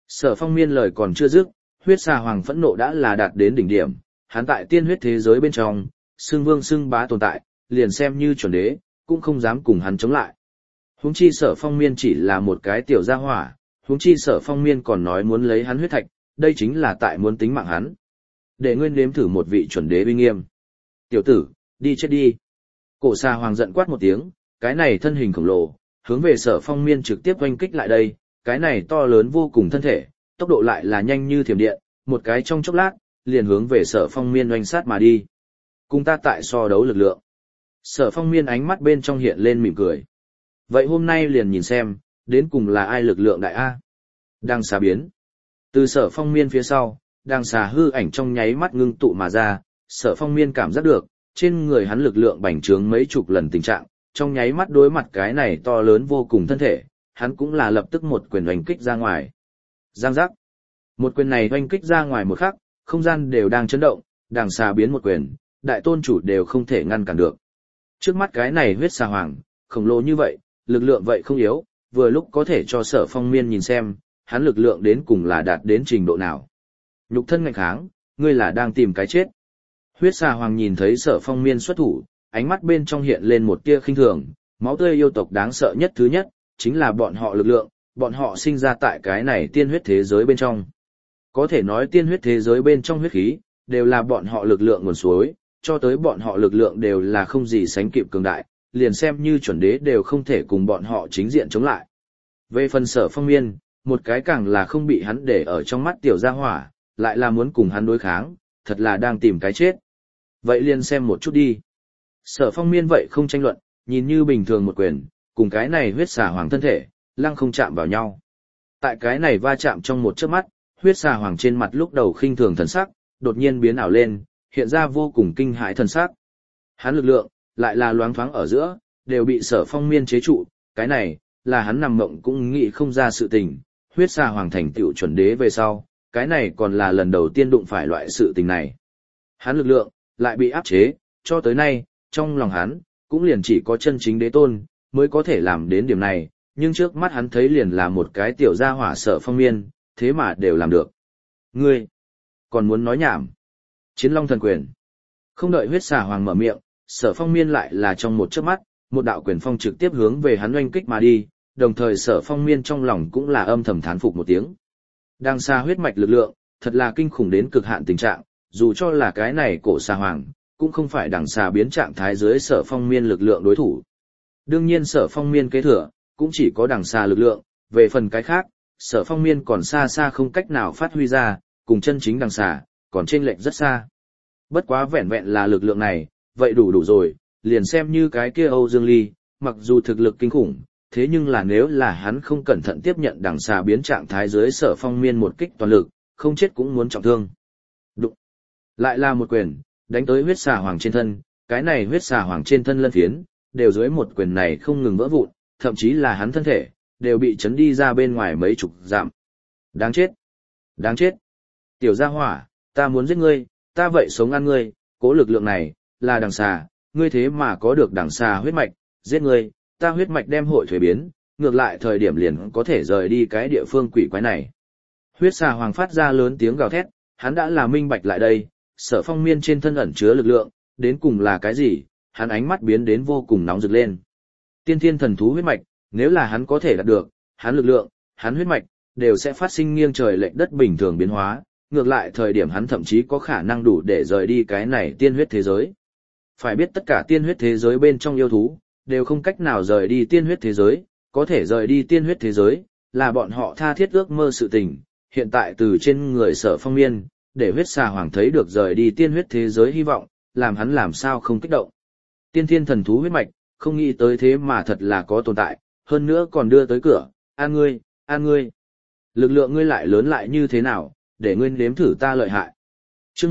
Sở Phong Miên lời còn chưa dứt, huyết xà hoàng phẫn nộ đã là đạt đến đỉnh điểm, hắn tại tiên huyết thế giới bên trong, xưng vương xưng bá tồn tại, liền xem như chuẩn đế, cũng không dám cùng hắn chống lại. Huống chi Sở Phong Miên chỉ là một cái tiểu gia hỏa, huống chi Sở Phong Miên còn nói muốn lấy hắn huyết thạch, đây chính là tại muốn tính mạng hắn. Để ngươi nếm thử một vị chuẩn đế uy nghiêm. Tiểu tử, đi chết đi. Cổ xà hoàng giận quát một tiếng, cái này thân hình khổng lồ, hướng về Sở Phong Miên trực tiếp oanh kích lại đây, cái này to lớn vô cùng thân thể, tốc độ lại là nhanh như thiểm điện, một cái trong chốc lát, liền hướng về Sở Phong Miên oanh sát mà đi. Cùng ta tại so đấu lực lượng. Sở Phong Miên ánh mắt bên trong hiện lên mỉm cười. Vậy hôm nay liền nhìn xem, đến cùng là ai lực lượng đại A. Đằng xà biến. Từ Sở Phong Miên phía sau, đằng xà hư ảnh trong nháy mắt ngưng tụ mà ra, Sở Phong Miên cảm giác được, trên người hắn lực lượng bành trướng mấy chục lần tình trạng, trong nháy mắt đối mặt cái này to lớn vô cùng thân thể, hắn cũng là lập tức một quyền oanh kích ra ngoài. Giang giác. Một quyền này oanh kích ra ngoài một khắc, không gian đều đang chấn động, đằng xà biến một quyền, đại tôn chủ đều không thể ngăn cản được. Trước mắt cái này huyết xà hoàng, khổng lồ như vậy, lực lượng vậy không yếu, vừa lúc có thể cho Sở Phong Miên nhìn xem, hắn lực lượng đến cùng là đạt đến trình độ nào. Nhục thân ngạnh kháng, ngươi là đang tìm cái chết. Huyết xà hoàng nhìn thấy Sở Phong Miên xuất thủ, ánh mắt bên trong hiện lên một tia khinh thường, máu tươi yêu tộc đáng sợ nhất thứ nhất, chính là bọn họ lực lượng, bọn họ sinh ra tại cái này tiên huyết thế giới bên trong. Có thể nói tiên huyết thế giới bên trong huyết khí, đều là bọn họ lực lượng nguồn suối, cho tới bọn họ lực lượng đều là không gì sánh kịp cường đại, liền xem như chuẩn đế đều không thể cùng bọn họ chính diện chống lại. Về phần Sở Phong Miên, một cái càng là không bị hắn để ở trong mắt tiểu gia hỏa, lại là muốn cùng hắn đối kháng, thật là đang tìm cái chết. Vậy liền xem một chút đi. Sở Phong Miên vậy không tranh luận, nhìn như bình thường một quyền, cùng cái này huyết xà hoàng thân thể, lăng không chạm vào nhau. Tại cái này va chạm trong một chớp mắt, huyết xà hoàng trên mặt lúc đầu khinh thường thần sắc, đột nhiên biến ảo lên, hiện ra vô cùng kinh hãi thần sắc. Hắn lực lượng, lại là loáng thoáng ở giữa, đều bị Sở Phong Miên chế trụ, cái này, là hắn nằm mộng cũng nghĩ không ra sự tình, huyết xà hoàng thành tựu chuẩn đế về sau, cái này còn là lần đầu tiên đụng phải loại sự tình này. Hắn lực lượng, lại bị áp chế, cho tới nay, trong lòng hắn, cũng liền chỉ có chân chính đế tôn, mới có thể làm đến điểm này, nhưng trước mắt hắn thấy liền là một cái tiểu gia hỏa Sở Phong Miên, thế mà đều làm được. Ngươi, còn muốn nói nhảm. Chiến Long Thần Quyền. Không đợi huyết xà hoàng mở miệng, Sở Phong Miên lại là trong một chớp mắt, một đạo quyền phong trực tiếp hướng về hắn oanh kích mà đi, đồng thời Sở Phong Miên trong lòng cũng là âm thầm thán phục một tiếng. Đang xa huyết mạch lực lượng, thật là kinh khủng đến cực hạn tình trạng, dù cho là cái này cổ xà hoàng, cũng không phải đằng xà biến trạng thái dưới Sở Phong Miên lực lượng đối thủ. Đương nhiên Sở Phong Miên kế thừa, cũng chỉ có đằng xà lực lượng, về phần cái khác, Sở Phong Miên còn xa xa không cách nào phát huy ra, cùng chân chính đằng xà, còn chênh lệch rất xa. Bất quá vẹn vẹn là lực lượng này, vậy đủ rồi, liền xem như cái kia Âu Dương Ly, mặc dù thực lực kinh khủng, thế nhưng là nếu là hắn không cẩn thận tiếp nhận đằng xà biến trạng thái dưới Sở Phong Miên một kích toàn lực, không chết cũng muốn trọng thương. Đụng. Lại là một quyền, đánh tới huyết xà hoàng trên thân, cái này huyết xà hoàng trên thân lân phiến, đều dưới một quyền này không ngừng vỡ vụn, thậm chí là hắn thân thể, đều bị chấn đi ra bên ngoài mấy chục dặm. Đáng chết! Đáng chết! Tiểu gia hỏa, ta muốn giết ngươi, ta vậy sống ăn ngươi, cố lực lượng này, là đằng xà, ngươi thế mà có được đằng xà huyết mạch, giết ngươi, ta huyết mạch đem hội thuế biến, ngược lại thời điểm liền có thể rời đi cái địa phương quỷ quái này. Huyết xà hoàng phát ra lớn tiếng gào thét, hắn đã là minh bạch lại đây, Sở Phong Miên trên thân ẩn chứa lực lượng, đến cùng là cái gì, hắn ánh mắt biến đến vô cùng nóng rực lên. Tiên thiên thần thú huyết mạch, nếu là hắn có thể đạt được, hắn lực lượng, hắn huyết mạch, đều sẽ phát sinh nghiêng trời lệch đất bình thường biến hóa, ngược lại thời điểm hắn thậm chí có khả năng đủ để rời đi cái này tiên huyết thế giới. Phải biết tất cả tiên huyết thế giới bên trong yêu thú, đều không cách nào rời đi tiên huyết thế giới, có thể rời đi tiên huyết thế giới, là bọn họ tha thiết ước mơ sự tình, hiện tại từ trên người Sở Phong Miên, để huyết xà hoàng thấy được rời đi tiên huyết thế giới hy vọng, làm hắn làm sao không kích động. Tiên thiên thần thú huyết mạch, không nghĩ tới thế mà thật là có tồn tại, hơn nữa còn đưa tới cửa, an ngươi. Lực lượng ngươi lại lớn lại như thế nào, để ngươi nếm thử ta lợi hại. Chương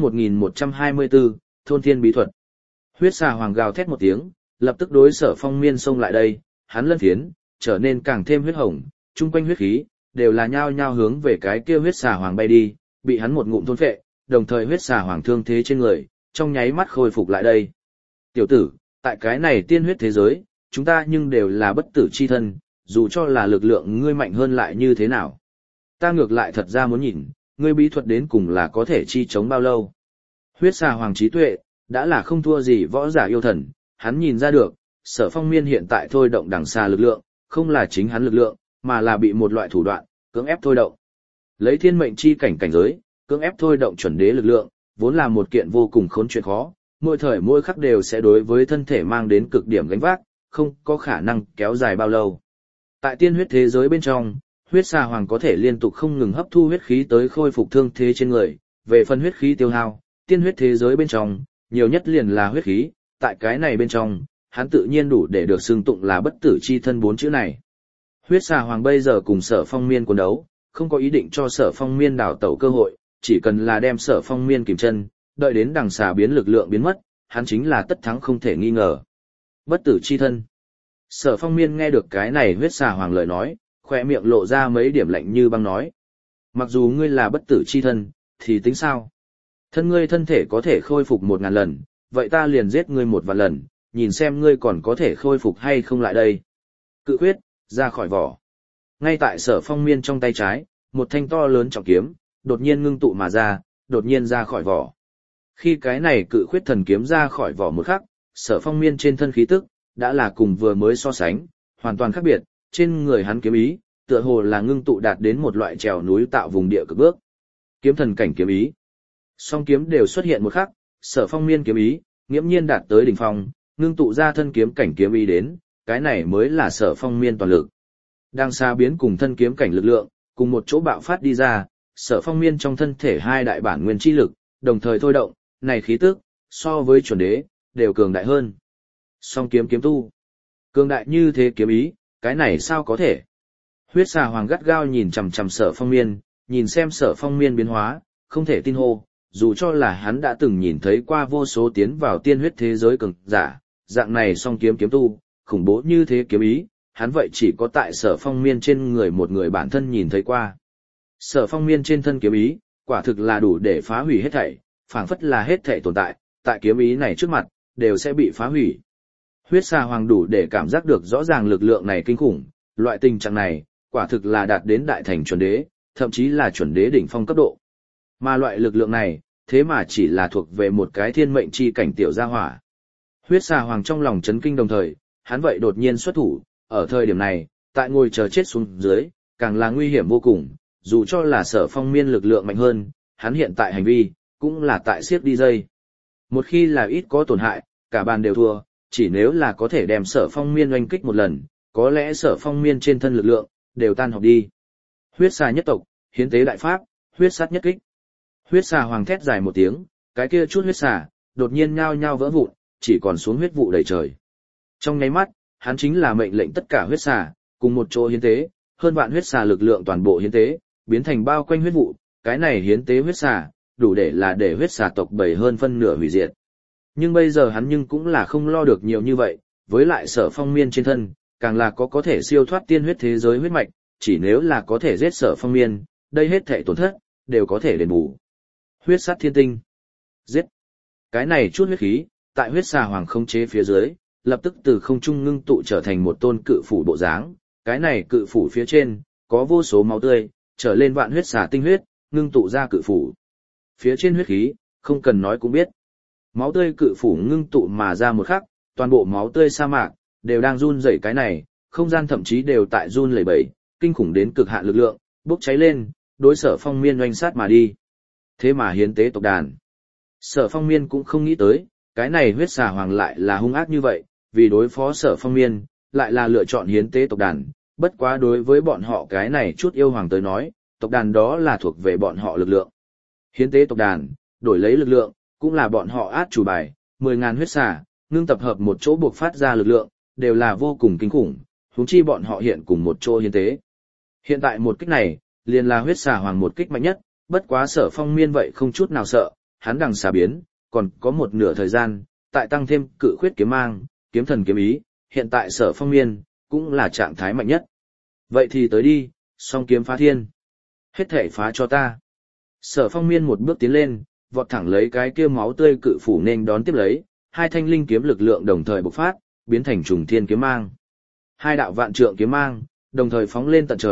1124, Thôn Thiên Bí Thuật. Huyết xà hoàng gào thét một tiếng, lập tức đối Sở Phong Miên xông lại đây, hắn lân phiến, trở nên càng thêm huyết hồng, chung quanh huyết khí, đều là nhao nhao hướng về cái kia huyết xà hoàng bay đi, bị hắn một ngụm thôn phệ, đồng thời huyết xà hoàng thương thế trên người, trong nháy mắt khôi phục lại đây. Tiểu tử, tại cái này tiên huyết thế giới, chúng ta nhưng đều là bất tử chi thân, dù cho là lực lượng ngươi mạnh hơn lại như thế nào. Ta ngược lại thật ra muốn nhìn, ngươi bí thuật đến cùng là có thể chi chống bao lâu. Huyết xà hoàng trí tuệ, đã là không thua gì võ giả yêu thần, hắn nhìn ra được, Sở Phong Miên hiện tại thôi động đằng xà lực lượng, không là chính hắn lực lượng, mà là bị một loại thủ đoạn, cưỡng ép thôi động. Lấy thiên mệnh chi cảnh cảnh giới, cưỡng ép thôi động chuẩn đế lực lượng, vốn là một kiện vô cùng khốn chuyện khó, mỗi thời mỗi khắc đều sẽ đối với thân thể mang đến cực điểm gánh vác, không có khả năng kéo dài bao lâu. Tại tiên huyết thế giới bên trong, huyết xà hoàng có thể liên tục không ngừng hấp thu huyết khí tới khôi phục thương thế trên người, về phần huyết khí tiêu hao, tiên huyết thế giới bên trong, nhiều nhất liền là huyết khí, tại cái này bên trong, hắn tự nhiên đủ để được xưng tụng là bất tử chi thân 4 chữ này. Huyết xà hoàng bây giờ cùng Sở Phong Miên quân đấu, không có ý định cho Sở Phong Miên đảo tẩu cơ hội, chỉ cần là đem Sở Phong Miên kìm chân, đợi đến đằng xà biến lực lượng biến mất, hắn chính là tất thắng không thể nghi ngờ. Bất tử chi thân. Sở Phong Miên nghe được cái này huyết xà hoàng lời nói, khỏe miệng lộ ra mấy điểm lạnh như băng nói. Mặc dù ngươi là bất tử chi thân, thì tính sao? Thân ngươi thân thể có thể khôi phục 1000 lần, vậy ta liền giết ngươi 1.000 lần, nhìn xem ngươi còn có thể khôi phục hay không lại đây. Cự huyết, ra khỏi vỏ. Ngay tại Sở Phong Miên trong tay trái, một thanh to lớn trọng kiếm, đột nhiên ngưng tụ mà ra, đột nhiên ra khỏi vỏ. Khi cái này cự khuyết thần kiếm ra khỏi vỏ một khắc, Sở Phong Miên trên thân khí tức, đã là cùng vừa mới so sánh, hoàn toàn khác biệt, trên người hắn kiếm ý, tựa hồ là ngưng tụ đạt đến một loại trèo núi tạo vùng địa cực bước. Kiếm thần cảnh kiếm ý. Song kiếm đều xuất hiện một khắc, Sở Phong Miên kiếm ý, nghiễm nhiên đạt tới đỉnh phong, ngưng tụ ra thân kiếm cảnh kiếm ý đến, cái này mới là Sở Phong Miên toàn lực. Đang xa biến cùng thân kiếm cảnh lực lượng, cùng một chỗ bạo phát đi ra, Sở Phong Miên trong thân thể hai đại bản nguyên chi lực, đồng thời thôi động, này khí tức, so với chuẩn đế, đều cường đại hơn. Song kiếm kiếm tu. Cường đại như thế kiếm ý, cái này sao có thể? Huyết xà hoàng gắt gao nhìn chằm chằm Sở Phong Miên, nhìn xem Sở Phong Miên biến hóa, không thể tin hô, dù cho là hắn đã từng nhìn thấy qua vô số tiến vào tiên huyết thế giới cường giả, dạng này song kiếm kiếm tu, khủng bố như thế kiếm ý, hắn vậy chỉ có tại Sở Phong Miên trên người một người bản thân nhìn thấy qua. Sở Phong Miên trên thân kiếm ý, quả thực là đủ để phá hủy hết thảy, phảng phất là hết thảy tồn tại, tại kiếm ý này trước mặt, đều sẽ bị phá hủy. Huyết xà hoàng đủ để cảm giác được rõ ràng lực lượng này kinh khủng, loại tình trạng này, quả thực là đạt đến đại thành chuẩn đế, thậm chí là chuẩn đế đỉnh phong cấp độ. Mà loại lực lượng này, thế mà chỉ là thuộc về một cái thiên mệnh chi cảnh tiểu gia hỏa. Huyết xà hoàng trong lòng chấn kinh đồng thời, hắn vậy đột nhiên xuất thủ, ở thời điểm này, tại ngồi chờ chết xuống dưới, càng là nguy hiểm vô cùng, dù cho là Sở Phong Miên lực lượng mạnh hơn, hắn hiện tại hành vi, cũng là tại siết đi dây. Một khi là ít có tổn hại, cả bàn đều thua, chỉ nếu là có thể đem Sở Phong Miên oanh kích một lần, có lẽ Sở Phong Miên trên thân lực lượng, đều tan học đi. Huyết xà nhất tộc, hiến tế đại pháp, huyết sát nhất kích. Huyết xà hoàng thét dài một tiếng, cái kia chút huyết xà, đột nhiên nhao nhao vỡ vụn, chỉ còn xuống huyết vụ đầy trời. Trong nháy mắt, hắn chính là mệnh lệnh tất cả huyết xà, cùng một chỗ hiến tế, hơn vạn huyết xà lực lượng toàn bộ hiến tế, biến thành bao quanh huyết vụ, cái này hiến tế huyết xà, đủ để là để huyết xà tộc bầy hơn phân nửa hủy diệt. Nhưng bây giờ hắn nhưng cũng là không lo được nhiều như vậy, với lại Sở Phong Miên trên thân, càng là có thể siêu thoát tiên huyết thế giới huyết mạch, chỉ nếu là có thể giết Sở Phong Miên, đây hết thảy tổn thất, đều có thể đền bù. Huyết sát thiên tinh. Giết. Cái này chút huyết khí, tại huyết xà hoàng không chế phía dưới, lập tức từ không trung ngưng tụ trở thành một tôn cự phủ bộ dáng, cái này cự phủ phía trên, có vô số máu tươi, trở lên vạn huyết xà tinh huyết, ngưng tụ ra cự phủ. Phía trên huyết khí, không cần nói cũng biết. Máu tươi cự phủ ngưng tụ mà ra một khắc, toàn bộ máu tươi sa mạc, đều đang run rẩy cái này, không gian thậm chí đều tại run lẩy bẩy, kinh khủng đến cực hạn lực lượng, bốc cháy lên, đối Sở Phong Miên oanh sát mà đi. Thế mà hiến tế tộc đàn. Sở Phong Miên cũng không nghĩ tới, cái này huyết xà hoàng lại là hung ác như vậy, vì đối phó Sở Phong Miên, lại là lựa chọn hiến tế tộc đàn, bất quá đối với bọn họ cái này chút yêu hoàng tới nói, tộc đàn đó là thuộc về bọn họ lực lượng. Hiến tế tộc đàn, đổi lấy lực lượng, cũng là bọn họ át chủ bài, 10.000 huyết xà, ngưng tập hợp một chỗ buộc phát ra lực lượng, đều là vô cùng kinh khủng, huống chi bọn họ hiện cùng một chỗ hiến tế. Hiện tại một kích này, liền là huyết xà hoàng một kích mạnh nhất, bất quá Sở Phong Miên vậy không chút nào sợ, hắn đằng xà biến, còn có một nửa thời gian, tại tăng thêm cự khuyết kiếm mang, kiếm thần kiếm ý, hiện tại Sở Phong Miên, cũng là trạng thái mạnh nhất. Vậy thì tới đi, song kiếm phá thiên. Hết thể phá cho ta. Sở Phong Miên một bước tiến lên, vọt thẳng lấy cái kia máu tươi cự phủ nên đón tiếp lấy, hai thanh linh kiếm lực lượng đồng thời bộc phát, biến thành trùng thiên kiếm mang. Hai đạo vạn trượng kiếm mang, đồng thời phóng lên tận trời,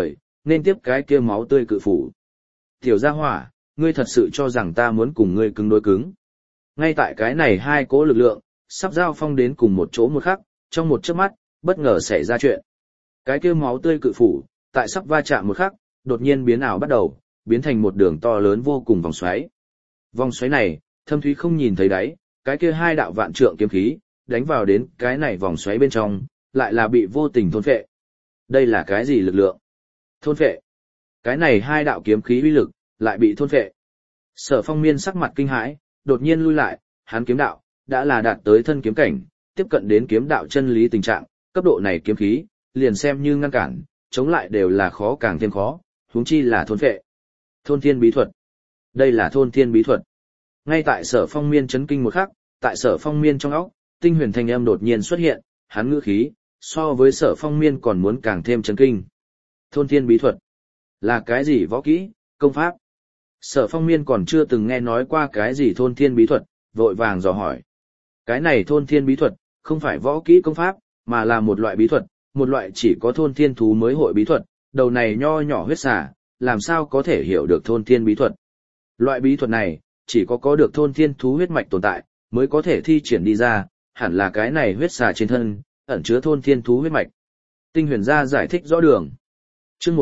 nên tiếp cái kia máu tươi cự phủ. Tiểu gia hỏa, ngươi thật sự cho rằng ta muốn cùng ngươi cứng đối cứng. Ngay tại cái này hai cỗ lực lượng, sắp giao phong đến cùng một chỗ một khắc, trong một chớp mắt, bất ngờ xảy ra chuyện. Cái kia máu tươi cự phủ, tại sắp va chạm một khắc, đột nhiên biến ảo bắt đầu, biến thành một đường to lớn vô cùng vòng xoáy. Vòng xoáy này, thâm thúy không nhìn thấy đáy, cái kia hai đạo vạn trượng kiếm khí, đánh vào đến cái này vòng xoáy bên trong, lại là bị vô tình thôn phệ. Đây là cái gì lực lượng? Thôn phệ. Cái này hai đạo kiếm khí uy lực, lại bị thôn phệ. Sở Phong Miên sắc mặt kinh hãi, đột nhiên lui lại, hắn kiếm đạo, đã là đạt tới thân kiếm cảnh, tiếp cận đến kiếm đạo chân lý tình trạng, cấp độ này kiếm khí, liền xem như ngăn cản, chống lại đều là khó càng thêm khó, huống chi là thôn phệ. Thôn thiên bí thuật. Đây là thôn thiên bí thuật. Ngay tại Sở Phong Miên chấn kinh một khắc, tại Sở Phong Miên trong óc, tinh huyền thanh âm đột nhiên xuất hiện, hắn ngữ khí, so với Sở Phong Miên còn muốn càng thêm chấn kinh. Thôn thiên bí thuật. Là cái gì võ kỹ, công pháp? Sở Phong Miên còn chưa từng nghe nói qua cái gì thôn thiên bí thuật, vội vàng dò hỏi. Cái này thôn thiên bí thuật, không phải võ kỹ công pháp, mà là một loại bí thuật, một loại chỉ có thôn thiên thú mới hội bí thuật, đầu này nho nhỏ huyết xà, làm sao có thể hiểu được thôn thiên bí thuật. Loại bí thuật này, chỉ có được thôn thiên thú huyết mạch tồn tại, mới có thể thi triển đi ra, hẳn là cái này huyết xà trên thân, ẩn chứa thôn thiên thú huyết mạch. Tinh huyền gia giải thích rõ đường. Chương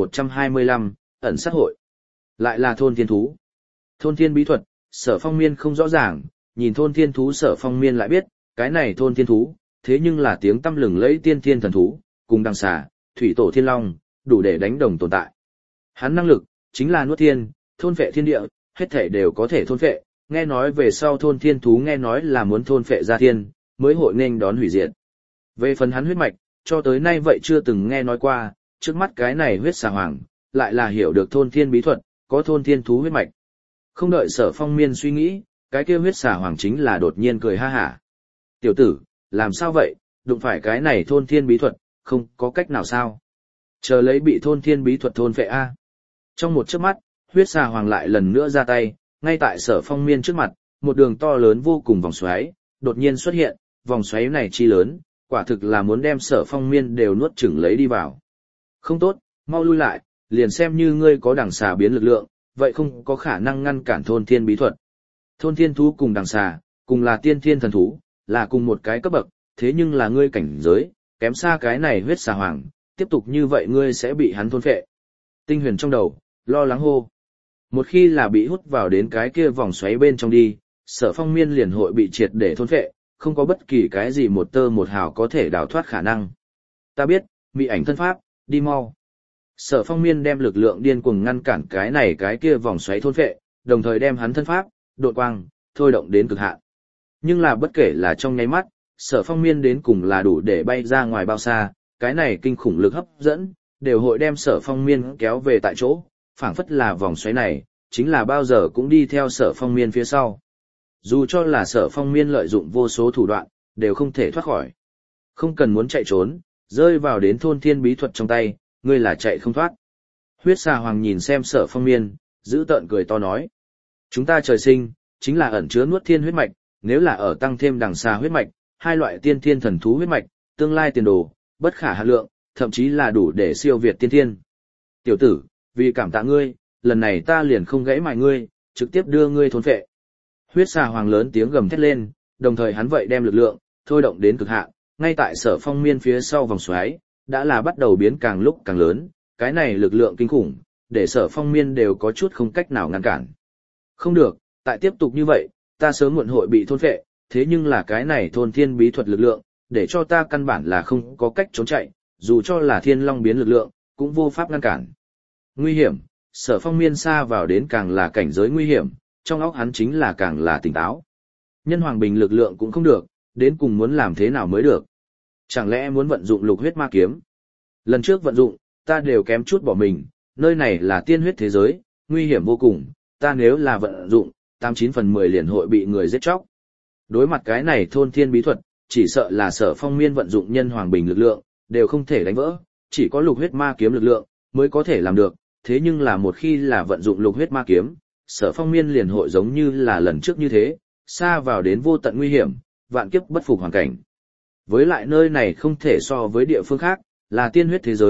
1125, ẩn sát hội. Lại là thôn thiên thú. Thôn thiên bí thuật, Sở Phong Miên không rõ ràng, nhìn thôn thiên thú Sở Phong Miên lại biết, cái này thôn thiên thú, thế nhưng là tiếng tăm lừng lẫy tiên thiên thần thú, cùng đằng xà, thủy tổ thiên long, đủ để đánh đồng tồn tại. Hắn năng lực, chính là nuốt thiên, thôn vệ thiên địa, hết thể đều có thể thôn vệ, nghe nói về sau thôn thiên thú nghe nói là muốn thôn vệ ra thiên, mới hội nên đón hủy diệt. Về phần hắn huyết mạch, cho tới nay vậy chưa từng nghe nói qua, trước mắt cái này huyết xà hoàng, lại là hiểu được thôn thiên bí thuật, có thôn thiên thú huyết mạch. Không đợi Sở Phong Miên suy nghĩ, cái kia huyết xà hoàng chính là đột nhiên cười ha hả. Tiểu tử, làm sao vậy, đụng phải cái này thôn thiên bí thuật, không có cách nào sao? Chờ lấy bị thôn thiên bí thuật thôn phệ a. Trong một chớp mắt, huyết xà hoàng lại lần nữa ra tay, ngay tại Sở Phong Miên trước mặt, một đường to lớn vô cùng vòng xoáy, đột nhiên xuất hiện, vòng xoáy này chi lớn, quả thực là muốn đem Sở Phong Miên đều nuốt chửng lấy đi vào. Không tốt, mau lui lại, liền xem như ngươi có đằng xà biến lực lượng, vậy không có khả năng ngăn cản thôn thiên bí thuật. Thôn thiên thú cùng đằng xà, cùng là tiên thiên thần thú, là cùng một cái cấp bậc, thế nhưng là ngươi cảnh giới, kém xa cái này huyết xà hoàng, tiếp tục như vậy ngươi sẽ bị hắn thôn phệ. Tinh huyền trong đầu, lo lắng hô. Một khi là bị hút vào đến cái kia vòng xoáy bên trong đi, Sở Phong Miên liền hội bị triệt để thôn phệ, không có bất kỳ cái gì một tơ một hào có thể đào thoát khả năng. Ta biết, mị ảnh thân pháp, đi mau. Sở Phong Miên đem lực lượng điên cuồng ngăn cản cái này cái kia vòng xoáy thôn phệ, đồng thời đem hắn thân pháp, độn quang, thôi động đến cực hạn. Nhưng là bất kể là trong nháy mắt, Sở Phong Miên đến cùng là đủ để bay ra ngoài bao xa, cái này kinh khủng lực hấp dẫn, đều hội đem Sở Phong Miên kéo về tại chỗ, phảng phất là vòng xoáy này, chính là bao giờ cũng đi theo Sở Phong Miên phía sau. Dù cho là Sở Phong Miên lợi dụng vô số thủ đoạn, đều không thể thoát khỏi. Không cần muốn chạy trốn, rơi vào đến thôn thiên bí thuật trong tay, ngươi là chạy không thoát. Huyết xà hoàng nhìn xem Sở Phong Miên, giữ tợn cười to nói. Chúng ta trời sinh, chính là ẩn chứa nuốt thiên huyết mạch, nếu là ở tăng thêm đằng xà huyết mạch, hai loại tiên thiên thần thú huyết mạch, tương lai tiền đồ, bất khả hạn lượng, thậm chí là đủ để siêu việt tiên thiên. Tiểu tử, vì cảm tạ ngươi, lần này ta liền không gãy mài ngươi, trực tiếp đưa ngươi thôn phệ. Huyết xà hoàng lớn tiếng gầm thét lên, đồng thời hắn vậy đem lực lượng, thôi động đến cực hạn, ngay tại Sở Phong Miên phía sau vòng xoáy, đã là bắt đầu biến càng lúc càng lớn, cái này lực lượng kinh khủng, để Sở Phong Miên đều có chút không cách nào ngăn cản. Không được, tại tiếp tục như vậy, ta sớm muộn hội bị thôn phệ, thế nhưng là cái này thôn thiên bí thuật lực lượng, để cho ta căn bản là không có cách trốn chạy, dù cho là thiên long biến lực lượng, cũng vô pháp ngăn cản. Nguy hiểm, Sở Phong Miên xa vào đến càng là cảnh giới nguy hiểm, trong óc hắn chính là càng là tỉnh táo. Nhân hoàng bình lực lượng cũng không được, đến cùng muốn làm thế nào mới được. Chẳng lẽ muốn vận dụng lục huyết ma kiếm? Lần trước vận dụng, ta đều kém chút bỏ mình, nơi này là tiên huyết thế giới, nguy hiểm vô cùng, ta nếu là vận dụng, 89/10 liền hội bị người giết chóc. Đối mặt cái này thôn thiên bí thuật, chỉ sợ là Sở Phong Miên vận dụng nhân hoàng bình lực lượng, đều không thể đánh vỡ, chỉ có lục huyết ma kiếm lực lượng, mới có thể làm được, thế nhưng là một khi là vận dụng lục huyết ma kiếm, Sở Phong Miên liền hội giống như là lần trước như thế, xa vào đến vô tận nguy hiểm, vạn kiếp bất phục hoàn cảnh. Với lại nơi này không thể so với địa phương khác, là tiên huyết thế giới,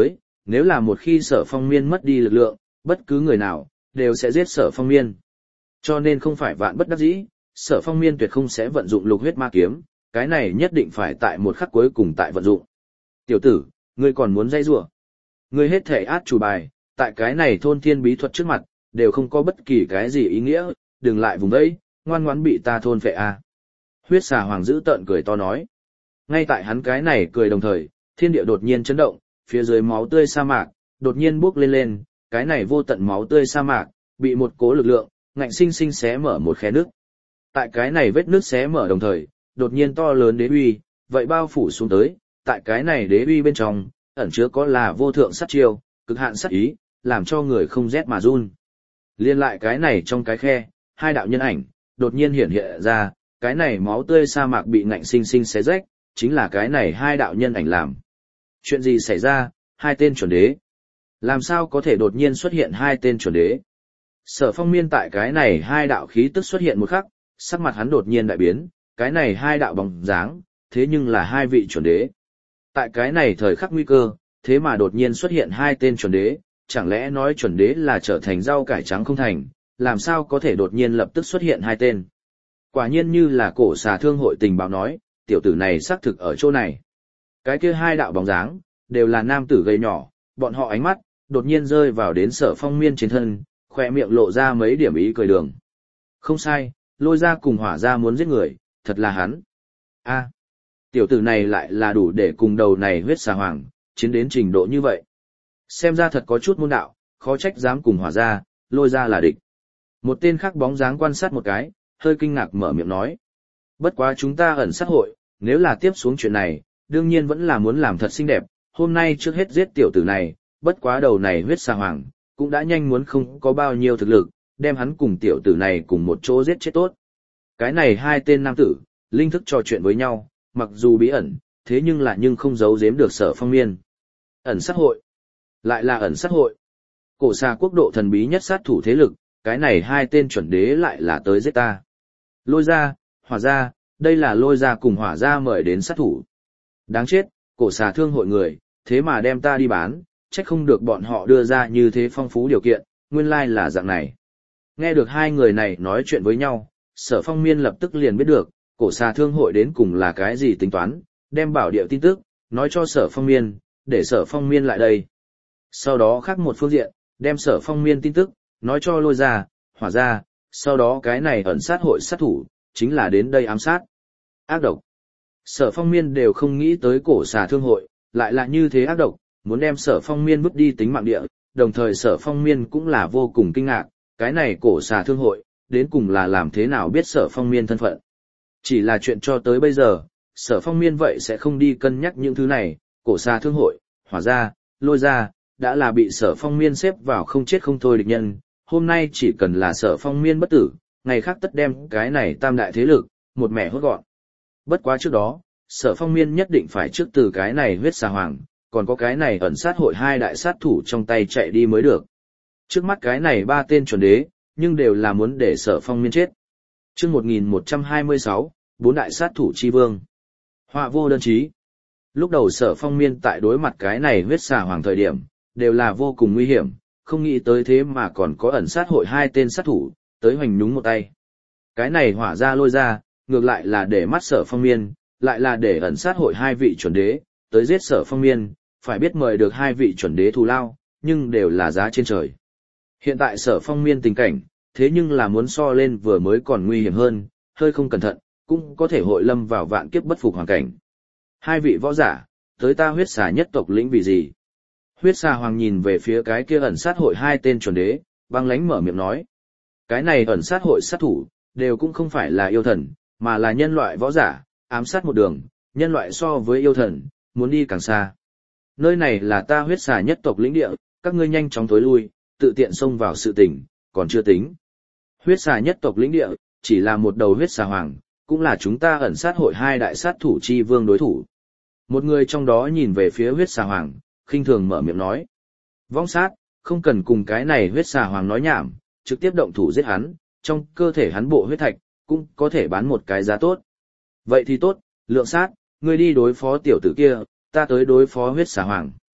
nếu là một khi Sở Phong Miên mất đi lực lượng, bất cứ người nào, đều sẽ giết Sở Phong Miên. Cho nên không phải vạn bất đắc dĩ, Sở Phong Miên tuyệt không sẽ vận dụng lục huyết ma kiếm, cái này nhất định phải tại một khắc cuối cùng tại vận dụng. Tiểu tử, ngươi còn muốn dây rủa? Ngươi hết thể át chủ bài, tại cái này thôn thiên bí thuật trước mặt, đều không có bất kỳ cái gì ý nghĩa, đừng lại vùng đấy, ngoan ngoãn bị ta thôn phệ a. Huyết xà hoàng dữ tợn cười to nói. Ngay tại hắn cái này cười đồng thời, thiên địa đột nhiên chấn động, phía dưới máu tươi sa mạc, đột nhiên bốc lên lên, cái này vô tận máu tươi sa mạc, bị một cố lực lượng, ngạnh sinh sinh xé mở một khe nước. Tại cái này vết nước xé mở đồng thời, đột nhiên to lớn đế uy, vậy bao phủ xuống tới, tại cái này đế uy bên trong, ẩn chứa có là vô thượng sát chiêu, cực hạn sát ý, làm cho người không rét mà run. Liên lại cái này trong cái khe, hai đạo nhân ảnh, đột nhiên hiện hiện ra, cái này máu tươi sa mạc bị ngạnh sinh sinh xé rách, chính là cái này hai đạo nhân ảnh làm. Chuyện gì xảy ra, hai tên chuẩn đế? Làm sao có thể đột nhiên xuất hiện hai tên chuẩn đế? Sở Phong Miên tại cái này hai đạo khí tức xuất hiện một khắc, sắc mặt hắn đột nhiên đại biến, cái này hai đạo bóng dáng, thế nhưng là hai vị chuẩn đế. Tại cái này thời khắc nguy cơ, thế mà đột nhiên xuất hiện hai tên chuẩn đế, chẳng lẽ nói chuẩn đế là trở thành rau cải trắng không thành, làm sao có thể đột nhiên lập tức xuất hiện hai tên. Quả nhiên như là cổ xà thương hội tình báo nói, tiểu tử này xác thực ở chỗ này. Cái kia hai đạo bóng dáng, đều là nam tử gầy nhỏ, bọn họ ánh mắt, đột nhiên rơi vào đến Sở Phong Miên trên thân, khỏe miệng lộ ra mấy điểm ý cười đường. Không sai, Lôi Ra cùng Hỏa Ra muốn giết người, thật là hắn. A, tiểu tử này lại là đủ để cùng đầu này huyết xà hoàng, chiến đến trình độ như vậy. Xem ra thật có chút môn đạo, khó trách dám cùng Hỏa Ra, Lôi Ra là địch. Một tên khác bóng dáng quan sát một cái, hơi kinh ngạc mở miệng nói. Bất quá chúng ta ẩn sát hội, nếu là tiếp xuống chuyện này, đương nhiên vẫn là muốn làm thật xinh đẹp, hôm nay trước hết giết tiểu tử này, bất quá đầu này huyết xà hoàng, cũng đã nhanh muốn không có bao nhiêu thực lực, đem hắn cùng tiểu tử này cùng một chỗ giết chết tốt. Cái này hai tên nam tử, linh thức trò chuyện với nhau, mặc dù bí ẩn, thế nhưng không giấu giếm được Sở Phong Miên. Ẩn sát hội, lại là ẩn sát hội. Cổ xà quốc độ thần bí nhất sát thủ thế lực, cái này hai tên chuẩn đế lại là tới giết ta. Lôi Ra, Hỏa Ra, đây là Lôi Ra cùng Hỏa Ra mời đến sát thủ. Đáng chết, cổ xà thương hội người, thế mà đem ta đi bán, trách không được bọn họ đưa ra như thế phong phú điều kiện, nguyên lai là dạng này. Nghe được hai người này nói chuyện với nhau, Sở Phong Miên lập tức liền biết được, cổ xà thương hội đến cùng là cái gì tính toán, đem bảo địa tin tức, nói cho Sở Phong Miên, để Sở Phong Miên lại đây. Sau đó khác một phương diện, đem Sở Phong Miên tin tức, nói cho Lôi Ra, Hỏa Ra, sau đó cái này ẩn sát hội sát thủ, chính là đến đây ám sát. Ác độc. Sở Phong Miên đều không nghĩ tới cổ xà thương hội, lại là như thế ác độc, muốn đem Sở Phong Miên vứt đi tính mạng địa, đồng thời Sở Phong Miên cũng là vô cùng kinh ngạc, cái này cổ xà thương hội, đến cùng là làm thế nào biết Sở Phong Miên thân phận. Chỉ là chuyện cho tới bây giờ, Sở Phong Miên vậy sẽ không đi cân nhắc những thứ này, cổ xà thương hội, Hỏa Ra, Lôi Ra, đã là bị Sở Phong Miên xếp vào không chết không thôi địch nhân, hôm nay chỉ cần là Sở Phong Miên bất tử, ngày khác tất đem cái này tam đại thế lực, một mẻ hốt gọn. Bất quá trước đó, Sở Phong Miên nhất định phải trước từ cái này huyết xà hoàng, còn có cái này ẩn sát hội hai đại sát thủ trong tay chạy đi mới được. Trước mắt cái này ba tên chuẩn đế, nhưng đều là muốn để Sở Phong Miên chết. Chương 1126, bốn đại sát thủ chi vương. Họa vô đơn chí. Lúc đầu Sở Phong Miên tại đối mặt cái này huyết xà hoàng thời điểm, đều là vô cùng nguy hiểm, không nghĩ tới thế mà còn có ẩn sát hội hai tên sát thủ, tới hoành nhúng một tay. Cái này Hỏa Ra Lôi Ra, ngược lại là để mắt Sở Phong Miên, lại là để ẩn sát hội hai vị chuẩn đế, tới giết Sở Phong Miên, phải biết mời được hai vị chuẩn đế thù lao, nhưng đều là giá trên trời. Hiện tại Sở Phong Miên tình cảnh, thế nhưng là muốn so lên vừa mới còn nguy hiểm hơn, hơi không cẩn thận, cũng có thể hội lâm vào vạn kiếp bất phục hoàn cảnh. Hai vị võ giả, tới ta huyết xà nhất tộc lĩnh vì gì? Huyết xà hoàng nhìn về phía cái kia ẩn sát hội hai tên chuẩn đế, băng lãnh mở miệng nói. Cái này ẩn sát hội sát thủ, đều cũng không phải là yêu thần, mà là nhân loại võ giả, ám sát một đường, nhân loại so với yêu thần, muốn đi càng xa. Nơi này là ta huyết xà nhất tộc lĩnh địa, các ngươi nhanh chóng tối lui, tự tiện xông vào sự tình, còn chưa tính. Huyết xà nhất tộc lĩnh địa, chỉ là một đầu huyết xà hoàng, cũng là chúng ta ẩn sát hội hai đại sát thủ chi vương đối thủ. Một người trong đó nhìn về phía huyết xà hoàng, khinh thường mở miệng nói. Vong sát, không cần cùng cái này huyết xà hoàng nói nhảm, trực tiếp động thủ giết hắn, trong cơ thể hắn bộ huyết thạch, cũng có thể bán một cái giá tốt. Vậy thì tốt, lượng sát, ngươi đi đối phó tiểu tử kia, ta tới đối phó huyết xà hoàng.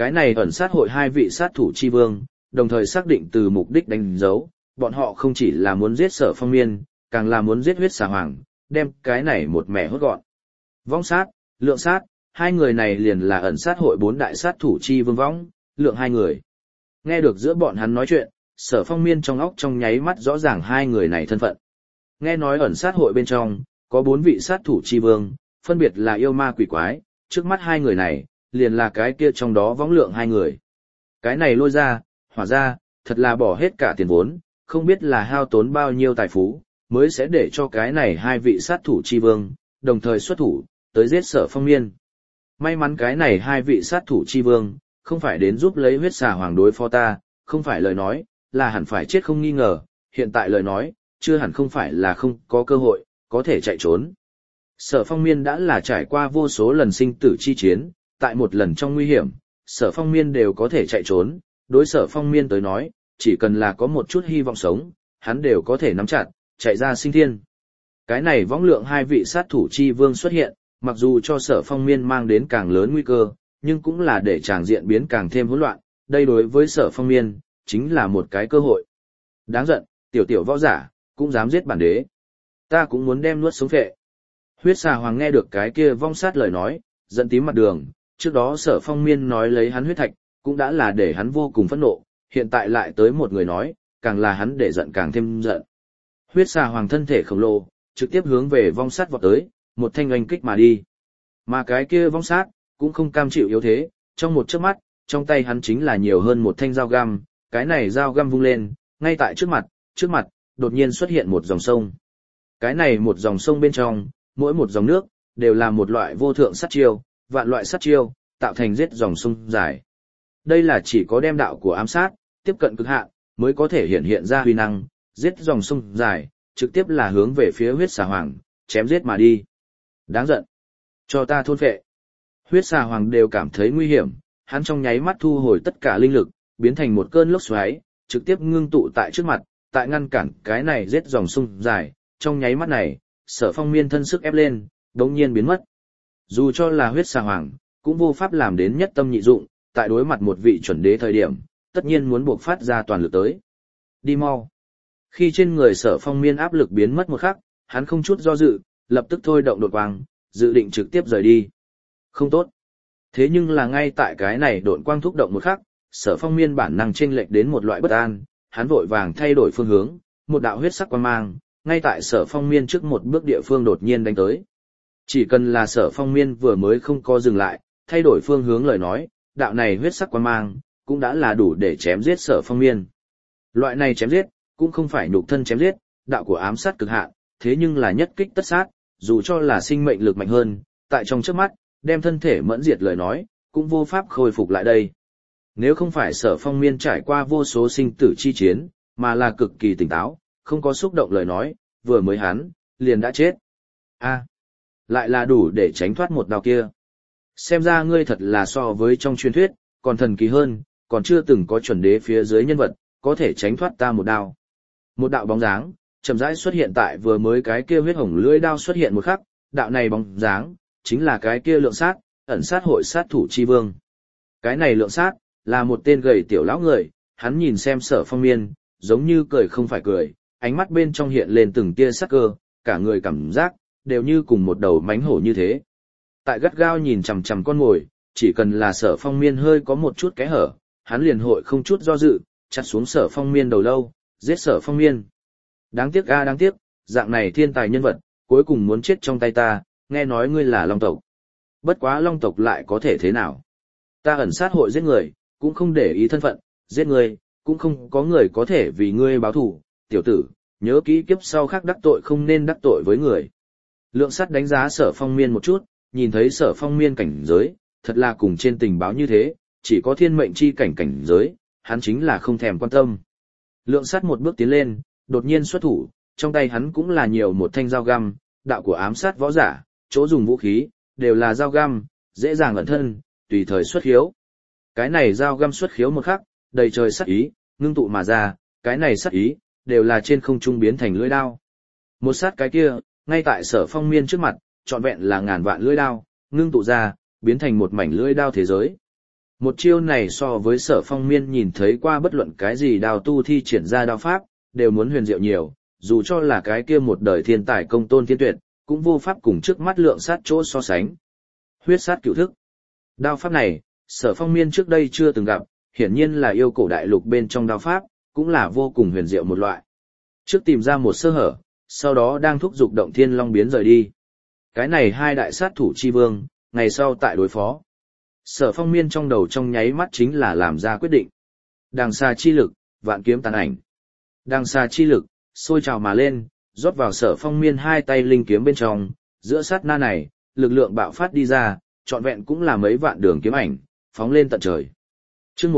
Cái này ẩn sát hội hai vị sát thủ chi vương, đồng thời xác định từ mục đích đánh dấu, bọn họ không chỉ là muốn giết Sở Phong Miên, càng là muốn giết huyết xà hoàng, đem cái này một mẻ hốt gọn. Vong sát, lượng sát, hai người này liền là ẩn sát hội bốn đại sát thủ chi vương võng, lượng hai người. Nghe được giữa bọn hắn nói chuyện, Sở Phong Miên trong óc trong nháy mắt rõ ràng hai người này thân phận. Nghe nói ẩn sát hội bên trong, có bốn vị sát thủ chi vương, phân biệt là yêu ma quỷ quái, trước mắt hai người này, liền là cái kia trong đó võng lượng hai người. Cái này lôi ra, hỏa ra, thật là bỏ hết cả tiền vốn, không biết là hao tốn bao nhiêu tài phú, mới sẽ để cho cái này hai vị sát thủ chi vương, đồng thời xuất thủ, tới giết Sở Phong Miên. May mắn cái này hai vị sát thủ chi vương, không phải đến giúp lấy huyết xà hoàng đối phó ta, không phải lời nói, là hẳn phải chết không nghi ngờ, hiện tại lời nói, chưa hẳn không phải là không có cơ hội, có thể chạy trốn. Sở Phong Miên đã là trải qua vô số lần sinh tử chi chiến, tại một lần trong nguy hiểm, Sở Phong Miên đều có thể chạy trốn, đối Sở Phong Miên tới nói, chỉ cần là có một chút hy vọng sống, hắn đều có thể nắm chặt, chạy ra sinh thiên. Cái này võng lượng hai vị sát thủ chi vương xuất hiện, mặc dù cho Sở Phong Miên mang đến càng lớn nguy cơ, nhưng cũng là để tràng diện biến càng thêm hỗn loạn, đây đối với Sở Phong Miên, chính là một cái cơ hội. Đáng giận, tiểu tiểu võ giả, cũng dám giết bản đế. Ta cũng muốn đem nuốt sống phệ. Huyết xà hoàng nghe được cái kia vong sát lời nói, giận tím mặt đường, trước đó Sở Phong Miên nói lấy hắn huyết thạch, cũng đã là để hắn vô cùng phẫn nộ, hiện tại lại tới một người nói, càng là hắn để giận càng thêm giận. Huyết xà hoàng thân thể khổng lồ, trực tiếp hướng về vong sát vọt tới, một thanh oanh kích mà đi. Mà cái kia vong sát, cũng không cam chịu yếu thế, trong một chớp mắt, trong tay hắn chính là nhiều hơn một thanh dao găm, cái này dao găm vung lên, ngay tại trước mặt, đột nhiên xuất hiện một dòng sông. Cái này một dòng sông bên trong, mỗi một dòng nước, đều là một loại vô thượng sát chiêu, vạn loại sát chiêu, tạo thành giết dòng sông dài. Đây là chỉ có đem đạo của ám sát, tiếp cận cực hạn, mới có thể hiện ra huy năng, giết dòng sông dài, trực tiếp là hướng về phía huyết xà hoàng, chém giết mà đi. Đáng giận. Cho ta thôn phệ. Huyết xà hoàng đều cảm thấy nguy hiểm, hắn trong nháy mắt thu hồi tất cả linh lực, biến thành một cơn lốc xoáy, trực tiếp ngưng tụ tại trước mặt, tại ngăn cản cái này giết dòng sông dài, trong nháy mắt này, Sở Phong Miên thân sức ép lên, đống nhiên biến mất. Dù cho là huyết xà hoàng, cũng vô pháp làm đến nhất tâm nhị dụng, tại đối mặt một vị chuẩn đế thời điểm, tất nhiên muốn buộc phát ra toàn lực tới. Đi mau. Khi trên người Sở Phong Miên áp lực biến mất một khắc, hắn không chút do dự, lập tức thôi động đột quang, dự định trực tiếp rời đi. Không tốt. Thế nhưng là ngay tại cái này độn quang thúc động một khắc, Sở Phong Miên bản năng chênh lệch đến một loại bất an, hắn vội vàng thay đổi phương hướng, một đạo huyết sắc quang mang, ngay tại Sở Phong Miên trước một bước địa phương đột nhiên đánh tới. Chỉ cần là Sở Phong Miên vừa mới không có dừng lại, thay đổi phương hướng lời nói, đạo này huyết sắc quang mang, cũng đã là đủ để chém giết Sở Phong Miên. Loại này chém giết, cũng không phải nhục thân chém giết, đạo của ám sát cực hạn, thế nhưng là nhất kích tất sát, dù cho là sinh mệnh lực mạnh hơn, tại trong chớp mắt, đem thân thể mẫn diệt lời nói, cũng vô pháp khôi phục lại đây. Nếu không phải Sở Phong Miên trải qua vô số sinh tử chi chiến, mà là cực kỳ tỉnh táo, không có xúc động lời nói, vừa mới hắn, liền đã chết. Lại là đủ để tránh thoát một đao kia. Xem ra ngươi thật là so với trong truyền thuyết, còn thần kỳ hơn, còn chưa từng có chuẩn đế phía dưới nhân vật, có thể tránh thoát ta một đao. Một đạo bóng dáng, chậm rãi xuất hiện tại vừa mới cái kia huyết hồng lưỡi đao xuất hiện một khắc, đạo này bóng dáng, chính là cái kia lượng sát, ẩn sát hội sát thủ chi vương. Cái này lượng sát, là một tên gầy tiểu lão người, hắn nhìn xem Sở Phong Miên, giống như cười không phải cười, ánh mắt bên trong hiện lên từng tia sắc cơ, cả người cảm giác, đều như cùng một đầu mánh hổ như thế. Tại gắt gao nhìn chằm chằm con mồi, chỉ cần là Sở Phong Miên hơi có một chút kẽ hở, hắn liền hội không chút do dự, chặt xuống Sở Phong Miên đầu lâu, giết Sở Phong Miên. Đáng tiếc đáng tiếc, dạng này thiên tài nhân vật, cuối cùng muốn chết trong tay ta, nghe nói ngươi là Long tộc. Bất quá Long tộc lại có thể thế nào? Ta ẩn sát hội giết người, cũng không để ý thân phận, giết người, cũng không có người có thể vì ngươi báo thù, tiểu tử, nhớ kỹ kiếp sau khác đắc tội không nên đắc tội với người. Lượng sắt đánh giá Sở Phong Miên một chút, nhìn thấy Sở Phong Miên cảnh giới, thật là cùng trên tình báo như thế, chỉ có thiên mệnh chi cảnh giới, hắn chính là không thèm quan tâm. Lượng sắt một bước tiến lên, đột nhiên xuất thủ, trong tay hắn cũng là nhiều một thanh dao găm, đạo của ám sát võ giả, chỗ dùng vũ khí, đều là dao găm, dễ dàng ẩn thân, tùy thời xuất khiếu. Cái này dao găm xuất khiếu một khắc, đầy trời sát ý, ngưng tụ mà ra, cái này sát ý, đều là trên không trung biến thành lưỡi đao. Một sát cái kia, ngay tại Sở Phong Miên trước mặt, trọn vẹn là ngàn vạn lưỡi đao, ngưng tụ ra, biến thành một mảnh lưỡi đao thế giới. Một chiêu này so với Sở Phong Miên nhìn thấy qua bất luận cái gì đao tu thi triển ra đao pháp, đều muốn huyền diệu nhiều, dù cho là cái kia một đời thiên tài công tôn thiên tuyệt, cũng vô pháp cùng trước mắt lượng sát chỗ so sánh. Huyết sát cửu thức. Đao pháp này, Sở Phong Miên trước đây chưa từng gặp, hiển nhiên là yêu cổ đại lục bên trong đao pháp, cũng là vô cùng huyền diệu một loại. Trước tìm ra một sơ hở, sau đó đang thúc giục động thiên long biến rời đi. Cái này hai đại sát thủ chi vương, ngày sau tại đối phó. Sở Phong Miên trong đầu trong nháy mắt chính là làm ra quyết định. Đằng xa chi lực, vạn kiếm tàn ảnh. Đằng xa chi lực, sôi trào mà lên, rót vào Sở Phong Miên hai tay linh kiếm bên trong, giữa sát na này, lực lượng bạo phát đi ra, trọn vẹn cũng là mấy vạn đường kiếm ảnh, phóng lên tận trời. Chương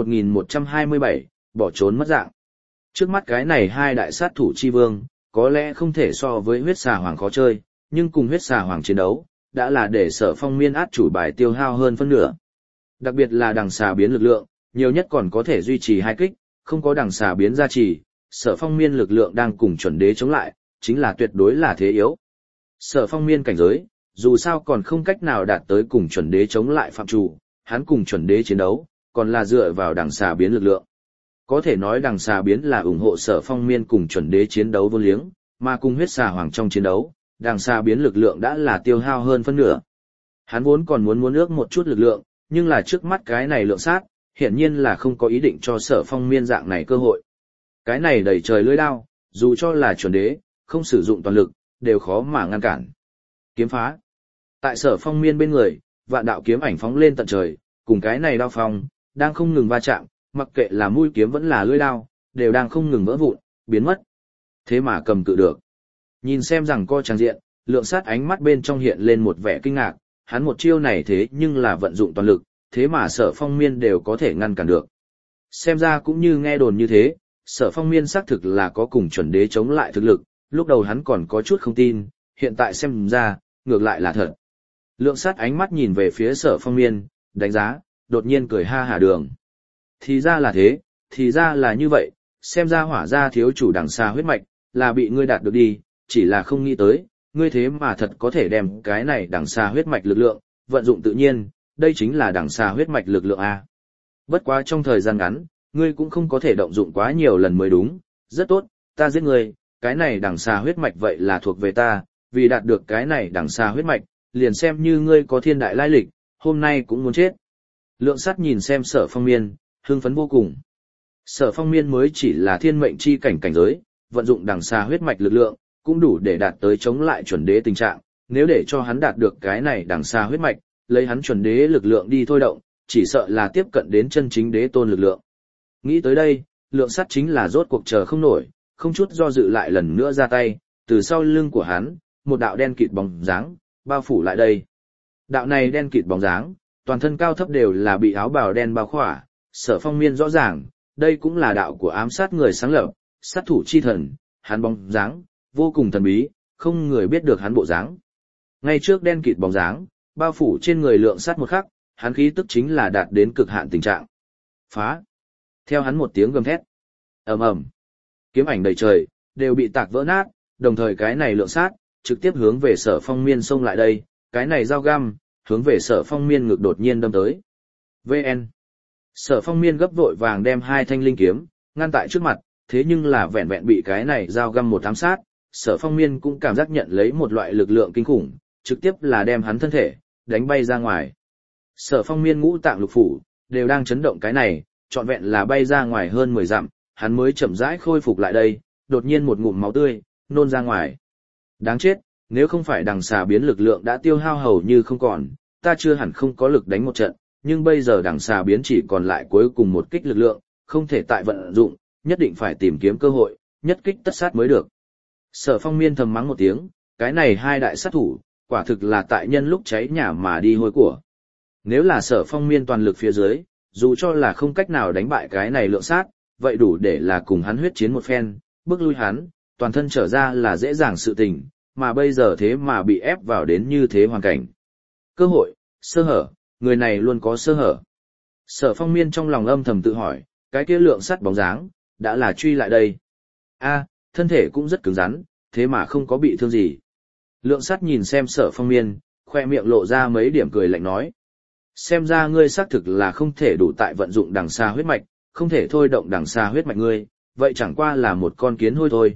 1127, bỏ trốn mất dạng. Trước mắt cái này hai đại sát thủ chi vương, có lẽ không thể so với huyết xà hoàng khó chơi, nhưng cùng huyết xà hoàng chiến đấu, đã là để Sở Phong Miên át chủ bài tiêu hao hơn phân nửa. Đặc biệt là đằng xà biến lực lượng, nhiều nhất còn có thể duy trì hai kích, không có đằng xà biến gia trì, Sở Phong Miên lực lượng đang cùng chuẩn đế chống lại, chính là tuyệt đối là thế yếu. Sở Phong Miên cảnh giới, dù sao còn không cách nào đạt tới cùng chuẩn đế chống lại phạm chủ, hắn cùng chuẩn đế chiến đấu, còn là dựa vào đằng xà biến lực lượng. Có thể nói đằng xà biến là ủng hộ Sở Phong Miên cùng chuẩn đế chiến đấu vô liếng, mà cùng huyết xà hoàng trong chiến đấu, đằng xà biến lực lượng đã là tiêu hao hơn phân nửa. Hắn vốn còn muốn ước một chút lực lượng, nhưng là trước mắt cái này lượng sát, hiển nhiên là không có ý định cho Sở Phong Miên dạng này cơ hội. Cái này đẩy trời lưỡi đao, dù cho là chuẩn đế, không sử dụng toàn lực, đều khó mà ngăn cản. Kiếm phá. Tại Sở Phong Miên bên người, vạn đạo kiếm ảnh phóng lên tận trời, cùng cái này đao phong, đang không ngừng va chạm, mặc kệ là mũi kiếm vẫn là lưỡi đao, đều đang không ngừng vỡ vụn, biến mất. Thế mà cầm cự được. Nhìn xem rằng co tràng diện, lượng sát ánh mắt bên trong hiện lên một vẻ kinh ngạc, hắn một chiêu này thế nhưng là vận dụng toàn lực, thế mà Sở Phong Miên đều có thể ngăn cản được. Xem ra cũng như nghe đồn như thế, Sở Phong Miên xác thực là có cùng chuẩn đế chống lại thực lực, lúc đầu hắn còn có chút không tin, hiện tại xem ra, ngược lại là thật. Lượng sát ánh mắt nhìn về phía Sở Phong Miên, đánh giá, đột nhiên cười ha hả đường. Thì ra là thế, thì ra là như vậy, xem ra hỏa ra thiếu chủ đằng xa huyết mạch, là bị ngươi đạt được đi, chỉ là không nghĩ tới, ngươi thế mà thật có thể đem cái này đằng xa huyết mạch lực lượng, vận dụng tự nhiên, đây chính là đằng xa huyết mạch lực lượng A. Bất quá trong thời gian ngắn, ngươi cũng không có thể động dụng quá nhiều lần mới đúng, rất tốt, ta giết ngươi, cái này đằng xa huyết mạch vậy là thuộc về ta, vì đạt được cái này đằng xa huyết mạch, liền xem như ngươi có thiên đại lai lịch, hôm nay cũng muốn chết. Lượng sát nhìn xem Sở Phong Miên, hưng phấn vô cùng. Sở Phong Miên mới chỉ là thiên mệnh chi cảnh cảnh giới, vận dụng đằng xa huyết mạch lực lượng, cũng đủ để đạt tới chống lại chuẩn đế tình trạng, nếu để cho hắn đạt được cái này đằng xa huyết mạch, lấy hắn chuẩn đế lực lượng đi thôi động, chỉ sợ là tiếp cận đến chân chính đế tôn lực lượng. Nghĩ tới đây, lượng sắt chính là rốt cuộc chờ không nổi, không chút do dự lại lần nữa ra tay, từ sau lưng của hắn, một đạo đen kịt bóng dáng, bao phủ lại đây. Đạo này đen kịt bóng dáng, toàn thân cao thấp đều là bị áo bào đen bao khỏa, Sở Phong Miên rõ ràng, đây cũng là đạo của ám sát người sáng lập, sát thủ chi thần, hắn bóng dáng, vô cùng thần bí, không người biết được hắn bộ dáng. Ngay trước đen kịt bóng dáng, bao phủ trên người lượng sắt một khắc, hắn khí tức chính là đạt đến cực hạn tình trạng. Phá! Theo hắn một tiếng gầm thét. Ầm ầm. Kiếm ảnh đầy trời, đều bị tạc vỡ nát, đồng thời cái này lượng sát, trực tiếp hướng về Sở Phong Miên xông lại đây, cái này dao găm, hướng về Sở Phong Miên ngực đột nhiên đâm tới. VN. Sở Phong Miên gấp vội vàng đem hai thanh linh kiếm, ngăn tại trước mặt, thế nhưng là vẹn vẹn bị cái này dao găm một ám sát, Sở Phong Miên cũng cảm giác nhận lấy một loại lực lượng kinh khủng, trực tiếp là đem hắn thân thể, đánh bay ra ngoài. Sở Phong Miên ngũ tạng lục phủ, đều đang chấn động cái này, trọn vẹn là bay ra ngoài hơn 10 dặm, hắn mới chậm rãi khôi phục lại đây, đột nhiên một ngụm máu tươi, nôn ra ngoài. Đáng chết, nếu không phải đằng xà biến lực lượng đã tiêu hao hầu như không còn, ta chưa hẳn không có lực đánh một trận, nhưng bây giờ đằng xà biến chỉ còn lại cuối cùng một kích lực lượng, không thể tại vận dụng, nhất định phải tìm kiếm cơ hội, nhất kích tất sát mới được. Sở Phong Miên thầm mắng một tiếng, cái này hai đại sát thủ, quả thực là tại nhân lúc cháy nhà mà đi hôi của. Nếu là Sở Phong Miên toàn lực phía dưới, dù cho là không cách nào đánh bại cái này lượng sát, vậy đủ để là cùng hắn huyết chiến một phen, bước lui hắn, toàn thân trở ra là dễ dàng sự tình, mà bây giờ thế mà bị ép vào đến như thế hoàn cảnh. Cơ hội, sơ hở, người này luôn có sơ hở. Sở Phong Miên trong lòng âm thầm tự hỏi, cái kia lượng sắt bóng dáng, đã là truy lại đây. A, thân thể cũng rất cứng rắn, thế mà không có bị thương gì. Lượng sắt nhìn xem Sở Phong Miên, khoe miệng lộ ra mấy điểm cười lạnh nói. Xem ra ngươi xác thực là không thể đủ tại vận dụng đằng xa huyết mạch, không thể thôi động đằng xa huyết mạch ngươi, vậy chẳng qua là một con kiến hôi thôi,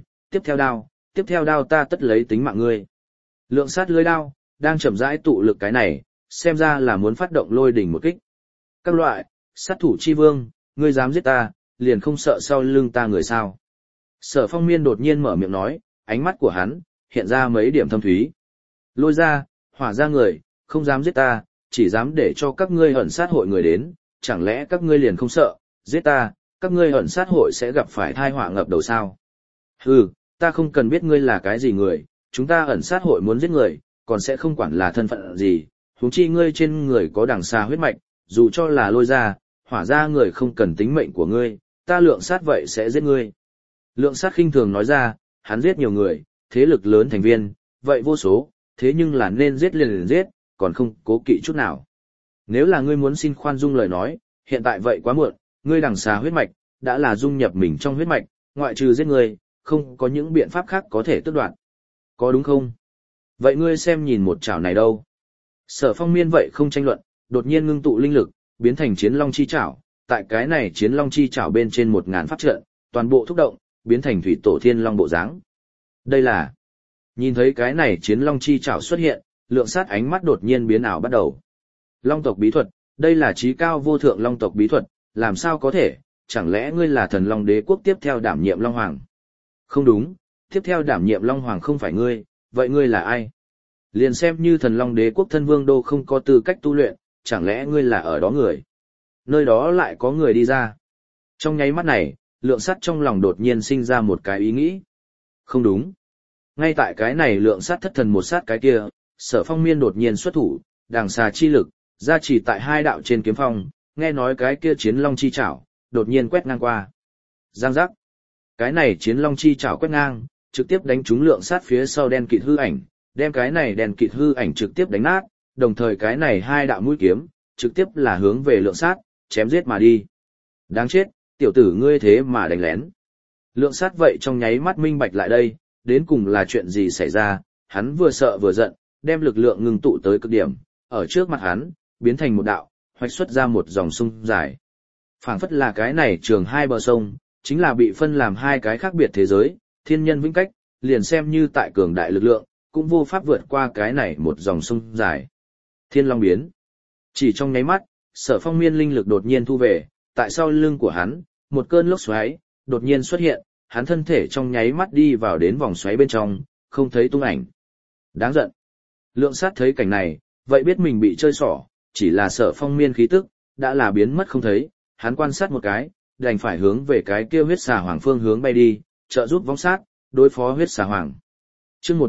tiếp theo đao ta tất lấy tính mạng ngươi. Lượng sát lưới đao, đang chậm rãi tụ lực cái này, xem ra là muốn phát động lôi đỉnh một kích. Các loại, sát thủ chi vương, ngươi dám giết ta, liền không sợ sau lưng ta người sao. Sở Phong Miên đột nhiên mở miệng nói, ánh mắt của hắn, hiện ra mấy điểm thâm thúy. Lôi ra, hỏa ra người, không dám giết ta, chỉ dám để cho các ngươi ẩn sát hội người đến, chẳng lẽ các ngươi liền không sợ, giết ta, các ngươi ẩn sát hội sẽ gặp phải thai họa ngập đầu sao? Hừ, ta không cần biết ngươi là cái gì người, chúng ta ẩn sát hội muốn giết người, còn sẽ không quản là thân phận gì, huống chi ngươi trên người có đằng xa huyết mạch, dù cho là lôi ra, hỏa ra người không cần tính mệnh của ngươi, ta lượng sát vậy sẽ giết ngươi. Lượng sát khinh thường nói ra, hắn giết nhiều người, thế lực lớn thành viên, vậy vô số, thế nhưng là nên giết liền giết, còn không cố kỵ chút nào. Nếu là ngươi muốn xin khoan dung lời nói, hiện tại vậy quá muộn, ngươi đằng xà huyết mạch, đã là dung nhập mình trong huyết mạch, ngoại trừ giết ngươi, không có những biện pháp khác có thể tước đoạt. Có đúng không? Vậy ngươi xem nhìn một chảo này đâu? Sở Phong Miên vậy không tranh luận, đột nhiên ngưng tụ linh lực, biến thành chiến long chi chảo, tại cái này chiến long chi chảo bên trên 1000 pháp trận, toàn bộ thúc động, biến thành thủy tổ thiên long bộ dáng. Đây là, nhìn thấy cái này chiến long chi chảo xuất hiện, lượng sát ánh mắt đột nhiên biến ảo bắt đầu. Long tộc bí thuật, đây là trí cao vô thượng long tộc bí thuật, làm sao có thể, chẳng lẽ ngươi là thần long đế quốc tiếp theo đảm nhiệm long hoàng? Không đúng, tiếp theo đảm nhiệm long hoàng không phải ngươi, vậy ngươi là ai? Liền xem như thần long đế quốc thân vương đô không có tư cách tu luyện, chẳng lẽ ngươi là ở đó người? Nơi đó lại có người đi ra. Trong nháy mắt này, lượng sắt trong lòng đột nhiên sinh ra một cái ý nghĩ. Không đúng. Ngay tại cái này lượng sát thất thần một sát cái kia, Sở Phong Miên đột nhiên xuất thủ, đàng xà chi lực, ra chỉ tại hai đạo trên kiếm phong, nghe nói cái kia chiến long chi chảo, đột nhiên quét ngang qua. Giang giác. Cái này chiến long chi chảo quét ngang, trực tiếp đánh trúng lượng sát phía sau đen kịt hư ảnh, đem cái này đen kịt hư ảnh trực tiếp đánh nát, đồng thời cái này hai đạo mũi kiếm, trực tiếp là hướng về lượng sát, chém giết mà đi. Đáng chết, tiểu tử ngươi thế mà đánh lén. Lượng sát vậy trong nháy mắt minh bạch lại đây, đến cùng là chuyện gì xảy ra, hắn vừa sợ vừa giận, đem lực lượng ngừng tụ tới cực điểm, ở trước mặt hắn, biến thành một đạo, hoạch xuất ra một dòng sông dài. Phảng phất là cái này trường hai bờ sông, chính là bị phân làm hai cái khác biệt thế giới, thiên nhân vĩnh cách, liền xem như tại cường đại lực lượng, cũng vô pháp vượt qua cái này một dòng sông dài. Thiên Long biến. Chỉ trong nháy mắt, Sở Phong Miên linh lực đột nhiên thu về, tại sau lưng của hắn, một cơn lốc xoáy đột nhiên xuất hiện, hắn thân thể trong nháy mắt đi vào đến vòng xoáy bên trong, không thấy tung ảnh. Đáng giận. Lượng sát thấy cảnh này, vậy biết mình bị chơi xỏ, chỉ là Sở Phong Miên khí tức, đã là biến mất không thấy, hắn quan sát một cái, đành phải hướng về cái kia huyết xà hoàng phương hướng bay đi, trợ giúp vong sát, đối phó huyết xà hoàng. Chương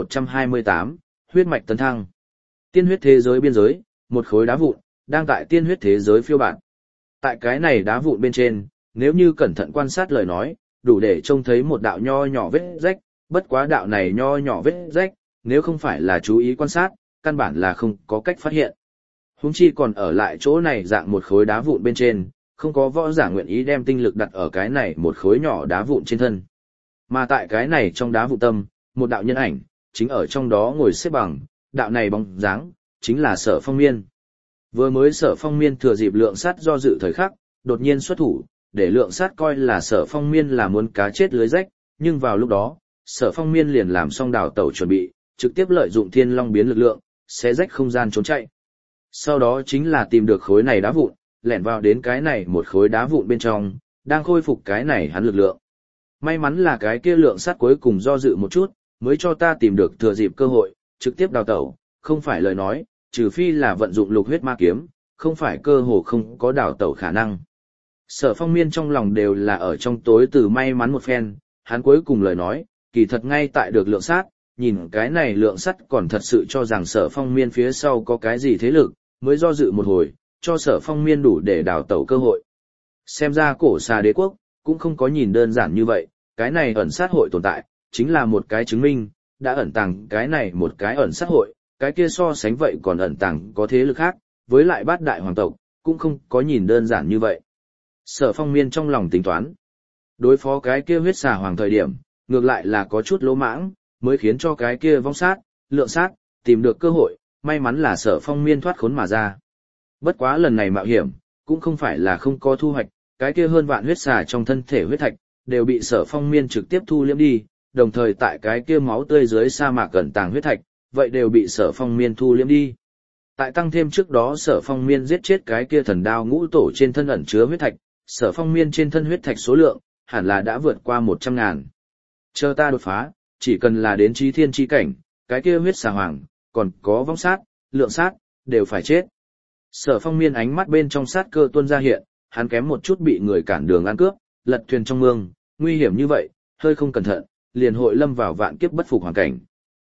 1128, huyết mạch tấn thăng. Tiên huyết thế giới biên giới, một khối đá vụn, đang tại tiên huyết thế giới phiêu bạt. Tại cái này đá vụn bên trên, nếu như cẩn thận quan sát lời nói, đủ để trông thấy một đạo nho nhỏ vết rách, bất quá đạo này nho nhỏ vết rách, nếu không phải là chú ý quan sát, căn bản là không có cách phát hiện. Huống chi còn ở lại chỗ này dạng một khối đá vụn bên trên, không có võ giả nguyện ý đem tinh lực đặt ở cái này một khối nhỏ đá vụn trên thân. Mà tại cái này trong đá vụn tâm, một đạo nhân ảnh, chính ở trong đó ngồi xếp bằng, đạo này bóng dáng, chính là Sở Phong Miên. Vừa mới Sở Phong Miên thừa dịp lượng sát do dự thời khắc, đột nhiên xuất thủ, để lượng sát coi là Sở Phong Miên là muốn cá chết lưới rách, nhưng vào lúc đó, Sở Phong Miên liền làm xong đào tẩu chuẩn bị, trực tiếp lợi dụng Thiên Long biến lực lượng, xé rách không gian trốn chạy. Sau đó chính là tìm được khối này đá vụn, lẻn vào đến cái này một khối đá vụn bên trong, đang khôi phục cái này hắn lực lượng. May mắn là cái kia lượng sát cuối cùng do dự một chút, mới cho ta tìm được thừa dịp cơ hội, trực tiếp đào tẩu, không phải lời nói, trừ phi là vận dụng lục huyết ma kiếm, không phải cơ hồ không có đào tẩu khả năng. Sở Phong Miên trong lòng đều là ở trong tối từ may mắn một phen, hắn cuối cùng lời nói, kỳ thật ngay tại được lượng sát, nhìn cái này lượng sắt còn thật sự cho rằng Sở Phong Miên phía sau có cái gì thế lực, mới do dự một hồi, cho Sở Phong Miên đủ để đào tẩu cơ hội. Xem ra cổ xà đế quốc, cũng không có nhìn đơn giản như vậy, cái này ẩn sát hội tồn tại, chính là một cái chứng minh, đã ẩn tàng cái này một cái ẩn sát hội, cái kia so sánh vậy còn ẩn tàng có thế lực khác, với lại bát đại hoàng tộc, cũng không có nhìn đơn giản như vậy. Sở Phong Miên trong lòng tính toán, đối phó cái kia huyết xà hoàng thời điểm, ngược lại là có chút lỗ mãng, mới khiến cho cái kia vong sát, lượng sát, tìm được cơ hội, may mắn là Sở Phong Miên thoát khốn mà ra. Bất quá lần này mạo hiểm, cũng không phải là không có thu hoạch, cái kia hơn vạn huyết xà trong thân thể huyết thạch, đều bị Sở Phong Miên trực tiếp thu liễm đi, đồng thời tại cái kia máu tươi dưới sa mạc cẩn tàng huyết thạch, vậy đều bị Sở Phong Miên thu liễm đi. Tại tăng thêm trước đó Sở Phong Miên giết chết cái kia thần đao ngũ tổ trên thân ẩn chứa huyết thạch, Sở Phong Miên trên thân huyết thạch số lượng, hẳn là đã vượt qua 100.000. Chờ ta đột phá, chỉ cần là đến chí thiên chi cảnh, cái kia huyết xà hoàng, còn có vong sát, lượng sát, đều phải chết. Sở Phong Miên ánh mắt bên trong sát cơ tuôn ra hiện, hắn kém một chút bị người cản đường ăn cướp, lật thuyền trong mương, nguy hiểm như vậy, hơi không cẩn thận, liền hội lâm vào vạn kiếp bất phục hoàn cảnh.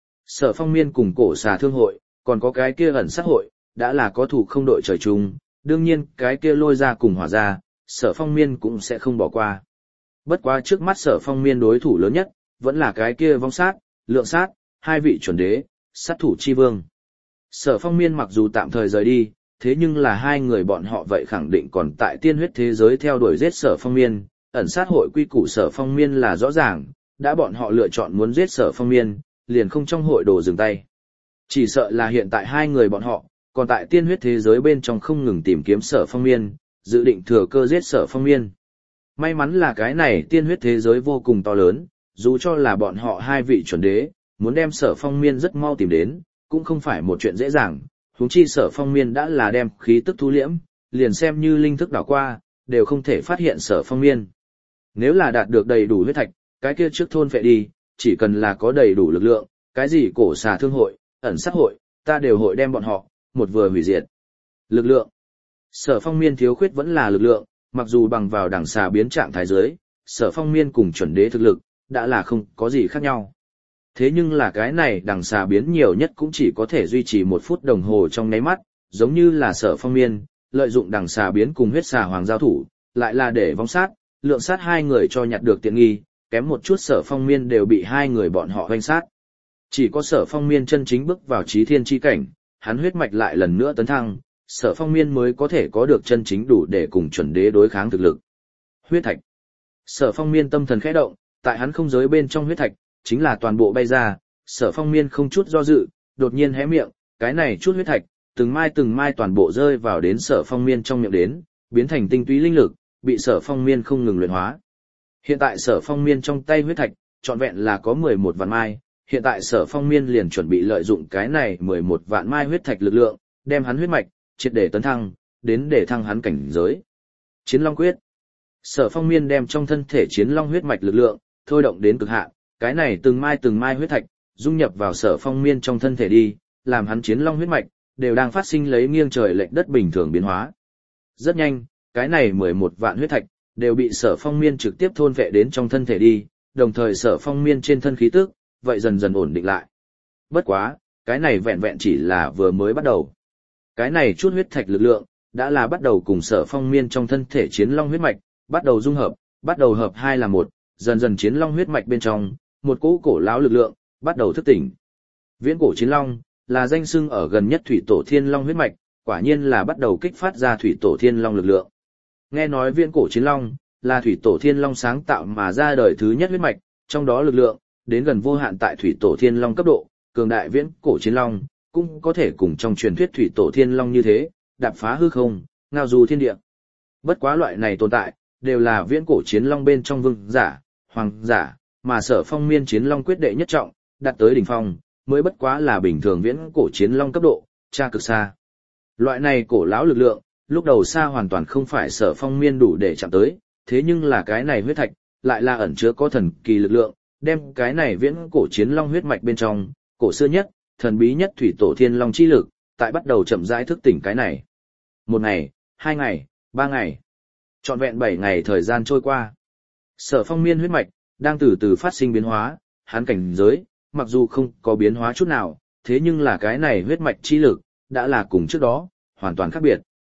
Sở Phong Miên cùng cổ xà thương hội, còn có cái kia ẩn sát hội, đã là có thủ không đội trời chung, đương nhiên cái kia lôi ra cùng hỏa ra, Sở Phong Miên cũng sẽ không bỏ qua. Bất quá trước mắt Sở Phong Miên đối thủ lớn nhất, vẫn là cái kia vong sát, lượng sát, hai vị chuẩn đế, sát thủ chi vương. Sở Phong Miên mặc dù tạm thời rời đi, thế nhưng là hai người bọn họ vậy khẳng định còn tại tiên huyết thế giới theo đuổi giết Sở Phong Miên, ẩn sát hội quy củ Sở Phong Miên là rõ ràng, đã bọn họ lựa chọn muốn giết Sở Phong Miên, liền không trong hội đồ dừng tay. Chỉ sợ là hiện tại hai người bọn họ, còn tại tiên huyết thế giới bên trong không ngừng tìm kiếm Sở Phong Miên, dự định thừa cơ giết Sở Phong Miên. May mắn là cái này tiên huyết thế giới vô cùng to lớn, dù cho là bọn họ hai vị chuẩn đế, muốn đem Sở Phong Miên rất mau tìm đến, cũng không phải một chuyện dễ dàng, huống chi Sở Phong Miên đã là đem khí tức thu liễm, liền xem như linh thức đảo qua, đều không thể phát hiện Sở Phong Miên. Nếu là đạt được đầy đủ huyết thạch, cái kia trước thôn phệ đi, chỉ cần là có đầy đủ lực lượng, cái gì cổ xà thương hội, ẩn sát hội, ta đều hội đem bọn họ, một vừa hủy diệt. Lực lượng. Sở Phong Miên thiếu khuyết vẫn là lực lượng, mặc dù bằng vào đằng xà biến trạng thái dưới, Sở Phong Miên cùng chuẩn đế thực lực, đã là không có gì khác nhau. Thế nhưng là cái này đằng xà biến nhiều nhất cũng chỉ có thể duy trì 1 phút đồng hồ trong nháy mắt, giống như là Sở Phong Miên, lợi dụng đằng xà biến cùng huyết xà hoàng giao thủ, lại là để vong sát, lượng sát hai người cho nhặt được tiện nghi, kém một chút Sở Phong Miên đều bị hai người bọn họ hoành sát. Chỉ có Sở Phong Miên chân chính bước vào chí thiên chi cảnh, hắn huyết mạch lại lần nữa tấn thăng, Sở Phong Miên mới có thể có được chân chính đủ để cùng chuẩn đế đối kháng thực lực. Huyết thạch. Sở Phong Miên tâm thần khẽ động, tại hắn không giới bên trong huyết thạch, chính là toàn bộ bay ra, Sở Phong Miên không chút do dự, đột nhiên hé miệng, cái này chút huyết thạch, từng mai toàn bộ rơi vào đến Sở Phong Miên trong miệng đến, biến thành tinh túy linh lực, bị Sở Phong Miên không ngừng luyện hóa. Hiện tại Sở Phong Miên trong tay huyết thạch, trọn vẹn là có 11 vạn mai, hiện tại Sở Phong Miên liền chuẩn bị lợi dụng cái này 11 vạn mai huyết thạch lực lượng, đem hắn huyết mạch triệt để tấn thăng, đến để thăng hắn cảnh giới. Chiến Long Quyết. Sở Phong Miên đem trong thân thể Chiến Long huyết mạch lực lượng thôi động đến cực hạn, cái này từng mai huyết thạch dung nhập vào Sở Phong Miên trong thân thể đi, làm hắn Chiến Long huyết mạch đều đang phát sinh lấy nghiêng trời lệch đất bình thường biến hóa. Rất nhanh, cái này 11 vạn huyết thạch đều bị Sở Phong Miên trực tiếp thôn vệ đến trong thân thể đi, đồng thời Sở Phong Miên trên thân khí tức vậy dần dần ổn định lại. Bất quá, cái này vẹn vẹn chỉ là vừa mới bắt đầu. Cái này chút huyết thạch lực lượng đã là bắt đầu cùng Sở Phong Miên trong thân thể Chiến Long huyết mạch bắt đầu dung hợp, bắt đầu hợp hai là một, dần dần Chiến Long huyết mạch bên trong một cỗ cổ lão lực lượng bắt đầu thức tỉnh. Viễn cổ Chiến Long là danh xưng ở gần nhất Thủy Tổ Thiên Long huyết mạch, quả nhiên là bắt đầu kích phát ra Thủy Tổ Thiên Long lực lượng. Nghe nói Viễn cổ Chiến Long là Thủy Tổ Thiên Long sáng tạo mà ra đời thứ nhất huyết mạch, trong đó lực lượng đến gần vô hạn tại Thủy Tổ Thiên Long cấp độ, cường đại Viễn cổ Chiến Long cũng có thể cùng trong truyền thuyết Thủy Tổ Thiên Long như thế, đạp phá hư không, ngao du thiên địa. Bất quá loại này tồn tại đều là Viễn cổ Chiến Long bên trong vương giả, hoàng giả, mà Sở Phong Miên Chiến Long quyết đệ nhất trọng, đạt tới đỉnh phong, mới bất quá là bình thường Viễn cổ Chiến Long cấp độ, tra cực xa. Loại này cổ lão lực lượng, lúc đầu xa hoàn toàn không phải Sở Phong Miên đủ để chạm tới, thế nhưng là cái này huyết thạch, lại là ẩn chứa có thần kỳ lực lượng, đem cái này Viễn cổ Chiến Long huyết mạch bên trong, cổ xưa nhất, thần bí nhất Thủy Tổ Thiên Long chi lực, tại bắt đầu chậm rãi thức tỉnh cái này. 1 ngày, 2 ngày, 3 ngày, trọn vẹn 7 ngày thời gian trôi qua. Sở Phong Miên huyết mạch đang từ từ phát sinh biến hóa, hắn cảnh giới mặc dù không có biến hóa chút nào, thế nhưng là cái này huyết mạch chi lực đã là cùng trước đó hoàn toàn khác biệt.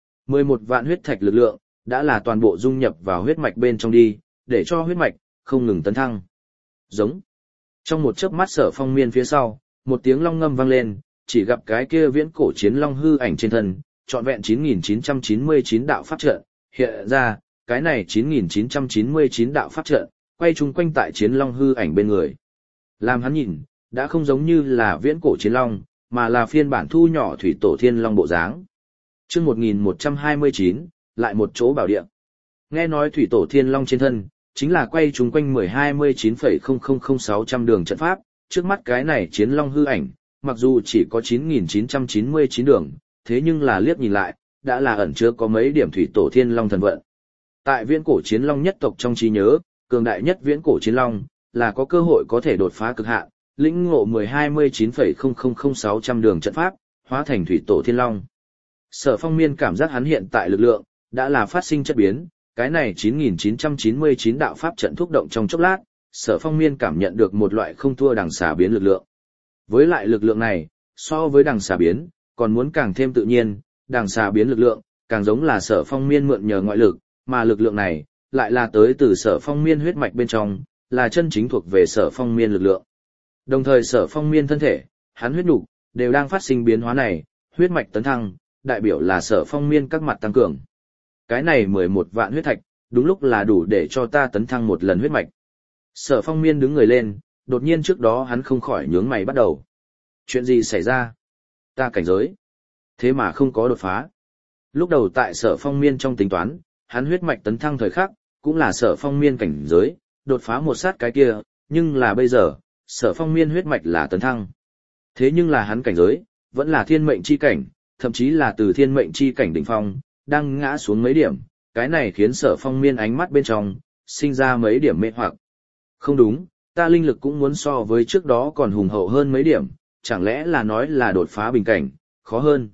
11 vạn huyết thạch lực lượng đã là toàn bộ dung nhập vào huyết mạch bên trong đi, để cho huyết mạch không ngừng tấn thăng. Giống. Trong một chớp mắt Sở Phong Miên phía sau, một tiếng long ngâm vang lên, chỉ gặp cái kia viễn cổ Chiến Long hư ảnh trên thân, trọn vẹn 9999 đạo pháp trận hiện ra, cái này 9999 đạo pháp trận quay chung quanh tại Chiến Long hư ảnh bên người. Làm hắn nhìn, đã không giống như là viễn cổ Chiến Long, mà là phiên bản thu nhỏ Thủy Tổ Thiên Long bộ dáng. chương 1129, lại một chỗ bảo địa. Nghe nói thủy tổ thiên long trên thân, chính là quay chúng quanh 10-29,000-600 đường trận pháp, trước mắt cái này chiến long hư ảnh, mặc dù chỉ có 9.999 đường, thế nhưng là liếc nhìn lại, đã là ẩn chứa có mấy điểm thủy tổ thiên long thần vận. Tại viễn cổ chiến long nhất tộc trong trí nhớ, cường đại nhất viễn cổ chiến long, là có cơ hội có thể đột phá cực hạn, lĩnh ngộ 10-29,000-600 đường trận pháp, hóa thành thủy tổ thiên long. Sở Phong Miên cảm giác hắn hiện tại lực lượng, đã là phát sinh chất biến, cái này 9.999 đạo pháp trận thúc động trong chốc lát, Sở Phong Miên cảm nhận được một loại không thua đằng xà biến lực lượng. Với lại lực lượng này, so với đằng xà biến, còn muốn càng thêm tự nhiên, đằng xà biến lực lượng, càng giống là Sở Phong Miên mượn nhờ ngoại lực, mà lực lượng này, lại là tới từ Sở Phong Miên huyết mạch bên trong, là chân chính thuộc về Sở Phong Miên lực lượng. Đồng thời Sở Phong Miên thân thể, hắn huyết nục đều đang phát sinh biến hóa này, huyết mạch tấn thăng, đại biểu là Sở Phong Miên các mặt tăng cường. Cái này 11 vạn huyết thạch, đúng lúc là đủ để cho ta tấn thăng một lần huyết mạch. Sở Phong Miên đứng người lên, đột nhiên trước đó hắn không khỏi nhướng mày bắt đầu. Chuyện gì xảy ra? Ta cảnh giới. Thế mà không có đột phá. Lúc đầu tại Sở Phong Miên trong tính toán, hắn huyết mạch tấn thăng thời khắc, cũng là Sở Phong Miên cảnh giới, đột phá một sát cái kia, nhưng là bây giờ, Sở Phong Miên huyết mạch là tấn thăng. Thế nhưng là hắn cảnh giới, vẫn là thiên mệnh chi cảnh, thậm chí là từ thiên mệnh chi cảnh đỉnh phong, đang ngã xuống mấy điểm, cái này khiến Sở Phong Miên ánh mắt bên trong, sinh ra mấy điểm mê hoặc. Không đúng, ta linh lực cũng muốn so với trước đó còn hùng hậu hơn mấy điểm, chẳng lẽ là nói là đột phá bình cảnh, khó hơn.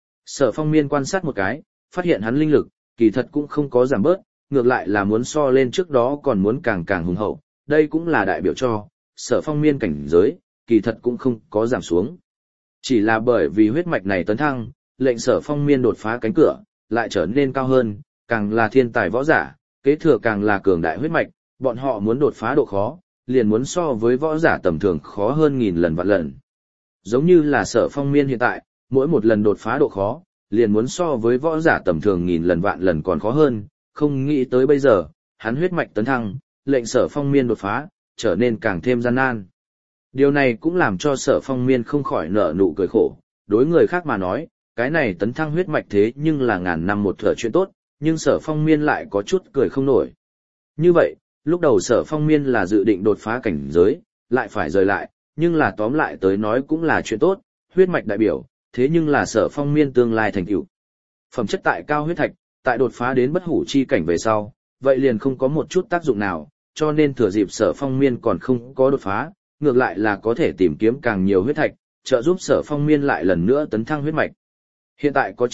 Sở Phong Miên quan sát một cái, phát hiện hắn linh lực, kỳ thật cũng không có giảm bớt, ngược lại là muốn so lên trước đó còn muốn càng càng hùng hậu, đây cũng là đại biểu cho, Sở Phong Miên cảnh giới, kỳ thật cũng không có giảm xuống. Chỉ là bởi vì huyết mạch này tấn thăng, lệnh Sở Phong Miên đột phá cánh cửa, lại trở nên cao hơn, càng là thiên tài võ giả, kế thừa càng là cường đại huyết mạch, bọn họ muốn đột phá độ khó, liền muốn so với võ giả tầm thường khó hơn nghìn lần vạn lần. Giống như là Sở Phong Miên hiện tại, mỗi một lần đột phá độ khó, liền muốn so với võ giả tầm thường nghìn lần vạn lần còn khó hơn, không nghĩ tới bây giờ, hắn huyết mạch tấn thăng, lệnh Sở Phong Miên đột phá, trở nên càng thêm gian nan. Điều này cũng làm cho Sở Phong Miên không khỏi nở nụ cười khổ, đối người khác mà nói, cái này tấn thăng huyết mạch thế nhưng là ngàn năm một thửa chuyện tốt, nhưng Sở Phong Miên lại có chút cười không nổi. Như vậy, lúc đầu Sở Phong Miên là dự định đột phá cảnh giới, lại phải rời lại, nhưng là tóm lại tới nói cũng là chuyện tốt, huyết mạch đại biểu, thế nhưng là Sở Phong Miên tương lai thành tựu. Phẩm chất tại cao huyết thạch, tại đột phá đến bất hủ chi cảnh về sau, vậy liền không có một chút tác dụng nào, cho nên thừa dịp Sở Phong Miên còn không có đột phá, ngược lại là có thể tìm kiếm càng nhiều huyết thạch, trợ giúp Sở Phong Miên lại lần nữa tấn thăng huyết mạch. Hiện tại có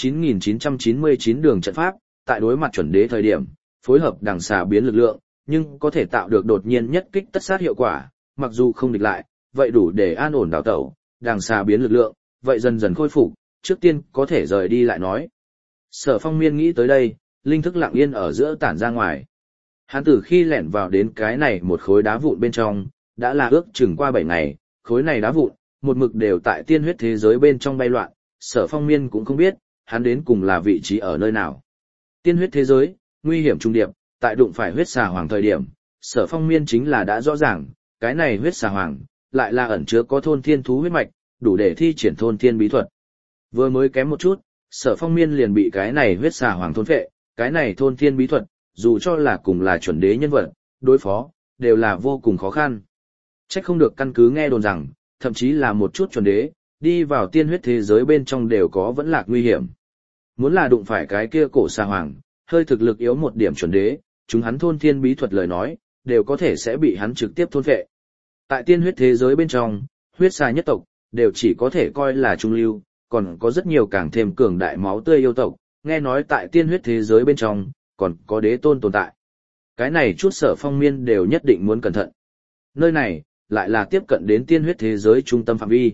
9.999 đường trận pháp, tại đối mặt chuẩn đế thời điểm, phối hợp đằng xà biến lực lượng, nhưng có thể tạo được đột nhiên nhất kích tất sát hiệu quả, mặc dù không địch lại, vậy đủ để an ổn đào tẩu, đằng xà biến lực lượng, vậy dần dần khôi phục, trước tiên có thể rời đi lại nói. Sở Phong Miên nghĩ tới đây, linh thức lặng yên ở giữa tản ra ngoài. Hắn từ khi lẻn vào đến cái này một khối đá vụn bên trong, đã là ước chừng qua 7 ngày, khối này đá vụn, một mực đều tại tiên huyết thế giới bên trong bay loạn, Sở Phong Miên cũng không biết, hắn đến cùng là vị trí ở nơi nào. Tiên huyết thế giới, nguy hiểm trung điệp, tại đụng phải huyết xà hoàng thời điểm, Sở Phong Miên chính là đã rõ ràng, cái này huyết xà hoàng, lại là ẩn chứa có thôn thiên thú huyết mạch, đủ để thi triển thôn thiên bí thuật. Vừa mới kém một chút, Sở Phong Miên liền bị cái này huyết xà hoàng thôn phệ, cái này thôn thiên bí thuật, dù cho là cùng là chuẩn đế nhân vật, đối phó, đều là vô cùng khó khăn. Chắc không được căn cứ nghe đồn rằng, thậm chí là một chút chuẩn đế, đi vào tiên huyết thế giới bên trong đều có vẫn lạc nguy hiểm. Muốn là đụng phải cái kia cổ xà hoàng, hơi thực lực yếu một điểm chuẩn đế, chúng hắn thôn thiên bí thuật lời nói, đều có thể sẽ bị hắn trực tiếp thôn phệ. Tại tiên huyết thế giới bên trong, huyết xà nhất tộc, đều chỉ có thể coi là trung lưu, còn có rất nhiều càng thêm cường đại máu tươi yêu tộc, nghe nói tại tiên huyết thế giới bên trong, còn có đế tôn tồn tại. Cái này chút Sở Phong Miên đều nhất định muốn cẩn thận. Nơi này, lại là tiếp cận đến tiên huyết thế giới trung tâm phạm vi.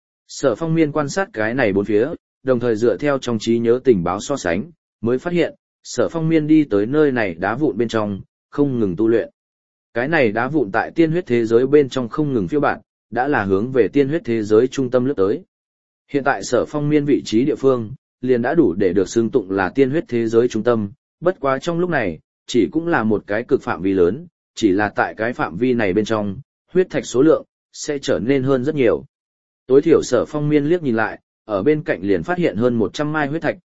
Sở Phong Miên quan sát cái này bốn phía, đồng thời dựa theo trong trí nhớ tình báo so sánh, mới phát hiện, Sở Phong Miên đi tới nơi này đá vụn bên trong, không ngừng tu luyện. Cái này đá vụn tại tiên huyết thế giới bên trong không ngừng phiêu bạt, đã là hướng về tiên huyết thế giới trung tâm lướt tới. Hiện tại Sở Phong Miên vị trí địa phương, liền đã đủ để được xưng tụng là tiên huyết thế giới trung tâm, bất quá trong lúc này, chỉ cũng là một cái cực phạm vi lớn, chỉ là tại cái phạm vi này bên trong, huyết thạch số lượng, sẽ trở nên hơn rất nhiều. Tối thiểu Sở Phong Miên liếc nhìn lại, ở bên cạnh liền phát hiện hơn 100 mai huyết thạch,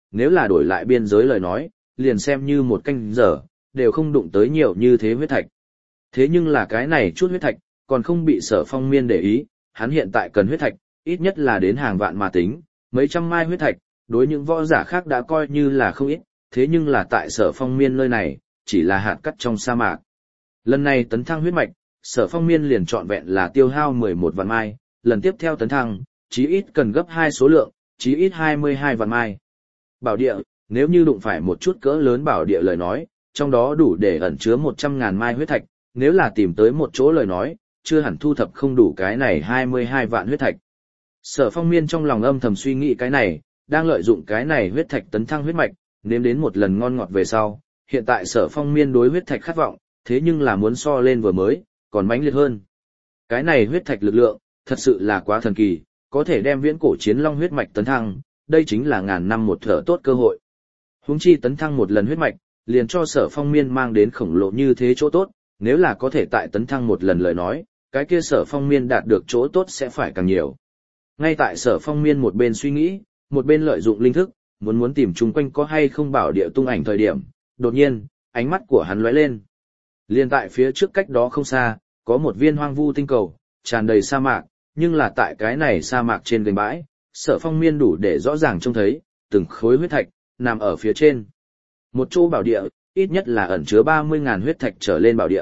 nếu là đổi lại biên giới lời nói, liền xem như một canh giờ, đều không đụng tới nhiều như thế huyết thạch. Thế nhưng là cái này chút huyết thạch, còn không bị Sở Phong Miên để ý, hắn hiện tại cần huyết thạch, ít nhất là đến hàng vạn mà tính, mấy trăm mai huyết thạch, đối những võ giả khác đã coi như là không ít, thế nhưng là tại Sở Phong Miên nơi này, chỉ là hạt cát trong sa mạc. Lần này tấn thăng huyết mạch, Sở Phong Miên liền trọn vẹn là tiêu hao 11 vạn mai, lần tiếp theo tấn thăng, chí ít cần gấp 2 số lượng, chí ít 22 vạn mai. Bảo địa, nếu như đụng phải một chút cỡ lớn bảo địa lời nói, trong đó đủ để ẩn chứa 100.000 mai huyết thạch, nếu là tìm tới một chỗ lời nói, chưa hẳn thu thập không đủ cái này 22 vạn huyết thạch. Sở Phong Miên trong lòng âm thầm suy nghĩ cái này, đang lợi dụng cái này huyết thạch tấn thăng huyết mạch, nếm đến một lần ngon ngọt về sau, hiện tại Sở Phong Miên đối huyết thạch khát vọng, thế nhưng là muốn so lên vừa mới, còn mãnh liệt hơn. Cái này huyết thạch lực lượng, thật sự là quá thần kỳ, có thể đem viễn cổ chiến long huyết mạch tấn thăng, đây chính là ngàn năm một thở tốt cơ hội. Huống chi tấn thăng một lần huyết mạch, liền cho Sở Phong Miên mang đến khổng lồ như thế chỗ tốt, nếu là có thể tại tấn thăng một lần lời nói, cái kia Sở Phong Miên đạt được chỗ tốt sẽ phải càng nhiều. Ngay tại Sở Phong Miên một bên suy nghĩ, một bên lợi dụng linh thức, muốn tìm chung quanh có hay không bảo địa tung ảnh thời điểm, đột nhiên, ánh mắt của hắn lóe lên. Liên tại phía trước cách đó không xa, có một viên hoang vu tinh cầu, tràn đầy sa mạc, nhưng là tại cái này sa mạc trên gành bãi, Sở Phong Miên đủ để rõ ràng trông thấy, từng khối huyết thạch, nằm ở phía trên. Một chỗ bảo địa, ít nhất là ẩn chứa 30.000 huyết thạch trở lên bảo địa.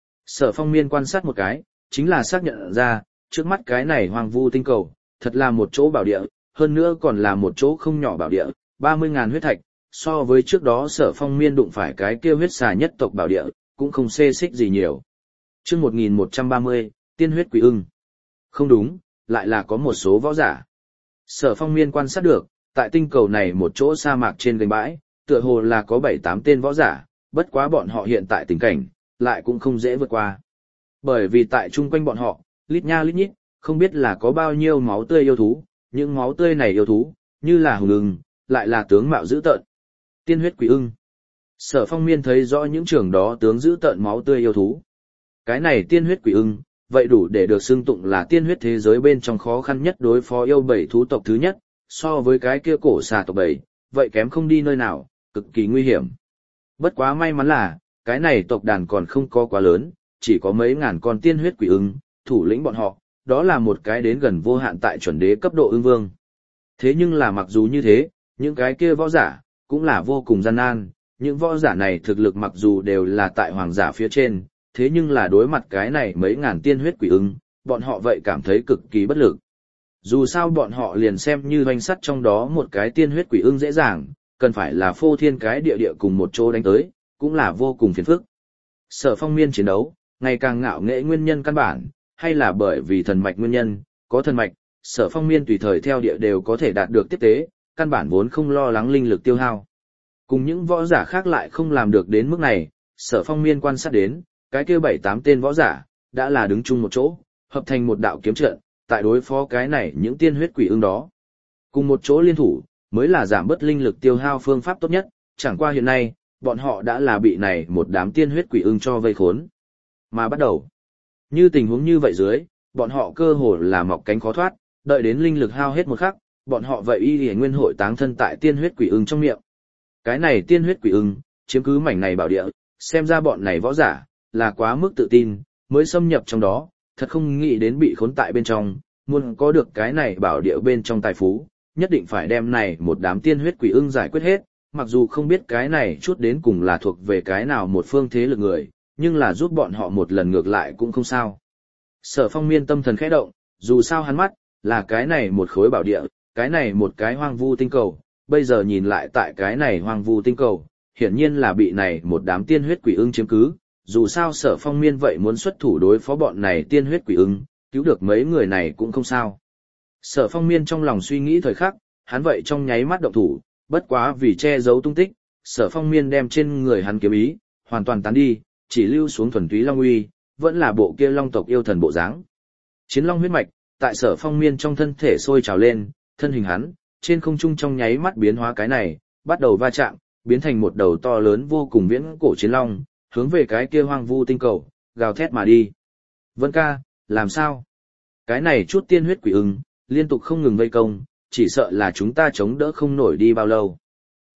Sở Phong Miên quan sát một cái, chính là xác nhận ra, trước mắt cái này hoang vu tinh cầu, thật là một chỗ bảo địa, hơn nữa còn là một chỗ không nhỏ bảo địa, 30.000 huyết thạch, so với trước đó Sở Phong Miên đụng phải cái kia huyết xà nhất tộc bảo địa, cũng không xê xích gì nhiều. Chương 1130, tiên huyết quỷ ưng. Không đúng, lại là có một số võ giả. Sở Phong Miên quan sát được, tại tinh cầu này một chỗ sa mạc trên gành bãi, tựa hồ là có 7-8 tên võ giả, bất quá bọn họ hiện tại tình cảnh, lại cũng không dễ vượt qua. Bởi vì tại chung quanh bọn họ, lít nha lít nhít, không biết là có bao nhiêu máu tươi yêu thú, những máu tươi này yêu thú, như là hùng ưng, lại là tướng mạo dữ tợn. Tiên huyết quỷ ưng. Sở Phong Miên thấy rõ những trường đó tướng dữ tợn máu tươi yêu thú. Cái này tiên huyết quỷ ưng, vậy đủ để được xưng tụng là tiên huyết thế giới bên trong khó khăn nhất đối phó yêu bảy thú tộc thứ nhất, so với cái kia cổ xà tộc bảy, vậy kém không đi nơi nào, cực kỳ nguy hiểm. Bất quá may mắn là, cái này tộc đàn còn không có quá lớn, chỉ có mấy ngàn con tiên huyết quỷ ưng, thủ lĩnh bọn họ, đó là một cái đến gần vô hạn tại chuẩn đế cấp độ ưng vương. Thế nhưng là mặc dù như thế, những cái kia võ giả, cũng là vô cùng gian nan, những võ giả này thực lực mặc dù đều là tại hoàng giả phía trên, thế nhưng là đối mặt cái này mấy ngàn tiên huyết quỷ ưng, bọn họ vậy cảm thấy cực kỳ bất lực. Dù sao bọn họ liền xem như doanh sắt trong đó một cái tiên huyết quỷ ưng dễ dàng, cần phải là phô thiên cái địa địa cùng một chỗ đánh tới, cũng là vô cùng phiền phức. Sở Phong Miên chiến đấu, ngày càng ngạo nghệ nguyên nhân căn bản, hay là bởi vì thần mạch nguyên nhân, có thần mạch, Sở Phong Miên tùy thời theo địa đều có thể đạt được tiếp tế, căn bản vốn không lo lắng linh lực tiêu hao. Cùng những võ giả khác lại không làm được đến mức này, Sở Phong Miên quan sát đến, cái kia 7-8 tên võ giả, đã là đứng chung một chỗ, hợp thành một đạo kiếm trận, tại đối phó cái này những tiên huyết quỷ ưng đó. Cùng một chỗ liên thủ, mới là giảm bớt linh lực tiêu hao phương pháp tốt nhất, chẳng qua hiện nay, bọn họ đã là bị này một đám tiên huyết quỷ ưng cho vây khốn. Mà bắt đầu, như tình huống như vậy dưới, bọn họ cơ hồ là mọc cánh khó thoát, đợi đến linh lực hao hết một khắc, bọn họ vậy y lìa nguyên hội táng thân tại tiên huyết quỷ ưng trong miệng. Cái này tiên huyết quỷ ưng, chiếm cứ mảnh này bảo địa, xem ra bọn này võ giả, là quá mức tự tin, mới xâm nhập trong đó, thật không nghĩ đến bị khốn tại bên trong, muốn có được cái này bảo địa bên trong tài phú, nhất định phải đem này một đám tiên huyết quỷ ưng giải quyết hết, mặc dù không biết cái này chút đến cùng là thuộc về cái nào một phương thế lực người, nhưng là giúp bọn họ một lần ngược lại cũng không sao. Sở Phong Miên tâm thần khẽ động, dù sao hắn mắt, là cái này một khối bảo địa, cái này một cái hoang vu tinh cầu, bây giờ nhìn lại tại cái này hoang vu tinh cầu, hiển nhiên là bị này một đám tiên huyết quỷ ưng chiếm cứ, dù sao Sở Phong Miên vậy muốn xuất thủ đối phó bọn này tiên huyết quỷ ưng, cứu được mấy người này cũng không sao. Sở Phong Miên trong lòng suy nghĩ thời khắc, hắn vậy trong nháy mắt động thủ, bất quá vì che giấu tung tích, Sở Phong Miên đem trên người hắn kiếm ý hoàn toàn tán đi, chỉ lưu xuống thuần túy long uy, vẫn là bộ kia long tộc yêu thần bộ dáng. Chiến long huyết mạch, tại Sở Phong Miên trong thân thể sôi trào lên, thân hình hắn trên không trung trong nháy mắt biến hóa cái này, bắt đầu va chạm, biến thành một đầu to lớn vô cùng viễn cổ chiến long, hướng về cái kia hoang vu tinh cầu, gào thét mà đi. Vân ca, làm sao? Cái này chút tiên huyết quỷ ưng, liên tục không ngừng vây công, chỉ sợ là chúng ta chống đỡ không nổi đi bao lâu.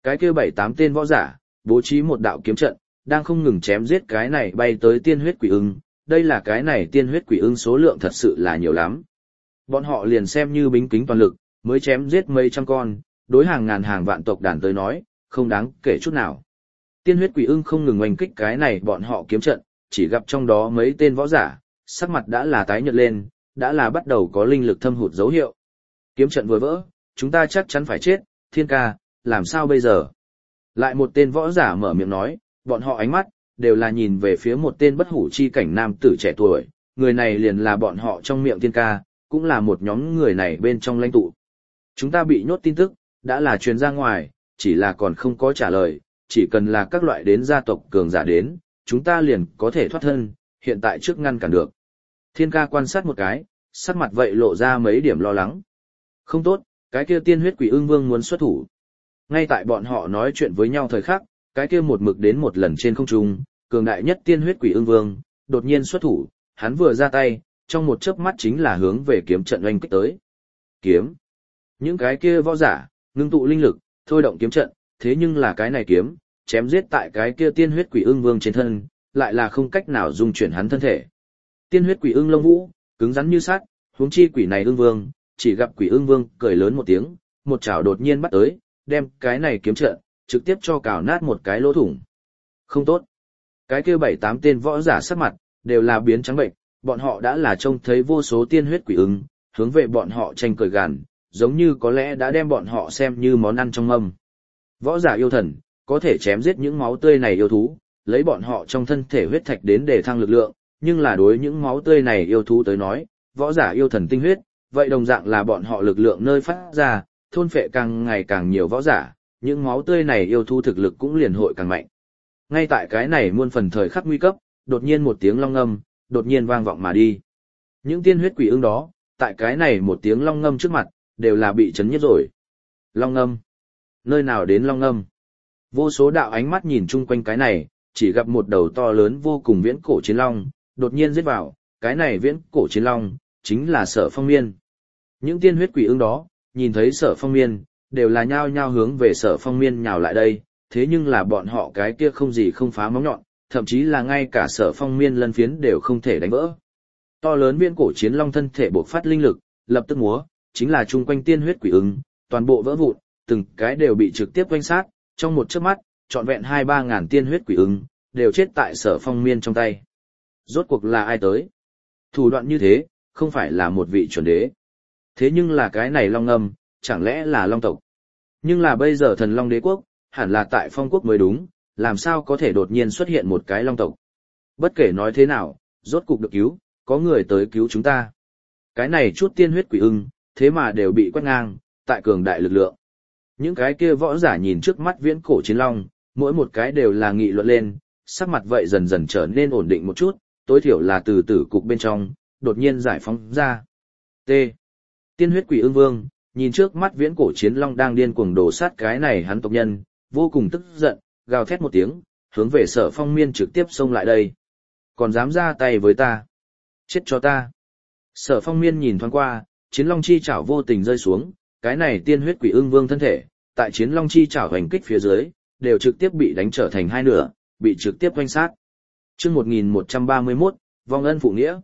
Cái kia 7-8 tên võ giả, bố trí một đạo kiếm trận, đang không ngừng chém giết cái này bay tới tiên huyết quỷ ưng, đây là cái này tiên huyết quỷ ưng số lượng thật sự là nhiều lắm. Bọn họ liền xem như bính kính toàn lực, mới chém giết mấy trăm con, đối hàng ngàn hàng vạn tộc đàn tới nói, không đáng kể chút nào. Tiên huyết quỷ ưng không ngừng oanh kích cái này bọn họ kiếm trận, chỉ gặp trong đó mấy tên võ giả, sắc mặt đã là tái nhợt lên, đã là bắt đầu có linh lực thâm hụt dấu hiệu. Kiếm trận vừa vỡ, chúng ta chắc chắn phải chết, Thiên ca, làm sao bây giờ? Lại một tên võ giả mở miệng nói, bọn họ ánh mắt, đều là nhìn về phía một tên bất hủ chi cảnh nam tử trẻ tuổi, người này liền là bọn họ trong miệng Thiên ca, cũng là một nhóm người này bên trong lãnh tụ. Chúng ta bị nhốt tin tức, đã là truyền ra ngoài, chỉ là còn không có trả lời, chỉ cần là các loại đến gia tộc cường giả đến, chúng ta liền có thể thoát thân, hiện tại trước ngăn cản được. Thiên ca quan sát một cái, sắc mặt vậy lộ ra mấy điểm lo lắng. Không tốt, cái kia tiên huyết quỷ ưng vương muốn xuất thủ. Ngay tại bọn họ nói chuyện với nhau thời khắc, cái kia một mực đến một lần trên không trung, cường đại nhất tiên huyết quỷ ưng vương, đột nhiên xuất thủ, hắn vừa ra tay, trong một chớp mắt chính là hướng về kiếm trận oanh kích tới. Kiếm. Những cái kia võ giả, ngưng tụ linh lực, thôi động kiếm trận, thế nhưng là cái này kiếm, chém giết tại cái kia tiên huyết quỷ ưng vương trên thân, lại là không cách nào dung chuyển hắn thân thể. Tiên huyết quỷ ưng lông vũ, cứng rắn như sắt, huống chi quỷ này ưng vương, chỉ gặp quỷ ưng vương cười lớn một tiếng, một chảo đột nhiên bắt tới, đem cái này kiếm trận trực tiếp cho cào nát một cái lỗ thủng. Không tốt. Cái kia 7-8 tên võ giả sắc mặt đều là biến trắng bệnh, bọn họ đã là trông thấy vô số tiên huyết quỷ ưng, hướng về bọn họ tranh cười gằn, giống như có lẽ đã đem bọn họ xem như món ăn trong mâm. Võ giả yêu thần, có thể chém giết những máu tươi này yêu thú, lấy bọn họ trong thân thể huyết thạch đến để thăng lực lượng, nhưng là đối những máu tươi này yêu thú tới nói, võ giả yêu thần tinh huyết, vậy đồng dạng là bọn họ lực lượng nơi phát ra, thôn phệ càng ngày càng nhiều võ giả, những máu tươi này yêu thú thực lực cũng liền hội càng mạnh. Ngay tại cái này muôn phần thời khắc nguy cấp, đột nhiên một tiếng long ngâm, đột nhiên vang vọng mà đi. Những tiên huyết quỷ ưng đó, tại cái này một tiếng long ngâm trước mặt, đều là bị chấn nhiếp rồi. Long ngâm. Nơi nào đến long ngâm? Vô số đạo ánh mắt nhìn chung quanh cái này, chỉ gặp một đầu to lớn vô cùng viễn cổ chiến long, đột nhiên giết vào, cái này viễn cổ chiến long, chính là Sở Phong Miên. Những tiên huyết quỷ ưng đó, nhìn thấy Sở Phong Miên, đều là nhao nhao hướng về Sở Phong Miên nhào lại đây, thế nhưng là bọn họ cái kia không gì không phá móng nhọn, thậm chí là ngay cả Sở Phong Miên lân phiến đều không thể đánh vỡ. To lớn viễn cổ chiến long thân thể bộc phát linh lực, lập tức múa, chính là chung quanh tiên huyết quỷ ưng, toàn bộ vỡ vụn, từng cái đều bị trực tiếp quanh sát, trong một chớp mắt, trọn vẹn 2-3 ngàn tiên huyết quỷ ưng, đều chết tại Sở Phong Miên trong tay. Rốt cuộc là ai tới? Thủ đoạn như thế, không phải là một vị chuẩn đế. Thế nhưng là cái này long ngâm, chẳng lẽ là long tộc? Nhưng là bây giờ thần long đế quốc, hẳn là tại phong quốc mới đúng, làm sao có thể đột nhiên xuất hiện một cái long tộc? Bất kể nói thế nào, rốt cuộc được cứu, có người tới cứu chúng ta. Cái này chút tiên huyết quỷ ưng, thế mà đều bị quét ngang, tại cường đại lực lượng. Những cái kia võ giả nhìn trước mắt viễn cổ chiến long, mỗi một cái đều là nghị luận lên, sắc mặt vậy dần dần trở nên ổn định một chút, tối thiểu là từ tử cục bên trong, đột nhiên giải phóng ra. T. Tiên huyết quỷ ưng vương, nhìn trước mắt viễn cổ chiến long đang điên cuồng đổ sát cái này hắn tộc nhân, vô cùng tức giận, gào thét một tiếng, hướng về Sở Phong Miên trực tiếp xông lại đây. Còn dám ra tay với ta? Chết cho ta! Sở Phong Miên nhìn thoáng qua, chiến long chi chảo vô tình rơi xuống, cái này tiên huyết quỷ ưng vương thân thể, tại chiến long chi chảo hành kích phía dưới, đều trực tiếp bị đánh trở thành hai nửa, bị trực tiếp quanh sát. Chương 1131, vong ân phụ nghĩa.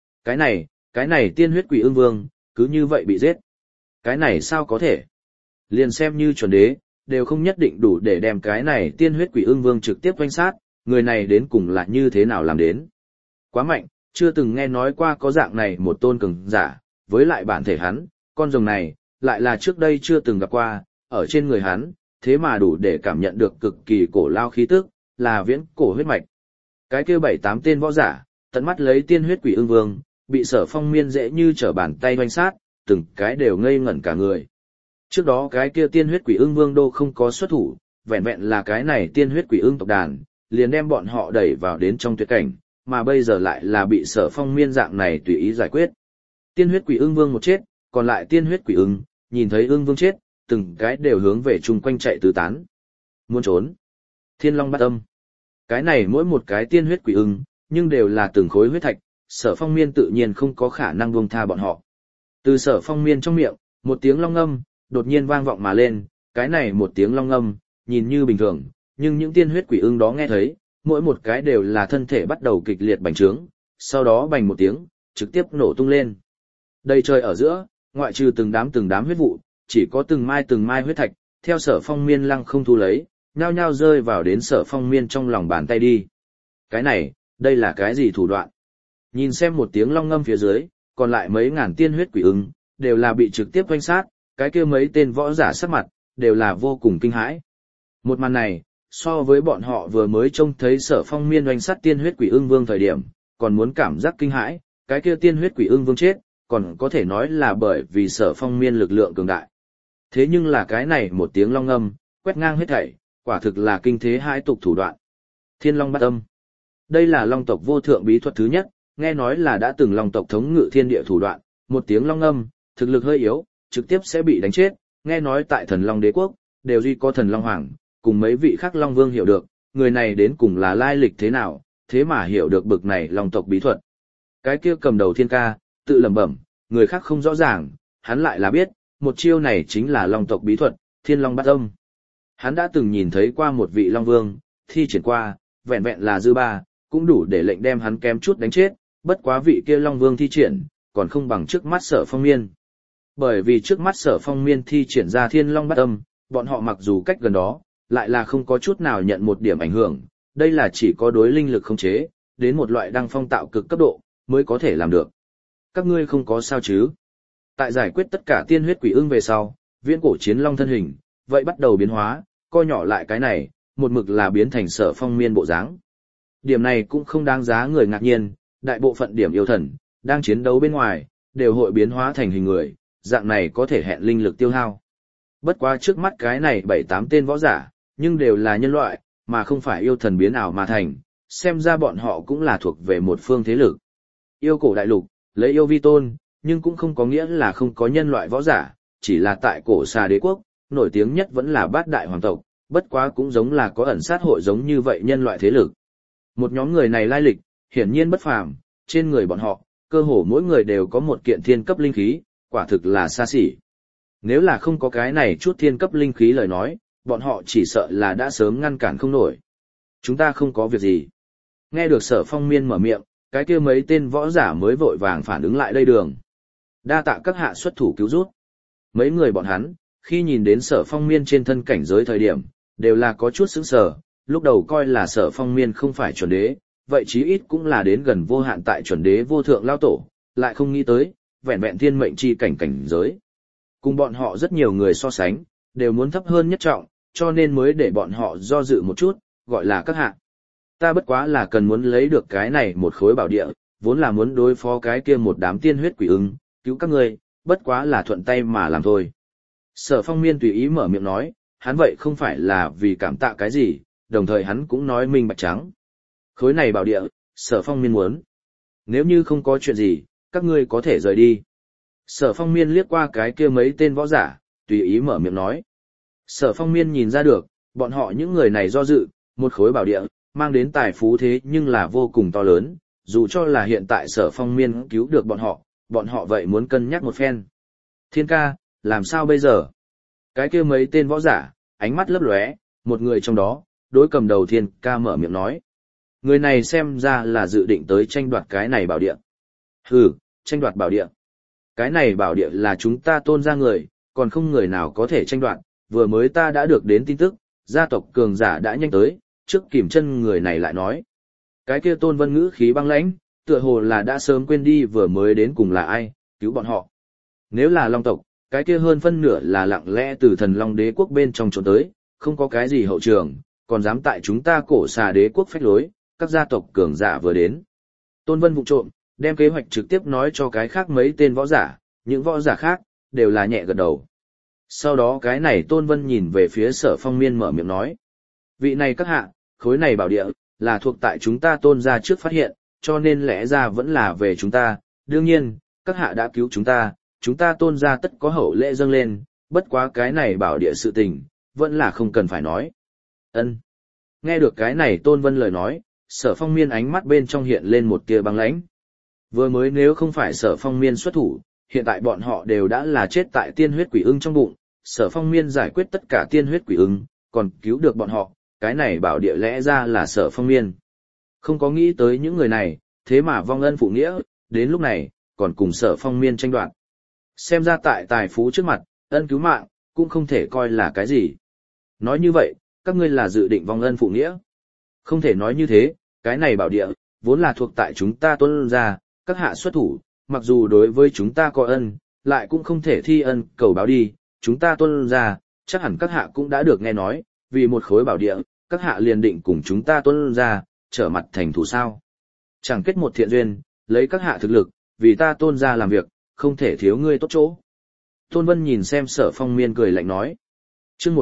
Cái này tiên huyết quỷ ưng vương, cứ như vậy bị giết. Cái này sao có thể? Liền xem như chuẩn đế, đều không nhất định đủ để đem cái này tiên huyết quỷ ưng vương trực tiếp quanh sát, người này đến cùng là như thế nào làm đến. Quá mạnh, chưa từng nghe nói qua có dạng này một tôn cường giả, với lại bản thể hắn, con rồng này, lại là trước đây chưa từng gặp qua, ở trên người hắn, thế mà đủ để cảm nhận được cực kỳ cổ lao khí tức, là viễn cổ huyết mạch. Cái kia 7-8 tên võ giả, tận mắt lấy tiên huyết quỷ ưng vương, bị Sở Phong Miên dễ như trở bàn tay hoành sát, từng cái đều ngây ngẩn cả người. Trước đó cái kia tiên huyết quỷ ưng vương đô không có xuất thủ, vẹn vẹn là cái này tiên huyết quỷ ưng tộc đàn, liền đem bọn họ đẩy vào đến trong tuyệt cảnh, mà bây giờ lại là bị Sở Phong Miên dạng này tùy ý giải quyết. Tiên huyết quỷ ưng vương một chết, còn lại tiên huyết quỷ ưng, nhìn thấy ưng vương chết, từng cái đều hướng về chung quanh chạy tứ tán. Muốn trốn. Thiên Long Bát Âm. Cái này mỗi một cái tiên huyết quỷ ưng, nhưng đều là từng khối huyết thạch, Sở Phong Miên tự nhiên không có khả năng buông tha bọn họ. Từ Sở Phong Miên trong miệng, một tiếng long ngâm, đột nhiên vang vọng mà lên, cái này một tiếng long ngâm, nhìn như bình thường, nhưng những tiên huyết quỷ ưng đó nghe thấy, mỗi một cái đều là thân thể bắt đầu kịch liệt bành trướng, sau đó bành một tiếng, trực tiếp nổ tung lên. Đầy trời ở giữa, ngoại trừ từng đám huyết vụ, chỉ có từng mai huyết thạch, theo Sở Phong Miên lăng không thu lấy, nhao nhao rơi vào đến Sở Phong Miên trong lòng bàn tay đi. Cái này, đây là cái gì thủ đoạn? Nhìn xem một tiếng long ngâm phía dưới, còn lại mấy ngàn tiên huyết quỷ ưng, đều là bị trực tiếp oanh sát, cái kia mấy tên võ giả sắc mặt, đều là vô cùng kinh hãi. Một màn này, so với bọn họ vừa mới trông thấy Sở Phong Miên oanh sát tiên huyết quỷ ưng vương thời điểm, còn muốn cảm giác kinh hãi, cái kia tiên huyết quỷ ưng vương chết, còn có thể nói là bởi vì Sở Phong Miên lực lượng cường đại. Thế nhưng là cái này một tiếng long ngâm, quét ngang hết thảy, quả thực là kinh thế hai tục thủ đoạn. Thiên Long Bát Âm. Đây là long tộc vô thượng bí thuật thứ nhất, nghe nói là đã từng long tộc thống ngự thiên địa thủ đoạn, một tiếng long ngâm, thực lực hơi yếu, trực tiếp sẽ bị đánh chết, nghe nói tại Thần Long Đế quốc, đều duy có Thần Long Hoàng, cùng mấy vị khác Long Vương hiểu được, người này đến cùng là lai lịch thế nào, thế mà hiểu được bực này long tộc bí thuật. Cái kia cầm đầu Thiên Ca, tự lẩm bẩm, người khác không rõ ràng, hắn lại là biết, một chiêu này chính là long tộc bí thuật, Thiên Long Bát Âm. Hắn đã từng nhìn thấy qua một vị Long Vương, thi triển qua, vẹn vẹn là dư ba, cũng đủ để lệnh đem hắn kém chút đánh chết, bất quá vị kia Long Vương thi triển, còn không bằng trước mắt Sở Phong Miên. Bởi vì trước mắt Sở Phong Miên thi triển ra Thiên Long Bát Âm, bọn họ mặc dù cách gần đó, lại là không có chút nào nhận một điểm ảnh hưởng, đây là chỉ có đối linh lực khống chế, đến một loại đăng phong tạo cực cấp độ, mới có thể làm được. Các ngươi không có sao chứ? Tại giải quyết tất cả tiên huyết quỷ ưng về sau, viễn cổ chiến long thân hình, vậy bắt đầu biến hóa, co nhỏ lại cái này, một mực là biến thành Sở Phong Miên bộ dáng. Điểm này cũng không đáng giá người ngạc nhiên, đại bộ phận điểm yêu thần, đang chiến đấu bên ngoài, đều hội biến hóa thành hình người, dạng này có thể hẹn linh lực tiêu hao. Bất quá trước mắt cái này 7-8 tên võ giả, nhưng đều là nhân loại, mà không phải yêu thần biến ảo mà thành, xem ra bọn họ cũng là thuộc về một phương thế lực. Yêu cổ đại lục, lấy yêu vi tôn, nhưng cũng không có nghĩa là không có nhân loại võ giả, chỉ là tại cổ xà đế quốc, nổi tiếng nhất vẫn là bát đại hoàng tộc, bất quá cũng giống là có ẩn sát hội giống như vậy nhân loại thế lực. Một nhóm người này lai lịch, hiển nhiên bất phàm, trên người bọn họ, cơ hồ mỗi người đều có một kiện thiên cấp linh khí, quả thực là xa xỉ. Nếu là không có cái này chút thiên cấp linh khí lời nói, bọn họ chỉ sợ là đã sớm ngăn cản không nổi. Chúng ta không có việc gì. Nghe được Sở Phong Miên mở miệng, cái kia mấy tên võ giả mới vội vàng phản ứng lại đây đường. Đa tạ các hạ xuất thủ cứu rút. Mấy người bọn hắn, khi nhìn đến Sở Phong Miên trên thân cảnh giới thời điểm, đều là có chút sững sờ, lúc đầu coi là Sở Phong Miên không phải chuẩn đế, vậy chí ít cũng là đến gần vô hạn tại chuẩn đế vô thượng lao tổ, lại không nghĩ tới, vẹn vẹn thiên mệnh chi cảnh giới. Cùng bọn họ rất nhiều người so sánh, đều muốn thấp hơn nhất trọng, cho nên mới để bọn họ do dự một chút, gọi là các hạ. Ta bất quá là cần muốn lấy được cái này một khối bảo địa, vốn là muốn đối phó cái kia một đám tiên huyết quỷ ưng, cứu các ngươi, bất quá là thuận tay mà làm thôi. Sở Phong Miên tùy ý mở miệng nói, hắn vậy không phải là vì cảm tạ cái gì, đồng thời hắn cũng nói minh bạch trắng. Khối này bảo địa, Sở Phong Miên muốn. Nếu như không có chuyện gì, các ngươi có thể rời đi. Sở Phong Miên liếc qua cái kia mấy tên võ giả, tùy ý mở miệng nói. Sở Phong Miên nhìn ra được, bọn họ những người này do dự, một khối bảo địa, mang đến tài phú thế nhưng là vô cùng to lớn, dù cho là hiện tại Sở Phong Miên cứu được bọn họ vậy muốn cân nhắc một phen. Thiên ca, làm sao bây giờ? Cái kia mấy tên võ giả, ánh mắt lấp lóe, một người trong đó, đối cầm đầu Thiên ca mở miệng nói. Người này xem ra là dự định tới tranh đoạt cái này bảo địa. Hừ, tranh đoạt bảo địa. Cái này bảo địa là chúng ta tôn ra người, còn không người nào có thể tranh đoạt, vừa mới ta đã được đến tin tức, gia tộc cường giả đã nhanh tới, trước kìm chân người này lại nói. Cái kia Tôn Vân ngữ khí băng lãnh, tựa hồ là đã sớm quên đi vừa mới đến cùng là ai, cứu bọn họ. Nếu là Long tộc, cái kia hơn phân nửa là lặng lẽ từ Thần Long đế quốc bên trong trốn tới, không có cái gì hậu trường, còn dám tại chúng ta cổ xà đế quốc phách lối, các gia tộc cường giả vừa đến. Tôn Vân vụ trộm, đem kế hoạch trực tiếp nói cho cái khác mấy tên võ giả, những võ giả khác, đều là nhẹ gật đầu. Sau đó cái này Tôn Vân nhìn về phía Sở Phong Miên mở miệng nói. Vị này các hạ, khối này bảo địa, là thuộc tại chúng ta Tôn gia trước phát hiện, cho nên lẽ ra vẫn là về chúng ta. Đương nhiên, các hạ đã cứu chúng ta Tôn gia tất có hậu lễ dâng lên, bất quá cái này bảo địa sự tình, vẫn là không cần phải nói. Ân. Nghe được cái này Tôn Vân lời nói, Sở Phong Miên ánh mắt bên trong hiện lên một tia băng lãnh. Vừa mới nếu không phải Sở Phong Miên xuất thủ, hiện tại bọn họ đều đã là chết tại tiên huyết quỷ ưng trong bụng. Sở Phong Miên giải quyết tất cả tiên huyết quỷ ưng, còn cứu được bọn họ, cái này bảo địa lẽ ra là Sở Phong Miên. Không có nghĩ tới những người này, thế mà vong ân phụ nghĩa, đến lúc này, còn cùng Sở Phong Miên tranh đoạt. Xem ra tại tài phú trước mặt, ân cứu mạng, cũng không thể coi là cái gì. Nói như vậy, các ngươi là dự định vong ân phụ nghĩa. Không thể nói như thế, cái này bảo địa, vốn là thuộc tại chúng ta Tôn gia, các hạ xuất thủ, mặc dù đối với chúng ta có ân, lại cũng không thể thi ân cầu báo đi, chúng ta Tôn gia, chắc hẳn các hạ cũng đã được nghe nói, vì một khối bảo địa, các hạ liền định cùng chúng ta Tôn gia, trở mặt thành thù sao. Chẳng kết một thiện duyên, lấy các hạ thực lực, vì ta Tôn gia làm việc, không thể thiếu ngươi tốt chỗ. Tôn Vân nhìn xem Sở Phong Miên cười lạnh nói. Chương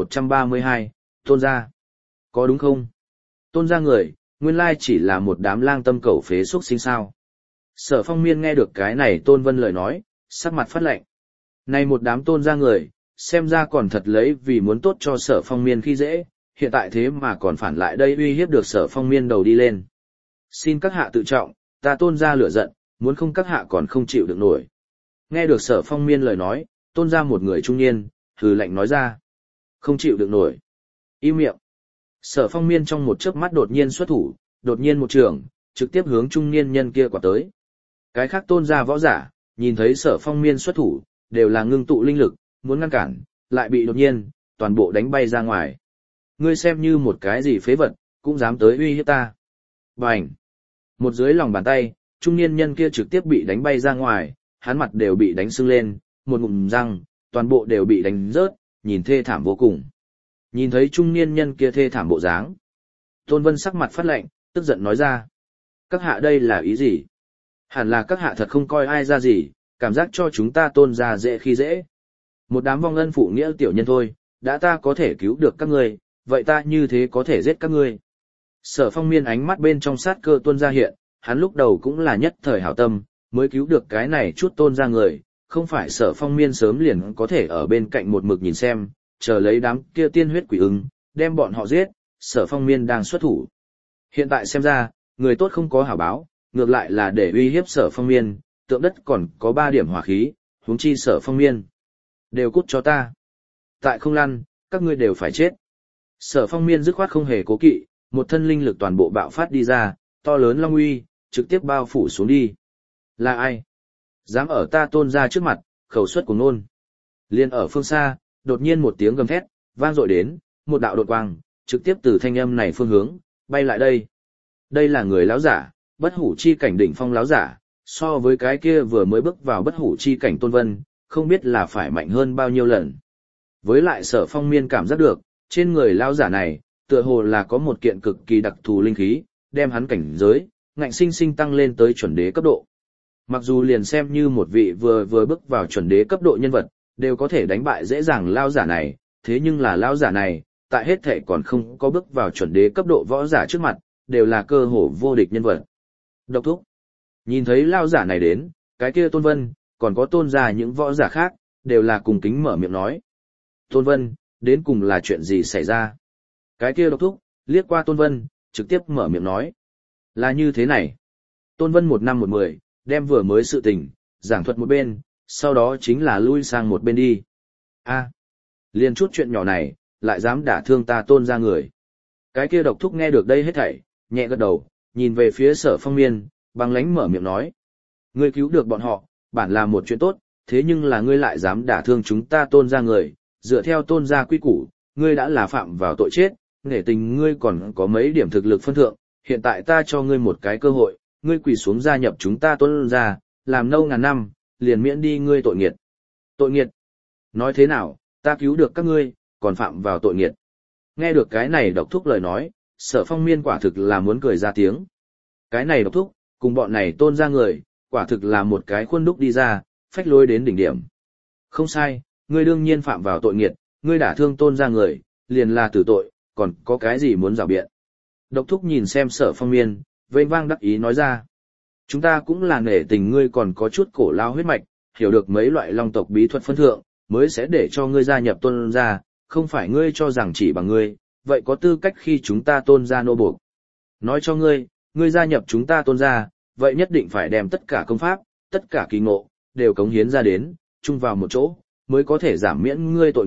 1132, Tôn gia. Có đúng không? Tôn gia người, nguyên lai chỉ là một đám lang tâm cẩu phế xuất sinh sao. Sở Phong Miên nghe được cái này Tôn Vân lời nói, sắc mặt phát lạnh. Này một đám Tôn gia người, xem ra còn thật lấy vì muốn tốt cho Sở Phong Miên khi dễ, hiện tại thế mà còn phản lại đây uy hiếp được Sở Phong Miên đầu đi lên. Xin các hạ tự trọng, ta Tôn gia lửa giận, muốn không các hạ còn không chịu được nổi. Nghe được Sở Phong Miên lời nói, Tôn gia một người trung niên, hừ lạnh nói ra. Không chịu được nổi. Im miệng. Sở Phong Miên trong một chớp mắt đột nhiên xuất thủ, đột nhiên một trường, trực tiếp hướng trung niên nhân kia quả tới. Cái khác Tôn gia võ giả, nhìn thấy Sở Phong Miên xuất thủ, đều là ngưng tụ linh lực, muốn ngăn cản, lại bị đột nhiên, toàn bộ đánh bay ra ngoài. Ngươi xem như một cái gì phế vật, cũng dám tới uy hiếp ta. Bành! Một dưới lòng bàn tay, trung niên nhân kia trực tiếp bị đánh bay ra ngoài, hắn mặt đều bị đánh sưng lên, một ngụm răng, toàn bộ đều bị đánh rớt, nhìn thê thảm vô cùng. Nhìn thấy trung niên nhân kia thê thảm bộ dáng. Tôn Vân sắc mặt phát lạnh, tức giận nói ra. Các hạ đây là ý gì? Hẳn là các hạ thật không coi ai ra gì, cảm giác cho chúng ta Tôn gia dễ khi dễ. Một đám vong ân phụ nghĩa tiểu nhân thôi, đã ta có thể cứu được các ngươi, vậy ta như thế có thể giết các ngươi. Sở Phong Miên ánh mắt bên trong sát cơ tuôn ra hiện, hắn lúc đầu cũng là nhất thời hảo tâm, mới cứu được cái này chút Tôn gia người, không phải Sở Phong Miên sớm liền có thể ở bên cạnh một mực nhìn xem, chờ lấy đám kia tiên huyết quỷ ưng, đem bọn họ giết, Sở Phong Miên đang xuất thủ. Hiện tại xem ra, người tốt không có hảo báo, ngược lại là để uy hiếp Sở Phong Miên, tượng đất còn có 3 điểm hỏa khí, huống chi Sở Phong Miên. Đều cút cho ta. Tại không lăn, các ngươi đều phải chết. Sở Phong Miên dứt khoát không hề cố kỵ, một thân linh lực toàn bộ bạo phát đi ra, to lớn long uy, trực tiếp bao phủ xuống đi. Là ai? Dám ở ta Tôn gia trước mặt, khẩu suất của nôn. Liên ở phương xa, đột nhiên một tiếng gầm thét, vang dội đến, một đạo đột quang, trực tiếp từ thanh âm này phương hướng, bay lại đây. Đây là người láo giả, bất hủ chi cảnh đỉnh phong láo giả, so với cái kia vừa mới bước vào bất hủ chi cảnh Tôn Vân, không biết là phải mạnh hơn bao nhiêu lần. Với lại Sở Phong Miên cảm giác được, trên người láo giả này, tựa hồ là có một kiện cực kỳ đặc thù linh khí, đem hắn cảnh giới, ngạnh sinh sinh tăng lên tới chuẩn đế cấp độ. Mặc dù liền xem như một vị vừa bước vào chuẩn đế cấp độ nhân vật, đều có thể đánh bại dễ dàng lao giả này, thế nhưng là lao giả này, tại hết thể còn không có bước vào chuẩn đế cấp độ võ giả trước mặt, đều là cơ hồ vô địch nhân vật. Độc thúc. Nhìn thấy lao giả này đến, cái kia Tôn Vân, còn có Tôn gia những võ giả khác, đều là cùng kính mở miệng nói. Tôn Vân, đến cùng là chuyện gì xảy ra? Cái kia độc thúc, liếc qua Tôn Vân, trực tiếp mở miệng nói. Là như thế này. Tôn Vân 1 năm 1 10, đem vừa mới sự tình, giảng thuật một bên, sau đó chính là lui sang một bên đi. Liền chút chuyện nhỏ này, lại dám đả thương ta Tôn gia người. Cái kia độc thúc nghe được đây hết thảy, nhẹ gật đầu, nhìn về phía Sở Phong Miên, băng lãnh mở miệng nói. Ngươi cứu được bọn họ, bản là một chuyện tốt, thế nhưng là ngươi lại dám đả thương chúng ta Tôn gia người, dựa theo Tôn gia quy củ, ngươi đã là phạm vào tội chết, nể tình ngươi còn có mấy điểm thực lực phân thượng, hiện tại ta cho ngươi một cái cơ hội, ngươi quỳ xuống gia nhập chúng ta Tôn gia, làm nâu ngàn năm, liền miễn đi ngươi tội nghiệt. Tội nghiệt? Nói thế nào, ta cứu được các ngươi, còn phạm vào tội nghiệt. Nghe được cái này độc thúc lời nói, Sở Phong Miên quả thực là muốn cười ra tiếng. Cái này độc thúc, cùng bọn này Tôn gia người, quả thực là một cái khuôn đúc đi ra, phách lối đến đỉnh điểm. Không sai, ngươi đương nhiên phạm vào tội nghiệt, ngươi đả thương Tôn gia người, liền là tử tội, còn có cái gì muốn rào biện. Độc thúc nhìn xem Sở Phong Miên, vênh vang đắc ý nói ra. Chúng ta cũng là nể tình ngươi còn có chút cổ lao huyết mạch, hiểu được mấy loại long tộc bí thuật phân thượng, mới sẽ để cho ngươi gia nhập Tôn gia, không phải ngươi cho rằng chỉ bằng ngươi, vậy có tư cách khi chúng ta Tôn gia nô buộc. Nói cho ngươi, ngươi gia nhập chúng ta Tôn gia, vậy nhất định phải đem tất cả công pháp, tất cả kỳ ngộ, đều cống hiến ra đến, chung vào một chỗ, mới có thể giảm miễn ngươi tội nghiệt,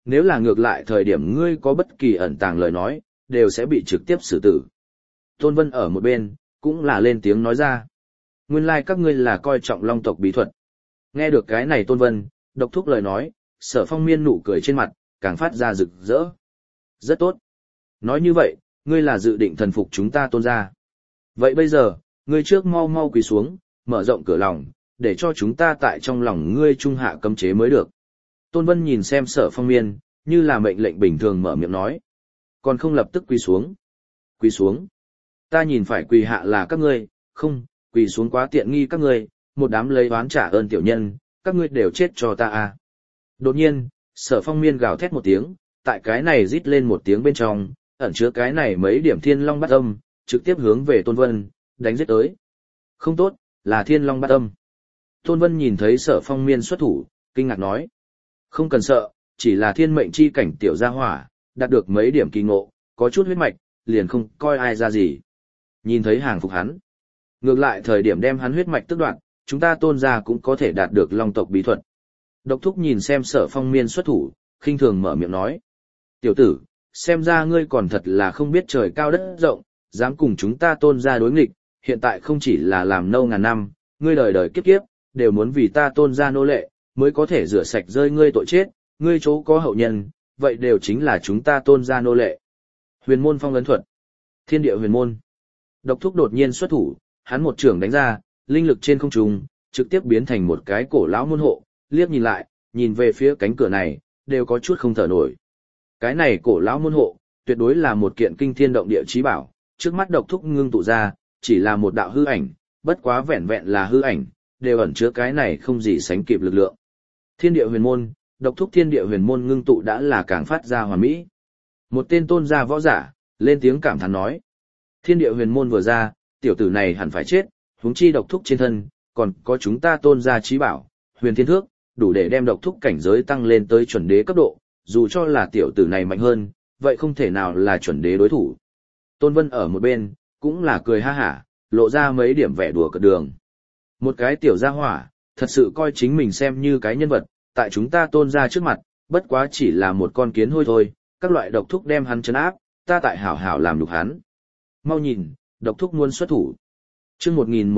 nếu là ngược lại thời điểm ngươi có bất kỳ ẩn tàng lời nói, đều sẽ bị trực tiếp xử tử. Tôn Vân ở một bên, cũng là lên tiếng nói ra. Nguyên lai các ngươi là coi trọng long tộc bí thuật. Nghe được cái này Tôn Vân, Độc Thúc lời nói, Sở Phong Miên nụ cười trên mặt, càng phát ra rực rỡ. Rất tốt. Nói như vậy, ngươi là dự định thần phục chúng ta Tôn gia. Vậy bây giờ, ngươi trước mau mau quỳ xuống, mở rộng cửa lòng, để cho chúng ta tại trong lòng ngươi trung hạ cấm chế mới được. Tôn Vân nhìn xem Sở Phong Miên, như là mệnh lệnh bình thường mở miệng nói. Còn không lập tức quỳ xuống. Quỳ xuống. Ta nhìn phải quỳ hạ là các ngươi, không, quỳ xuống quá tiện nghi các ngươi, một đám lấy oán trả ơn tiểu nhân, các ngươi đều chết cho ta à. Đột nhiên, Sở Phong Miên gào thét một tiếng, tại cái này rít lên một tiếng bên trong, ẩn chứa cái này mấy điểm thiên long bát âm, trực tiếp hướng về Tôn Vân, đánh giết tới. Không tốt, là thiên long bát âm. Tôn Vân nhìn thấy Sở Phong Miên xuất thủ, kinh ngạc nói. Không cần sợ, chỉ là thiên mệnh chi cảnh tiểu gia hỏa, đạt được mấy điểm kỳ ngộ, có chút huyết mạch, liền không coi ai ra gì. Nhìn thấy hàng phục hắn. Ngược lại thời điểm đem hắn huyết mạch tức đoạn, chúng ta Tôn gia cũng có thể đạt được long tộc bí thuật. Độc Thúc nhìn xem Sở Phong Miên xuất thủ, khinh thường mở miệng nói. Tiểu tử, xem ra ngươi còn thật là không biết trời cao đất rộng, dám cùng chúng ta Tôn gia đối nghịch, hiện tại không chỉ là làm nâu ngàn năm, ngươi đời đời kiếp kiếp, đều muốn vì ta Tôn gia nô lệ, mới có thể rửa sạch rơi ngươi tội chết, ngươi chỗ có hậu nhân, vậy đều chính là chúng ta Tôn gia nô lệ. Huyền môn phong ấn thuật. Thiên địa huyền môn. Độc Thúc đột nhiên xuất thủ, hắn một trường đánh ra, linh lực trên không trung, trực tiếp biến thành một cái cổ lão môn hộ, liếc nhìn lại, nhìn về phía cánh cửa này, đều có chút không thở nổi. Cái này cổ lão môn hộ, tuyệt đối là một kiện kinh thiên động địa chí bảo, trước mắt Độc Thúc ngưng tụ ra, chỉ là một đạo hư ảnh, bất quá vẹn vẹn là hư ảnh, đều ẩn chứa cái này không gì sánh kịp lực lượng. Thiên địa huyền môn, Độc Thúc thiên địa huyền môn ngưng tụ đã là càng phát ra hoàn mỹ. Một tên Tôn gia võ giả, lên tiếng cảm thán nói. Thiên địa huyền môn vừa ra, tiểu tử này hẳn phải chết, huống chi Độc Thúc trên thân, còn có chúng ta Tôn gia chí bảo, huyền thiên thước, đủ để đem Độc Thúc cảnh giới tăng lên tới chuẩn đế cấp độ, dù cho là tiểu tử này mạnh hơn, vậy không thể nào là chuẩn đế đối thủ. Tôn Vân ở một bên, cũng là cười ha hả, lộ ra mấy điểm vẻ đùa cợt đường. Một cái tiểu gia hỏa, thật sự coi chính mình xem như cái nhân vật, tại chúng ta Tôn gia trước mặt, bất quá chỉ là một con kiến hôi thôi, các loại Độc Thúc đem hắn trấn áp, ta tại hảo hảo làm nhục hắn. Mau nhìn, Độc Thúc muốn xuất thủ. Chương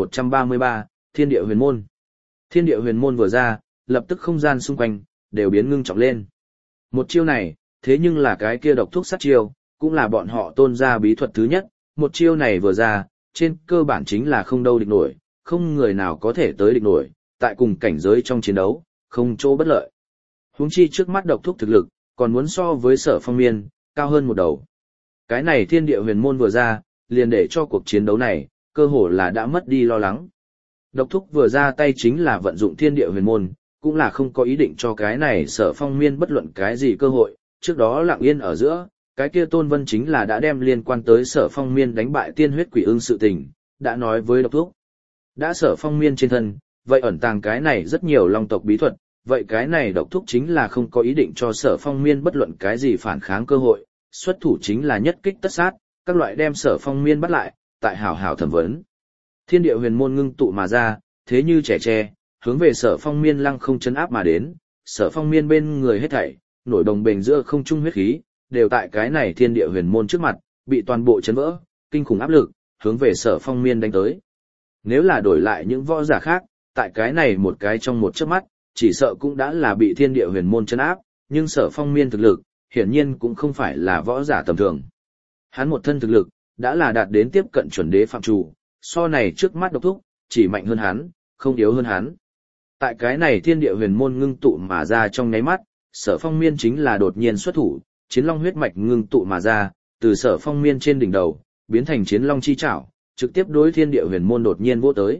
1133, Thiên địa huyền môn. Thiên địa huyền môn vừa ra, lập tức không gian xung quanh đều biến ngưng trọng lên. Một chiêu này, thế nhưng là cái kia Độc Thúc sát chiêu, cũng là bọn họ Tôn gia bí thuật thứ nhất, một chiêu này vừa ra, trên cơ bản chính là không đâu địch nổi, không người nào có thể tới địch nổi, tại cùng cảnh giới trong chiến đấu, không chỗ bất lợi. Huống chi trước mắt Độc Thúc thực lực, còn muốn so với Sở Phong Miên, cao hơn một đầu. Cái này thiên địa huyền môn vừa ra, liền để cho cuộc chiến đấu này, cơ hồ là đã mất đi lo lắng. Độc Thúc vừa ra tay chính là vận dụng thiên địa huyền môn, cũng là không có ý định cho cái này Sở Phong Miên bất luận cái gì cơ hội, trước đó lặng yên ở giữa, cái kia Tôn Vân chính là đã đem liên quan tới Sở Phong Miên đánh bại tiên huyết quỷ ưng sự tình, đã nói với Độc Thúc. Đã Sở Phong Miên trên thân, vậy ẩn tàng cái này rất nhiều long tộc bí thuật, vậy cái này Độc Thúc chính là không có ý định cho Sở Phong Miên bất luận cái gì phản kháng cơ hội, xuất thủ chính là nhất kích tất sát, các loại đem Sở Phong Miên bắt lại, tại hảo hảo thẩm vấn. Thiên địa huyền môn ngưng tụ mà ra, thế như trẻ tre, hướng về Sở Phong Miên lăng không chấn áp mà đến, Sở Phong Miên bên người hết thảy, nổi đồng bền giữa không trung huyết khí, đều tại cái này thiên địa huyền môn trước mặt, bị toàn bộ chấn vỡ, kinh khủng áp lực, hướng về Sở Phong Miên đánh tới. Nếu là đổi lại những võ giả khác, tại cái này một cái trong một chớp mắt, chỉ sợ cũng đã là bị thiên địa huyền môn chấn áp, nhưng Sở Phong Miên thực lực, hiển nhiên cũng không phải là võ giả tầm thường. Hắn một thân thực lực, đã là đạt đến tiếp cận chuẩn đế phạm chủ, so này trước mắt Độc Thúc, chỉ mạnh hơn hắn, không yếu hơn hắn. Tại cái này thiên địa huyền môn ngưng tụ mà ra trong nháy mắt, Sở Phong Miên chính là đột nhiên xuất thủ, chiến long huyết mạch ngưng tụ mà ra, từ Sở Phong Miên trên đỉnh đầu, biến thành chiến long chi trảo, trực tiếp đối thiên địa huyền môn đột nhiên vỗ tới.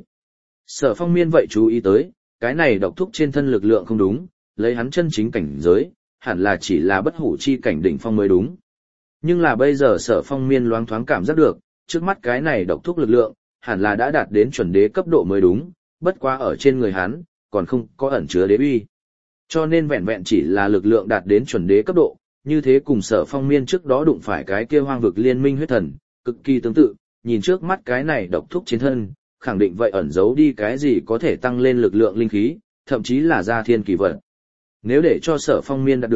Sở Phong Miên vậy chú ý tới, cái này Độc Thúc trên thân lực lượng không đúng, lấy hắn chân chính cảnh giới, hẳn là chỉ là bất hủ chi cảnh đỉnh phong mới đúng. Nhưng là bây giờ Sở Phong Miên loáng thoáng cảm giác được, trước mắt cái này Độc Thúc lực lượng, hẳn là đã đạt đến chuẩn đế cấp độ mới đúng, bất quá ở trên người hắn, còn không có ẩn chứa đế uy. Cho nên vẹn vẹn chỉ là lực lượng đạt đến chuẩn đế cấp độ, như thế cùng Sở Phong Miên trước đó đụng phải cái kia hoang vực liên minh huyết thần, cực kỳ tương tự, nhìn trước mắt cái này Độc Thúc trên thân, khẳng định vậy ẩn giấu đi cái gì có thể tăng lên lực lượng linh khí, thậm chí là gia thiên kỳ vật. Nếu để cho Sở Phong Miên đạt được,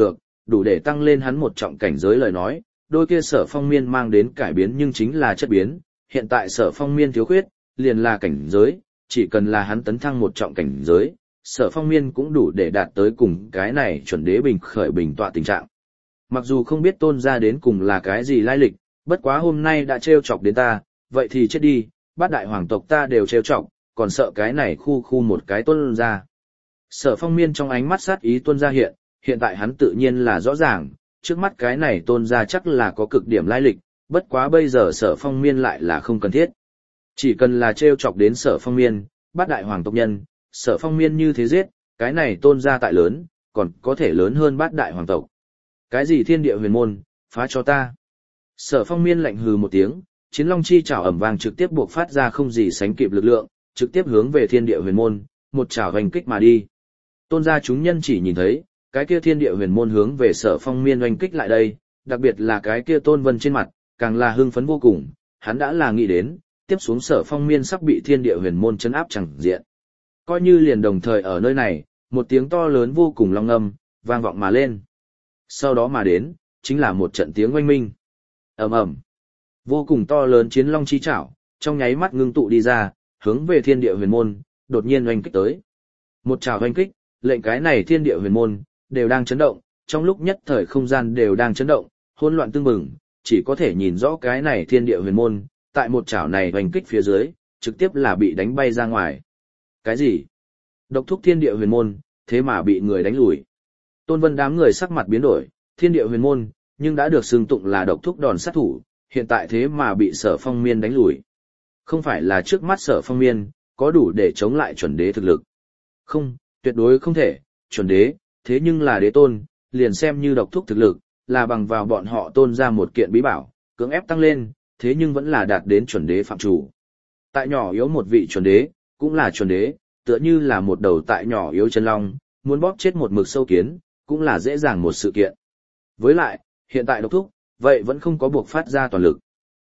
đủ để tăng lên hắn một trọng cảnh giới lời nói, đôi kia Sở Phong Miên mang đến cải biến nhưng chính là chất biến, hiện tại Sở Phong Miên thiếu khuyết, liền là cảnh giới, chỉ cần là hắn tấn thăng một trọng cảnh giới, Sở Phong Miên cũng đủ để đạt tới cùng cái này chuẩn đế bình khởi bình tọa tình trạng. Mặc dù không biết Tôn gia đến cùng là cái gì lai lịch, bất quá hôm nay đã trêu chọc đến ta, vậy thì chết đi, bát đại hoàng tộc ta đều trêu chọc, còn sợ cái này khu một cái Tôn gia. Sở Phong Miên trong ánh mắt sát ý tuôn ra hiện tại hắn tự nhiên là rõ ràng, trước mắt cái này Tôn gia chắc là có cực điểm lai lịch, bất quá bây giờ Sở Phong Miên lại là không cần thiết. Chỉ cần là trêu chọc đến Sở Phong Miên, bát đại hoàng tộc nhân, Sở Phong Miên như thế giết, cái này Tôn gia tại lớn, còn có thể lớn hơn bát đại hoàng tộc. Cái gì thiên địa huyền môn, phá cho ta. Sở Phong Miên lạnh hừ một tiếng, chiến long chi chảo ầm vang trực tiếp buộc phát ra không gì sánh kịp lực lượng, trực tiếp hướng về thiên địa huyền môn, một chảo hoành kích mà đi. Tôn gia chúng nhân chỉ nhìn thấy, cái kia thiên địa huyền môn hướng về Sở Phong Miên hoành kích lại đây, đặc biệt là cái kia Tôn Vân trên mặt, càng là hưng phấn vô cùng, hắn đã là nghĩ đến, tiếp xuống Sở Phong Miên sắp bị thiên địa huyền môn chấn áp chẳng diện. Coi như liền đồng thời ở nơi này, một tiếng to lớn vô cùng long âm, vang vọng mà lên. Sau đó mà đến, chính là một trận tiếng oanh minh. Ầm ầm. Vô cùng to lớn chiến long chi chảo, trong nháy mắt ngưng tụ đi ra, hướng về thiên địa huyền môn, đột nhiên oanh kích tới. Một chảo oanh kích, lệnh cái này thiên địa huyền môn, đều đang chấn động, trong lúc nhất thời không gian đều đang chấn động, hỗn loạn tương bừng, chỉ có thể nhìn rõ cái này thiên địa huyền môn, tại một chảo này oanh kích phía dưới, trực tiếp là bị đánh bay ra ngoài. Cái gì? Độc thúc thiên địa huyền môn, thế mà bị người đánh lùi. Tôn Vân đám người sắc mặt biến đổi, thiên địa huyền môn, nhưng đã được xưng tụng là độc thúc đòn sát thủ, hiện tại thế mà bị Sở Phong Miên đánh lùi. Không phải là trước mắt Sở Phong Miên, có đủ để chống lại chuẩn đế thực lực. Không, tuyệt đối không thể, chuẩn đế, thế nhưng là đế tôn, liền xem như độc thúc thực lực, là bằng vào bọn họ tôn ra một kiện bí bảo, cưỡng ép tăng lên, thế nhưng vẫn là đạt đến chuẩn đế phạm chủ. Tại nhỏ yếu một vị chuẩn đế, cũng là chuẩn đế, tựa như là một đầu tại nhỏ yếu chân long, muốn bóp chết một mực sâu kiến, cũng là dễ dàng một sự kiện. Với lại, hiện tại độc thúc, vậy vẫn không có buộc phát ra toàn lực.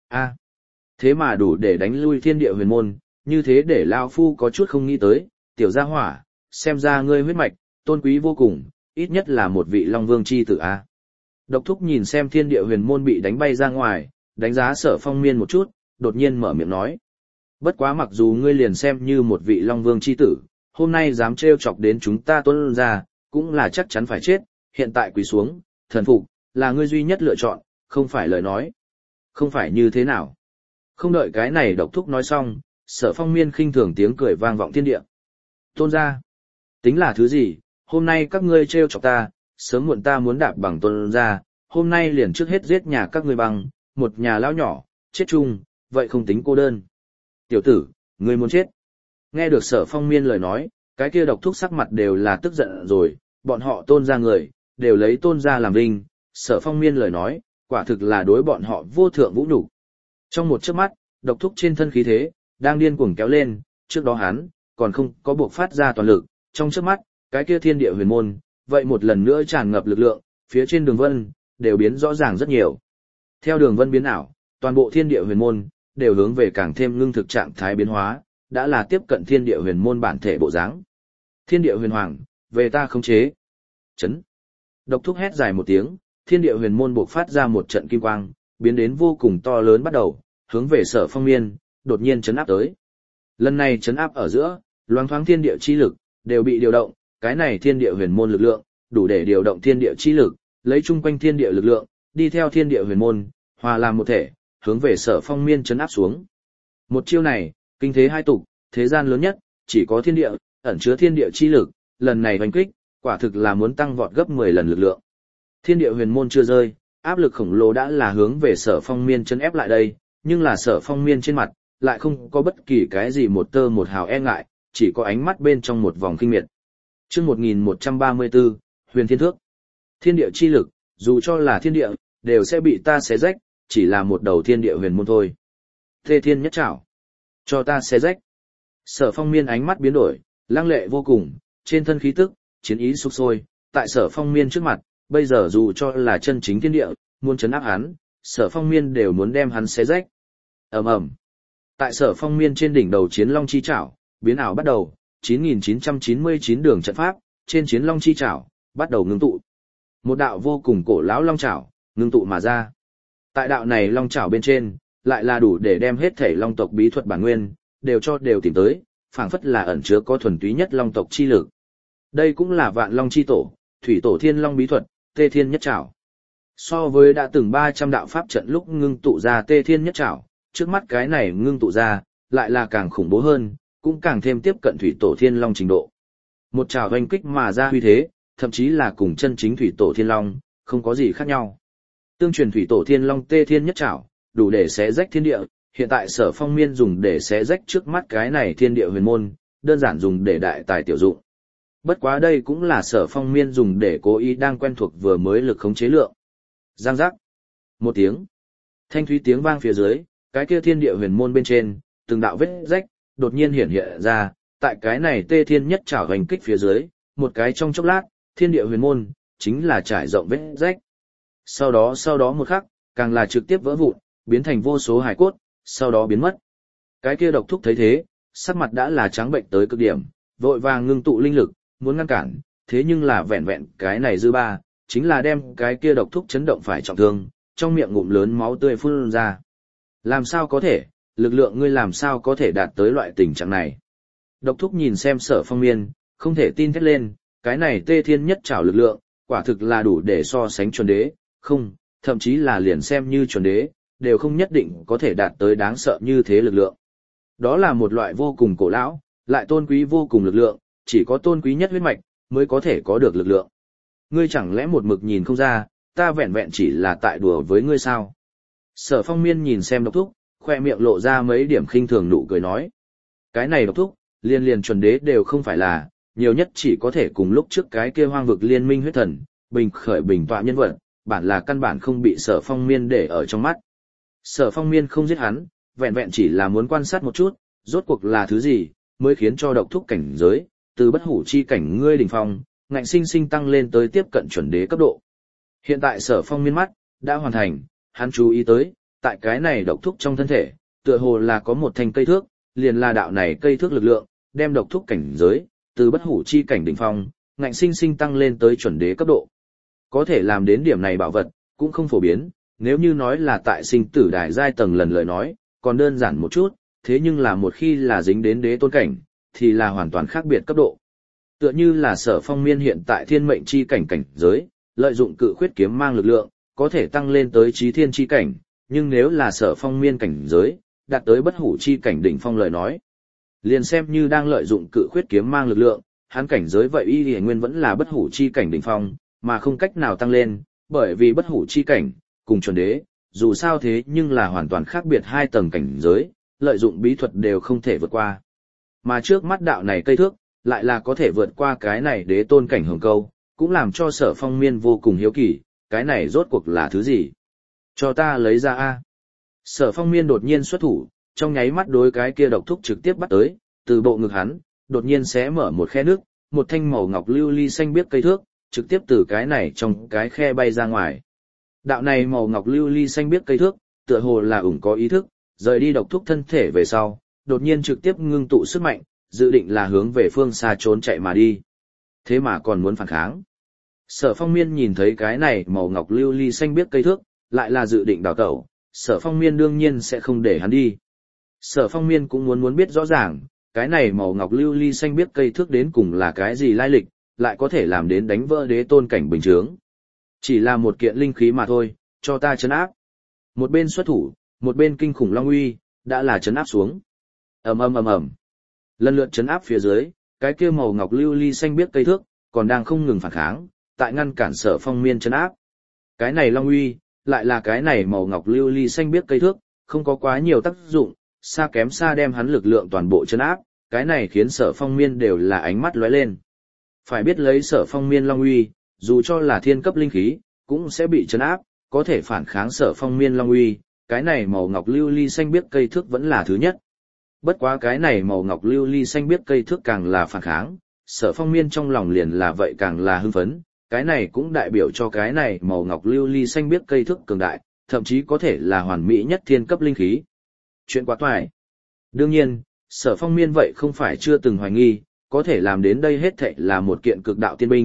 Thế mà đủ để đánh lui thiên địa huyền môn, như thế để Lao Phu có chút không nghĩ tới, tiểu gia hỏa, xem ra ngươi huyết mạch, tôn quý vô cùng, ít nhất là một vị Long Vương chi tử a. Độc thúc nhìn xem thiên địa huyền môn bị đánh bay ra ngoài, đánh giá Sở Phong Miên một chút, đột nhiên mở miệng nói. Bất quá mặc dù ngươi liền xem như một vị Long Vương chi tử, hôm nay dám trêu chọc đến chúng ta Tôn gia, cũng là chắc chắn phải chết, hiện tại quỳ xuống, thần phục, là ngươi duy nhất lựa chọn, không phải lời nói. Không phải như thế nào. Không đợi cái này độc thúc nói xong, Sở Phong Miên khinh thường tiếng cười vang vọng thiên địa. Tôn gia, tính là thứ gì, hôm nay các ngươi trêu chọc ta, sớm muộn ta muốn đạp bằng Tôn gia, hôm nay liền trước hết giết nhà các ngươi bằng, một nhà lão nhỏ, chết chung, vậy không tính cô đơn. Tiểu tử, ngươi muốn chết. Nghe được Sở Phong Miên lời nói, cái kia độc thúc sắc mặt đều là tức giận rồi, bọn họ Tôn gia người, đều lấy Tôn gia làm vinh, Sở Phong Miên lời nói, quả thực là đối bọn họ vô thượng vũ nhục. Trong một chớp mắt, độc thúc trên thân khí thế, đang điên cuồng kéo lên, trước đó hắn, còn không có buộc phát ra toàn lực, trong chớp mắt, cái kia thiên địa huyền môn, vậy một lần nữa tràn ngập lực lượng, phía trên đường vân, đều biến rõ ràng rất nhiều. Theo đường vân biến ảo, toàn bộ thiên địa huyền môn, đều hướng về càng thêm ngưng thực trạng thái biến hóa, đã là tiếp cận thiên địa huyền môn bản thể bộ dáng. Thiên địa huyền hoàng, về ta khống chế. Chấn. Độc thúc hét dài một tiếng, thiên địa huyền môn bộc phát ra một trận kim quang, biến đến vô cùng to lớn bắt đầu, hướng về Sở Phong Miên, đột nhiên chấn áp tới. Lần này chấn áp ở giữa, loáng thoáng thiên địa chi lực, đều bị điều động, cái này thiên địa huyền môn lực lượng, đủ để điều động thiên địa chi lực, lấy chung quanh thiên địa lực lượng, đi theo thiên địa huyền môn, hòa làm một thể, hướng về Sở Phong Miên chấn áp xuống. Một chiêu này, kinh thế hai tục, thế gian lớn nhất, chỉ có thiên địa, ẩn chứa thiên địa chi lực, lần này hoành kích, quả thực là muốn tăng vọt gấp 10 lần lực lượng. Thiên địa huyền môn chưa rơi, áp lực khổng lồ đã là hướng về Sở Phong Miên chấn ép lại đây, nhưng là Sở Phong Miên trên mặt, lại không có bất kỳ cái gì một tơ một hào e ngại, chỉ có ánh mắt bên trong một vòng kinh miệt. Chương 1134, Huyền Thiên Thước. Thiên địa chi lực, dù cho là thiên địa, đều sẽ bị ta xé rách, chỉ là một đầu thiên địa huyền môn thôi. Thê thiên nhất trảo, cho ta xé rách. Sở Phong Miên ánh mắt biến đổi, lăng lệ vô cùng, trên thân khí tức, chiến ý sục sôi, tại Sở Phong Miên trước mặt, bây giờ dù cho là chân chính thiên địa, muốn trấn áp hắn, Sở Phong Miên đều muốn đem hắn xé rách. Ầm ầm. Tại Sở Phong Miên trên đỉnh đầu chiến long chi trảo, biến ảo bắt đầu, 9999 đường trận pháp, trên chiến long chi trảo, bắt đầu ngưng tụ. Một đạo vô cùng cổ lão long chảo, ngưng tụ mà ra. Tại đạo này long chảo bên trên, lại là đủ để đem hết thể long tộc bí thuật bản nguyên, đều tìm tới, phảng phất là ẩn chứa có thuần túy nhất long tộc chi lực. Đây cũng là vạn long chi tổ, thủy tổ thiên long bí thuật, tê thiên nhất chảo. So với đã từng 300 đạo pháp trận lúc ngưng tụ ra tê thiên nhất chảo, trước mắt cái này ngưng tụ ra, lại là càng khủng bố hơn, cũng càng thêm tiếp cận thủy tổ thiên long trình độ. Một chảo hoành kích mà ra huy thế, thậm chí là cùng chân chính thủy tổ thiên long, không có gì khác nhau. Tương truyền thủy tổ thiên long tê thiên nhất chảo, đủ để xé rách thiên địa, hiện tại Sở Phong Miên dùng để xé rách trước mắt cái này thiên địa huyền môn, đơn giản dùng để đại tài tiểu dụng. Bất quá đây cũng là Sở Phong Miên dùng để cố ý đang quen thuộc vừa mới lực khống chế lượng. Giang giác. Một tiếng. Thanh thúy tiếng vang phía dưới, cái kia thiên địa huyền môn bên trên, từng đạo vết rách, đột nhiên hiện ra, tại cái này tê thiên nhất chảo hoành kích phía dưới, một cái trong chốc lát, thiên địa huyền môn, chính là trải rộng vết rách. Sau đó một khắc, càng là trực tiếp vỡ vụn, biến thành vô số hài cốt, sau đó biến mất. Cái kia độc thúc thấy thế, sắc mặt đã là trắng bệnh tới cực điểm, vội vàng ngưng tụ linh lực, muốn ngăn cản, thế nhưng là vẹn vẹn cái này dư ba, chính là đem cái kia độc thúc chấn động phải trọng thương, trong miệng ngụm lớn máu tươi phun ra. Làm sao có thể, lực lượng ngươi làm sao có thể đạt tới loại tình trạng này? Độc thúc nhìn xem Sở Phong Miên, không thể tin thét lên, cái này tê thiên nhất trảo lực lượng, quả thực là đủ để so sánh chuẩn đế, không, thậm chí là liền xem như chuẩn đế, đều không nhất định có thể đạt tới đáng sợ như thế lực lượng. Đó là một loại vô cùng cổ lão, lại tôn quý vô cùng lực lượng, chỉ có tôn quý nhất huyết mạch, mới có thể có được lực lượng. Ngươi chẳng lẽ một mực nhìn không ra, ta vẹn vẹn chỉ là tại đùa với ngươi sao? Sở Phong Miên nhìn xem độc thúc, khoe miệng lộ ra mấy điểm khinh thường nụ cười nói. Cái này độc thúc, liền chuẩn đế đều không phải là, nhiều nhất chỉ có thể cùng lúc trước cái kia hoang vực liên minh huyết thần, bình tọa nhân vật, bản là căn bản không bị Sở Phong Miên để ở trong mắt. Sở Phong Miên không giết hắn, vẹn vẹn chỉ là muốn quan sát một chút, rốt cuộc là thứ gì, mới khiến cho độc thúc cảnh giới, từ bất hủ chi cảnh ngươi đỉnh phong, ngạnh sinh sinh tăng lên tới tiếp cận chuẩn đế cấp độ. Hiện tại Sở Phong Miên mắt, đã hoàn thành, hắn chú ý tới, tại cái này độc thúc trong thân thể, tựa hồ là có một thanh cây thước, liền là đạo này cây thước lực lượng, đem độc thúc cảnh giới, từ bất hủ chi cảnh đỉnh phong, ngạnh sinh sinh tăng lên tới chuẩn đế cấp độ. Có thể làm đến điểm này bảo vật, cũng không phổ biến, nếu như nói là tại sinh tử đài giai tầng lần lời nói, còn đơn giản một chút, thế nhưng là một khi là dính đến đế tôn cảnh, thì là hoàn toàn khác biệt cấp độ. Tựa như là Sở Phong Miên hiện tại thiên mệnh chi cảnh cảnh giới, lợi dụng cự khuyết kiếm mang lực lượng, có thể tăng lên tới chí thiên chi cảnh, nhưng nếu là Sở Phong Miên cảnh giới, đạt tới bất hủ chi cảnh đỉnh phong lời nói, liền xem như đang lợi dụng cự khuyết kiếm mang lực lượng, hắn cảnh giới vậy y nguyên vẫn là bất hủ chi cảnh đỉnh phong, mà không cách nào tăng lên, bởi vì bất hủ chi cảnh cùng chuẩn đế, dù sao thế nhưng là hoàn toàn khác biệt hai tầng cảnh giới, lợi dụng bí thuật đều không thể vượt qua. Mà trước mắt đạo này cây thước, lại là có thể vượt qua cái này đế tôn cảnh hồng câu, cũng làm cho Sở Phong Miên vô cùng hiếu kỳ, cái này rốt cuộc là thứ gì? Cho ta lấy ra a. Sở Phong Miên đột nhiên xuất thủ, trong nháy mắt đối cái kia độc thúc trực tiếp bắt tới, từ bộ ngực hắn, đột nhiên xé mở một khe nước, một thanh màu ngọc lưu ly xanh biếc cây thước, trực tiếp từ cái này trong cái khe bay ra ngoài. Đạo này màu ngọc lưu ly xanh biếc cây thước, tựa hồ là ủng có ý thức, rời đi độc thúc thân thể về sau, đột nhiên trực tiếp ngưng tụ sức mạnh, dự định là hướng về phương xa trốn chạy mà đi. Thế mà còn muốn phản kháng. Sở Phong Miên nhìn thấy cái này màu ngọc lưu ly xanh biếc cây thước, lại là dự định đào tẩu, Sở Phong Miên đương nhiên sẽ không để hắn đi. Sở Phong Miên cũng muốn biết rõ ràng, cái này màu ngọc lưu ly xanh biếc cây thước đến cùng là cái gì lai lịch, lại có thể làm đến đánh vỡ đế tôn cảnh bình chướng. Chỉ là một kiện linh khí mà thôi, cho ta trấn áp. Một bên xuất thủ, một bên kinh khủng long uy, đã là trấn áp xuống. Ầm ầm ầm ầm. Lần lượt trấn áp phía dưới, cái kia màu ngọc lưu ly xanh biếc cây thước, còn đang không ngừng phản kháng, tại ngăn cản Sở Phong Miên trấn áp. Cái này long uy, lại là cái này màu ngọc lưu ly xanh biếc cây thước, không có quá nhiều tác dụng, xa kém xa đem hắn lực lượng toàn bộ trấn áp, cái này khiến Sở Phong Miên đều là ánh mắt lóe lên. Phải biết lấy Sở Phong Miên long uy, dù cho là thiên cấp linh khí, cũng sẽ bị trấn áp, có thể phản kháng Sở Phong Miên long uy, cái này màu ngọc lưu ly xanh biếc cây thước vẫn là thứ nhất. Bất quá cái này màu ngọc lưu ly xanh biếc cây thước càng là phản kháng, Sở Phong Miên trong lòng liền là vậy càng là hưng phấn, cái này cũng đại biểu cho cái này màu ngọc lưu ly xanh biếc cây thước cường đại, thậm chí có thể là hoàn mỹ nhất thiên cấp linh khí. Chuyện quá toài. Đương nhiên, Sở Phong Miên vậy không phải chưa từng hoài nghi, có thể làm đến đây hết thảy là một kiện cực đạo tiên binh,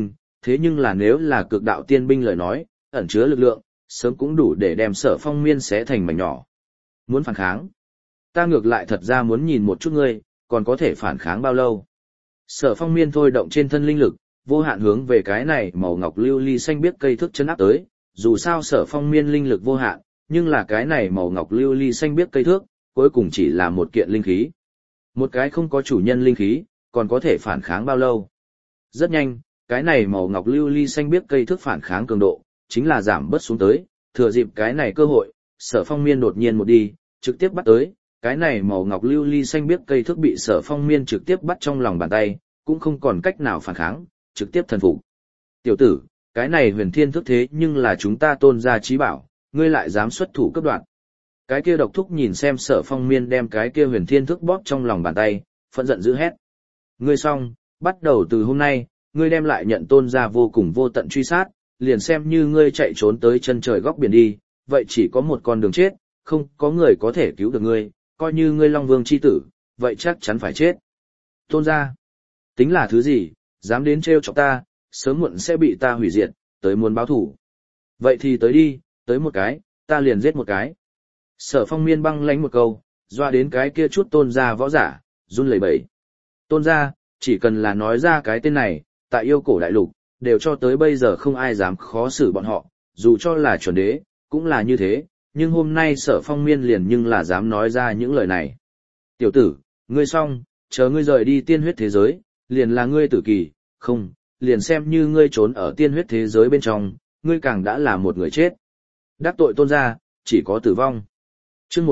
thế nhưng là nếu là cực đạo tiên binh lời nói, ẩn chứa lực lượng, sớm cũng đủ để đem Sở Phong Miên xé thành mảnh nhỏ. Muốn phản kháng? Ta ngược lại thật ra muốn nhìn một chút ngươi, còn có thể phản kháng bao lâu. Sở Phong Miên thôi động trên thân linh lực, vô hạn hướng về cái này màu ngọc lưu ly xanh biếc cây thước chân áp tới, dù sao Sở Phong Miên linh lực vô hạn, nhưng là cái này màu ngọc lưu ly xanh biếc cây thước, cuối cùng chỉ là một kiện linh khí. Một cái không có chủ nhân linh khí, còn có thể phản kháng bao lâu. Rất nhanh, cái này màu ngọc lưu ly xanh biếc cây thước phản kháng cường độ, chính là giảm bớt xuống tới, thừa dịp cái này cơ hội, Sở Phong Miên đột nhiên một đi, trực tiếp bắt tới, cái này màu ngọc lưu ly xanh biếc cây thước bị Sở Phong Miên trực tiếp bắt trong lòng bàn tay, cũng không còn cách nào phản kháng, trực tiếp thần phục. Tiểu tử, cái này huyền thiên thức thế nhưng là chúng ta Tôn gia chí bảo, ngươi lại dám xuất thủ cấp đoạn. Cái kia độc thúc nhìn xem Sở Phong Miên đem cái kia huyền thiên thức bóp trong lòng bàn tay, phẫn giận dữ hét. Ngươi xong, bắt đầu từ hôm nay, ngươi đem lại nhận Tôn gia vô cùng vô tận truy sát, liền xem như ngươi chạy trốn tới chân trời góc biển đi, vậy chỉ có một con đường chết, không có người có thể cứu được ngươi, coi như ngươi Long Vương chi tử, vậy chắc chắn phải chết. Tôn gia, tính là thứ gì, dám đến trêu chọc ta, sớm muộn sẽ bị ta hủy diệt, tới muốn báo thủ. Vậy thì tới đi, tới một cái, ta liền giết một cái. Sở Phong Miên băng lãnh một câu, doa đến cái kia chút Tôn gia võ giả, run lẩy bẩy. Tôn gia, chỉ cần là nói ra cái tên này, tại yêu cổ đại lục, đều cho tới bây giờ không ai dám khó xử bọn họ, dù cho là chuẩn đế, cũng là như thế, nhưng hôm nay Sở Phong Miên liền nhưng là dám nói ra những lời này. Tiểu tử, ngươi xong, chờ ngươi rời đi tiên huyết thế giới, liền là ngươi tử kỳ, không, liền xem như ngươi trốn ở tiên huyết thế giới bên trong, ngươi càng đã là một người chết. Đắc tội Tôn gia, chỉ có tử vong. Chương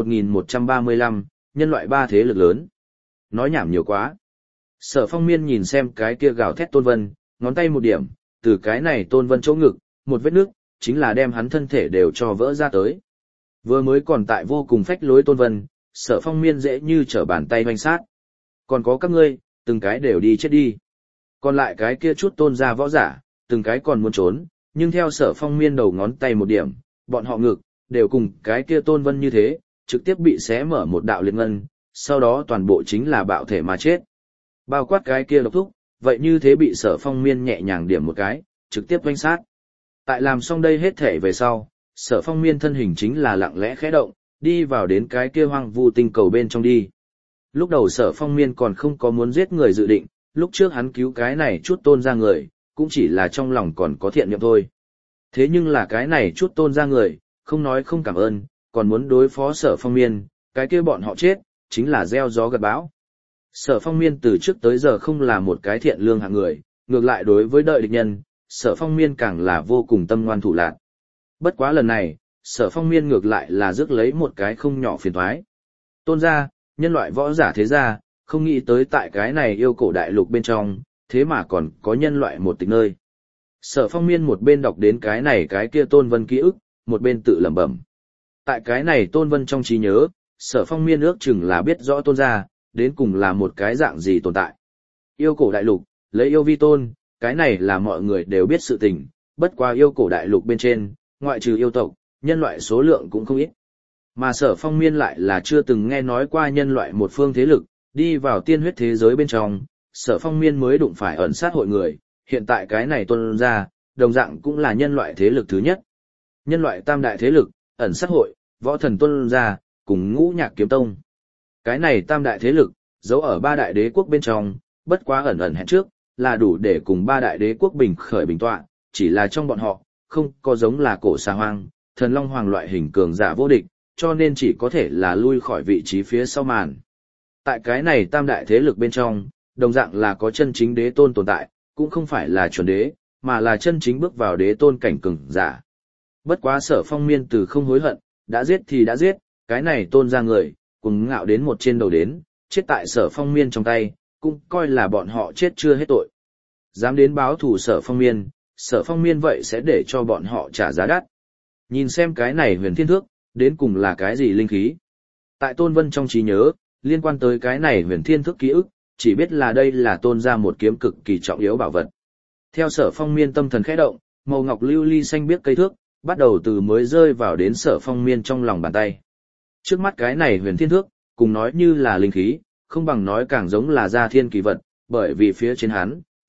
1135, nhân loại ba thế lực lớn. Nói nhảm nhiều quá. Sở Phong Miên nhìn xem cái kia gào thét Tôn Vân, ngón tay một điểm, từ cái này Tôn Vân chỗ ngực, một vết nước, chính là đem hắn thân thể đều cho vỡ ra tới. Vừa mới còn tại vô cùng phách lối Tôn Vân, Sở Phong Miên dễ như trở bàn tay hoành sát. Còn có các ngươi, từng cái đều đi chết đi. Còn lại cái kia chút Tôn gia võ giả, từng cái còn muốn trốn, nhưng theo Sở Phong Miên đầu ngón tay một điểm, bọn họ ngực, đều cùng cái kia Tôn Vân như thế, trực tiếp bị xé mở một đạo liệt ngân, sau đó toàn bộ chính là bạo thể mà chết. Bao quát cái kia độc thúc, vậy như thế bị Sở Phong Miên nhẹ nhàng điểm một cái, trực tiếp hoành sát. Tại làm xong đây hết thể về sau, Sở Phong Miên thân hình chính là lặng lẽ khẽ động, đi vào đến cái kia hoang vu tinh cầu bên trong đi. Lúc đầu Sở Phong Miên còn không có muốn giết người dự định, lúc trước hắn cứu cái này chút Tôn gia người, cũng chỉ là trong lòng còn có thiện niệm thôi. Thế nhưng là cái này chút Tôn gia người, không nói không cảm ơn, còn muốn đối phó Sở Phong Miên, cái kia bọn họ chết, chính là gieo gió gặt bão. Sở Phong Miên từ trước tới giờ không là một cái thiện lương hạng người, ngược lại đối với đợi địch nhân, Sở Phong Miên càng là vô cùng tâm ngoan thủ lạn. Bất quá lần này, Sở Phong Miên ngược lại là rước lấy một cái không nhỏ phiền toái. Tôn gia, nhân loại võ giả thế gia, không nghĩ tới tại cái này yêu cổ đại lục bên trong, thế mà còn có nhân loại một tịch nơi. Sở Phong Miên một bên đọc đến cái này cái kia Tôn Vân ký ức, một bên tự lẩm bẩm. Tại cái này Tôn Vân trong trí nhớ, Sở Phong Miên ước chừng là biết rõ Tôn gia, đến cùng là một cái dạng gì tồn tại. Yêu cổ đại lục, lấy yêu vi tôn, cái này là mọi người đều biết sự tình, bất quá yêu cổ đại lục bên trên, ngoại trừ yêu tộc, nhân loại số lượng cũng không ít. Mà Sở Phong Miên lại là chưa từng nghe nói qua nhân loại một phương thế lực, đi vào tiên huyết thế giới bên trong, Sở Phong Miên mới đụng phải ẩn sát hội người, hiện tại cái này Tôn gia, đồng dạng cũng là nhân loại thế lực thứ nhất. Nhân loại tam đại thế lực, ẩn sát hội, võ thần Tôn gia, cùng Ngũ Nhạc Kiếm Tông. Cái này tam đại thế lực, giấu ở ba đại đế quốc bên trong, bất quá ẩn ẩn hẹn trước, là đủ để cùng ba đại đế quốc bình khởi bình tọa, chỉ là trong bọn họ, không có giống là cổ xà hoang, thần long hoàng loại hình cường giả vô địch, cho nên chỉ có thể là lui khỏi vị trí phía sau màn. Tại cái này tam đại thế lực bên trong, đồng dạng là có chân chính đế tôn tồn tại, cũng không phải là chuẩn đế, mà là chân chính bước vào đế tôn cảnh cường giả. Bất quá Sở Phong Miên từ không hối hận, đã giết thì đã giết, cái này Tôn ra người, cùng ngạo đến một trên đầu đến, chết tại Sở Phong Miên trong tay, cũng coi là bọn họ chết chưa hết tội. Dám đến báo thù Sở Phong Miên vậy sẽ để cho bọn họ trả giá đắt. Nhìn xem cái này huyền thiên thước, đến cùng là cái gì linh khí. Tại Tôn Vân trong trí nhớ, liên quan tới cái này huyền thiên thước ký ức, chỉ biết là đây là Tôn ra một kiếm cực kỳ trọng yếu bảo vật. Theo Sở Phong Miên tâm thần khẽ động, màu ngọc lưu ly xanh biếc cây thước, bắt đầu từ mới rơi vào đến Sở Phong Miên trong lòng bàn tay. Trước mắt cái này huyền thiên thước, cùng nói như là linh khí, không bằng nói càng giống là gia thiên kỳ vật, bởi vì phía trên hắn,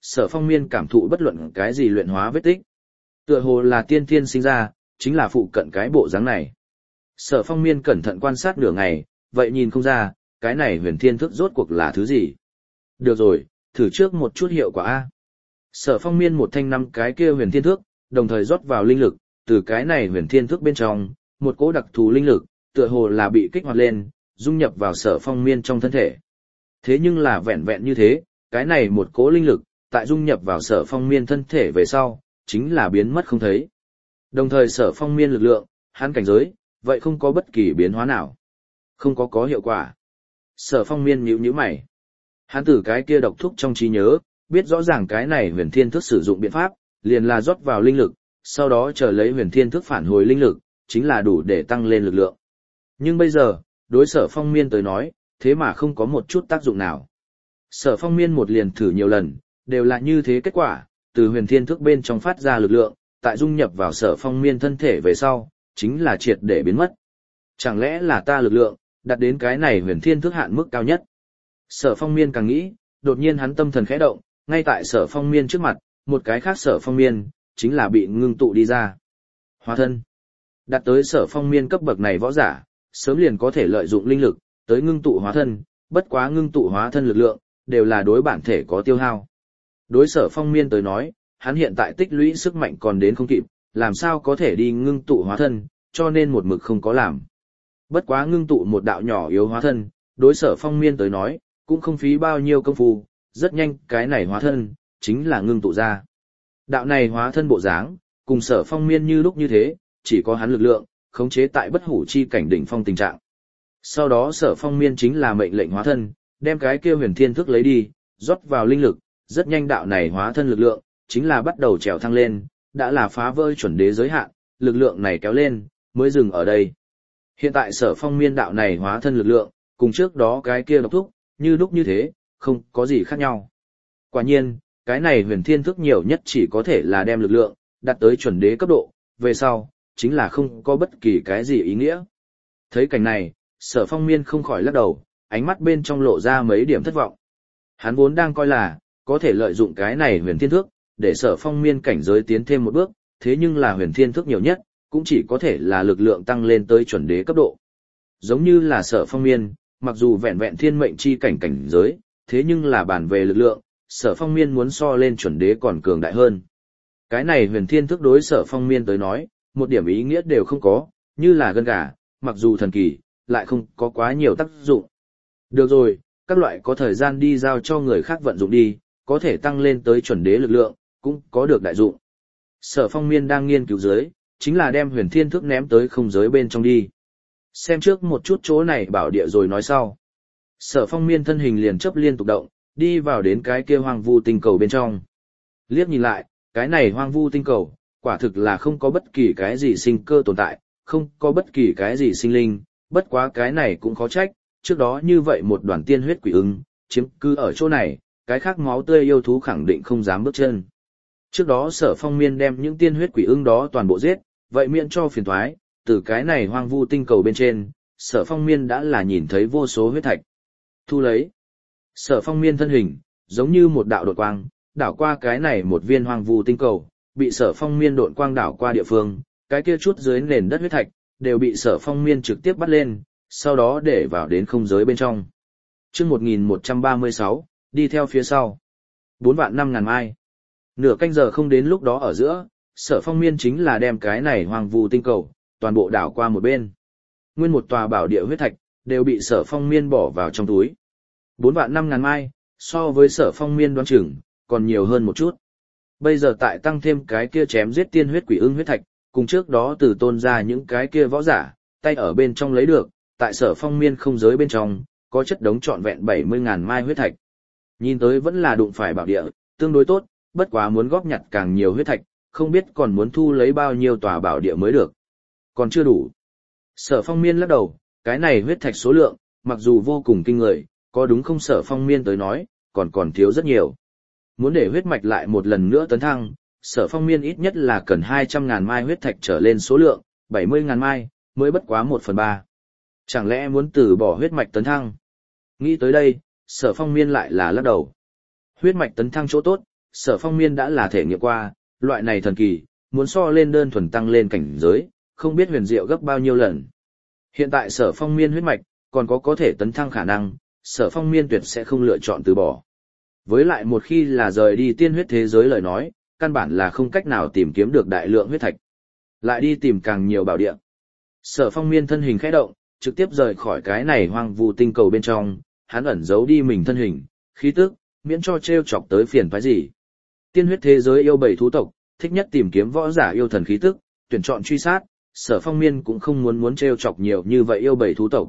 Sở Phong Miên cảm thụ bất luận cái gì luyện hóa vết tích. Tựa hồ là tiên thiên sinh ra, chính là phụ cận cái bộ dáng này. Sở Phong Miên cẩn thận quan sát nửa ngày, vậy nhìn không ra, cái này huyền thiên thức rốt cuộc là thứ gì. Được rồi, thử trước một chút hiệu quả A. Sở Phong Miên một thanh năm cái kia huyền thiên thức, đồng thời rót vào linh lực, từ cái này huyền thiên thức bên trong, một cỗ đặc thù linh lực, tựa hồ là bị kích hoạt lên, dung nhập vào Sở Phong Miên trong thân thể. Thế nhưng là vẹn vẹn như thế, cái này một cỗ linh lực, tại dung nhập vào Sở Phong Miên thân thể về sau, chính là biến mất không thấy. Đồng thời Sở Phong Miên lực lượng, hắn cảnh giới, vậy không có bất kỳ biến hóa nào. Không có hiệu quả. Sở Phong Miên nhíu mày. Hắn từ cái kia độc thúc trong trí nhớ, biết rõ ràng cái này huyền thiên thức sử dụng biện pháp, liền là rót vào linh lực, sau đó chờ lấy huyền thiên thức phản hồi linh lực, chính là đủ để tăng lên lực lượng. Nhưng bây giờ, đối Sở Phong Miên tới nói, thế mà không có một chút tác dụng nào. Sở Phong Miên một liền thử nhiều lần, đều là như thế kết quả, từ huyền thiên thức bên trong phát ra lực lượng, tại dung nhập vào Sở Phong Miên thân thể về sau, chính là triệt để biến mất. Chẳng lẽ là ta lực lượng, đạt đến cái này huyền thiên thức hạn mức cao nhất? Sở Phong Miên càng nghĩ, đột nhiên hắn tâm thần khẽ động, ngay tại Sở Phong Miên trước mặt, một cái khác Sở Phong Miên, chính là bị ngưng tụ đi ra. Hóa thân. Đạt tới Sở Phong Miên cấp bậc này võ giả, sớm liền có thể lợi dụng linh lực, tới ngưng tụ hóa thân, bất quá ngưng tụ hóa thân lực lượng, đều là đối bản thể có tiêu hao. Đối Sở Phong Miên tới nói, hắn hiện tại tích lũy sức mạnh còn đến không kịp, làm sao có thể đi ngưng tụ hóa thân, cho nên một mực không có làm. Bất quá ngưng tụ một đạo nhỏ yếu hóa thân, đối Sở Phong Miên tới nói, cũng không phí bao nhiêu công phu, rất nhanh cái này hóa thân, chính là ngưng tụ ra. Đạo này hóa thân bộ dáng, cùng Sở Phong Miên như lúc như thế, chỉ có hắn lực lượng, khống chế tại bất hủ chi cảnh đỉnh phong tình trạng. Sau đó Sở Phong Miên chính là mệnh lệnh hóa thân, đem cái kia huyền thiên thức lấy đi, rót vào linh lực, rất nhanh đạo này hóa thân lực lượng, chính là bắt đầu trèo thăng lên, đã là phá vỡ chuẩn đế giới hạn, lực lượng này kéo lên, mới dừng ở đây. Hiện tại Sở Phong Miên đạo này hóa thân lực lượng, cùng trước đó cái kia độc thúc, như lúc như thế, không có gì khác nhau. Quả nhiên, cái này huyền thiên thức nhiều nhất chỉ có thể là đem lực lượng, đạt tới chuẩn đế cấp độ, về sau, chính là không có bất kỳ cái gì ý nghĩa. Thấy cảnh này, Sở Phong Miên không khỏi lắc đầu, ánh mắt bên trong lộ ra mấy điểm thất vọng. Hắn vốn đang coi là, có thể lợi dụng cái này huyền thiên thức, để Sở Phong Miên cảnh giới tiến thêm một bước, thế nhưng là huyền thiên thức nhiều nhất, cũng chỉ có thể là lực lượng tăng lên tới chuẩn đế cấp độ. Giống như là Sở Phong Miên, mặc dù vẹn vẹn thiên mệnh chi cảnh cảnh giới, thế nhưng là bàn về lực lượng, Sở Phong Miên muốn so lên chuẩn đế còn cường đại hơn. Cái này huyền thiên thức đối Sở Phong Miên tới nói, một điểm ý nghĩa đều không có, như là gân gà, mặc dù thần kỳ, lại không có quá nhiều tác dụng. Được rồi, các loại có thời gian đi giao cho người khác vận dụng đi, có thể tăng lên tới chuẩn đế lực lượng, cũng có được đại dụng. Sở Phong Miên đang nghiên cứu dưới, chính là đem huyền thiên thức ném tới không giới bên trong đi. Xem trước một chút chỗ này bảo địa rồi nói sau. Sở Phong Miên thân hình liền chấp liên tục động, đi vào đến cái kia hoang vu tinh cầu bên trong. Liếc nhìn lại, cái này hoang vu tinh cầu, quả thực là không có bất kỳ cái gì sinh cơ tồn tại, không có bất kỳ cái gì sinh linh, bất quá cái này cũng khó trách, trước đó như vậy một đoàn tiên huyết quỷ ưng, chiếm cứ ở chỗ này, cái khác máu tươi yêu thú khẳng định không dám bước chân. Trước đó Sở Phong Miên đem những tiên huyết quỷ ưng đó toàn bộ giết, vậy miễn cho phiền toái, từ cái này hoang vu tinh cầu bên trên, Sở Phong Miên đã là nhìn thấy vô số huyết thạch. Thu lấy. Sở Phong Miên thân hình, giống như một đạo đột quang, đảo qua cái này một viên hoang vu tinh cầu, bị Sở Phong Miên độn quang đảo qua địa phương, cái kia chút dưới nền đất huyết thạch, đều bị Sở Phong Miên trực tiếp bắt lên, sau đó để vào đến không giới bên trong. Chương 1136, đi theo phía sau. 4.500.000 mai. Nửa canh giờ không đến lúc đó ở giữa, Sở Phong Miên chính là đem cái này hoang vu tinh cầu, toàn bộ đảo qua một bên. Nguyên một tòa bảo địa huyết thạch, đều bị Sở Phong Miên bỏ vào trong túi. 4.500.000 mai, so với Sở Phong Miên đoán chừng, còn nhiều hơn một chút. Bây giờ tại tăng thêm cái kia chém giết tiên huyết quỷ ưng huyết thạch, cùng trước đó từ tôn ra những cái kia võ giả, tay ở bên trong lấy được, tại Sở Phong Miên không giới bên trong, có chất đống trọn vẹn 70.000 mai huyết thạch. Nhìn tới vẫn là đụng phải bảo địa, tương đối tốt, bất quá muốn góp nhặt càng nhiều huyết thạch, không biết còn muốn thu lấy bao nhiêu tòa bảo địa mới được. Còn chưa đủ. Sở Phong Miên lắc đầu, cái này huyết thạch số lượng, mặc dù vô cùng kinh người, có đúng không Sở Phong Miên tới nói, còn thiếu rất nhiều. Muốn để huyết mạch lại một lần nữa tấn thăng, Sở Phong Miên ít nhất là cần 200.000 mai huyết thạch trở lên số lượng, 70.000 mai, mới bất quá 1/3. Chẳng lẽ muốn từ bỏ huyết mạch tấn thăng? Nghĩ tới đây, Sở Phong Miên lại là lắc đầu. Huyết mạch tấn thăng chỗ tốt, Sở Phong Miên đã là thể nghiệm qua, loại này thần kỳ, muốn so lên đơn thuần tăng lên cảnh giới, không biết huyền diệu gấp bao nhiêu lần. Hiện tại Sở Phong Miên huyết mạch, còn có thể tấn thăng khả năng, Sở Phong Miên tuyệt sẽ không lựa chọn từ bỏ. Với lại một khi là rời đi tiên huyết thế giới lời nói, căn bản là không cách nào tìm kiếm được đại lượng huyết thạch. Lại đi tìm càng nhiều bảo địa. Sở Phong Miên thân hình khẽ động, trực tiếp rời khỏi cái này hoang vu tinh cầu bên trong, hắn ẩn giấu đi mình thân hình, khí tức, miễn cho trêu chọc tới phiền phái gì. Tiên huyết thế giới yêu bầy thú tộc, thích nhất tìm kiếm võ giả yêu thần khí tức, tuyển chọn truy sát, Sở Phong Miên cũng không muốn trêu chọc nhiều như vậy yêu bầy thú tộc.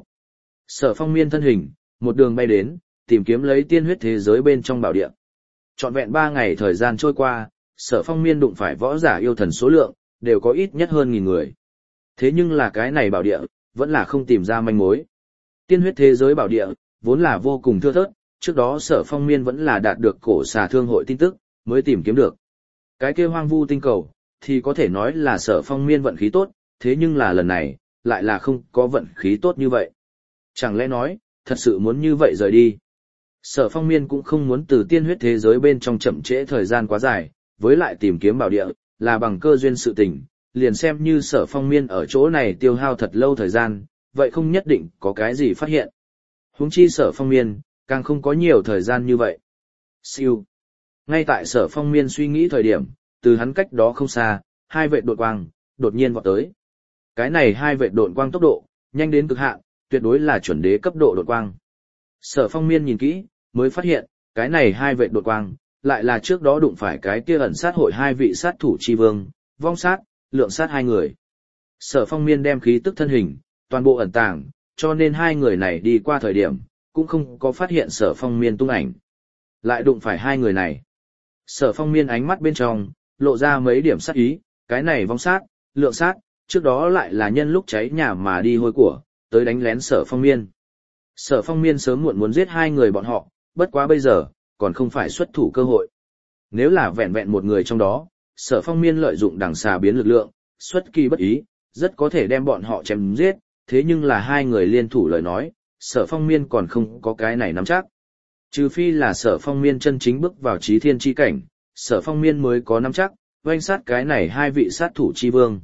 Sở Phong Miên thân hình, một đường bay đến, tìm kiếm lấy tiên huyết thế giới bên trong bảo địa. Trọn vẹn 3 ngày thời gian trôi qua, Sở Phong Miên đụng phải võ giả yêu thần số lượng, đều có ít nhất hơn 1000 người. Thế nhưng là cái này bảo địa, vẫn là không tìm ra manh mối. Tiên huyết thế giới bảo địa, vốn là vô cùng thưa thớt, trước đó Sở Phong Miên vẫn là đạt được cổ xà thương hội tin tức, mới tìm kiếm được. Cái kia hoang vu tinh cầu, thì có thể nói là Sở Phong Miên vận khí tốt, thế nhưng là lần này, lại là không có vận khí tốt như vậy. Chẳng lẽ nói, thật sự muốn như vậy rời đi. Sở Phong Miên cũng không muốn từ tiên huyết thế giới bên trong chậm trễ thời gian quá dài, với lại tìm kiếm bảo địa, là bằng cơ duyên sự tình, liền xem như Sở Phong Miên ở chỗ này tiêu hao thật lâu thời gian, vậy không nhất định có cái gì phát hiện. Huống chi Sở Phong Miên, càng không có nhiều thời gian như vậy. Siêu. Ngay tại Sở Phong Miên suy nghĩ thời điểm, từ hắn cách đó không xa, 2 vệ độn quang, đột nhiên vọt tới. Cái này 2 vệ độn quang tốc độ, nhanh đến cực hạn, tuyệt đối là chuẩn đế cấp độ độn quang. Sở Phong Miên nhìn kỹ, mới phát hiện, cái này 2 vệ độn quang, lại là trước đó đụng phải cái kia ẩn sát hội 2 vị sát thủ chi vương, vong sát, lượng sát 2 người. Sở Phong Miên đem khí tức thân hình, toàn bộ ẩn tàng, cho nên 2 người này đi qua thời điểm, cũng không có phát hiện Sở Phong Miên tung ảnh. Lại đụng phải 2 người này. Sở Phong Miên ánh mắt bên trong, lộ ra mấy điểm sát ý, cái này vong sát, lượng sát, trước đó lại là nhân lúc cháy nhà mà đi hôi của, tới đánh lén Sở Phong Miên. Sở Phong Miên sớm muộn muốn giết 2 người bọn họ, bất quá bây giờ, còn không phải xuất thủ cơ hội. Nếu là vẹn vẹn một người trong đó, Sở Phong Miên lợi dụng đằng xà biến lực lượng, xuất kỳ bất ý, rất có thể đem bọn họ chém giết, thế nhưng là 2 người liên thủ lời nói, Sở Phong Miên còn không có cái này nắm chắc. Trừ phi là Sở Phong Miên chân chính bước vào chí thiên chi cảnh, Sở Phong Miên mới có nắm chắc, oanh sát cái này 2 vị sát thủ chi vương.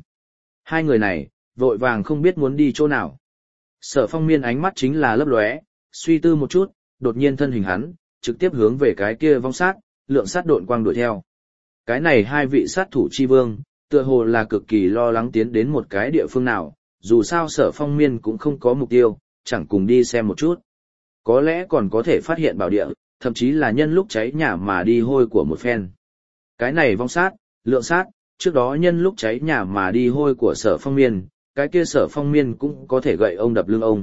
2 người này, vội vàng không biết muốn đi chỗ nào. Sở Phong Miên ánh mắt chính là lấp lóe, suy tư một chút, đột nhiên thân hình hắn, trực tiếp hướng về cái kia vong sát, lượng sát độn quang đuổi theo. Cái này 2 vị sát thủ chi vương, tựa hồ là cực kỳ lo lắng tiến đến một cái địa phương nào, dù sao Sở Phong Miên cũng không có mục tiêu, chẳng cùng đi xem một chút. Có lẽ còn có thể phát hiện bảo địa, thậm chí là nhân lúc cháy nhà mà đi hôi của một phen. Cái này vong sát, lượng sát, trước đó nhân lúc cháy nhà mà đi hôi của Sở Phong Miên, cái kia Sở Phong Miên cũng có thể gậy ông đập lưng ông.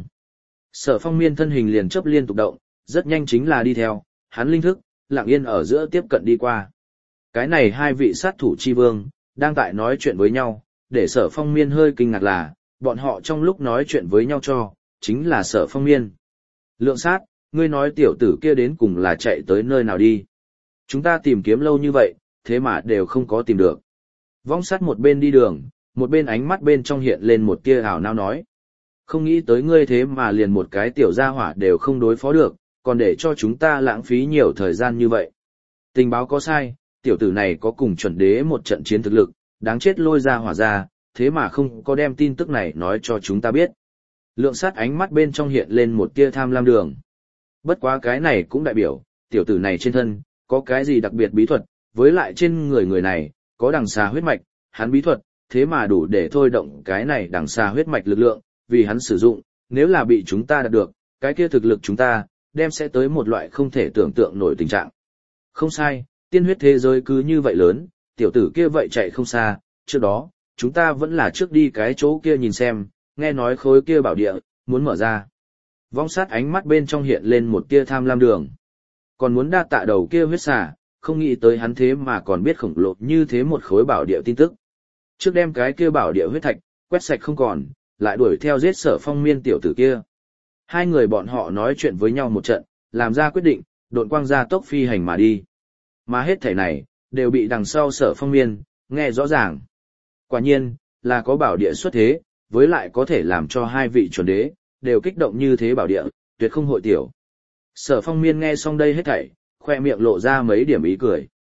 Sở Phong Miên thân hình liền chớp liên tục động, rất nhanh chính là đi theo, hắn linh thức, lặng yên ở giữa tiếp cận đi qua. Cái này 2 vị sát thủ chi vương, đang tại nói chuyện với nhau, để Sở Phong Miên hơi kinh ngạc là, bọn họ trong lúc nói chuyện với nhau chính là Sở Phong Miên. Lượng sát, ngươi nói tiểu tử kia đến cùng là chạy tới nơi nào đi. Chúng ta tìm kiếm lâu như vậy, thế mà đều không có tìm được. Vong sát một bên đi đường, một bên ánh mắt bên trong hiện lên một tia ảo não nói. Không nghĩ tới ngươi thế mà liền một cái tiểu gia hỏa đều không đối phó được, còn để cho chúng ta lãng phí nhiều thời gian như vậy. Tình báo có sai, tiểu tử này có cùng chuẩn đế một trận chiến thực lực, đáng chết lôi ra hỏa ra, thế mà không có đem tin tức này nói cho chúng ta biết. Lượng sát ánh mắt bên trong hiện lên một tia tham lam đường. Bất quá cái này cũng đại biểu, tiểu tử này trên thân, có cái gì đặc biệt bí thuật, với lại trên người này, có đằng xà huyết mạch, hắn bí thuật, thế mà đủ để thôi động cái này đằng xà huyết mạch lực lượng, vì hắn sử dụng, nếu là bị chúng ta đạt được, cái kia thực lực chúng ta, đem sẽ tới một loại không thể tưởng tượng nổi tình trạng. Không sai, tiên huyết thế giới cứ như vậy lớn, tiểu tử kia vậy chạy không xa, trước đó, chúng ta vẫn là trước đi cái chỗ kia nhìn xem, nghe nói khối kia bảo địa, muốn mở ra. Vong sát ánh mắt bên trong hiện lên một tia tham lam đường. Còn muốn đa tạ đầu kia huyết xà, không nghĩ tới hắn thế mà còn biết khổng lồ như thế một khối bảo địa tin tức. Trước đem cái kia bảo địa huyết thạch, quét sạch không còn, lại đuổi theo giết Sở Phong Miên tiểu tử kia. 2 người bọn họ nói chuyện với nhau một trận, làm ra quyết định, độn quang ra tốc phi hành mà đi. Mà hết thảy này, đều bị đằng sau Sở Phong Miên, nghe rõ ràng. Quả nhiên, là có bảo địa xuất thế, với lại có thể làm cho 2 vị chuẩn đế, đều kích động như thế bảo địa, tuyệt không hội tiểu. Sở Phong Miên nghe xong đây hết thảy, khoe miệng lộ ra mấy điểm ý cười.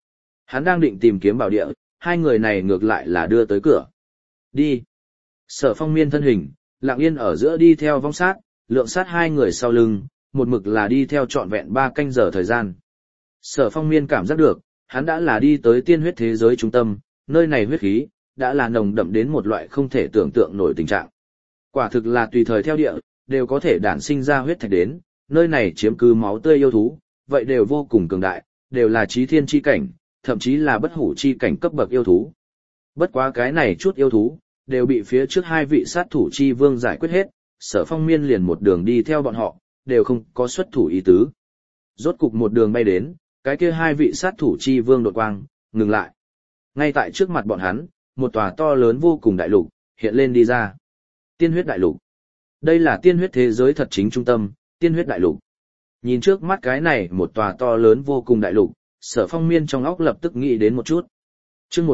Hắn đang định tìm kiếm bảo địa, hai người này ngược lại là đưa tới cửa. Đi. Sở Phong Miên thân hình, lặng yên ở giữa đi theo vong sát, lượng sát hai người sau lưng, một mực là đi theo trọn vẹn 3 canh giờ thời gian. Sở Phong Miên cảm giác được, hắn đã là đi tới tiên huyết thế giới trung tâm, nơi này huyết khí, đã là nồng đậm đến một loại không thể tưởng tượng nổi tình trạng. Quả thực là tùy thời theo địa, đều có thể đản sinh ra huyết thạch đến, nơi này chiếm cứ máu tươi yêu thú, vậy đều vô cùng cường đại, đều là chí thiên chi cảnh, thậm chí là bất hủ chi cảnh cấp bậc yêu thú. Bất quá cái này chút yêu thú, đều bị phía trước hai vị sát thủ chi vương giải quyết hết, Sở Phong Miên liền một đường đi theo bọn họ, đều không có xuất thủ ý tứ. Rốt cục một đường bay đến, cái kia hai vị sát thủ chi vương đột quang, ngừng lại. Ngay tại trước mặt bọn hắn, một tòa to lớn vô cùng đại lục, hiện lên đi ra. Tiên huyết đại lục. Đây là tiên huyết thế giới thật chính trung tâm, tiên huyết đại lục. Nhìn trước mắt cái này một tòa to lớn vô cùng đại lục, Sở Phong Miên trong óc lập tức nghĩ đến một chút. Chương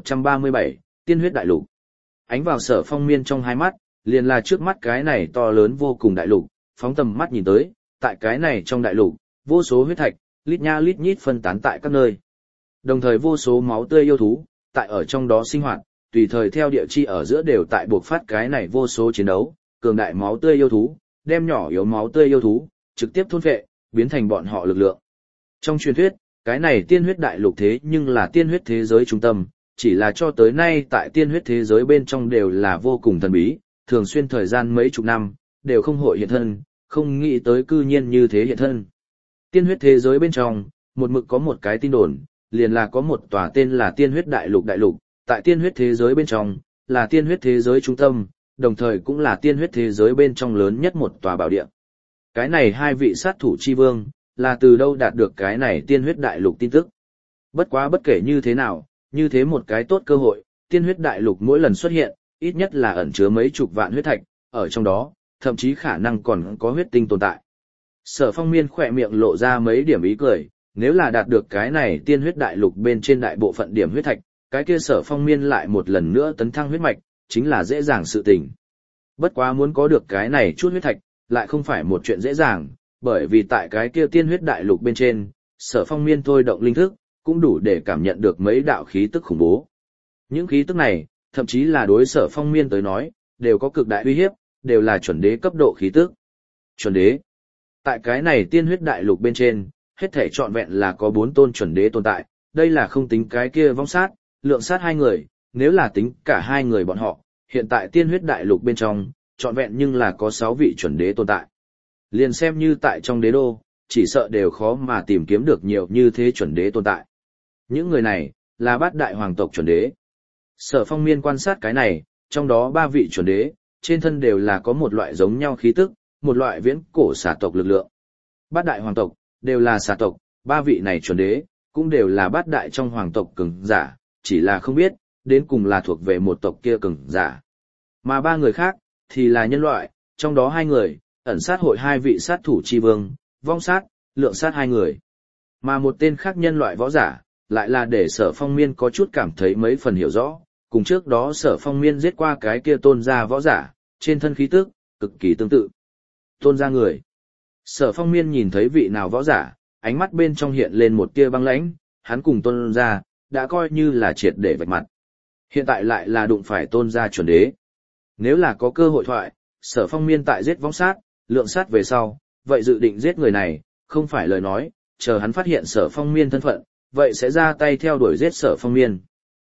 1137, tiên huyết đại lục. Ánh vào Sở Phong Miên trong hai mắt, liền là trước mắt cái này to lớn vô cùng đại lục, phóng tầm mắt nhìn tới, tại cái này trong đại lục, vô số huyết thạch, lít nha lít nhít phân tán tại các nơi. Đồng thời vô số máu tươi yêu thú, tại ở trong đó sinh hoạt, tùy thời theo địa chi ở giữa đều tại buộc phát cái này vô số chiến đấu, cường đại máu tươi yêu thú, đem nhỏ yếu máu tươi yêu thú, trực tiếp thôn phệ, biến thành bọn họ lực lượng. Trong truyền thuyết, cái này tiên huyết đại lục thế nhưng là tiên huyết thế giới trung tâm, chỉ là cho tới nay tại tiên huyết thế giới bên trong đều là vô cùng thần bí, thường xuyên thời gian mấy chục năm, đều không hội hiện thân, không nghĩ tới cư nhiên như thế hiện thân. Tiên huyết thế giới bên trong, một mực có một cái tin đồn, liền là có một tòa tên là tiên huyết đại lục, tại tiên huyết thế giới bên trong, là tiên huyết thế giới trung tâm, đồng thời cũng là tiên huyết thế giới bên trong lớn nhất một tòa bảo địa. Cái này hai vị sát thủ chi vương, là từ đâu đạt được cái này tiên huyết đại lục tin tức. Bất quá bất kể như thế nào, như thế một cái tốt cơ hội, tiên huyết đại lục mỗi lần xuất hiện, ít nhất là ẩn chứa mấy chục vạn huyết thạch, ở trong đó, thậm chí khả năng còn có huyết tinh tồn tại. Sở Phong Miên khỏe miệng lộ ra mấy điểm ý cười, nếu là đạt được cái này tiên huyết đại lục bên trên đại bộ phận điểm huyết thạch, cái kia Sở Phong Miên lại một lần nữa tấn thăng huyết mạch, chính là dễ dàng sự tình. Bất quá muốn có được cái này chút huyết thạch, lại không phải một chuyện dễ dàng, bởi vì tại cái kia tiên huyết đại lục bên trên, Sở Phong Miên thôi động linh thức, cũng đủ để cảm nhận được mấy đạo khí tức khủng bố. Những khí tức này, thậm chí là đối Sở Phong Miên tới nói, đều có cực đại uy hiếp, đều là chuẩn đế cấp độ khí tức. Chuẩn đế. Tại cái này tiên huyết đại lục bên trên, hết thể trọn vẹn là có 4 tôn chuẩn đế tồn tại, đây là không tính cái kia vong sát, lượng sát hai người, nếu là tính cả hai người bọn họ, hiện tại tiên huyết đại lục bên trong, trọn vẹn nhưng là có 6 vị chuẩn đế tồn tại. Liền xem như tại trong đế đô, chỉ sợ đều khó mà tìm kiếm được nhiều như thế chuẩn đế tồn tại. Những người này, là bát đại hoàng tộc chuẩn đế. Sở Phong Miên quan sát cái này, trong đó 3 vị chuẩn đế, trên thân đều là có một loại giống nhau khí tức, một loại viễn cổ xà tộc lực lượng. Bát đại hoàng tộc, đều là xà tộc, 3 vị này chuẩn đế, cũng đều là bát đại trong hoàng tộc cường giả, chỉ là không biết, đến cùng là thuộc về một tộc kia cường giả. Mà 3 người khác, thì là nhân loại, trong đó 2 người, ẩn sát hội 2 vị sát thủ chi vương, vong sát, lượng sát 2 người. Mà một tên khác nhân loại võ giả, lại là để Sở Phong Miên có chút cảm thấy mấy phần hiểu rõ, cùng trước đó Sở Phong Miên giết qua cái kia tôn gia võ giả, trên thân khí tức, cực kỳ tương tự. Tôn gia người. Sở Phong Miên nhìn thấy vị nào võ giả, ánh mắt bên trong hiện lên một tia băng lãnh, hắn cùng tôn gia, đã coi như là triệt để vạch mặt. Hiện tại lại là đụng phải tôn gia chuẩn đế. Nếu là có cơ hội thoại, Sở Phong Miên tại giết vong sát, lượng sát về sau, vậy dự định giết người này, không phải lời nói, chờ hắn phát hiện Sở Phong Miên thân phận, vậy sẽ ra tay theo đuổi giết Sở Phong Miên.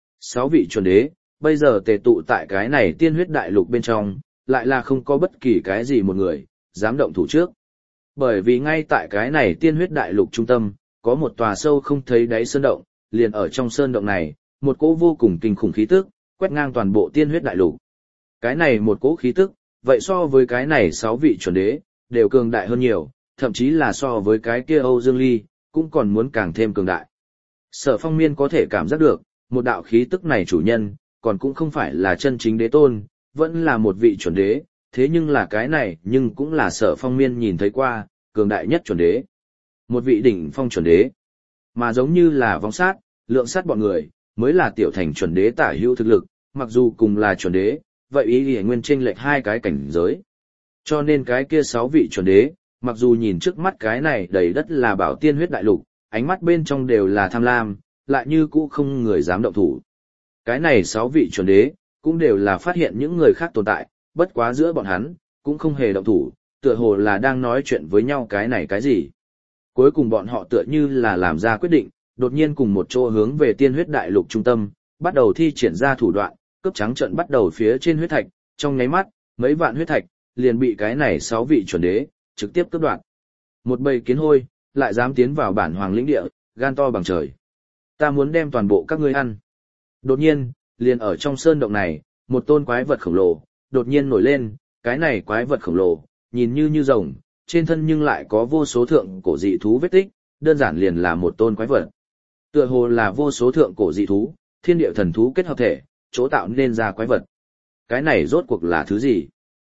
6 vị chuẩn đế, bây giờ tề tụ tại cái này tiên huyết đại lục bên trong, lại là không có bất kỳ cái gì một người, dám động thủ trước. Bởi vì ngay tại cái này tiên huyết đại lục trung tâm, có một tòa sâu không thấy đáy sơn động, liền ở trong sơn động này, một cỗ vô cùng kinh khủng khí tức, quét ngang toàn bộ tiên huyết đại lục. Cái này một cỗ khí tức, vậy so với cái này 6 vị chuẩn đế, đều cường đại hơn nhiều, thậm chí là so với cái kia Âu Dương Ly, cũng còn muốn càng thêm cường đại. Sở Phong Miên có thể cảm giác được, một đạo khí tức này chủ nhân, còn cũng không phải là chân chính đế tôn, vẫn là một vị chuẩn đế, thế nhưng là cái này nhưng cũng là Sở Phong Miên nhìn thấy qua, cường đại nhất chuẩn đế. Một vị đỉnh phong chuẩn đế, mà giống như là vong sát, lượng sát bọn người, mới là tiểu thành chuẩn đế tả hữu thực lực, mặc dù cùng là chuẩn đế, vậy ý nghĩa nguyên chênh lệch 2 cái cảnh giới. Cho nên cái kia 6 vị chuẩn đế, mặc dù nhìn trước mắt cái này đầy đất là bảo tiên huyết đại lục, ánh mắt bên trong đều là tham lam, lại như cũ không người dám động thủ. Cái này 6 vị chuẩn đế, cũng đều là phát hiện những người khác tồn tại, bất quá giữa bọn hắn, cũng không hề động thủ, tựa hồ là đang nói chuyện với nhau cái này cái gì. Cuối cùng bọn họ tựa như là làm ra quyết định, đột nhiên cùng một chỗ hướng về tiên huyết đại lục trung tâm, bắt đầu thi triển ra thủ đoạn, cướp trắng trận bắt đầu phía trên huyết thạch, trong nháy mắt, mấy vạn huyết thạch, liền bị cái này 6 vị chuẩn đế, trực tiếp cướp đoạt. Một bầy kiến hôi, lại dám tiến vào bản hoàng lĩnh địa, gan to bằng trời. Ta muốn đem toàn bộ các ngươi ăn. Đột nhiên, liền ở trong sơn động này, một tôn quái vật khổng lồ, đột nhiên nổi lên, cái này quái vật khổng lồ, nhìn như rồng, trên thân nhưng lại có vô số thượng cổ dị thú vết tích, đơn giản liền là một tôn quái vật. Tựa hồ là vô số thượng cổ dị thú, thiên địa thần thú kết hợp thể, chỗ tạo nên ra quái vật. Cái này rốt cuộc là thứ gì?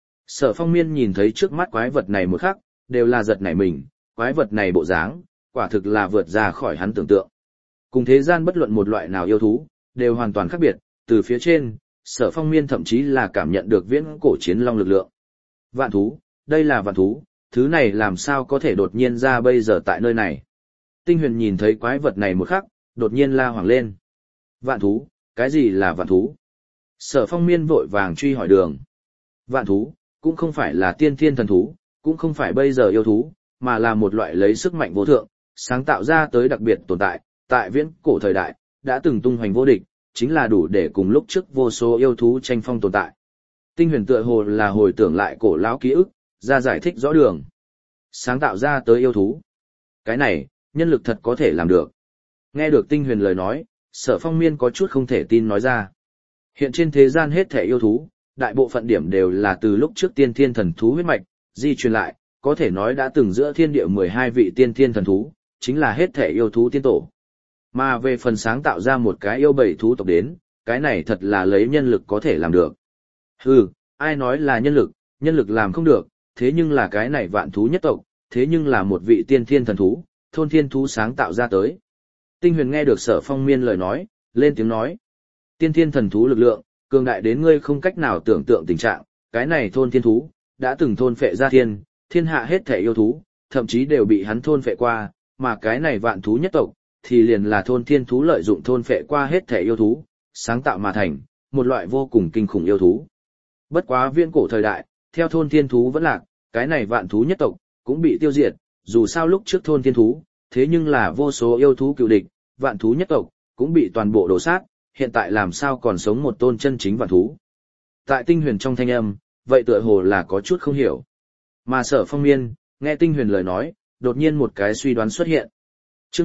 Sở Phong Miên nhìn thấy trước mắt quái vật này một khắc, đều là giật nảy mình, quái vật này bộ dáng, quả thực là vượt ra khỏi hắn tưởng tượng. Cùng thế gian bất luận một loại nào yêu thú, đều hoàn toàn khác biệt, từ phía trên, Sở Phong Miên thậm chí là cảm nhận được viễn cổ chiến long lực lượng. Vạn thú, đây là vạn thú, thứ này làm sao có thể đột nhiên ra bây giờ tại nơi này. Tinh Huyền nhìn thấy quái vật này một khắc, đột nhiên la hoảng lên. Vạn thú, cái gì là vạn thú? Sở Phong Miên vội vàng truy hỏi đường. Vạn thú, cũng không phải là tiên thiên thần thú, cũng không phải bây giờ yêu thú, mà là một loại lấy sức mạnh vô thượng, sáng tạo ra tới đặc biệt tồn tại, tại viễn cổ thời đại, đã từng tung hoành vô địch, chính là đủ để cùng lúc trước vô số yêu thú tranh phong tồn tại. Tinh Huyền tựa hồ là hồi tưởng lại cổ lão ký ức, ra giải thích rõ đường. Sáng tạo ra tới yêu thú. Cái này, nhân lực thật có thể làm được. Nghe được Tinh Huyền lời nói, Sở Phong Miên có chút không thể tin nói ra. Hiện trên thế gian hết thể yêu thú, đại bộ phận điểm đều là từ lúc trước tiên thiên thần thú huyết mạch, di truyền lại, có thể nói đã từng giữa thiên địa 12 vị tiên thiên thần thú, chính là hết thể yêu thú tiên tổ. Mà về phần sáng tạo ra một cái yêu bầy thú tộc đến, cái này thật là lấy nhân lực có thể làm được. Hừ, ai nói là nhân lực làm không được, thế nhưng là cái này vạn thú nhất tộc, thế nhưng là một vị tiên thiên thần thú, thôn thiên thú sáng tạo ra tới. Tinh Huyền nghe được Sở Phong Miên lời nói, lên tiếng nói. Tiên thiên thần thú lực lượng, cường đại đến ngươi không cách nào tưởng tượng tình trạng, cái này thôn thiên thú, đã từng thôn phệ ra thiên hạ hết thể yêu thú, thậm chí đều bị hắn thôn phệ qua, mà cái này vạn thú nhất tộc, thì liền là thôn thiên thú lợi dụng thôn phệ qua hết thể yêu thú, sáng tạo mà thành, một loại vô cùng kinh khủng yêu thú. Bất quá viễn cổ thời đại, theo thôn thiên thú vẫn lạc, cái này vạn thú nhất tộc, cũng bị tiêu diệt, dù sao lúc trước thôn thiên thú, thế nhưng là vô số yêu thú cựu địch, vạn thú nhất tộc, cũng bị toàn bộ đổ sát, hiện tại làm sao còn sống một tôn chân chính vạn thú. Tại Tinh Huyền trong thanh âm, vậy tựa hồ là có chút không hiểu. Mà Sở Phong Miên, nghe Tinh Huyền lời nói, đột nhiên một cái suy đoán xuất hiện. Chương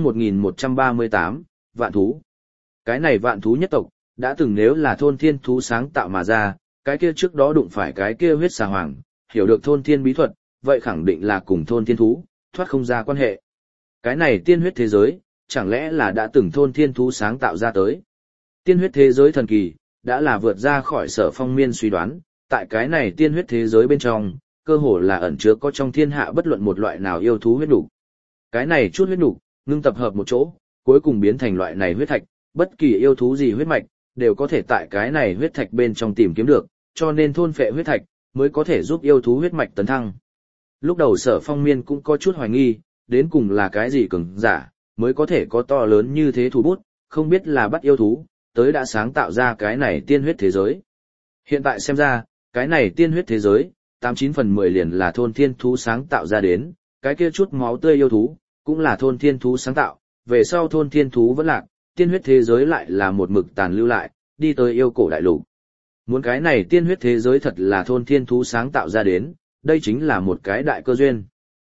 1138, vạn thú. Cái này vạn thú nhất tộc, đã từng nếu là thôn thiên thú sáng tạo mà ra, cái kia trước đó đụng phải cái kia huyết xà hoàng, hiểu được thôn thiên bí thuật, vậy khẳng định là cùng thôn thiên thú, thoát không ra quan hệ. Cái này tiên huyết thế giới, chẳng lẽ là đã từng thôn thiên thú sáng tạo ra tới. Tiên huyết thế giới thần kỳ, đã là vượt ra khỏi Sở Phong Miên suy đoán, tại cái này tiên huyết thế giới bên trong, cơ hồ là ẩn chứa có trong thiên hạ bất luận một loại nào yêu thú huyết nục. Cái này chút huyết nục, ngưng tập hợp một chỗ, cuối cùng biến thành loại này huyết thạch, bất kỳ yêu thú gì huyết mạch, đều có thể tại cái này huyết thạch bên trong tìm kiếm được, cho nên thôn phệ huyết thạch, mới có thể giúp yêu thú huyết mạch tấn thăng. Lúc đầu Sở Phong Miên cũng có chút hoài nghi, đến cùng là cái gì cường giả, mới có thể có to lớn như thế thủ bút, không biết là bắt yêu thú, tới đã sáng tạo ra cái này tiên huyết thế giới. Hiện tại xem ra, cái này tiên huyết thế giới, 89/10 liền là thôn thiên thú sáng tạo ra đến, cái kia chút máu tươi yêu thú, cũng là thôn thiên thú sáng tạo, về sau thôn thiên thú vẫn lạc, tiên huyết thế giới lại là một mực tàn lưu lại, đi tới yêu cổ đại lục. Muốn cái này tiên huyết thế giới thật là thôn thiên thú sáng tạo ra đến, đây chính là một cái đại cơ duyên.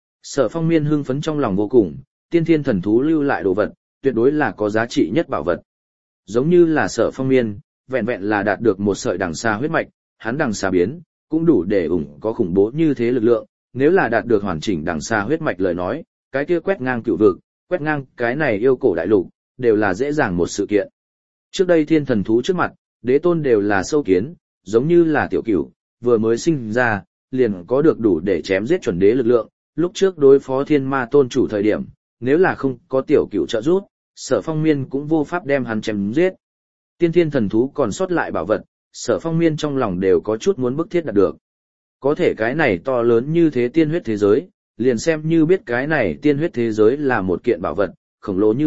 Sở Phong Miên hưng phấn trong lòng vô cùng, tiên thiên thần thú lưu lại đồ vật, tuyệt đối là có giá trị nhất bảo vật. Giống như là Sở Phong Miên, vẹn vẹn là đạt được một sợi đằng xa huyết mạch, hắn đằng xa biến, cũng đủ để có khủng bố như thế lực lượng, nếu là đạt được hoàn chỉnh đằng xa huyết mạch lời nói, cái kia quét ngang cửu vực, quét ngang cái này yêu cổ đại lục, đều là dễ dàng một sự kiện. Trước đây thiên thần thú trước mặt, đế tôn đều là sâu kiến, giống như là tiểu cửu, vừa mới sinh ra, liền có được đủ để chém giết chuẩn đế lực lượng, lúc trước đối phó thiên ma tôn chủ thời điểm, nếu là không có tiểu cửu trợ giúp, Sở Phong Miên cũng vô pháp đem hắn chém giết. Tiên thiên thần thú còn sót lại bảo vật, Sở Phong Miên trong lòng đều có chút muốn bức thiết đạt được. Có thể cái này to lớn như thế tiên huyết thế giới, liền xem như biết cái này tiên huyết thế giới là một kiện bảo vật, khổng lồ như vậy,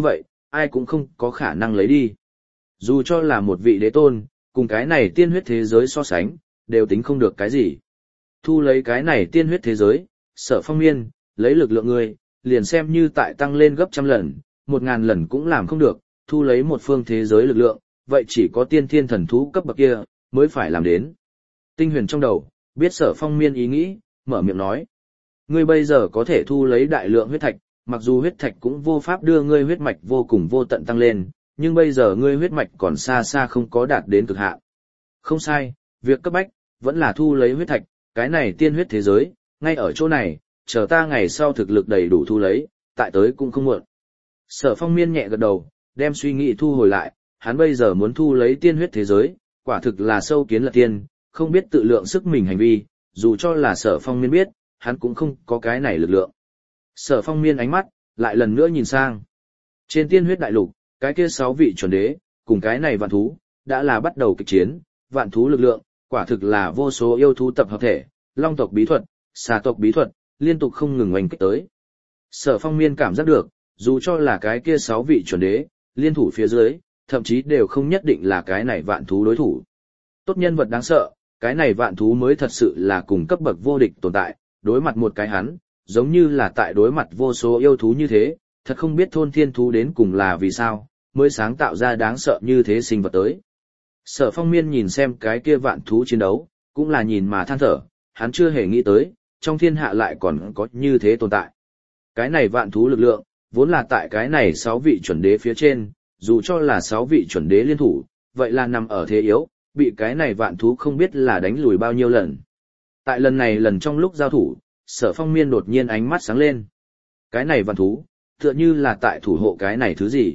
ai cũng không có khả năng lấy đi. Dù cho là một vị đế tôn, cùng cái này tiên huyết thế giới so sánh, đều tính không được cái gì. Thu lấy cái này tiên huyết thế giới, Sở Phong Miên, lấy lực lượng ngươi, liền xem như tại tăng lên gấp 100 lần, 1000 lần cũng làm không được, thu lấy một phương thế giới lực lượng, vậy chỉ có tiên thiên thần thú cấp bậc kia, mới phải làm đến. Tinh huyền trong đầu, biết Sở Phong Miên ý nghĩ, mở miệng nói. Ngươi bây giờ có thể thu lấy đại lượng huyết thạch, mặc dù huyết thạch cũng vô pháp đưa ngươi huyết mạch vô cùng vô tận tăng lên, nhưng bây giờ ngươi huyết mạch còn xa xa không có đạt đến cực hạn. Không sai, việc cấp bách, vẫn là thu lấy huyết thạch, cái này tiên huyết thế giới, ngay ở chỗ này, chờ ta ngày sau thực lực đầy đủ thu lấy, tại tới cũng không muộn. Sở Phong Miên nhẹ gật đầu, đem suy nghĩ thu hồi lại, hắn bây giờ muốn thu lấy tiên huyết thế giới, quả thực là sâu kiến lật tiên, không biết tự lượng sức mình hành vi, dù cho là Sở Phong Miên biết, hắn cũng không có cái này lực lượng. Sở Phong Miên ánh mắt, lại lần nữa nhìn sang. Trên tiên huyết đại lục, cái kia 6 vị chuẩn đế, cùng cái này vạn thú, đã là bắt đầu kịch chiến, vạn thú lực lượng, quả thực là vô số yêu thú tập hợp thể, long tộc bí thuật, xà tộc bí thuật, liên tục không ngừng oanh kích tới. Sở Phong Miên cảm giác được, dù cho là cái kia 6 vị chuẩn đế, liên thủ phía dưới, thậm chí đều không nhất định là cái này vạn thú đối thủ. Tốt nhân vật đáng sợ, cái này vạn thú mới thật sự là cùng cấp bậc vô địch tồn tại, đối mặt một cái hắn, giống như là tại đối mặt vô số yêu thú như thế, thật không biết thôn thiên thú đến cùng là vì sao, mới sáng tạo ra đáng sợ như thế sinh vật tới. Sở Phong Miên nhìn xem cái kia vạn thú chiến đấu, cũng là nhìn mà than thở, hắn chưa hề nghĩ tới, trong thiên hạ lại còn có như thế tồn tại. Cái này vạn thú lực lượng, vốn là tại cái này 6 vị chuẩn đế phía trên, dù cho là 6 vị chuẩn đế liên thủ, vậy là nằm ở thế yếu, bị cái này vạn thú không biết là đánh lùi bao nhiêu lần. Tại lần trong lúc giao thủ, Sở Phong Miên đột nhiên ánh mắt sáng lên. Cái này vạn thú, tựa như là tại thủ hộ cái này thứ gì.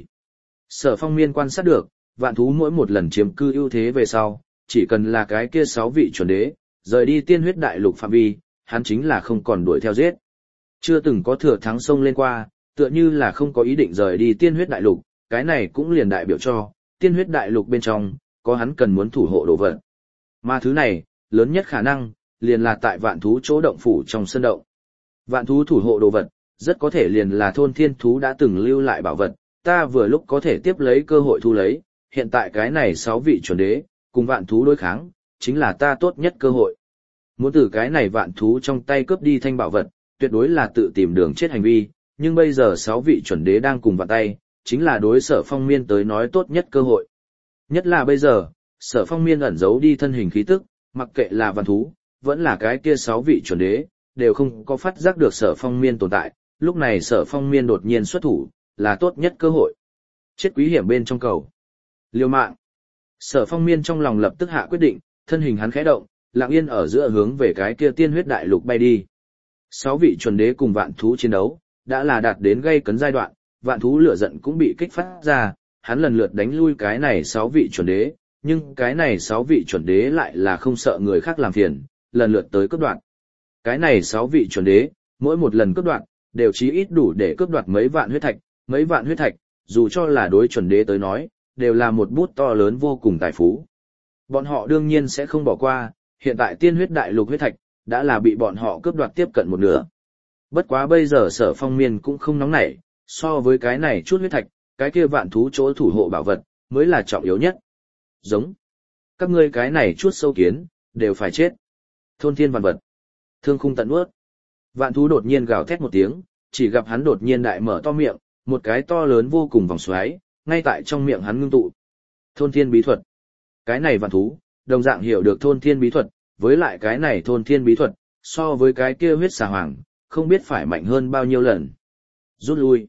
Sở Phong Miên quan sát được, vạn thú mỗi một lần chiếm cư ưu thế về sau, chỉ cần là cái kia 6 vị chuẩn đế, rời đi tiên huyết đại lục phạm vi, hắn chính là không còn đuổi theo giết. Chưa từng có thừa thắng sông lên qua, tựa như là không có ý định rời đi tiên huyết đại lục, cái này cũng liền đại biểu cho, tiên huyết đại lục bên trong, có hắn cần muốn thủ hộ đồ vật. Mà thứ này, lớn nhất khả năng, liền là tại vạn thú chỗ động phủ trong sân động. Vạn thú thủ hộ đồ vật, rất có thể liền là thôn thiên thú đã từng lưu lại bảo vật, ta vừa lúc có thể tiếp lấy cơ hội thu lấy, hiện tại cái này 6 vị chuẩn đế, cùng vạn thú đối kháng, chính là ta tốt nhất cơ hội. Muốn từ cái này vạn thú trong tay cướp đi thanh bảo vật, tuyệt đối là tự tìm đường chết hành vi, nhưng bây giờ 6 vị chuẩn đế đang cùng vạn tay, chính là đối Sở Phong Miên tới nói tốt nhất cơ hội. Nhất là bây giờ, Sở Phong Miên ẩn giấu đi thân hình khí tức, mặc kệ là vạn thú, vẫn là cái kia 6 vị chuẩn đế, đều không có phát giác được Sở Phong Miên tồn tại, lúc này Sở Phong Miên đột nhiên xuất thủ, là tốt nhất cơ hội. Chết quý hiểm bên trong cầu. Liều mạng. Sở Phong Miên trong lòng lập tức hạ quyết định, thân hình hắn khẽ động, lặng yên ở giữa hướng về cái kia tiên huyết đại lục bay đi. 6 vị chuẩn đế cùng vạn thú chiến đấu, đã là đạt đến gây cấn giai đoạn, vạn thú lửa giận cũng bị kích phát ra, hắn lần lượt đánh lui cái này 6 vị chuẩn đế, nhưng cái này 6 vị chuẩn đế lại là không sợ người khác làm phiền, lần lượt tới cướp đoạt. Cái này 6 vị chuẩn đế, mỗi một lần cướp đoạt, đều chí ít đủ để cướp đoạt mấy vạn huyết thạch, dù cho là đối chuẩn đế tới nói, đều là một bút to lớn vô cùng tài phú. Bọn họ đương nhiên sẽ không bỏ qua, hiện tại tiên huyết đại lục huyết thạch, đã là bị bọn họ cướp đoạt tiếp cận một nửa. Bất quá bây giờ Sở Phong Miên cũng không nóng nảy, so với cái này chút huyết thạch, cái kia vạn thú chỗ thủ hộ bảo vật, mới là trọng yếu nhất. Giống. Các ngươi cái này chút sâu kiến, đều phải chết. Thôn thiên vạn vật. Thương khung tận nuốt. Vạn thú đột nhiên gào thét một tiếng, chỉ gặp hắn đột nhiên đại mở to miệng, một cái to lớn vô cùng vòng xoáy, ngay tại trong miệng hắn ngưng tụ. Thôn thiên bí thuật. Cái này vạn thú, đồng dạng hiểu được thôn thiên bí thuật, với lại cái này thôn thiên bí thuật, so với cái kia huyết xà hoàng, không biết phải mạnh hơn bao nhiêu lần. Rút lui.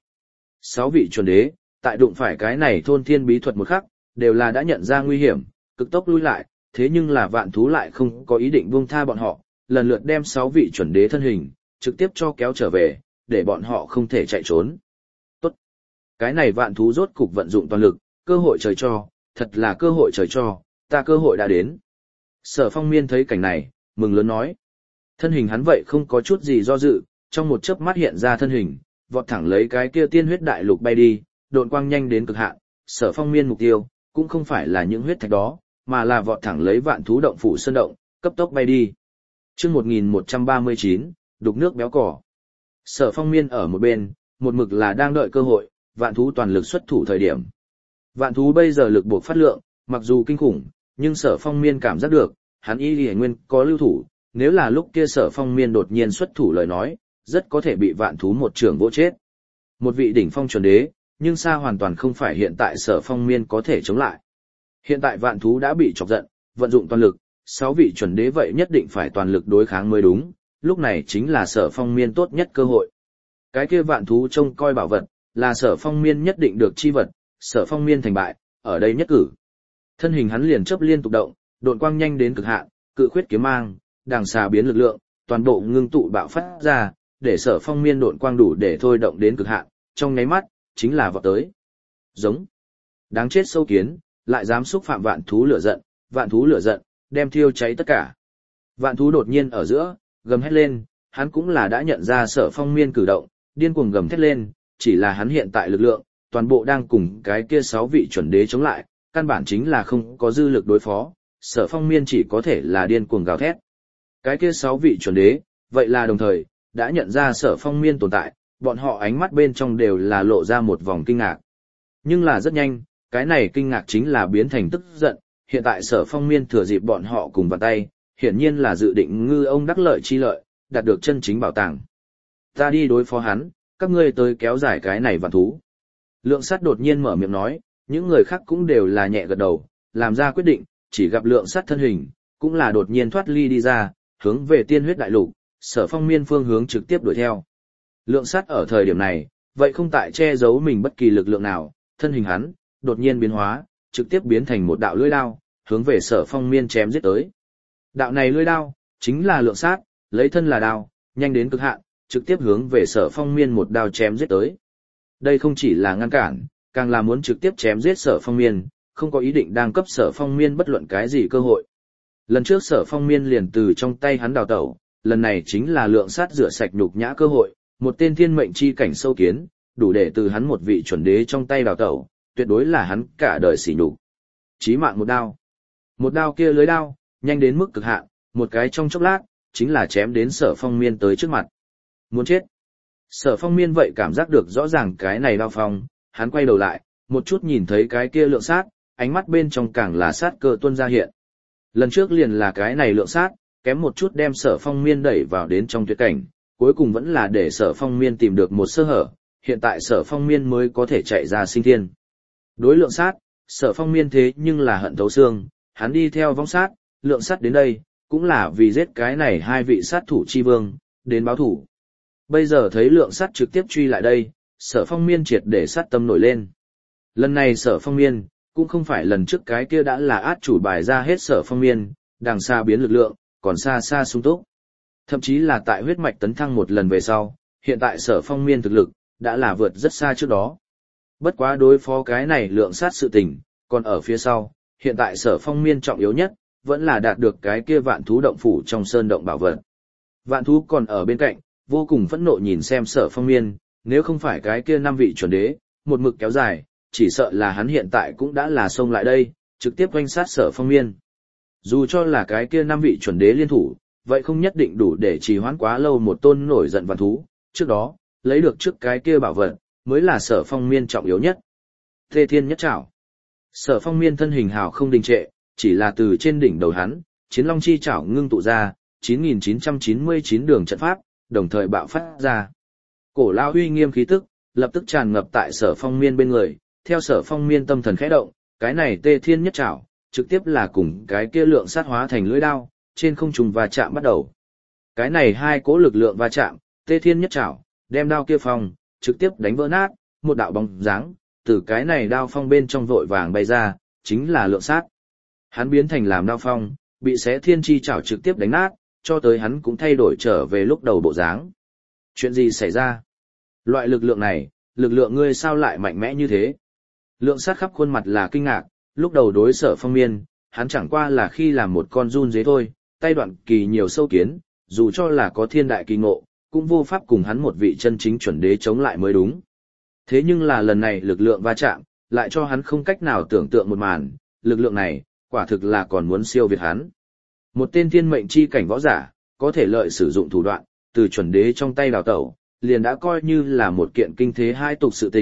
6 vị chuẩn đế, tại đụng phải cái này thôn thiên bí thuật một khắc, đều là đã nhận ra nguy hiểm, cực tốc lui lại, thế nhưng là vạn thú lại không có ý định buông tha bọn họ, lần lượt đem 6 vị chuẩn đế thân hình, trực tiếp cho kéo trở về, để bọn họ không thể chạy trốn. Tốt. Cái này vạn thú rốt cục vận dụng toàn lực, cơ hội trời cho, thật là cơ hội trời cho, ta cơ hội đã đến. Sở Phong Miên thấy cảnh này, mừng lớn nói. Thân hình hắn vậy không có chút gì do dự, trong một chớp mắt hiện ra thân hình, vọt thẳng lấy cái kia tiên huyết đại lục bay đi, độn quang nhanh đến cực hạn. Sở Phong Miên mục tiêu, cũng không phải là những huyết thạch đó, mà là vọt thẳng lấy vạn thú động phủ sơn động, cấp tốc bay đi. Chương 1139, đục nước béo cỏ. Sở Phong Miên ở một bên, một mực là đang đợi cơ hội, vạn thú toàn lực xuất thủ thời điểm. Vạn thú bây giờ lực buộc phát lượng, mặc dù kinh khủng, nhưng Sở Phong Miên cảm giác được, hắn y lìa nguyên có lưu thủ, nếu là lúc kia Sở Phong Miên đột nhiên xuất thủ lời nói, rất có thể bị vạn thú một trường vỗ chết. Một vị đỉnh phong chuẩn đế, nhưng xa hoàn toàn không phải hiện tại Sở Phong Miên có thể chống lại. Hiện tại vạn thú đã bị chọc giận, vận dụng toàn lực, 6 vị chuẩn đế vậy nhất định phải toàn lực đối kháng mới đúng, lúc này chính là Sở Phong Miên tốt nhất cơ hội. Cái kia vạn thú trông coi bảo vật, là Sở Phong Miên nhất định được chi vật, Sở Phong Miên thành bại, ở đây nhất cử. Thân hình hắn liền chớp liên tục động, độn quang nhanh đến cực hạn, cự khuyết kiếm mang, đằng xà biến lực lượng, toàn bộ ngưng tụ bạo phát ra, để Sở Phong Miên độn quang đủ để thôi động đến cực hạn, trong nháy mắt, chính là vọt tới. Giống. Đáng chết sâu kiến, lại dám xúc phạm vạn thú lửa giận, đem thiêu cháy tất cả. Vạn thú đột nhiên ở giữa, gầm hét lên, hắn cũng là đã nhận ra Sở Phong Miên cử động, điên cuồng gầm thét lên, chỉ là hắn hiện tại lực lượng, toàn bộ đang cùng cái kia 6 vị chuẩn đế chống lại, căn bản chính là không có dư lực đối phó, Sở Phong Miên chỉ có thể là điên cuồng gào thét. Cái kia 6 vị chuẩn đế, vậy là đồng thời, đã nhận ra Sở Phong Miên tồn tại, bọn họ ánh mắt bên trong đều là lộ ra một vòng kinh ngạc. Nhưng là rất nhanh, cái này kinh ngạc chính là biến thành tức giận, hiện tại Sở Phong Miên thừa dịp bọn họ cùng vào tay, hiển nhiên là dự định ngư ông đắc lợi chi lợi, đạt được chân chính bảo tàng. Ta đi đối phó hắn, các ngươi tới kéo dài cái này vạn thú. Lượng Sắt đột nhiên mở miệng nói, những người khác cũng đều là nhẹ gật đầu, làm ra quyết định, chỉ gặp Lượng Sắt thân hình, cũng là đột nhiên thoát ly đi ra, hướng về Tiên Huyết Đại Lục, Sở Phong Miên phương hướng trực tiếp đuổi theo. Lượng Sắt ở thời điểm này, vậy không tại che giấu mình bất kỳ lực lượng nào, thân hình hắn, đột nhiên biến hóa, trực tiếp biến thành một đạo lưỡi đao, hướng về Sở Phong Miên chém giết tới. Đạo này lưỡi đao, chính là Lượng Sắt, lấy thân là đao, nhanh đến cực hạn, trực tiếp hướng về Sở Phong Miên một đao chém giết tới. Đây không chỉ là ngăn cản, càng là muốn trực tiếp chém giết Sở Phong Miên, không có ý định đang cấp Sở Phong Miên bất luận cái gì cơ hội. Lần trước Sở Phong Miên liền từ trong tay hắn đào tẩu, lần này chính là Lượng Sắt rửa sạch nhục nhã cơ hội, một tên thiên mệnh chi cảnh sâu kiến, đủ để từ hắn một vị chuẩn đế trong tay đào tẩu, tuyệt đối là hắn cả đời sỉ nhục. Chí mạng một đao. Một đao kia lưới đao, nhanh đến mức cực hạn, một cái trong chốc lát, chính là chém đến Sở Phong Miên tới trước mặt. Muốn chết. Sở Phong Miên vậy cảm giác được rõ ràng cái này đao phong, hắn quay đầu lại, một chút nhìn thấy cái kia Lượng Sát, ánh mắt bên trong càng là sát cơ tuôn ra hiện. Lần trước liền là cái này Lượng Sát, kém một chút đem Sở Phong Miên đẩy vào đến trong tuyệt cảnh, cuối cùng vẫn là để Sở Phong Miên tìm được một sơ hở, hiện tại Sở Phong Miên mới có thể chạy ra sinh thiên. Đối Lượng Sát, Sở Phong Miên thế nhưng là hận thấu xương, hắn đi theo vong sát, Lượng Sát đến đây, cũng là vì giết cái này 2 vị sát thủ chi vương, đến báo thủ. Bây giờ thấy Lượng Sắt trực tiếp truy lại đây, Sở Phong Miên triệt để sát tâm nổi lên. Lần này Sở Phong Miên, cũng không phải lần trước cái kia đã là át chủ bài ra hết Sở Phong Miên, đằng xa biến lực lượng, còn xa xa sung túc. Thậm chí là tại huyết mạch tấn thăng một lần về sau, hiện tại Sở Phong Miên thực lực, đã là vượt rất xa trước đó. Bất quá đối phó cái này Lượng Sát sự tình, còn ở phía sau, hiện tại Sở Phong Miên trọng yếu nhất, vẫn là đạt được cái kia vạn thú động phủ trong sơn động bảo vật. Vạn thú còn ở bên cạnh, vô cùng phẫn nộ nhìn xem Sở Phong Miên, nếu không phải cái kia 5 vị chuẩn đế, một mực kéo dài, chỉ sợ là hắn hiện tại cũng đã là xông lại đây, trực tiếp oanh sát Sở Phong Miên. Dù cho là cái kia 5 vị chuẩn đế liên thủ, vậy không nhất định đủ để trì hoãn quá lâu một tôn nổi giận vạn thú, trước đó, lấy được trước cái kia bảo vật, mới là Sở Phong Miên trọng yếu nhất. Thê Thiên Nhất Trảo. Sở Phong Miên thân hình hào không đình trệ, chỉ là từ trên đỉnh đầu hắn, Chiến Long chi trảo ngưng tụ ra, 9999 đường trận pháp, đồng thời bạo phát ra. Cổ lao uy nghiêm khí tức, lập tức tràn ngập tại Sở Phong Miên bên người, theo Sở Phong Miên tâm thần khẽ động, cái này Tê Thiên Nhất Trảo, trực tiếp là cùng cái kia Lượng Sát hóa thành lưỡi đao, trên không trung va chạm bắt đầu. Cái này 2 cỗ lực lượng va chạm, Tê Thiên Nhất Trảo, đem đao kia phong, trực tiếp đánh vỡ nát, một đạo bóng dáng, từ cái này đao phong bên trong vội vàng bay ra, chính là Lượng Sát. Hắn biến thành làm đao phong, bị xé thiên chi trảo trực tiếp đánh nát, cho tới hắn cũng thay đổi trở về lúc đầu bộ dáng. Chuyện gì xảy ra? Loại lực lượng này, lực lượng ngươi sao lại mạnh mẽ như thế? Lượng Sát khắp khuôn mặt là kinh ngạc, lúc đầu đối Sở Phong Miên, hắn chẳng qua là khi làm một con run dế thôi, tay đoạn kỳ nhiều sâu kiến, dù cho là có thiên đại kỳ ngộ, cũng vô pháp cùng hắn một vị chân chính chuẩn đế chống lại mới đúng. Thế nhưng là lần này lực lượng va chạm, lại cho hắn không cách nào tưởng tượng một màn, lực lượng này, quả thực là còn muốn siêu việt hắn. Một tên thiên mệnh chi cảnh võ giả, có thể lợi sử dụng thủ đoạn, từ chuẩn đế trong tay đào tẩu, liền đã coi như là một kiện kinh thế hai tục sự tình,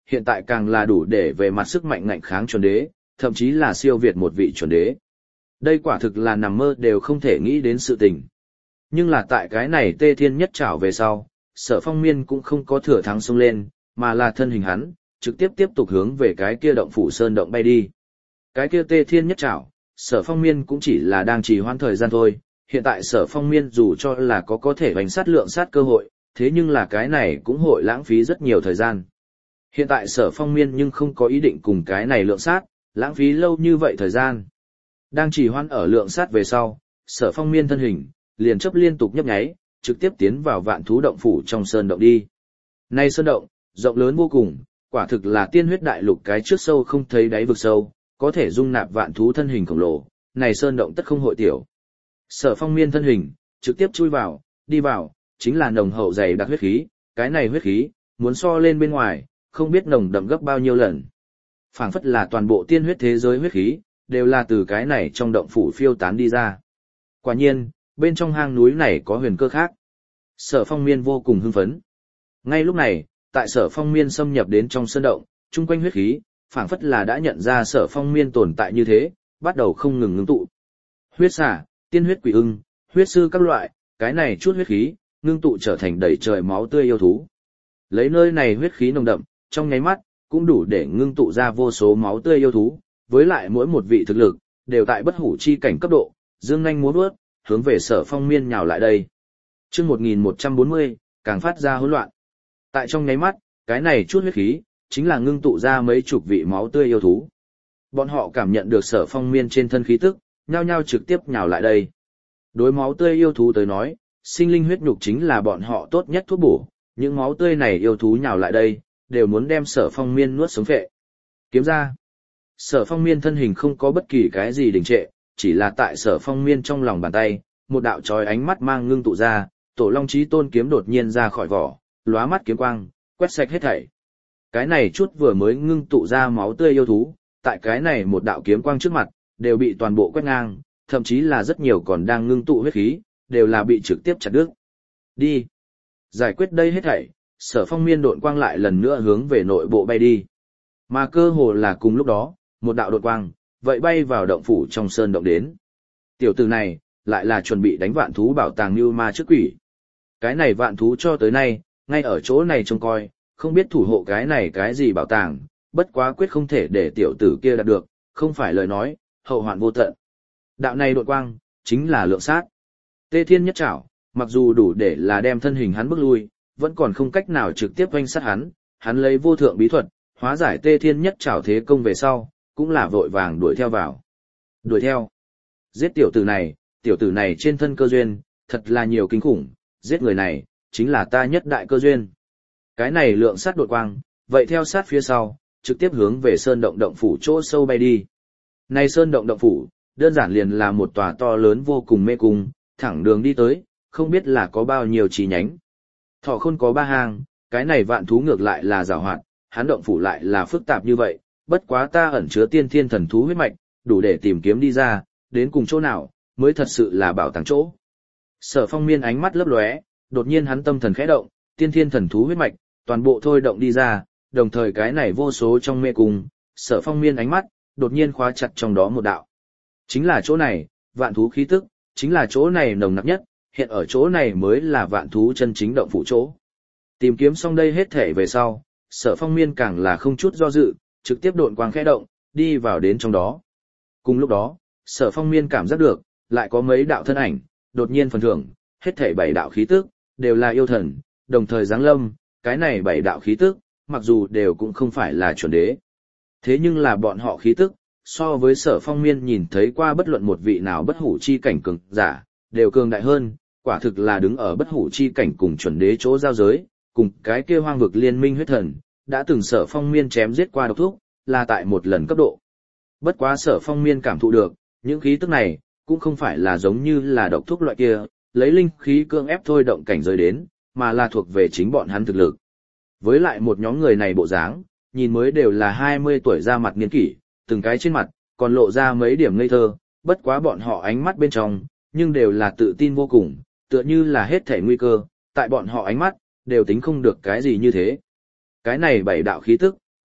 hiện tại càng là đủ để về mặt sức mạnh ngạnh kháng chuẩn đế, thậm chí là siêu việt một vị chuẩn đế. Đây quả thực là nằm mơ đều không thể nghĩ đến sự tình. Nhưng là tại cái này Tê Thiên Nhất Trảo về sau, Sở Phong Miên cũng không có thừa thắng xông lên, mà là thân hình hắn, trực tiếp tục hướng về cái kia động phủ sơn động bay đi. Cái kia Tê Thiên Nhất Trảo, Sở Phong Miên cũng chỉ là đang trì hoãn thời gian thôi, hiện tại Sở Phong Miên dù cho là có thể bánh sát lượng sát cơ hội, thế nhưng là cái này cũng hội lãng phí rất nhiều thời gian. Hiện tại Sở Phong Miên nhưng không có ý định cùng cái này lượng sát, lãng phí lâu như vậy thời gian. Đang trì hoãn ở lượng sát về sau, Sở Phong Miên thân hình, liền chấp liên tục nhấp nháy, trực tiếp tiến vào vạn thú động phủ trong sơn động đi. Nay sơn động, rộng lớn vô cùng, quả thực là tiên huyết đại lục cái trước sâu không thấy đáy vực sâu, có thể dung nạp vạn thú thân hình khổng lồ, này sơn động tất không hội tiểu. Sở Phong Miên thân hình, trực tiếp chui vào, đi vào, chính là nồng hậu dày đặc huyết khí, cái này huyết khí, muốn so lên bên ngoài, không biết nồng đậm gấp bao nhiêu lần. Phảng phất là toàn bộ tiên huyết thế giới huyết khí, đều là từ cái này trong động phủ phiêu tán đi ra. Quả nhiên, bên trong hang núi này có huyền cơ khác. Sở Phong Miên vô cùng hưng phấn. Ngay lúc này, tại Sở Phong Miên xâm nhập đến trong sơn động, chung quanh huyết khí, phảng phất là đã nhận ra Sở Phong Miên tồn tại như thế, bắt đầu không ngừng ngưng tụ. Huyết xà, tiên huyết quỷ ưng, huyết sư các loại, cái này chút huyết khí, ngưng tụ trở thành đầy trời máu tươi yêu thú. Lấy nơi này huyết khí nồng đậm, trong nháy mắt, cũng đủ để ngưng tụ ra vô số máu tươi yêu thú, với lại mỗi một vị thực lực, đều tại bất hủ chi cảnh cấp độ, dương nhanh múa vuốt, hướng về Sở Phong Miên nhào lại đây. Chương 1140, càng phát ra hỗn loạn. Tại trong nháy mắt, cái này chút huyết khí, chính là ngưng tụ ra mấy chục vị máu tươi yêu thú. Bọn họ cảm nhận được Sở Phong Miên trên thân khí tức, nhao nhao trực tiếp nhào lại đây. Đối máu tươi yêu thú tới nói, sinh linh huyết nhục chính là bọn họ tốt nhất thuốc bổ, những máu tươi này yêu thú nhào lại đây, đều muốn đem Sở Phong Miên nuốt sống phệ. Kiếm ra. Sở Phong Miên thân hình không có bất kỳ cái gì đình trệ, chỉ là tại Sở Phong Miên trong lòng bàn tay, một đạo chói ánh mắt mang ngưng tụ ra, Tổ Long Chí Tôn kiếm đột nhiên ra khỏi vỏ, lóa mắt kiếm quang, quét sạch hết thảy. Cái này chút vừa mới ngưng tụ ra máu tươi yêu thú, tại cái này một đạo kiếm quang trước mặt, đều bị toàn bộ quét ngang, thậm chí là rất nhiều còn đang ngưng tụ huyết khí, đều là bị trực tiếp chặt đứt. Đi. Giải quyết đây hết thảy, Sở Phong Miên độn quang lại lần nữa hướng về nội bộ bay đi. Mà cơ hồ là cùng lúc đó, một đạo độn quang, vậy bay vào động phủ trong sơn động đến. Tiểu tử này, lại là chuẩn bị đánh vạn thú bảo tàng như ma trước quỷ. Cái này vạn thú cho tới nay, ngay ở chỗ này trông coi, không biết thủ hộ cái này cái gì bảo tàng, bất quá quyết không thể để tiểu tử kia đạt được, không phải lời nói, hậu hoạn vô tận. Đạo này độn quang, chính là lượng sát. Tê Thiên Nhất Trảo, mặc dù đủ để là đem thân hình hắn bước lui, vẫn còn không cách nào trực tiếp oanh sát hắn lấy vô thượng bí thuật, hóa giải Tê Thiên Nhất Trảo thế công về sau, cũng là vội vàng đuổi theo vào. Đuổi theo. Giết tiểu tử này trên thân cơ duyên, thật là nhiều kinh khủng, giết người này, chính là ta nhất đại cơ duyên. Cái này lượng sát đột quang, vậy theo sát phía sau, trực tiếp hướng về sơn động động phủ chỗ sâu bay đi. Này sơn động động phủ, đơn giản liền là một tòa to lớn vô cùng mê cung, thẳng đường đi tới, không biết là có bao nhiêu chi nhánh. Thọ Khôn có 3 hang, cái này vạn thú ngược lại là giàu hoạt, hắn động phủ lại là phức tạp như vậy, bất quá ta ẩn chứa tiên thiên thần thú huyết mạch, đủ để tìm kiếm đi ra, đến cùng chỗ nào, mới thật sự là bảo tàng chỗ. Sở Phong Miên ánh mắt lấp lóe, đột nhiên hắn tâm thần khẽ động, tiên thiên thần thú huyết mạch, toàn bộ thôi động đi ra, đồng thời cái này vô số trong mê cung, Sở Phong Miên ánh mắt, đột nhiên khóa chặt trong đó một đạo. Chính là chỗ này, vạn thú khí tức, chính là chỗ này nồng nặc nhất, hiện ở chỗ này mới là vạn thú chân chính động phủ chỗ. Tìm kiếm xong đây hết thể về sau, Sở Phong Miên càng là không chút do dự, trực tiếp độn quang khẽ động, đi vào đến trong đó. Cùng lúc đó, Sở Phong Miên cảm giác được, lại có mấy đạo thân ảnh, đột nhiên phần thưởng, hết thảy 7 đạo khí tức, đều là yêu thần, đồng thời giáng lâm, cái này 7 đạo khí tức, mặc dù đều cũng không phải là chuẩn đế. Thế nhưng là bọn họ khí tức, so với Sở Phong Miên nhìn thấy qua bất luận một vị nào bất hủ chi cảnh cường giả, đều cường đại hơn, quả thực là đứng ở bất hủ chi cảnh cùng chuẩn đế chỗ giao giới, cùng cái kia hoang vực liên minh huyết thần, đã từng Sở Phong Miên chém giết qua độc thúc, là tại một lần cấp độ. Bất quá Sở Phong Miên cảm thụ được, những khí tức này, cũng không phải là giống như là độc thúc loại kia, lấy linh khí cưỡng ép thôi động cảnh giới đến, mà là thuộc về chính bọn hắn thực lực. Với lại một nhóm người này bộ dáng, nhìn mới đều là 20 tuổi ra mặt niên kỷ, từng cái trên mặt, còn lộ ra mấy điểm ngây thơ, bất quá bọn họ ánh mắt bên trong, nhưng đều là tự tin vô cùng, tựa như là hết thảy nguy cơ, tại bọn họ ánh mắt, đều tính không được cái gì như thế. Cái này 7 đạo khí tức,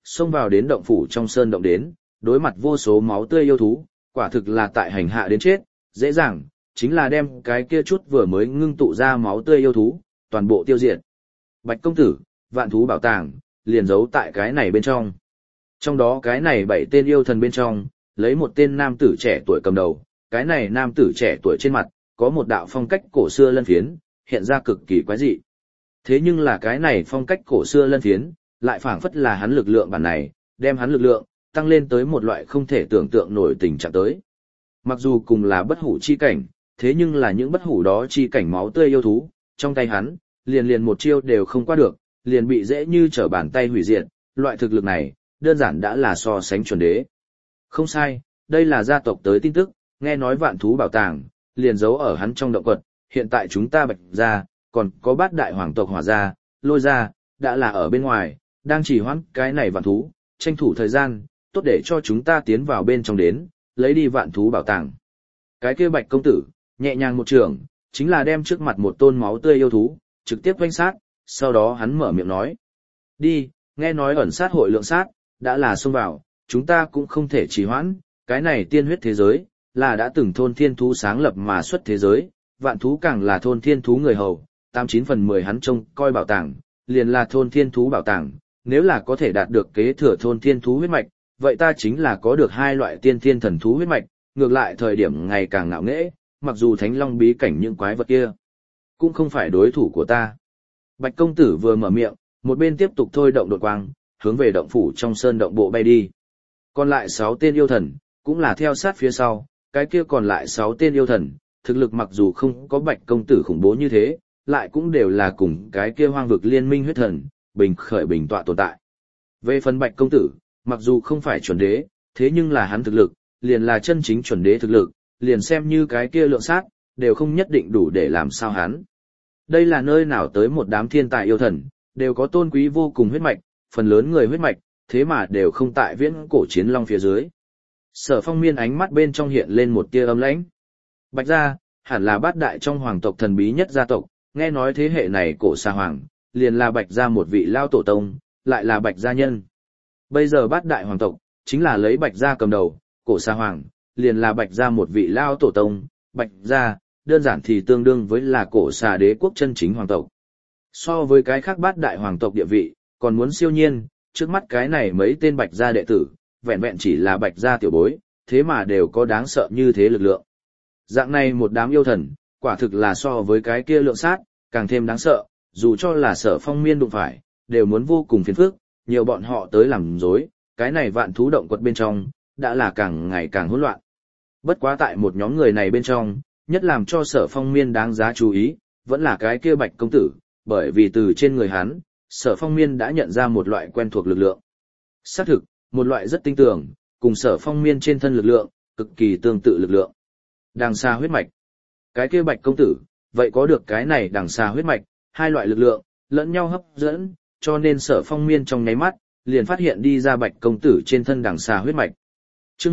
xông vào đến động phủ trong sơn động đến, đối mặt vô số máu tươi yêu thú, quả thực là tại hành hạ đến chết, dễ dàng, chính là đem cái kia chút vừa mới ngưng tụ ra máu tươi yêu thú, toàn bộ tiêu diệt. Bạch công tử, vạn thú bảo tàng, liền giấu tại cái này bên trong. Trong đó cái này 7 tên yêu thần bên trong, lấy một tên nam tử trẻ tuổi cầm đầu, cái này nam tử trẻ tuổi trên mặt, có một đạo phong cách cổ xưa lân phiến, hiện ra cực kỳ quái dị. Thế nhưng là cái này phong cách cổ xưa lân phiến, lại phảng phất là hắn lực lượng bản này, đem hắn lực lượng, tăng lên tới một loại không thể tưởng tượng nổi tình trạng tới. Mặc dù cùng là bất hủ chi cảnh, thế nhưng là những bất hủ đó chi cảnh máu tươi yêu thú, trong tay hắn, liền liền một chiêu đều không qua được, liền bị dễ như trở bàn tay hủy diệt, loại thực lực này, đơn giản đã là so sánh chuẩn đế. Không sai, đây là gia tộc tới tin tức, nghe nói vạn thú bảo tàng, liền giấu ở hắn trong động quật, hiện tại chúng ta Bạch gia, còn có bát đại hoàng tộc Hỏa gia, Lôi gia, đã là ở bên ngoài, đang chỉ hoãn cái này vạn thú, tranh thủ thời gian, tốt để cho chúng ta tiến vào bên trong đến, lấy đi vạn thú bảo tàng. Cái kia Bạch công tử, nhẹ nhàng một trường, chính là đem trước mặt một tôn máu tươi yêu thú, trực tiếp quanh sát, sau đó hắn mở miệng nói. Đi, nghe nói ẩn sát hội lượng sát, đã là xông vào, chúng ta cũng không thể trì hoãn, cái này tiên huyết thế giới, là đã từng thôn thiên thú sáng lập mà xuất thế giới, vạn thú càng là thôn thiên thú người hầu, 89/10 hắn trông coi bảo tàng, liền là thôn thiên thú bảo tàng, nếu là có thể đạt được kế thừa thôn thiên thú huyết mạch, vậy ta chính là có được 2 loại tiên thiên thần thú huyết mạch, ngược lại thời điểm ngày càng ngạo nghễ, mặc dù thánh long bí cảnh những quái vật kia, cũng không phải đối thủ của ta. Bạch công tử vừa mở miệng, một bên tiếp tục thôi động đột quang, hướng về động phủ trong sơn động bộ bay đi. Còn lại 6 tên yêu thần, cũng là theo sát phía sau, cái kia còn lại 6 tên yêu thần, thực lực mặc dù không có Bạch công tử khủng bố như thế, lại cũng đều là cùng cái kia hoang vực liên minh huyết thần, bình khởi bình tọa tồn tại. Về phần Bạch công tử, mặc dù không phải chuẩn đế, thế nhưng là hắn thực lực, liền là chân chính chuẩn đế thực lực, liền xem như cái kia lượng sát, đều không nhất định đủ để làm sao hắn. Đây là nơi nào tới một đám thiên tài yêu thần, đều có tôn quý vô cùng huyết mạch, phần lớn người huyết mạch, thế mà đều không tại viễn cổ chiến long phía dưới. Sở Phong Miên ánh mắt bên trong hiện lên một tia âm lãnh. Bạch gia, hẳn là bát đại trong hoàng tộc thần bí nhất gia tộc, nghe nói thế hệ này cổ xa hoàng, liền là Bạch gia một vị lao tổ tông, lại là Bạch gia nhân. Bây giờ bát đại hoàng tộc, chính là lấy Bạch gia cầm đầu, cổ xa hoàng, liền là Bạch gia một vị lao tổ tông, Bạch gia, đơn giản thì tương đương với là cổ xà đế quốc chân chính hoàng tộc. So với cái khác bát đại hoàng tộc địa vị, còn muốn siêu nhiên, trước mắt cái này mấy tên Bạch gia đệ tử, vẹn vẹn chỉ là Bạch gia tiểu bối, thế mà đều có đáng sợ như thế lực lượng. Dạng này một đám yêu thần, quả thực là so với cái kia lượng sát, càng thêm đáng sợ, dù cho là Sở Phong Miên đụng phải, đều muốn vô cùng phiền phức, nhiều bọn họ tới làm rối, cái này vạn thú động quật bên trong, đã là càng ngày càng hỗn loạn. Bất quá tại một nhóm người này bên trong, nhất làm cho Sở Phong Miên đáng giá chú ý, vẫn là cái kia Bạch công tử, bởi vì từ trên người hắn, Sở Phong Miên đã nhận ra một loại quen thuộc lực lượng. Xác thực, một loại rất tinh tường, cùng Sở Phong Miên trên thân lực lượng, cực kỳ tương tự lực lượng. Đằng xa huyết mạch. Cái kia Bạch công tử, vậy có được cái này đằng xa huyết mạch, 2 loại lực lượng, lẫn nhau hấp dẫn, cho nên Sở Phong Miên trong nháy mắt, liền phát hiện đi ra Bạch công tử trên thân đằng xa huyết mạch. Chương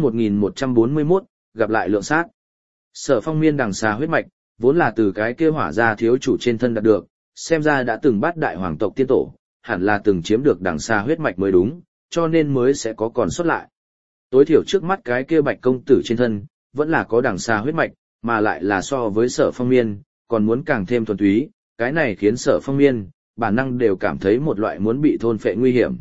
1141, gặp lại lượng sát. Sở Phong Miên đằng xa huyết mạch, vốn là từ cái kia Hỏa gia thiếu chủ trên thân đạt được, xem ra đã từng bát đại hoàng tộc tiên tổ, hẳn là từng chiếm được đằng xa huyết mạch mới đúng, cho nên mới sẽ có còn sót lại. Tối thiểu trước mắt cái kia Bạch công tử trên thân, vẫn là có đằng xa huyết mạch, mà lại là so với Sở Phong Miên, còn muốn càng thêm thuần túy, cái này khiến Sở Phong Miên, bản năng đều cảm thấy một loại muốn bị thôn phệ nguy hiểm.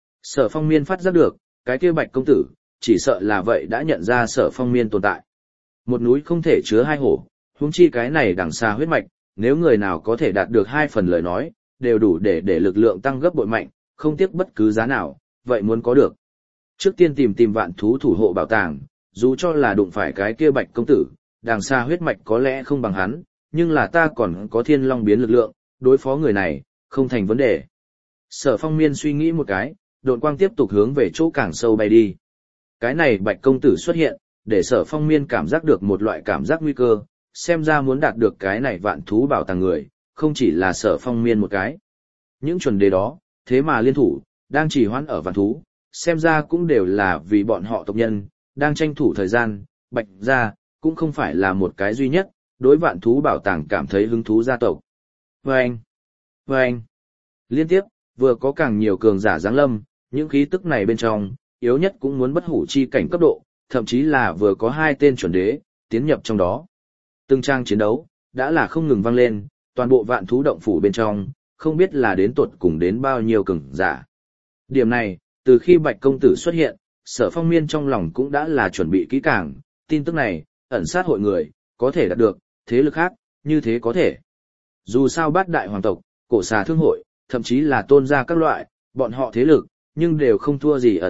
Sở Phong Miên phát giác được, cái kia Bạch công tử, chỉ sợ là vậy đã nhận ra Sở Phong Miên tồn tại. Một núi không thể chứa 2 hổ, huống chi cái này đằng xa huyết mạch, nếu người nào có thể đạt được 2 phần lời nói, đều đủ để lực lượng tăng gấp bội mạnh, không tiếc bất cứ giá nào, vậy muốn có được. Trước tiên tìm vạn thú thủ hộ bảo tàng, dù cho là đụng phải cái kia Bạch công tử, đằng xa huyết mạch có lẽ không bằng hắn, nhưng là ta còn có thiên long biến lực lượng, đối phó người này, không thành vấn đề. Sở Phong Miên suy nghĩ một cái, độn quang tiếp tục hướng về chỗ càng sâu bay đi. Cái này Bạch công tử xuất hiện, để Sở Phong Miên cảm giác được một loại cảm giác nguy cơ, xem ra muốn đạt được cái này vạn thú bảo tàng người, không chỉ là Sở Phong Miên một cái. Những chuẩn đề đó, thế mà liên thủ, đang chỉ hoãn ở vạn thú, xem ra cũng đều là vì bọn họ tộc nhân, đang tranh thủ thời gian, Bạch gia cũng không phải là một cái duy nhất, đối vạn thú bảo tàng cảm thấy hứng thú gia tộc. Vâng! Vâng! Liên tiếp, vừa có càng nhiều cường giả giáng lâm, những khí tức này bên trong, yếu nhất cũng muốn bất hủ chi cảnh cấp độ, thậm chí là vừa có 2 tên chuẩn đế, tiến nhập trong đó. Từng trang chiến đấu, đã là không ngừng vang lên, toàn bộ vạn thú động phủ bên trong, không biết là đến tuột cùng đến bao nhiêu cường giả. Điểm này, từ khi Bạch Công Tử xuất hiện, Sở Phong Miên trong lòng cũng đã là chuẩn bị kỹ càng, tin tức này, ẩn sát hội người, có thể đạt được, thế lực khác, như thế có thể. Dù sao bát đại hoàng tộc, cổ xà thương hội, thậm chí là tôn gia các loại, bọn họ thế lực, nhưng đều không thua gì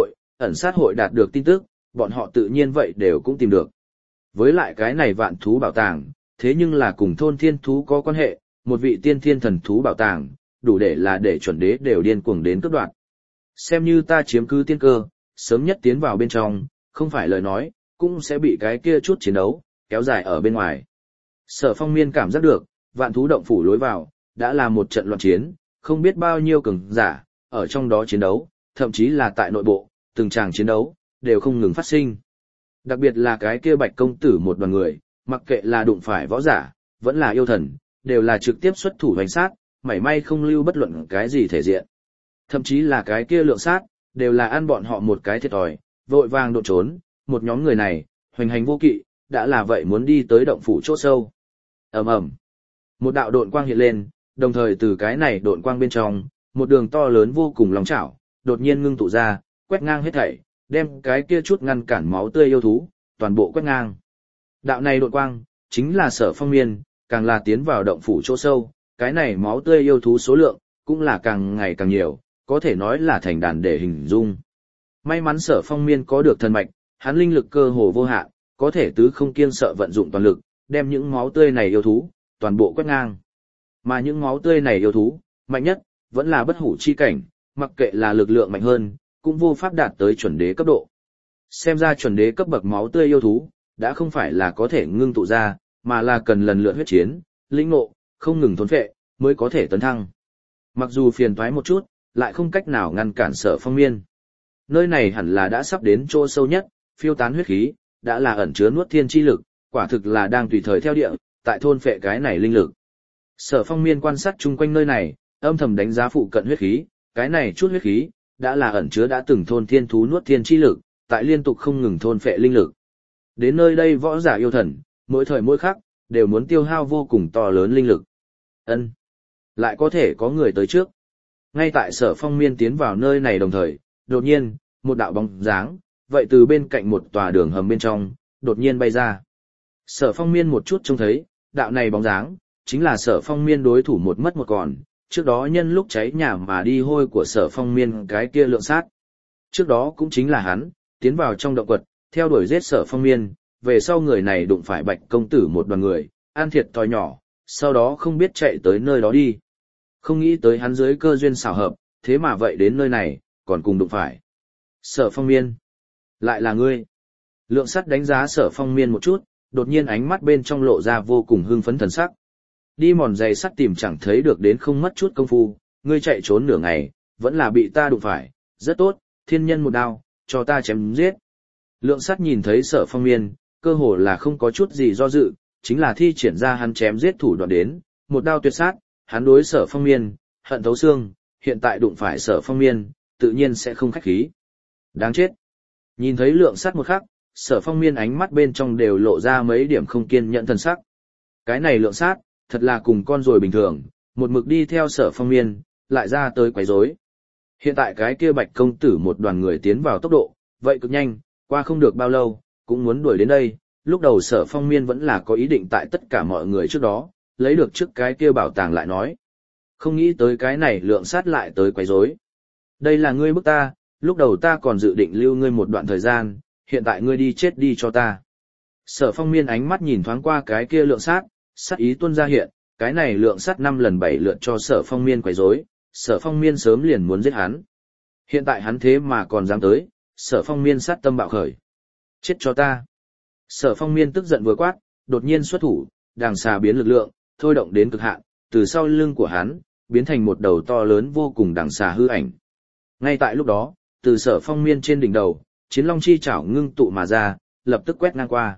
ẩn sát hội đạt được tin tức, bọn họ tự nhiên vậy đều cũng tìm được. Với lại cái này vạn thú bảo tàng, thế nhưng là cùng thôn thiên thú có quan hệ, một vị tiên thiên thần thú bảo tàng, đủ để là để chuẩn đế đều điên cuồng đến cướp đoạt. Xem như ta chiếm cứ tiên cơ, sớm nhất tiến vào bên trong, không phải lời nói, cũng sẽ bị cái kia chút chiến đấu, kéo dài ở bên ngoài. Sở Phong Miên cảm giác được, vạn thú động phủ lối vào, đã là một trận loạn chiến, không biết bao nhiêu cường giả, ở trong đó chiến đấu, thậm chí là tại nội bộ, từng tràng chiến đấu, đều không ngừng phát sinh. Đặc biệt là cái kia Bạch Công Tử một đoàn người, mặc kệ là đụng phải võ giả, vẫn là yêu thần, đều là trực tiếp xuất thủ hoành sát, mảy may không lưu bất luận cái gì thể diện. Thậm chí là cái kia Lượng Sát, đều là ăn bọn họ một cái thiệt thòi, vội vàng độn trốn, một nhóm người này, hoành hành vô kỵ, đã là vậy muốn đi tới động phủ chỗ sâu. Ầm ầm. Một đạo độn quang hiện lên, đồng thời từ cái này độn quang bên trong, một đường to lớn vô cùng long chảo, đột nhiên ngưng tụ ra, quét ngang hết thảy, đem cái kia chút ngăn cản máu tươi yêu thú, toàn bộ quét ngang. Đạo này độn quang, chính là Sở Phong Miên, càng là tiến vào động phủ chỗ sâu, cái này máu tươi yêu thú số lượng, cũng là càng ngày càng nhiều, có thể nói là thành đàn để hình dung. May mắn Sở Phong Miên có được thần mạch, hắn linh lực cơ hồ vô hạn, có thể tứ không kiêng sợ vận dụng toàn lực, đem những máu tươi này yêu thú, toàn bộ quét ngang. Mà những máu tươi này yêu thú, mạnh nhất, vẫn là bất hủ chi cảnh, mặc kệ là lực lượng mạnh hơn, cũng vô pháp đạt tới chuẩn đế cấp độ. Xem ra chuẩn đế cấp bậc máu tươi yêu thú, đã không phải là có thể ngưng tụ ra, mà là cần lần lượt huyết chiến, linh ngộ, không ngừng thôn phệ, mới có thể tấn thăng. Mặc dù phiền toái một chút, lại không cách nào ngăn cản Sở Phong Miên. Nơi này hẳn là đã sắp đến chỗ sâu nhất, phiêu tán huyết khí, đã là ẩn chứa nuốt thiên chi lực, quả thực là đang tùy thời theo địa, tại thôn phệ cái này linh lực. Sở Phong Miên quan sát chung quanh nơi này, âm thầm đánh giá phụ cận huyết khí, cái này chút huyết khí, đã là ẩn chứa đã từng thôn thiên thú nuốt thiên chi lực, tại liên tục không ngừng thôn phệ linh lực. Đến nơi đây võ giả yêu thần, mỗi thời mỗi khắc, đều muốn tiêu hao vô cùng to lớn linh lực. Ân, lại có thể có người tới trước. Ngay tại Sở Phong Miên tiến vào nơi này đồng thời, đột nhiên, một đạo bóng dáng, vậy từ bên cạnh một tòa đường hầm bên trong, đột nhiên bay ra. Sở Phong Miên một chút trông thấy, đạo này bóng dáng, chính là Sở Phong Miên đối thủ một mất một còn, trước đó nhân lúc cháy nhà mà đi hôi của Sở Phong Miên cái kia Lượng Sát. Trước đó cũng chính là hắn, tiến vào trong động quật, theo đuổi giết Sở Phong Miên, về sau người này đụng phải Bạch Công Tử một đoàn người, an thiệt thòi nhỏ, sau đó không biết chạy tới nơi đó đi. Không nghĩ tới hắn dưới cơ duyên xảo hợp, thế mà vậy đến nơi này, còn cùng đụng phải. Sở Phong Miên, lại là ngươi. Lượng Sắt đánh giá Sở Phong Miên một chút, đột nhiên ánh mắt bên trong lộ ra vô cùng hưng phấn thần sắc. Đi mòn giày sắt tìm chẳng thấy được đến không mất chút công phu, ngươi chạy trốn nửa ngày, vẫn là bị ta đụng phải, rất tốt, thiên nhân một đao, cho ta chém giết. Lượng Sắt nhìn thấy Sở Phong Miên, cơ hồ là không có chút gì do dự, chính là thi triển ra hắn chém giết thủ đoạn đến, một đao tuyệt sát, hắn đối Sở Phong Miên, hận thấu xương, hiện tại đụng phải Sở Phong Miên, tự nhiên sẽ không khách khí. Đáng chết. Nhìn thấy Lượng Sắt một khắc, Sở Phong Miên ánh mắt bên trong đều lộ ra mấy điểm không kiên nhẫn thần sắc. Cái này Lượng Sát, thật là cùng con ruồi bình thường, một mực đi theo Sở Phong Miên, lại ra tới quấy rối. Hiện tại cái kia Bạch Công Tử một đoàn người tiến vào tốc độ, vậy cực nhanh, qua không được bao lâu, cũng muốn đuổi đến đây. Lúc đầu Sở Phong Miên vẫn là có ý định tại tất cả mọi người trước đó, lấy được trước cái kia bảo tàng lại nói. Không nghĩ tới cái này Lượng Sát lại tới quấy rối. Đây là ngươi bức ta, lúc đầu ta còn dự định lưu ngươi một đoạn thời gian, hiện tại ngươi đi chết đi cho ta. Sở Phong Miên ánh mắt nhìn thoáng qua cái kia Lượng Sát, sát ý tuôn ra hiện, cái này Lượng Sát 5 lần 7 lượt cho Sở Phong Miên quấy rối, Sở Phong Miên sớm liền muốn giết hắn. Hiện tại hắn thế mà còn dám tới, Sở Phong Miên sát tâm bạo khởi. Chết cho ta. Sở Phong Miên tức giận vừa quát, đột nhiên xuất thủ, đàng xà biến lực lượng, thôi động đến cực hạn, từ sau lưng của hắn, biến thành một đầu to lớn vô cùng đàng xà hư ảnh. Ngay tại lúc đó, từ Sở Phong Miên trên đỉnh đầu, Chiến Long chi chảo ngưng tụ mà ra, lập tức quét ngang qua.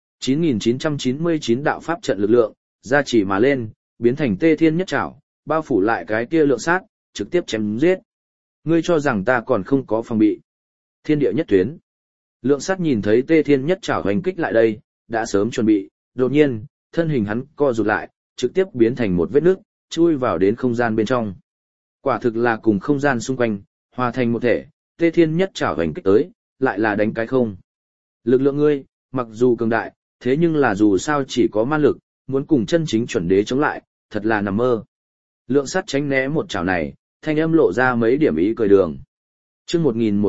9999 đạo pháp trận lực lượng, gia chỉ mà lên, biến thành Tê Thiên Nhất Chảo, bao phủ lại cái kia Lượng Sát, trực tiếp chém giết. Ngươi cho rằng ta còn không có phòng bị. Thiên địa nhất tuyến. Lượng sắt nhìn thấy Tê Thiên nhất trảo hoành kích lại đây, đã sớm chuẩn bị, đột nhiên, thân hình hắn co rụt lại, trực tiếp biến thành một vết nước, chui vào đến không gian bên trong. Quả thực là cùng không gian xung quanh, hòa thành một thể, Tê Thiên nhất trảo hoành kích tới, lại là đánh cái không. Lực lượng ngươi, mặc dù cường đại, thế nhưng là dù sao chỉ có man lực, muốn cùng chân chính chuẩn đế chống lại, thật là nằm mơ. Lượng sắt tránh né một chảo này, thanh âm lộ ra mấy điểm ý cười đường. Chương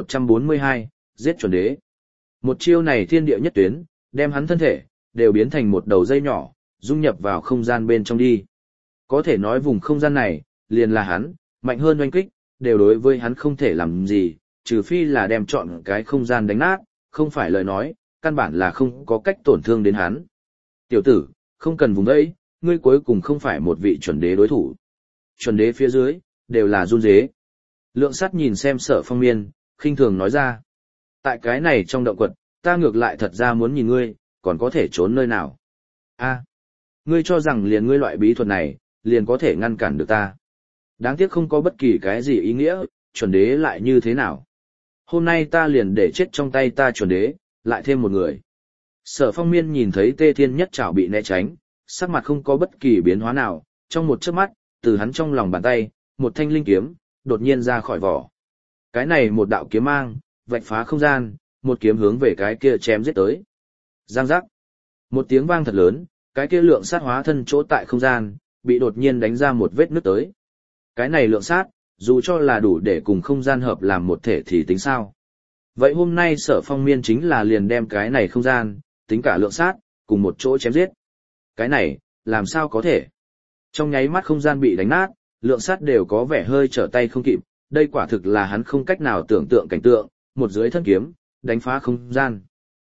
1142, giết chuẩn đế. Một chiêu này thiên địa nhất tuyến, đem hắn thân thể đều biến thành một đầu dây nhỏ, dung nhập vào không gian bên trong đi. Có thể nói vùng không gian này, liền là hắn, mạnh hơn oanh kích, đều đối với hắn không thể làm gì, trừ phi là đem chọn cái không gian đánh nát, không phải lời nói, căn bản là không có cách tổn thương đến hắn. Tiểu tử, không cần vùng đấy, ngươi cuối cùng không phải một vị chuẩn đế đối thủ. Chuẩn đế phía dưới, đều là run dế. Lượng sắt nhìn xem Sở Phong Miên, khinh thường nói ra. Tại cái này trong động quật, ta ngược lại thật ra muốn nhìn ngươi, còn có thể trốn nơi nào. A, ngươi cho rằng liền ngươi loại bí thuật này, liền có thể ngăn cản được ta. Đáng tiếc không có bất kỳ cái gì ý nghĩa, chuẩn đế lại như thế nào. Hôm nay ta liền để chết trong tay ta chuẩn đế, lại thêm một người. Sở Phong Miên nhìn thấy Tê Thiên nhất trảo bị né tránh, sắc mặt không có bất kỳ biến hóa nào, trong một chớp mắt, từ hắn trong lòng bàn tay, một thanh linh kiếm, đột nhiên ra khỏi vỏ. Cái này một đạo kiếm mang, vạch phá không gian, một kiếm hướng về cái kia chém giết tới. Giang giác. Một tiếng vang thật lớn, cái kia lượng sát hóa thân chỗ tại không gian, bị đột nhiên đánh ra một vết nứt tới. Cái này lượng sát, dù cho là đủ để cùng không gian hợp làm một thể thì tính sao. Vậy hôm nay Sở Phong Miên chính là liền đem cái này không gian, tính cả lượng sát, cùng một chỗ chém giết. Cái này, làm sao có thể? Trong nháy mắt không gian bị đánh nát, lượng sát đều có vẻ hơi trở tay không kịp, đây quả thực là hắn không cách nào tưởng tượng cảnh tượng, một dưới thân kiếm, đánh phá không gian.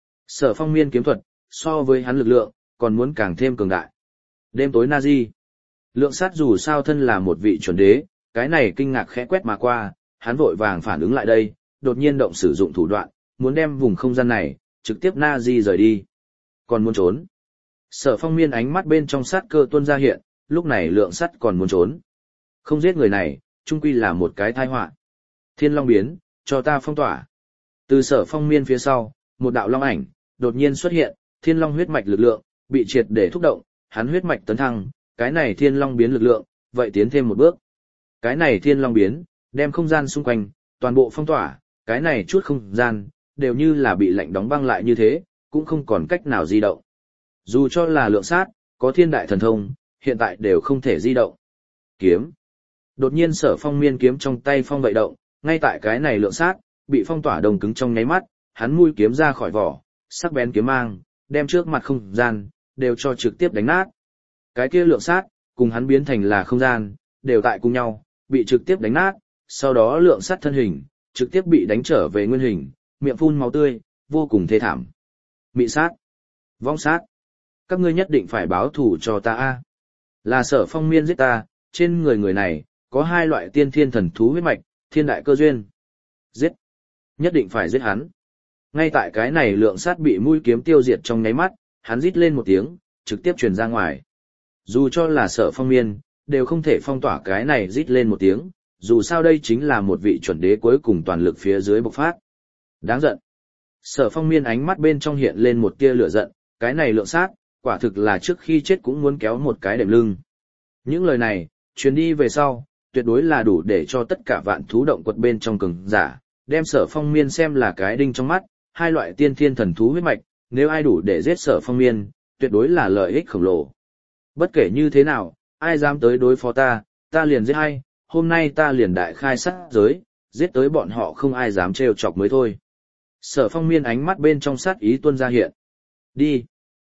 Sở Phong Miên kiếm thuật, so với hắn lực lượng, còn muốn càng thêm cường đại. Đêm tối Nazi. Lượng sát dù sao thân là một vị chuẩn đế, cái này kinh ngạc khẽ quét mà qua, hắn vội vàng phản ứng lại đây, đột nhiên động sử dụng thủ đoạn, muốn đem vùng không gian này, trực tiếp Nazi rời đi. Còn muốn trốn. Sở Phong Miên ánh mắt bên trong sát cơ tuôn ra hiện, lúc này lượng sắt còn muốn trốn. Không giết người này, chung quy là một cái tai họa. Thiên Long biến, cho ta phong tỏa. Từ Sở Phong Miên phía sau, một đạo long ảnh, đột nhiên xuất hiện, Thiên Long huyết mạch lực lượng, bị triệt để thúc động, hắn huyết mạch tấn thăng, cái này Thiên Long biến lực lượng, vậy tiến thêm một bước. Cái này Thiên Long biến, đem không gian xung quanh, toàn bộ phong tỏa, cái này chút không gian, đều như là bị lạnh đóng băng lại như thế, cũng không còn cách nào di động. Dù cho là lượng sát, có thiên đại thần thông, hiện tại đều không thể di động. Kiếm. Đột nhiên Sở Phong Miên kiếm trong tay phong vậy động, ngay tại cái này lượng sát, bị phong tỏa đồng cứng trong nháy mắt, hắn mũi kiếm ra khỏi vỏ, sắc bén kiếm mang, đem trước mặt không gian, đều cho trực tiếp đánh nát. Cái kia lượng sát, cùng hắn biến thành là không gian, đều tại cùng nhau, bị trực tiếp đánh nát, sau đó lượng sát thân hình, trực tiếp bị đánh trở về nguyên hình, miệng phun máu tươi, vô cùng thê thảm. Mị sát, vong sát, các ngươi nhất định phải báo thù cho ta a. Là Sở Phong Miên giết ta, trên người người này, có hai loại tiên thiên thần thú huyết mạch, thiên đại cơ duyên. Giết, nhất định phải giết hắn. Ngay tại cái này lượng sát bị mũi kiếm tiêu diệt trong nháy mắt, hắn rít lên một tiếng, trực tiếp truyền ra ngoài. Dù cho là Sở Phong Miên, đều không thể phong tỏa cái này rít lên một tiếng, dù sao đây chính là một vị chuẩn đế cuối cùng toàn lực phía dưới bộc phát. Đáng giận. Sở Phong Miên ánh mắt bên trong hiện lên một tia lửa giận, cái này lượng sát, quả thực là trước khi chết cũng muốn kéo một cái đệm lưng. Những lời này, truyền đi về sau, tuyệt đối là đủ để cho tất cả vạn thú động quật bên trong cường giả, đem Sở Phong Miên xem là cái đinh trong mắt, hai loại tiên thiên thần thú huyết mạch, nếu ai đủ để giết Sở Phong Miên, tuyệt đối là lợi ích khổng lồ. Bất kể như thế nào, ai dám tới đối phó ta, ta liền giết hay, hôm nay ta liền đại khai sát giới, giết tới bọn họ không ai dám trêu chọc mới thôi. Sở Phong Miên ánh mắt bên trong sát ý tuôn ra hiện. Đi.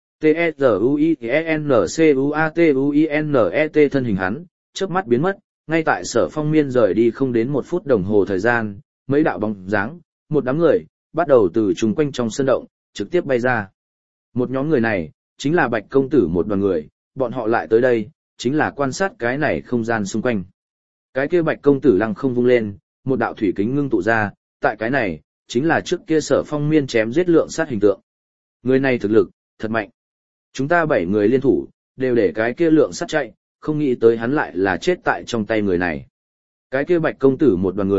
T-E-Z-U-I-N-C-U-A-T-U-I-N-E-T thân hình hắn, chớp mắt biến mất, ngay tại Sở Phong Miên rời đi không đến 1 phút đồng hồ thời gian, mấy đạo bóng dáng, một đám người, bắt đầu từ chung quanh trong sân động, trực tiếp bay ra. Một nhóm người này, chính là Bạch Công Tử một đoàn người, bọn họ lại tới đây, chính là quan sát cái này không gian xung quanh. Cái kia Bạch Công Tử lăng không vung lên, một đạo thủy kính ngưng tụ ra, tại cái này, chính là trước kia Sở Phong Miên chém giết lượng sát hình tượng. Người này thực lực, thật mạnh. Chúng ta 7 người liên thủ, đều để cái kia lượng sát chạy, không nghĩ tới hắn lại là chết tại trong tay người này. Cái kia Bạch Công Tử một đoàn người,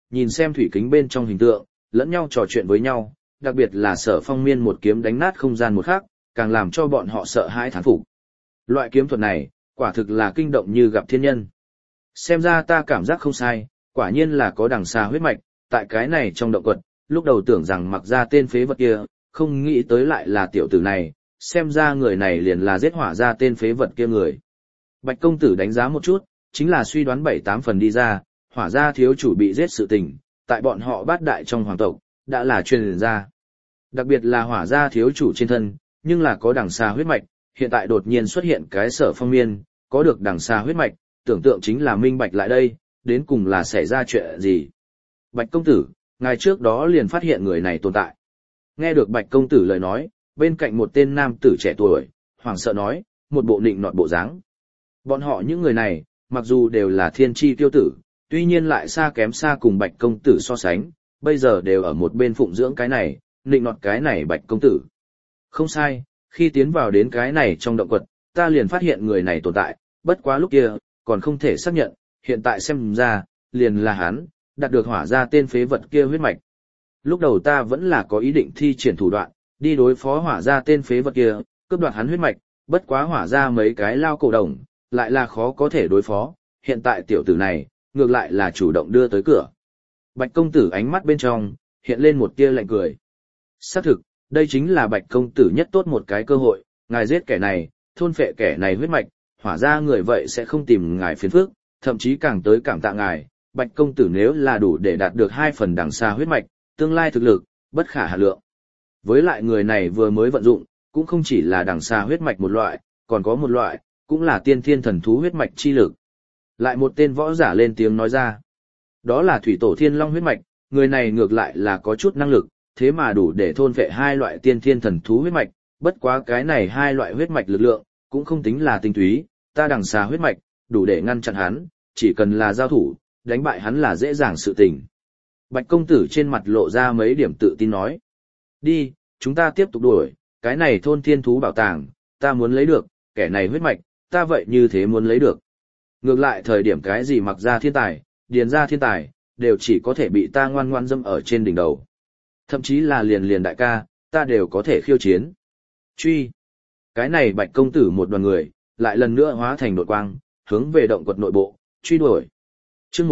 nhìn xem thủy kính bên trong hình tượng, lẫn nhau trò chuyện với nhau, đặc biệt là Sở Phong Miên một kiếm đánh nát không gian một khắc, càng làm cho bọn họ sợ hãi thán phục. Loại kiếm thuật này, quả thực là kinh động như gặp thiên nhân. Xem ra ta cảm giác không sai, quả nhiên là có đằng xa huyết mạch, tại cái này trong động quật, lúc đầu tưởng rằng mặc ra tên phế vật kia, không nghĩ tới lại là tiểu tử này, xem ra người này liền là giết hỏa ra tên phế vật kia người. Bạch công tử đánh giá một chút, chính là suy đoán 7-8 phần đi ra, hỏa ra thiếu chủ bị giết sự tình, tại bọn họ bát đại trong hoàng tộc, đã là truyền ra. Đặc biệt là hỏa ra thiếu chủ trên thân, nhưng là có đằng xa huyết mạch, hiện tại đột nhiên xuất hiện cái Sở Phong Miên, có được đằng xa huyết mạch, tưởng tượng chính là minh bạch lại đây, đến cùng là xảy ra chuyện gì. Bạch công tử, ngài trước đó liền phát hiện người này tồn tại. Nghe được Bạch công tử lời nói, bên cạnh một tên nam tử trẻ tuổi, hoảng sợ nói, một bộ nịnh nọt bộ dáng. Bọn họ những người này, mặc dù đều là thiên chi tiêu tử, tuy nhiên lại xa kém xa cùng Bạch công tử so sánh, bây giờ đều ở một bên phụng dưỡng cái này, nịnh nọt cái này Bạch công tử. Không sai, khi tiến vào đến cái này trong động quật, ta liền phát hiện người này tồn tại, bất quá lúc kia, còn không thể xác nhận, hiện tại xem ra, liền là hắn, đạt được hỏa ra tên phế vật kia huyết mạch. Lúc đầu ta vẫn là có ý định thi triển thủ đoạn, đi đối phó hỏa ra tên phế vật kia, cướp đoạt hắn huyết mạch, bất quá hỏa ra mấy cái lao cổ đồng, lại là khó có thể đối phó, hiện tại tiểu tử này, ngược lại là chủ động đưa tới cửa. Bạch công tử ánh mắt bên trong, hiện lên một tia lạnh cười. Xác thực, đây chính là Bạch công tử nhất tốt một cái cơ hội, ngài giết kẻ này, thôn phệ kẻ này huyết mạch, hỏa ra người vậy sẽ không tìm ngài phiền phức, thậm chí càng tới cảm tạ ngài. Bạch công tử nếu là đủ để đạt được 2 phần đằng xa huyết mạch, tương lai thực lực, bất khả hà lượng. Với lại người này vừa mới vận dụng, cũng không chỉ là đằng xa huyết mạch một loại, còn có một loại, cũng là tiên thiên thần thú huyết mạch chi lực. Lại một tên võ giả lên tiếng nói ra. Đó là thủy tổ thiên long huyết mạch, người này ngược lại là có chút năng lực, thế mà đủ để thôn phệ 2 loại tiên thiên thần thú huyết mạch, bất quá cái này 2 loại huyết mạch lực lượng, cũng không tính là tinh túy, ta đằng xa huyết mạch, đủ để ngăn chặn hắn, chỉ cần là giao thủ, đánh bại hắn là dễ dàng sự tình. Bạch công tử trên mặt lộ ra mấy điểm tự tin nói. Đi, chúng ta tiếp tục đuổi, cái này thôn thiên thú bảo tàng, ta muốn lấy được, kẻ này huyết mạch, ta vậy như thế muốn lấy được. Ngược lại thời điểm cái gì mặc ra thiên tài, điền ra thiên tài, đều chỉ có thể bị ta ngoan ngoan dâm ở trên đỉnh đầu. Thậm chí là liền đại ca, ta đều có thể khiêu chiến. Truy. Cái này Bạch công tử một đoàn người, lại lần nữa hóa thành đột quang, hướng về động quật nội bộ, truy đuổi. Chương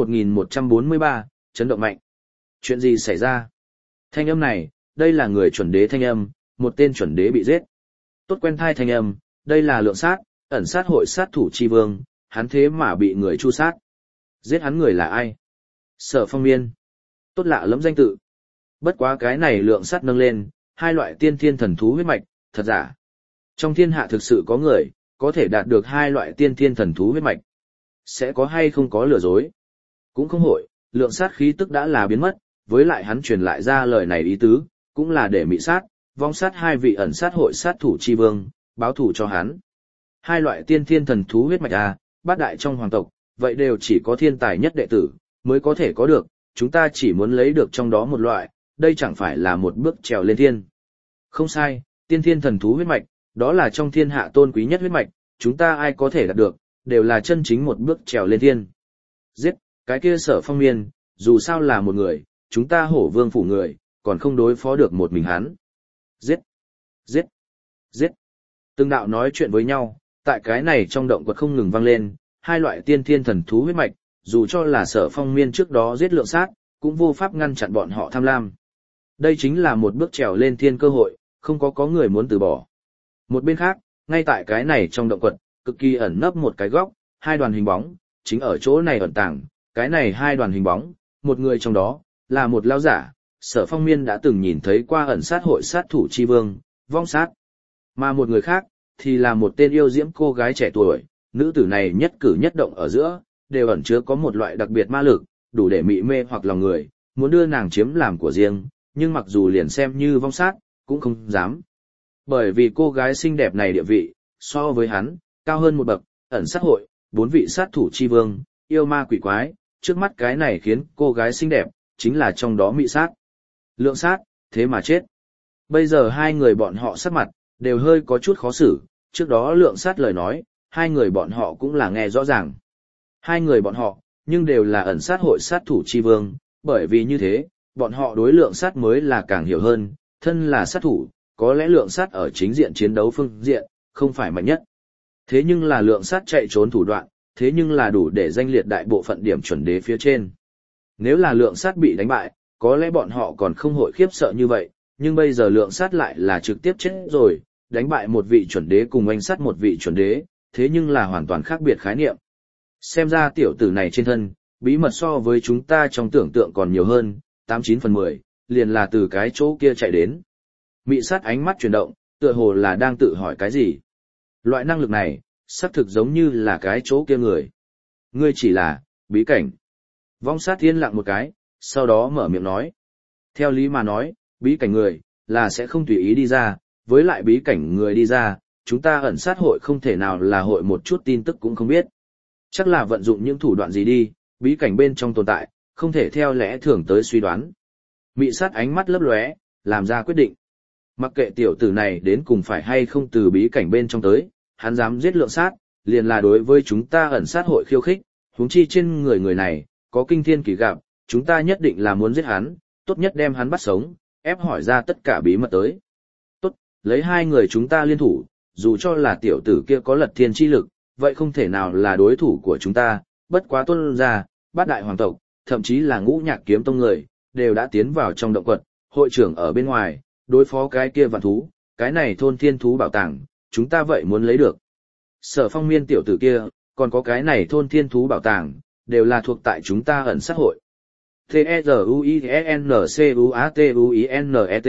1143, chấn động mạnh. Chuyện gì xảy ra? Thanh âm này, đây là người chuẩn đế thanh âm, một tên chuẩn đế bị giết. Tốt quen thai thanh âm, đây là lượng sát, ẩn sát hội sát thủ chi vương, hắn thế mà bị người chu sát. Giết hắn người là ai? Sở Phong Miên. Tốt lạ lẫm danh tự. Bất quá cái này lượng sát nâng lên, 2 loại tiên thiên thần thú huyết mạch, thật giả. Trong thiên hạ thực sự có người, có thể đạt được 2 loại tiên thiên thần thú huyết mạch. Sẽ có hay không có lừa dối? Cũng không hội, lượng sát khí tức đã là biến mất, với lại hắn truyền lại ra lời này ý tứ, cũng là để mị sát, vong sát 2 vị ẩn sát hội sát thủ chi vương, báo thủ cho hắn. 2 loại tiên thiên thần thú huyết mạch bát đại trong hoàng tộc, vậy đều chỉ có thiên tài nhất đệ tử, mới có thể có được, chúng ta chỉ muốn lấy được trong đó một loại, đây chẳng phải là một bước trèo lên thiên. Không sai, tiên thiên thần thú huyết mạch, đó là trong thiên hạ tôn quý nhất huyết mạch, chúng ta ai có thể đạt được, đều là chân chính một bước trèo lên thiên. Giết, cái kia Sở Phong Miên, dù sao là một người, chúng ta Hổ Vương phủ người, còn không đối phó được một mình hắn. Giết, giết, giết. Từng đạo nói chuyện với nhau, tại cái này trong động quật không ngừng vang lên, 2 loại tiên thiên thần thú huyết mạch, dù cho là Sở Phong Miên trước đó giết lượng sát, cũng vô pháp ngăn chặn bọn họ tham lam. Đây chính là một bước trèo lên thiên cơ hội, không có người muốn từ bỏ. Một bên khác, ngay tại cái này trong động quật, cực kỳ ẩn nấp một cái góc, 2 đoàn hình bóng, chính ở chỗ này ẩn tàng, cái này 2 đoàn hình bóng, một người trong đó, là một lão giả, Sở Phong Miên đã từng nhìn thấy qua ẩn sát hội sát thủ chi vương, vong sát. Mà một người khác, thì là một tên yêu diễm cô gái trẻ tuổi, nữ tử này nhất cử nhất động ở giữa, đều ẩn chứa có một loại đặc biệt ma lực, đủ để mị mê hoặc lòng người, muốn đưa nàng chiếm làm của riêng, nhưng mặc dù liền xem như vong sát, cũng không dám. Bởi vì cô gái xinh đẹp này địa vị, so với hắn, cao hơn một bậc, ẩn sát hội, 4 vị sát thủ chi vương, yêu ma quỷ quái, trước mắt cái này khiến cô gái xinh đẹp, chính là trong đó mị sát. Lượng sát, thế mà chết. Bây giờ 2 người bọn họ sắc mặt, đều hơi có chút khó xử, trước đó lượng sát lời nói, 2 người bọn họ cũng là nghe rõ ràng. 2 người bọn họ, nhưng đều là ẩn sát hội sát thủ chi vương, bởi vì như thế, bọn họ đối lượng sát mới là càng hiểu hơn, thân là sát thủ, có lẽ lượng sát ở chính diện chiến đấu phương diện, không phải mạnh nhất. Thế nhưng là lượng sát chạy trốn thủ đoạn, thế nhưng là đủ để danh liệt đại bộ phận điểm chuẩn đế phía trên. Nếu là lượng sát bị đánh bại, có lẽ bọn họ còn không hội khiếp sợ như vậy, nhưng bây giờ lượng sát lại là trực tiếp chết rồi, đánh bại một vị chuẩn đế cùng oanh sát một vị chuẩn đế, thế nhưng là hoàn toàn khác biệt khái niệm. Xem ra tiểu tử này trên thân, bí mật so với chúng ta trong tưởng tượng còn nhiều hơn, 89/10, liền là từ cái chỗ kia chạy đến. Mị sát ánh mắt chuyển động, tựa hồ là đang tự hỏi cái gì. Loại năng lực này, xác thực giống như là cái chỗ kia người. Ngươi chỉ là, bí cảnh. Vong sát thiên lặng một cái, sau đó mở miệng nói. Theo lý mà nói, bí cảnh người, là sẽ không tùy ý đi ra, với lại bí cảnh người đi ra, chúng ta ẩn sát hội không thể nào là hội một chút tin tức cũng không biết. Chắc là vận dụng những thủ đoạn gì đi, bí cảnh bên trong tồn tại, không thể theo lẽ thường tới suy đoán. Mị sát ánh mắt lấp lóe, làm ra quyết định. Mặc kệ tiểu tử này đến cùng phải hay không từ bí cảnh bên trong tới, hắn dám giết lượng sát, liền là đối với chúng ta ẩn sát hội khiêu khích, huống chi trên người này, có kinh thiên kỳ gặp, chúng ta nhất định là muốn giết hắn, tốt nhất đem hắn bắt sống, ép hỏi ra tất cả bí mật tới. Tốt, lấy hai người chúng ta liên thủ, dù cho là tiểu tử kia có lật thiên chi lực, vậy không thể nào là đối thủ của chúng ta, bất quá tuân ra, bát đại hoàng tộc, thậm chí là ngũ nhạc kiếm tông người, đều đã tiến vào trong động quật, hội trưởng ở bên ngoài, đối phó cái kia vạn thú, cái này thôn thiên thú bảo tàng, chúng ta vậy muốn lấy được. Sở Phong Miên tiểu tử kia, còn có cái này thôn thiên thú bảo tàng, đều là thuộc tại chúng ta ẩn sát hội. T-E-Z-U-I-N-C-U-A-T-U-I-N-E-T.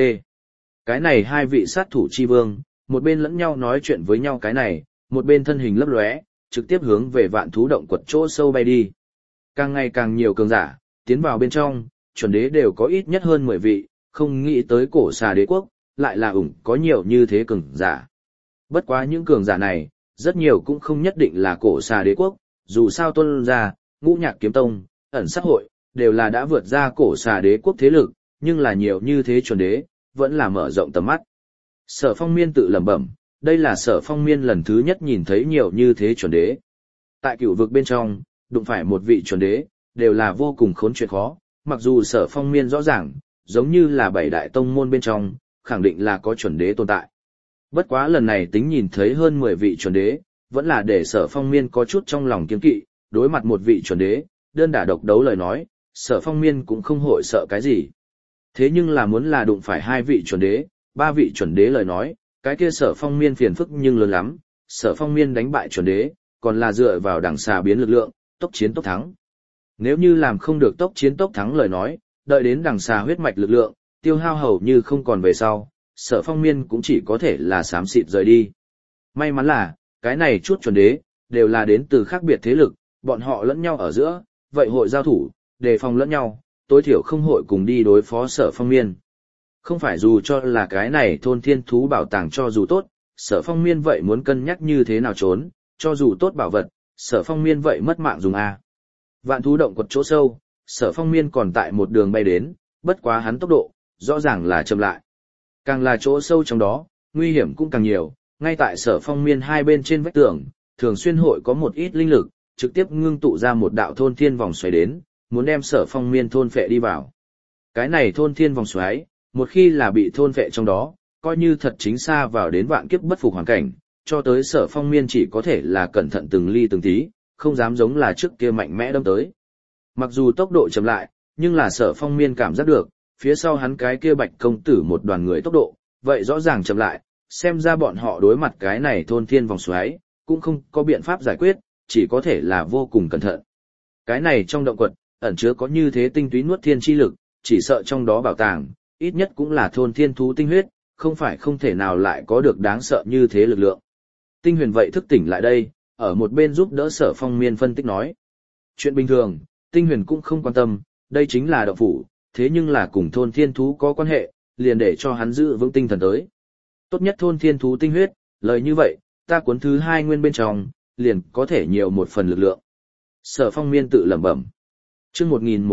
Cái này hai vị sát thủ chi vương, một bên lẫn nhau nói chuyện với nhau cái này, một bên thân hình lấp lóe, trực tiếp hướng về vạn thú động quật chỗ sâu bay đi. Càng ngày càng nhiều cường giả, tiến vào bên trong, chuẩn đế đều có ít nhất hơn 10 vị, không nghĩ tới cổ xà đế quốc, lại là có nhiều như thế cường giả. Bất quá những cường giả này, rất nhiều cũng không nhất định là cổ xà đế quốc, dù sao tuân ra, ngũ nhạc kiếm tông, ẩn sát hội, đều là đã vượt ra cổ xà đế quốc thế lực, nhưng là nhiều như thế chuẩn đế, vẫn là mở rộng tầm mắt. Sở Phong Miên tự lẩm bẩm, đây là Sở Phong Miên lần thứ nhất nhìn thấy nhiều như thế chuẩn đế. Tại cửu vực bên trong, đụng phải một vị chuẩn đế, đều là vô cùng khốn chuyện khó, mặc dù Sở Phong Miên rõ ràng, giống như là bảy đại tông môn bên trong, khẳng định là có chuẩn đế tồn tại. Bất quá lần này tính nhìn thấy hơn 10 vị chuẩn đế, vẫn là để Sở Phong Miên có chút trong lòng kiêng kỵ, đối mặt một vị chuẩn đế, đơn đả độc đấu lời nói, Sở Phong Miên cũng không hội sợ cái gì. Thế nhưng là muốn là đụng phải hai vị chuẩn đế, ba vị chuẩn đế lời nói, cái kia Sở Phong Miên phiền phức nhưng lớn lắm, Sở Phong Miên đánh bại chuẩn đế, còn là dựa vào đằng xà biến lực lượng, tốc chiến tốc thắng. Nếu như làm không được tốc chiến tốc thắng lời nói, đợi đến đằng xà huyết mạch lực lượng, tiêu hao hầu như không còn về sau, Sở Phong Miên cũng chỉ có thể là xám xịt rời đi. May mắn là, cái này chút chuẩn đế, đều là đến từ khác biệt thế lực, bọn họ lẫn nhau ở giữa, vậy hội giao thủ, đề phòng lẫn nhau, tối thiểu không hội cùng đi đối phó Sở Phong Miên. Không phải dù cho là cái này thôn thiên thú bảo tàng cho dù tốt, Sở Phong Miên vậy muốn cân nhắc như thế nào trốn, cho dù tốt bảo vật, Sở Phong Miên vậy mất mạng dùng A. Vạn thú động quật chỗ sâu, Sở Phong Miên còn tại một đường bay đến, bất quá hắn tốc độ, rõ ràng là chậm lại. Càng là chỗ sâu trong đó, nguy hiểm cũng càng nhiều, ngay tại Sở Phong Miên hai bên trên vách tường, thường xuyên hội có một ít linh lực, trực tiếp ngưng tụ ra một đạo thôn thiên vòng xoáy đến, muốn đem Sở Phong Miên thôn phệ đi vào. Cái này thôn thiên vòng xoáy, một khi là bị thôn phệ trong đó, coi như thật chính xa vào đến vạn kiếp bất phục hoàn cảnh, cho tới Sở Phong Miên chỉ có thể là cẩn thận từng ly từng tí, không dám giống là trước kia mạnh mẽ đâm tới. Mặc dù tốc độ chậm lại, nhưng là Sở Phong Miên cảm giác được, phía sau hắn cái kia Bạch công tử một đoàn người tốc độ, vậy rõ ràng chậm lại, xem ra bọn họ đối mặt cái này thôn thiên vòng xoáy, cũng không có biện pháp giải quyết, chỉ có thể là vô cùng cẩn thận. Cái này trong động quật, ẩn chứa có như thế tinh túy nuốt thiên chi lực, chỉ sợ trong đó bảo tàng, ít nhất cũng là thôn thiên thú tinh huyết, không phải không thể nào lại có được đáng sợ như thế lực lượng. Tinh Huyền vậy thức tỉnh lại đây, ở một bên giúp đỡ Sở Phong Miên phân tích nói. Chuyện bình thường, Tinh Huyền cũng không quan tâm, đây chính là động phủ, thế nhưng là cùng thôn thiên thú có quan hệ, liền để cho hắn giữ vững tinh thần tới. Tốt nhất thôn thiên thú tinh huyết, lời như vậy, ta cuốn thứ 2 nguyên bên trong, liền có thể nhiều một phần lực lượng. Sở Phong Miên tự lẩm bẩm. Chương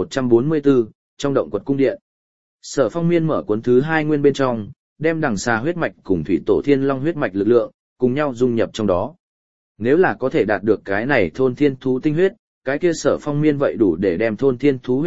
1144, trong động quật cung điện. Sở Phong Miên mở cuốn thứ 2 nguyên bên trong, đem đằng xà huyết mạch cùng thủy tổ thiên long huyết mạch lực lượng, cùng nhau dung nhập trong đó. Nếu là có thể đạt được cái này thôn thiên thú tinh huyết, cái kia Sở Phong Miên vậy đủ để đem thôn thiên thú huyết mạch,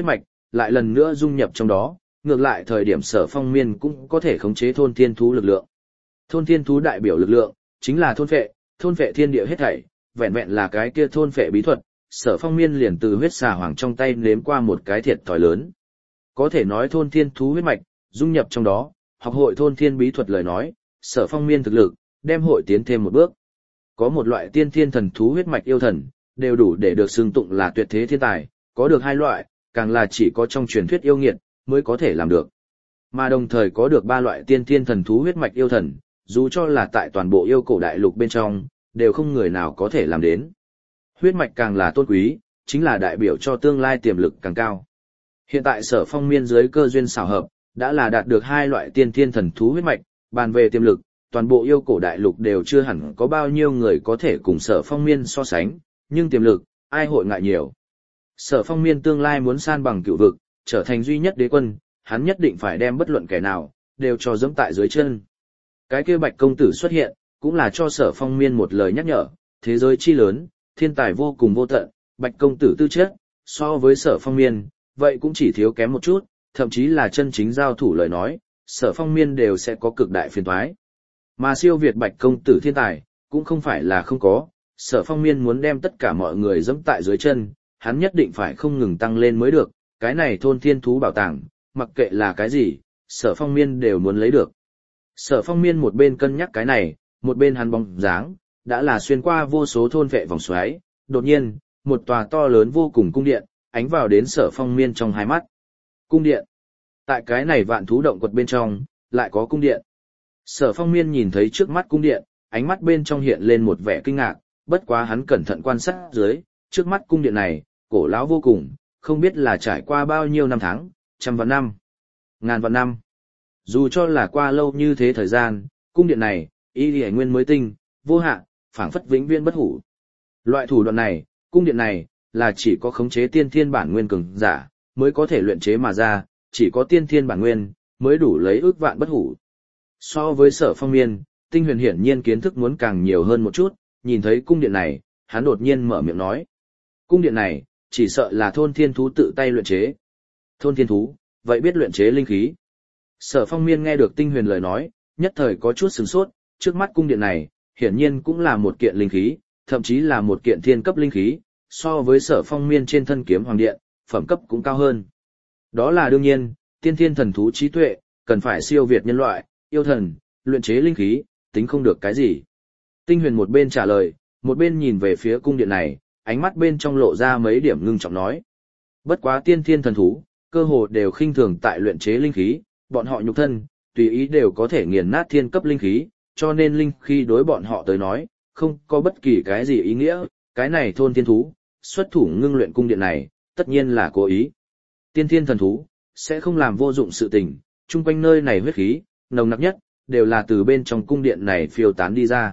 lại lần nữa dung nhập trong đó, ngược lại thời điểm Sở Phong Miên cũng có thể khống chế thôn thiên thú lực lượng. Thôn thiên thú đại biểu lực lượng, chính là thôn phệ thiên địa hết thảy, vẹn vẹn là cái kia thôn phệ bí thuật, Sở Phong Miên liền từ huyết xà hoàng trong tay nếm qua một cái thiệt thòi lớn. Có thể nói thôn thiên thú huyết mạch, dung nhập trong đó, học hội thôn thiên bí thuật lời nói, Sở Phong Miên thực lực, đem hội tiến thêm một bước. Có một loại tiên thiên thần thú huyết mạch yêu thần, đều đủ để được xưng tụng là tuyệt thế thiên tài, có được hai loại, càng là chỉ có trong truyền thuyết yêu nghiệt, mới có thể làm được. Mà đồng thời có được ba loại tiên thiên thần thú huyết mạch yêu thần, dù cho là tại toàn bộ yêu cổ đại lục bên trong, đều không người nào có thể làm đến. Huyết mạch càng là tôn quý, chính là đại biểu cho tương lai tiềm lực càng cao. Hiện tại Sở Phong Miên dưới cơ duyên xảo hợp, đã là đạt được hai loại tiên thiên thần thú huyết mạch, bàn về tiềm lực, toàn bộ yêu cổ đại lục đều chưa hẳn có bao nhiêu người có thể cùng Sở Phong Miên so sánh, nhưng tiềm lực, ai hội ngại nhiều. Sở Phong Miên tương lai muốn san bằng cựu vực, trở thành duy nhất đế quân, hắn nhất định phải đem bất luận kẻ nào, đều cho dẫm tại dưới chân. Cái kia Bạch công tử xuất hiện, cũng là cho Sở Phong Miên một lời nhắc nhở, thế giới chi lớn, thiên tài vô cùng vô tận, Bạch công tử tư chất, so với Sở Phong Miên, vậy cũng chỉ thiếu kém một chút, thậm chí là chân chính giao thủ lời nói, Sở Phong Miên đều sẽ có cực đại phiền toái. Mà siêu việt Bạch công tử thiên tài, cũng không phải là không có, Sở Phong Miên muốn đem tất cả mọi người dẫm tại dưới chân, hắn nhất định phải không ngừng tăng lên mới được, cái này thôn thiên thú bảo tàng, mặc kệ là cái gì, Sở Phong Miên đều muốn lấy được. Sở Phong Miên một bên cân nhắc cái này, một bên hắn bóng dáng, đã là xuyên qua vô số thôn vệ vòng xoáy, đột nhiên, một tòa to lớn vô cùng cung điện, ánh vào đến Sở Phong Miên trong hai mắt. Cung điện. Tại cái này vạn thú động quật bên trong, lại có cung điện. Sở Phong Miên nhìn thấy trước mắt cung điện, ánh mắt bên trong hiện lên một vẻ kinh ngạc, bất quá hắn cẩn thận quan sát dưới, trước mắt cung điện này, cổ lão vô cùng, không biết là trải qua bao nhiêu năm tháng, trăm vạn năm, ngàn vạn năm. Dù cho là qua lâu như thế thời gian, cung điện này, y lì nguyên mới tinh, vô hạn, phảng phất vĩnh viễn bất hủ. Loại thủ đoạn này, cung điện này, là chỉ có khống chế tiên thiên bản nguyên cường giả, mới có thể luyện chế mà ra, chỉ có tiên thiên bản nguyên, mới đủ lấy ước vạn bất hủ. So với Sở Phong Miên, Tinh Huyền hiển nhiên kiến thức muốn càng nhiều hơn một chút, nhìn thấy cung điện này, hắn đột nhiên mở miệng nói. Cung điện này, chỉ sợ là thôn thiên thú tự tay luyện chế. Thôn thiên thú, vậy biết luyện chế linh khí. Sở Phong Miên nghe được Tinh Huyền lời nói, nhất thời có chút sửng sốt, trước mắt cung điện này, hiển nhiên cũng là một kiện linh khí, thậm chí là một kiện thiên cấp linh khí, so với Sở Phong Miên trên thân kiếm hoàng điện, phẩm cấp cũng cao hơn. Đó là đương nhiên, tiên thiên thần thú trí tuệ, cần phải siêu việt nhân loại, yêu thần, luyện chế linh khí, tính không được cái gì. Tinh Huyền một bên trả lời, một bên nhìn về phía cung điện này, ánh mắt bên trong lộ ra mấy điểm ngưng trọng nói. Bất quá tiên thiên thần thú, cơ hồ đều khinh thường tại luyện chế linh khí, bọn họ nhục thân, tùy ý đều có thể nghiền nát thiên cấp linh khí, cho nên linh khí đối bọn họ tới nói, không có bất kỳ cái gì ý nghĩa, cái này thôn thiên thú, xuất thủ ngưng luyện cung điện này, tất nhiên là cố ý. Tiên thiên thần thú, sẽ không làm vô dụng sự tình, chung quanh nơi này huyết khí, nồng nặc nhất, đều là từ bên trong cung điện này phiêu tán đi ra.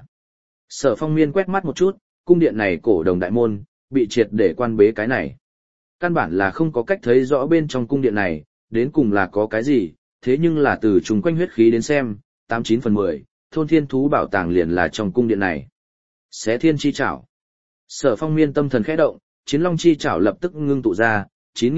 Sở Phong Miên quét mắt một chút, cung điện này cổ đồng đại môn, bị triệt để quan bế cái này. Căn bản là không có cách thấy rõ bên trong cung điện này, đến cùng là có cái gì, thế nhưng là từ chung quanh huyết khí đến xem, 89/10, thôn thiên thú bảo tàng liền là trong cung điện này. Xé thiên chi chảo. Sở Phong Miên tâm thần khẽ động, chiến long chi chảo lập tức ngưng tụ ra,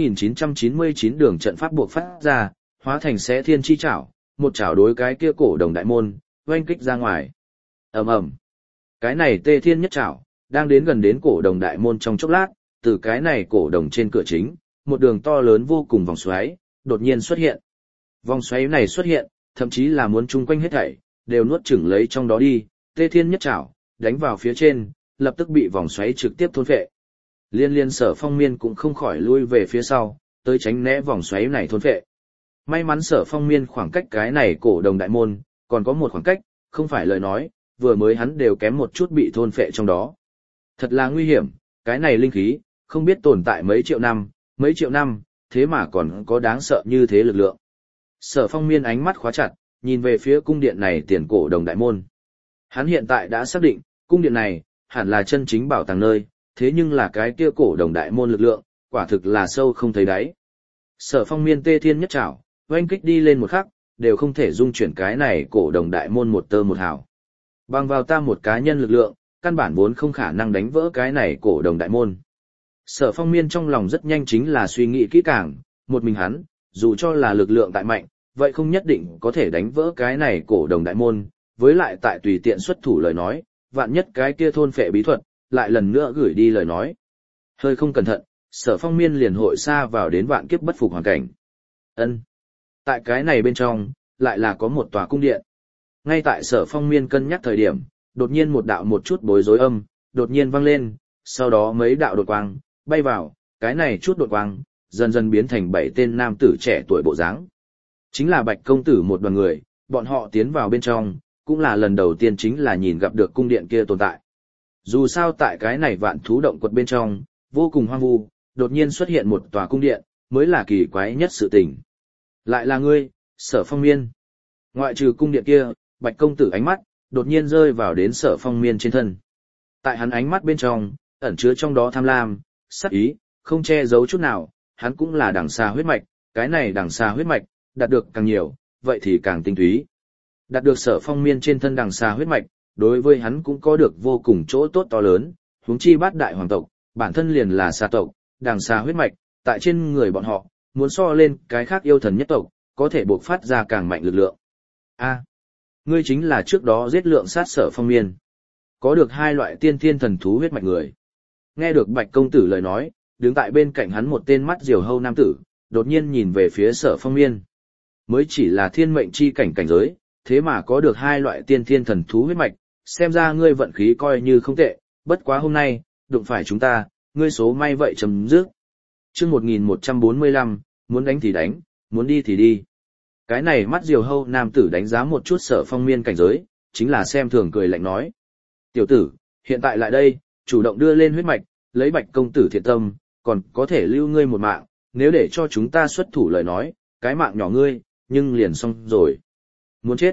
9999 đường trận pháp buộc phát ra, hóa thành xé thiên chi chảo, một chảo đối cái kia cổ đồng đại môn, oanh kích ra ngoài. Ầm ầm. Cái này tê thiên nhất chảo, đang đến gần đến cổ đồng đại môn trong chốc lát, từ cái này cổ đồng trên cửa chính, một đường to lớn vô cùng vòng xoáy, đột nhiên xuất hiện. Vòng xoáy này xuất hiện, thậm chí là muốn chung quanh hết thảy, đều nuốt chửng lấy trong đó đi, tê thiên nhất chảo, đánh vào phía trên, lập tức bị vòng xoáy trực tiếp thôn phệ. Liên Sở Phong Miên cũng không khỏi lui về phía sau, tới tránh né vòng xoáy này thôn phệ. May mắn Sở Phong Miên khoảng cách cái này cổ đồng đại môn, còn có một khoảng cách, không phải lời nói, vừa mới hắn đều kém một chút bị thôn phệ trong đó. Thật là nguy hiểm, cái này linh khí, không biết tồn tại mấy triệu năm, thế mà còn có đáng sợ như thế lực lượng. Sở Phong Miên ánh mắt khóa chặt, nhìn về phía cung điện này tiền cổ đồng đại môn. Hắn hiện tại đã xác định, cung điện này, hẳn là chân chính bảo tàng nơi, thế nhưng là cái kia cổ đồng đại môn lực lượng, quả thực là sâu không thấy đáy. Sở Phong Miên tê thiên nhất trảo, oanh kích đi lên một khắc, đều không thể dung chuyển cái này cổ đồng đại môn một tơ một hào. Bằng vào ta một cá nhân lực lượng, căn bản vốn không khả năng đánh vỡ cái này cổ đồng đại môn. Sở Phong Miên trong lòng rất nhanh chính là suy nghĩ kỹ càng, một mình hắn, dù cho là lực lượng tại mạnh, vậy không nhất định có thể đánh vỡ cái này cổ đồng đại môn, với lại tại tùy tiện xuất thủ lời nói, vạn nhất cái kia thôn phệ bí thuật, lại lần nữa gửi đi lời nói. Hơi không cẩn thận, Sở Phong Miên liền hội xa vào đến vạn kiếp bất phục hoàn cảnh. Ân. Tại cái này bên trong, lại là có một tòa cung điện. Ngay tại Sở Phong Miên cân nhắc thời điểm, đột nhiên một đạo một chút bối rối âm, đột nhiên vang lên, sau đó mấy đạo đột quang, bay vào, cái này chút đột quang, dần dần biến thành 7 tên nam tử trẻ tuổi bộ dáng. Chính là Bạch công tử một đoàn người, bọn họ tiến vào bên trong, cũng là lần đầu tiên chính là nhìn gặp được cung điện kia tồn tại. Dù sao tại cái này vạn thú động quật bên trong, vô cùng hoang vu, đột nhiên xuất hiện một tòa cung điện, mới là kỳ quái nhất sự tình. Lại là ngươi, Sở Phong Miên. Ngoại trừ cung điện kia, Bạch công tử ánh mắt, đột nhiên rơi vào đến Sở Phong Miên trên thân. Tại hắn ánh mắt bên trong, ẩn chứa trong đó tham lam, sát ý, không che giấu chút nào, hắn cũng là đằng xa huyết mạch, cái này đằng xa huyết mạch, đạt được càng nhiều, vậy thì càng tinh túy. Đạt được Sở Phong Miên trên thân đằng xa huyết mạch, đối với hắn cũng có được vô cùng chỗ tốt to lớn, huống chi bát đại hoàng tộc, bản thân liền là xa tộc, đằng xa huyết mạch, tại trên người bọn họ, muốn so lên cái khác yêu thần nhất tộc, có thể bộc phát ra càng mạnh lực lượng. A, ngươi chính là trước đó giết lượng sát Sở Phong Miên, có được 2 loại tiên thiên thần thú huyết mạch người. Nghe được Bạch công tử lời nói, đứng tại bên cạnh hắn một tên mắt diều hâu nam tử, đột nhiên nhìn về phía Sở Phong Miên. Mới chỉ là thiên mệnh chi cảnh cảnh giới, thế mà có được 2 loại tiên thiên thần thú huyết mạch, xem ra ngươi vận khí coi như không tệ, bất quá hôm nay, đụng phải chúng ta, ngươi số may vậy chấm dứt. Chương 1145, muốn đánh thì đánh, muốn đi thì đi. Cái này mắt diều hâu nam tử đánh giá một chút Sở Phong Miên cảnh giới, chính là xem thường cười lạnh nói. Tiểu tử, hiện tại lại đây, chủ động đưa lên huyết mạch, lấy Bạch công tử thiện tâm, còn có thể lưu ngươi một mạng, nếu để cho chúng ta xuất thủ lời nói, cái mạng nhỏ ngươi, nhưng liền xong rồi. Muốn chết.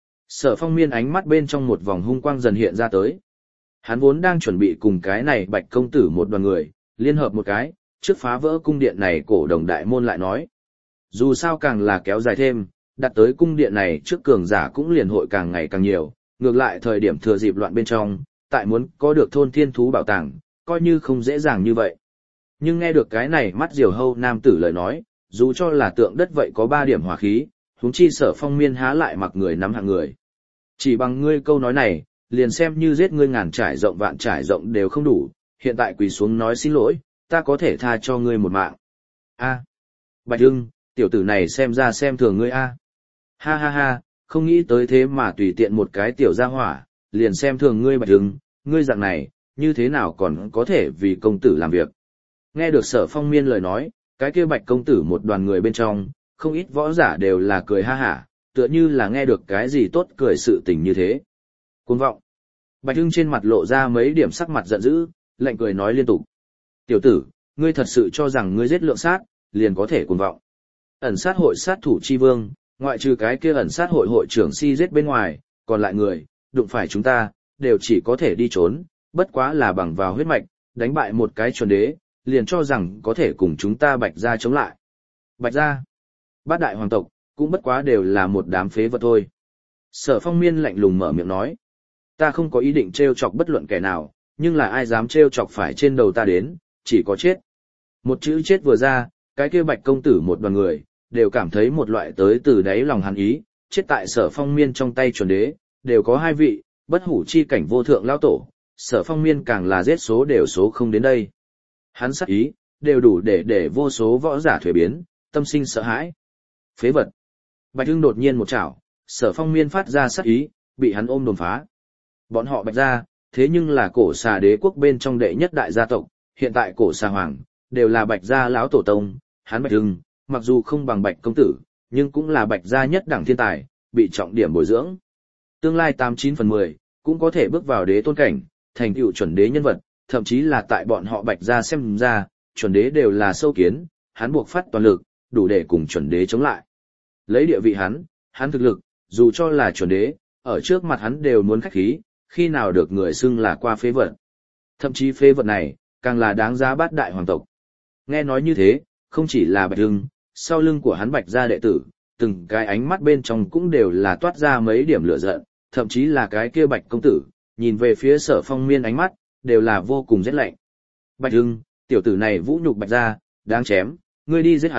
Sở Phong Miên ánh mắt bên trong một vòng hung quang dần hiện ra tới. Hắn vốn đang chuẩn bị cùng cái này Bạch công tử một đoàn người, liên hợp một cái, trước phá vỡ cung điện này cổ đồng đại môn lại nói. Dù sao càng là kéo dài thêm, đặt tới cung điện này trước cường giả cũng liền hội càng ngày càng nhiều, ngược lại thời điểm thừa dịp loạn bên trong, tại muốn có được thôn thiên thú bảo tàng, coi như không dễ dàng như vậy. Nhưng nghe được cái này mắt diều hâu nam tử lời nói, dù cho là tượng đất vậy có 3 điểm hỏa khí, huống chi Sở Phong Miên há lại mặc người nắm hạng người. Chỉ bằng ngươi câu nói này, liền xem như giết ngươi ngàn trải rộng vạn trải rộng đều không đủ, hiện tại quỳ xuống nói xin lỗi, ta có thể tha cho ngươi một mạng. A, Bạch Hưng, tiểu tử này xem ra xem thường ngươi a. Ha ha ha, không nghĩ tới thế mà tùy tiện một cái tiểu gia hỏa, liền xem thường ngươi Bạch Hưng, ngươi dạng này, như thế nào còn có thể vì công tử làm việc. Nghe được Sở Phong Miên lời nói, cái kia Bạch công tử một đoàn người bên trong, không ít võ giả đều là cười ha hả, tựa như là nghe được cái gì tốt cười sự tình như thế. Cuồng vọng. Bạch Hưng trên mặt lộ ra mấy điểm sắc mặt giận dữ, lạnh cười nói liên tục. Tiểu tử, ngươi thật sự cho rằng ngươi giết lượng sát, liền có thể cuồng vọng. Ẩn sát hội sát thủ chi vương, ngoại trừ cái kia ẩn sát hội hội trưởng si giết bên ngoài, còn lại người, đụng phải chúng ta, đều chỉ có thể đi trốn, bất quá là bằng vào huyết mạch, đánh bại một cái chuẩn đế, liền cho rằng có thể cùng chúng ta Bạch gia chống lại. Bạch gia, bát đại hoàng tộc, cũng bất quá đều là một đám phế vật thôi. Sở Phong Miên lạnh lùng mở miệng nói. Ta không có ý định trêu chọc bất luận kẻ nào, nhưng là ai dám trêu chọc phải trên đầu ta đến, chỉ có chết. Một chữ chết vừa ra, cái kia Bạch công tử một đoàn người, đều cảm thấy một loại tới từ đáy lòng hắn ý, chết tại Sở Phong Miên trong tay chuẩn đế, đều có 2 vị, bất hủ chi cảnh vô thượng lão tổ, Sở Phong Miên càng là giết số đều số không đến đây. Hắn sát ý, đều đủ để vô số võ giả thuế biến, tâm sinh sợ hãi. Phế vật. Bạch Hưng đột nhiên một chảo, Sở Phong Miên phát ra sát ý, bị hắn ôm đồn phá. Bọn họ Bạch gia, thế nhưng là cổ xà đế quốc bên trong đệ nhất đại gia tộc, hiện tại cổ xà hoàng, đều là Bạch gia lão tổ tông, hắn Bạch Hưng, mặc dù không bằng Bạch công tử, nhưng cũng là Bạch gia nhất đẳng thiên tài, bị trọng điểm bồi dưỡng. Tương lai 89/10, cũng có thể bước vào đế tôn cảnh, thành tựu chuẩn đế nhân vật, thậm chí là tại bọn họ Bạch gia xem ra, chuẩn đế đều là sâu kiến, hắn buộc phát toàn lực, đủ để cùng chuẩn đế chống lại. Lấy địa vị hắn thực lực, dù cho là chuẩn đế, ở trước mặt hắn đều muốn khách khí, khi nào được người xưng là qua phế vật. Thậm chí phế vật này, càng là đáng giá bát đại hoàng tộc. Nghe nói như thế, không chỉ là Bạch Hưng, sau lưng của hắn Bạch gia đệ tử, từng cái ánh mắt bên trong cũng đều là toát ra mấy điểm lửa giận, thậm chí là cái kia Bạch công tử, nhìn về phía Sở Phong Miên ánh mắt, đều là vô cùng rét lạnh. Bạch Hưng, tiểu tử này vũ nhục Bạch gia, đáng chém, ngươi đi giết hắn,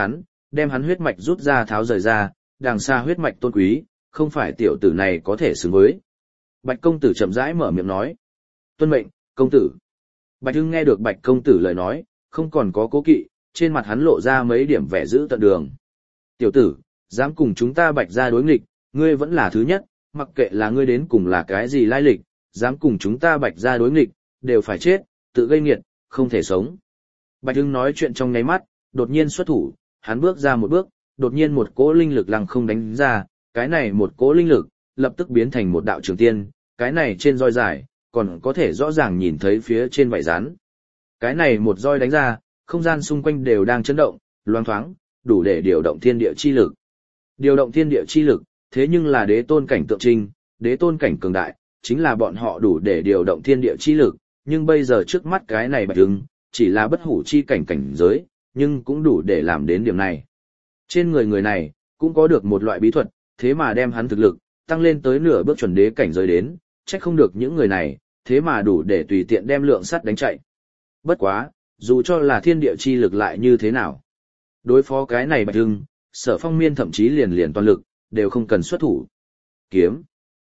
đem hắn huyết mạch rút ra tháo rời ra, đằng xa huyết mạch tôn quý, không phải tiểu tử này có thể xứng với. Bạch công tử chậm rãi mở miệng nói. Tuân mệnh, công tử. Bạch Hưng nghe được Bạch công tử lời nói, không còn có cố kỵ, trên mặt hắn lộ ra mấy điểm vẻ giữ tận đường. Tiểu tử, dám cùng chúng ta Bạch gia đối nghịch, ngươi vẫn là thứ nhất, mặc kệ là ngươi đến cùng là cái gì lai lịch, dám cùng chúng ta Bạch gia đối nghịch, đều phải chết, tự gây nghiệt, không thể sống. Bạch Hưng nói chuyện trong nháy mắt, đột nhiên xuất thủ, hắn bước ra một bước, đột nhiên một cỗ linh lực lăng không đánh ra, cái này một cỗ linh lực, lập tức biến thành một đạo trường tiên, cái này trên roi dài, còn có thể rõ ràng nhìn thấy phía trên vảy rắn. Cái này một roi đánh ra, không gian xung quanh đều đang chấn động, loang thoáng, đủ để điều động thiên địa chi lực. Điều động thiên địa chi lực, thế nhưng là đế tôn cảnh tượng trưng, đế tôn cảnh cường đại, chính là bọn họ đủ để điều động thiên địa chi lực, nhưng bây giờ trước mắt cái này Bạch Hưng, chỉ là bất hủ chi cảnh cảnh giới, nhưng cũng đủ để làm đến điểm này. Trên người này, cũng có được một loại bí thuật, thế mà đem hắn thực lực, tăng lên tới nửa bước chuẩn đế cảnh giới đến, trách không được những người này, thế mà đủ để tùy tiện đem lượng sắt đánh chạy. Bất quá, dù cho là thiên địa chi lực lại như thế nào. Đối phó cái này Bạch Hưng, Sở Phong Miên thậm chí liền toàn lực, đều không cần xuất thủ. Kiếm.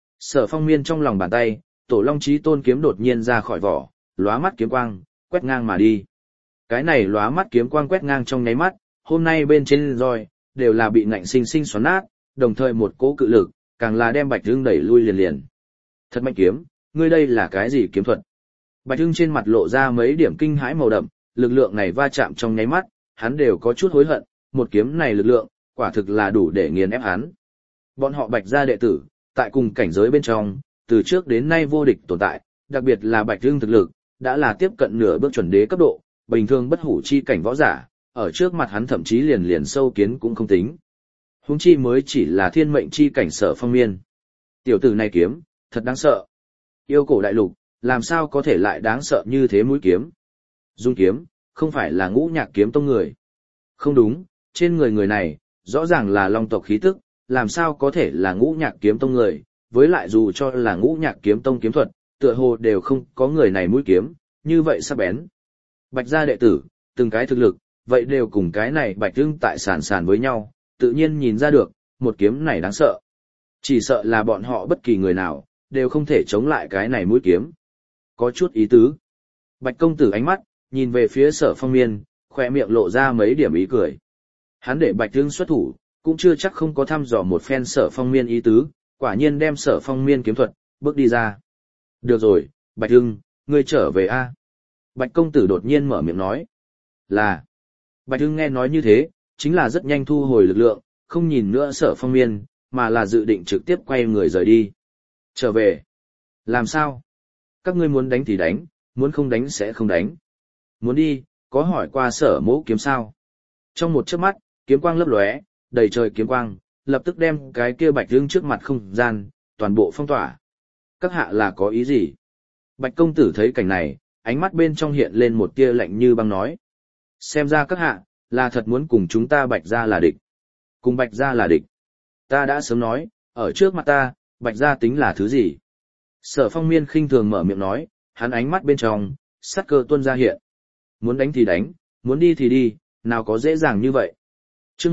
Sở Phong Miên trong lòng bàn tay, Tổ Long Chí Tôn kiếm đột nhiên ra khỏi vỏ, lóa mắt kiếm quang, quét ngang mà đi. Cái này lóa mắt kiếm quang quét ngang trong nháy mắt, hôm nay bên trên roi, đều là bị ngạnh sinh sinh xoắn nát, đồng thời một cỗ cự lực, càng là đem Bạch Hưng đẩy lui liền. Thật mạnh kiếm, ngươi đây là cái gì kiếm thuật? Bạch Hưng trên mặt lộ ra mấy điểm kinh hãi màu đậm, lực lượng này va chạm trong nháy mắt, hắn đều có chút hối hận, một kiếm này lực lượng, quả thực là đủ để nghiền ép hắn. Bọn họ Bạch gia đệ tử, tại cùng cảnh giới bên trong, từ trước đến nay vô địch tồn tại, đặc biệt là Bạch Hưng thực lực, đã là tiếp cận nửa bước chuẩn đế cấp độ, bình thường bất hủ chi cảnh võ giả, ở trước mặt hắn thậm chí liền sâu kiến cũng không tính. Huống chi mới chỉ là thiên mệnh chi cảnh Sở Phong Miên. Tiểu tử này kiếm, thật đáng sợ. Yêu cổ đại lục, làm sao có thể lại đáng sợ như thế mũi kiếm? Dung kiếm, không phải là Ngũ Nhạc kiếm tông người. Không đúng, trên người này, rõ ràng là long tộc khí tức, làm sao có thể là Ngũ Nhạc kiếm tông người, với lại dù cho là Ngũ Nhạc kiếm tông kiếm thuật, tựa hồ đều không có người này mũi kiếm, như vậy sắc bén. Bạch gia đệ tử, từng cái thực lực, vậy đều cùng cái này Bạch Hưng tại sàn với nhau, tự nhiên nhìn ra được, một kiếm này đáng sợ. Chỉ sợ là bọn họ bất kỳ người nào, đều không thể chống lại cái này mũi kiếm. Có chút ý tứ. Bạch công tử ánh mắt, nhìn về phía Sở Phong Miên, khỏe miệng lộ ra mấy điểm ý cười. Hắn để Bạch Hưng xuất thủ, cũng chưa chắc không có thăm dò một phen Sở Phong Miên ý tứ, quả nhiên đem Sở Phong Miên kiếm thuật, bước đi ra. Được rồi, Bạch Hưng, ngươi trở về a. Bạch công tử đột nhiên mở miệng nói. Là. Bạch Hưng nghe nói như thế, chính là rất nhanh thu hồi lực lượng, không nhìn nữa Sở Phong Miên, mà là dự định trực tiếp quay người rời đi. Trở về. Làm sao? Các ngươi muốn đánh thì đánh, muốn không đánh sẽ không đánh. Muốn đi, có hỏi qua Sở Mỗ kiếm sao? Trong một chớp mắt, kiếm quang lấp lóe, đầy trời kiếm quang, lập tức đem cái kia Bạch Hưng trước mặt không gian, toàn bộ phong tỏa. Các hạ là có ý gì? Bạch công tử thấy cảnh này, ánh mắt bên trong hiện lên một tia lạnh như băng nói. Xem ra các hạ, là thật muốn cùng chúng ta Bạch gia là địch. Cùng Bạch gia là địch. Ta đã sớm nói, ở trước mặt ta, Bạch gia tính là thứ gì? Sở Phong Miên khinh thường mở miệng nói, hắn ánh mắt bên trong, sát cơ tuôn ra hiện. Muốn đánh thì đánh, muốn đi thì đi, nào có dễ dàng như vậy. Chương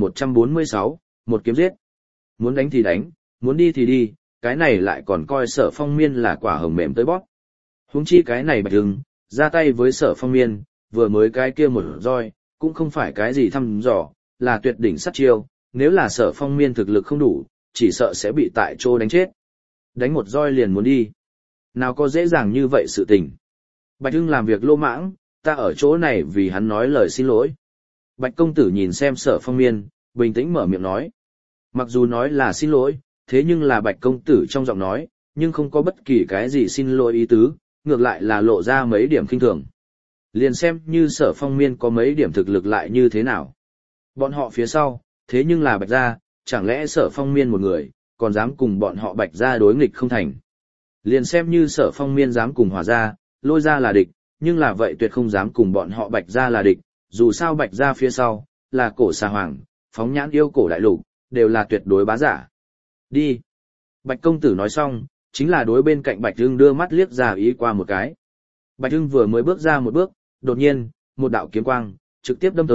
1146, một kiếm giết. Muốn đánh thì đánh, muốn đi thì đi, cái này lại còn coi Sở Phong Miên là quả hồng mềm tới bóp. Huống chi cái này Bạch Hưng, ra tay với Sở Phong Miên, vừa mới cái kia một roi, cũng không phải cái gì thăm dò, là tuyệt đỉnh sát chiêu, nếu là Sở Phong Miên thực lực không đủ, chỉ sợ sẽ bị tại chỗ đánh chết. Đánh một roi liền muốn đi. Nào có dễ dàng như vậy sự tình. Bạch Hưng làm việc lô mãng, ta ở chỗ này vì hắn nói lời xin lỗi. Bạch công tử nhìn xem Sở Phong Miên, bình tĩnh mở miệng nói. Mặc dù nói là xin lỗi, thế nhưng là Bạch công tử trong giọng nói, nhưng không có bất kỳ cái gì xin lỗi ý tứ, ngược lại là lộ ra mấy điểm khinh thường. Liền xem như Sở Phong Miên có mấy điểm thực lực lại như thế nào. Bọn họ phía sau, thế nhưng là Bạch gia, chẳng lẽ Sở Phong Miên một người, còn dám cùng bọn họ Bạch gia đối nghịch không thành. Liền xem như Sở Phong Miên dám cùng Hỏa gia, Lôi gia là địch, nhưng là vậy tuyệt không dám cùng bọn họ Bạch gia là địch, dù sao Bạch gia phía sau, là cổ xà hoàng, phóng nhãn yêu cổ đại lục, đều là tuyệt đối bá giả. Đi. Bạch công tử nói xong, chính là đối bên cạnh Bạch Hưng đưa mắt liếc ra ý qua một cái. Bạch Hưng vừa mới bước ra một bước, đột nhiên, một đạo kiếm quang, trực tiếp đâm tới,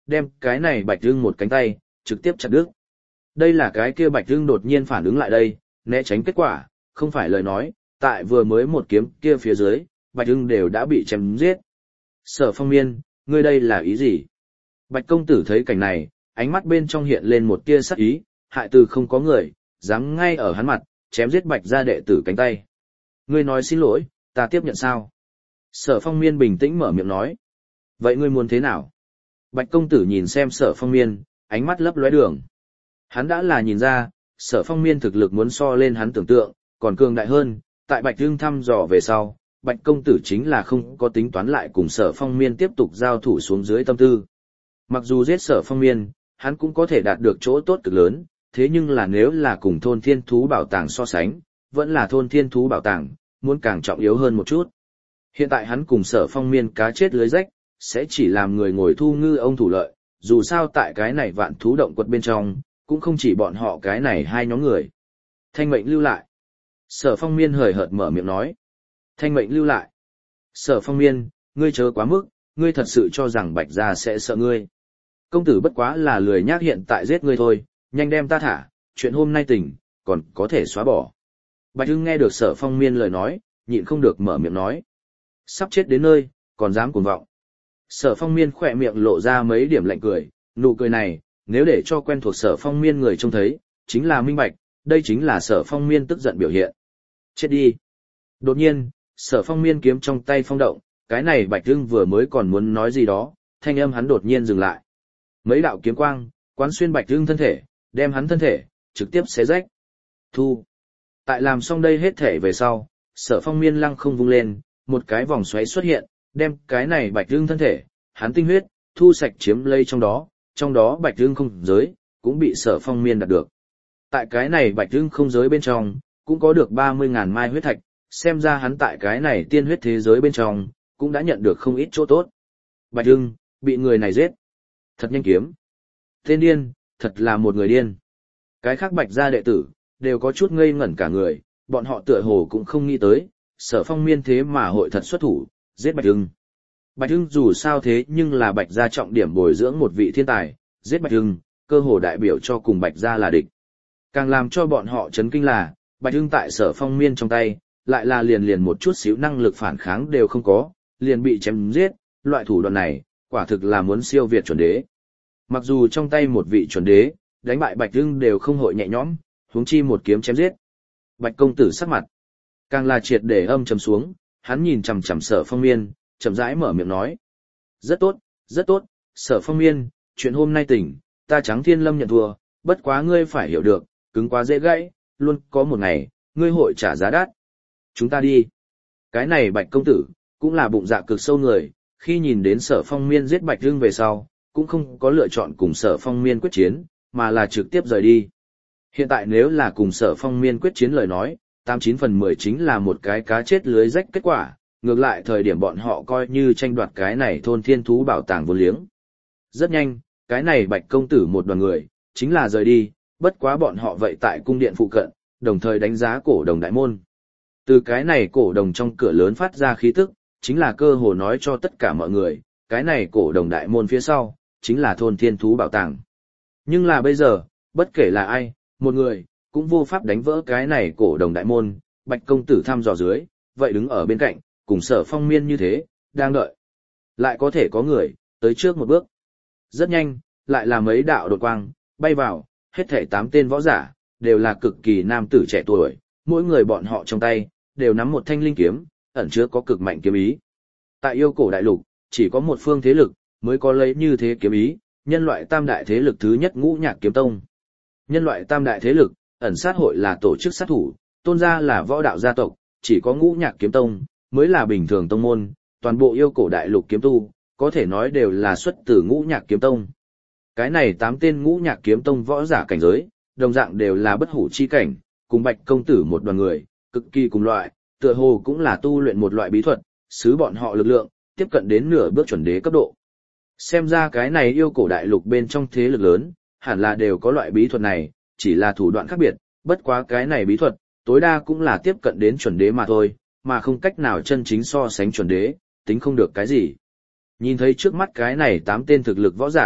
đem cái này Bạch Hưng một cánh tay, trực tiếp chặt đứt. Đây là cái kia Bạch Hưng đột nhiên phản ứng lại đây, né tránh kết quả, không phải lời nói, tại vừa mới một kiếm kia phía dưới, Bạch Hưng đều đã bị chém giết. Sở Phong Miên, ngươi đây là ý gì? Bạch công tử thấy cảnh này, ánh mắt bên trong hiện lên một tia sắc ý, hại từ không có người, dám ngay ở hắn mặt, chém giết Bạch gia đệ tử cánh tay. Ngươi nói xin lỗi, ta tiếp nhận sao? Sở Phong Miên bình tĩnh mở miệng nói. Vậy ngươi muốn thế nào? Bạch công tử nhìn xem Sở Phong Miên, ánh mắt lấp lóe đường. Hắn đã là nhìn ra, Sở Phong Miên thực lực muốn so lên hắn tưởng tượng, còn cường đại hơn, tại Bạch Hưng thăm dò về sau, Bạch công tử chính là không có tính toán lại cùng Sở Phong Miên tiếp tục giao thủ xuống dưới tâm tư. Mặc dù giết Sở Phong Miên, hắn cũng có thể đạt được chỗ tốt cực lớn, thế nhưng là nếu là cùng thôn thiên thú bảo tàng so sánh, vẫn là thôn thiên thú bảo tàng, muốn càng trọng yếu hơn một chút. Hiện tại hắn cùng Sở Phong Miên cá chết lưới rách, sẽ chỉ làm người ngồi thu ngư ông thủ lợi, dù sao tại cái này vạn thú động quật bên trong, cũng không chỉ bọn họ cái này hai nhóm người. Thanh mệnh lưu lại. Sở Phong Miên hời hợt mở miệng nói. Thanh mệnh lưu lại. Sở Phong Miên, ngươi chớ quá mức, ngươi thật sự cho rằng Bạch gia sẽ sợ ngươi. Công tử bất quá là lười nhác hiện tại giết ngươi thôi, nhanh đem ta thả, chuyện hôm nay tỉnh, còn có thể xóa bỏ. Bạch Hưng nghe được Sở Phong Miên lời nói, nhịn không được mở miệng nói. Sắp chết đến nơi, còn dám cuồng vọng. Sở Phong Miên khỏe miệng lộ ra mấy điểm lạnh cười, nụ cười này, nếu để cho quen thuộc Sở Phong Miên người trông thấy, chính là minh bạch, đây chính là Sở Phong Miên tức giận biểu hiện. Chết đi. Đột nhiên, Sở Phong Miên kiếm trong tay phong động, cái này Bạch Hưng vừa mới còn muốn nói gì đó, thanh âm hắn đột nhiên dừng lại. Mấy đạo kiếm quang, quán xuyên Bạch Hưng thân thể, đem hắn thân thể, trực tiếp xé rách. Thu. Tại làm xong đây hết thể về sau, Sở Phong Miên lăng không vung lên, một cái vòng xoáy xuất hiện, đem cái này Bạch Hưng thân thể, hắn tinh huyết, thu sạch chiếm lấy trong đó Bạch Hưng không giới, cũng bị Sở Phong Miên đạt được. Tại cái này Bạch Hưng không giới bên trong, cũng có được 30.000 mai huyết thạch, xem ra hắn tại cái này tiên huyết thế giới bên trong, cũng đã nhận được không ít chỗ tốt. Bạch Hưng, bị người này giết. Thật nhanh kiếm. Tên điên, thật là một người điên. Cái khác Bạch gia đệ tử, đều có chút ngây ngẩn cả người, bọn họ tựa hồ cũng không nghĩ tới, Sở Phong Miên thế mà hội thật xuất thủ, giết Bạch Hưng. Bạch Hưng dù sao thế nhưng là Bạch gia trọng điểm bồi dưỡng một vị thiên tài, giết Bạch Hưng, cơ hồ đại biểu cho cùng Bạch gia là địch. Càng làm cho bọn họ chấn kinh là, Bạch Hưng tại Sở Phong Miên trong tay, lại là liền một chút xíu năng lực phản kháng đều không có, liền bị chém giết, loại thủ đoạn này, quả thực là muốn siêu việt chuẩn đế. Mặc dù trong tay một vị chuẩn đế, đánh bại Bạch Hưng đều không hội nhẹ nhõm, huống chi một kiếm chém giết. Bạch công tử sắc mặt, càng là triệt để âm trầm xuống, hắn nhìn chằm chằm Sở Phong Miên, chậm rãi mở miệng nói. Rất tốt, Sở Phong Miên, chuyện hôm nay tỉnh, ta Trắng Thiên Lâm nhận thua, bất quá ngươi phải hiểu được, cứng quá dễ gãy, luôn có một ngày, ngươi hội trả giá đắt. Chúng ta đi. Cái này Bạch công tử, cũng là bụng dạ cực sâu người, khi nhìn đến Sở Phong Miên giết Bạch Hưng về sau, cũng không có lựa chọn cùng Sở Phong Miên quyết chiến, mà là trực tiếp rời đi. Hiện tại nếu là cùng Sở Phong Miên quyết chiến lời nói, 89/10 chính là một cái cá chết lưới rách kết quả, ngược lại thời điểm bọn họ coi như tranh đoạt cái này thôn thiên thú bảo tàng vô liếng. Rất nhanh, cái này Bạch công tử một đoàn người, chính là rời đi, bất quá bọn họ vậy tại cung điện phụ cận, đồng thời đánh giá cổ đồng đại môn. Từ cái này cổ đồng trong cửa lớn phát ra khí tức, chính là cơ hồ nói cho tất cả mọi người, cái này cổ đồng đại môn phía sau, chính là thôn thiên thú bảo tàng. Nhưng là bây giờ, bất kể là ai, một người, cũng vô pháp đánh vỡ cái này cổ đồng đại môn, Bạch công tử thăm dò dưới, vậy đứng ở bên cạnh, cùng Sở Phong Miên như thế, đang đợi. Lại có thể có người, tới trước một bước. Rất nhanh, lại là mấy đạo đột quang, bay vào, hết thảy 8 tên võ giả, đều là cực kỳ nam tử trẻ tuổi, mỗi người bọn họ trong tay, đều nắm một thanh linh kiếm, ẩn chứa có cực mạnh kiếm ý. Tại yêu cổ đại lục, chỉ có một phương thế lực, mới có lấy như thế kiếm ý, nhân loại tam đại thế lực thứ nhất Ngũ Nhạc Kiếm Tông. Nhân loại tam đại thế lực, ẩn sát hội là tổ chức sát thủ, tôn gia là võ đạo gia tộc, chỉ có Ngũ Nhạc Kiếm Tông, mới là bình thường tông môn, toàn bộ yêu cổ đại lục kiếm tu, có thể nói đều là xuất từ Ngũ Nhạc Kiếm Tông. Cái này 8 tên Ngũ Nhạc Kiếm Tông võ giả cảnh giới, đồng dạng đều là bất hủ chi cảnh, cùng Bạch công tử một đoàn người, cực kỳ cùng loại, tựa hồ cũng là tu luyện một loại bí thuật, xứ bọn họ lực lượng, tiếp cận đến nửa bước chuẩn đế cấp độ. Xem ra cái này yêu cổ đại lục bên trong thế lực lớn, hẳn là đều có loại bí thuật này, chỉ là thủ đoạn khác biệt, bất quá cái này bí thuật, tối đa cũng là tiếp cận đến chuẩn đế mà thôi, mà không cách nào chân chính so sánh chuẩn đế, tính không được cái gì. Nhìn thấy trước mắt cái này 8 tên thực lực võ giả,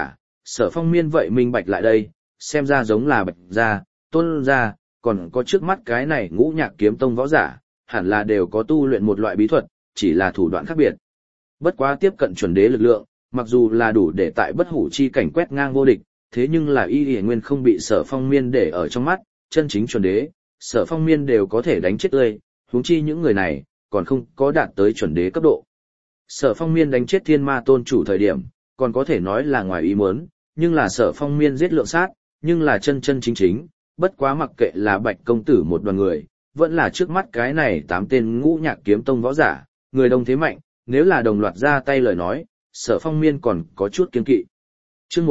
Sở Phong Miên vậy minh bạch lại đây, xem ra giống là Bạch gia, Tôn gia, còn có trước mắt cái này Ngũ Nhạc Kiếm Tông võ giả, hẳn là đều có tu luyện một loại bí thuật, chỉ là thủ đoạn khác biệt. Bất quá tiếp cận chuẩn đế lực lượng, mặc dù là đủ để tại bất hủ chi cảnh quét ngang vô địch, thế nhưng là y nguyên không bị Sở Phong Miên để ở trong mắt, chân chính chuẩn đế, Sở Phong Miên đều có thể đánh chết tươi, huống chi những người này còn không có đạt tới chuẩn đế cấp độ. Sở Phong Miên đánh chết Thiên Ma Tôn chủ thời điểm, còn có thể nói là ngoài ý muốn, nhưng là Sở Phong Miên giết lượng sát, nhưng là chân chân chính chính, bất quá mặc kệ là Bạch công tử một đoàn người, vẫn là trước mắt cái này 8 tên Ngũ Nhạc Kiếm Tông võ giả, người đông thế mạnh, nếu là đồng loạt ra tay lời nói, Sở Phong Miên còn có chút kiêng kỵ. Chương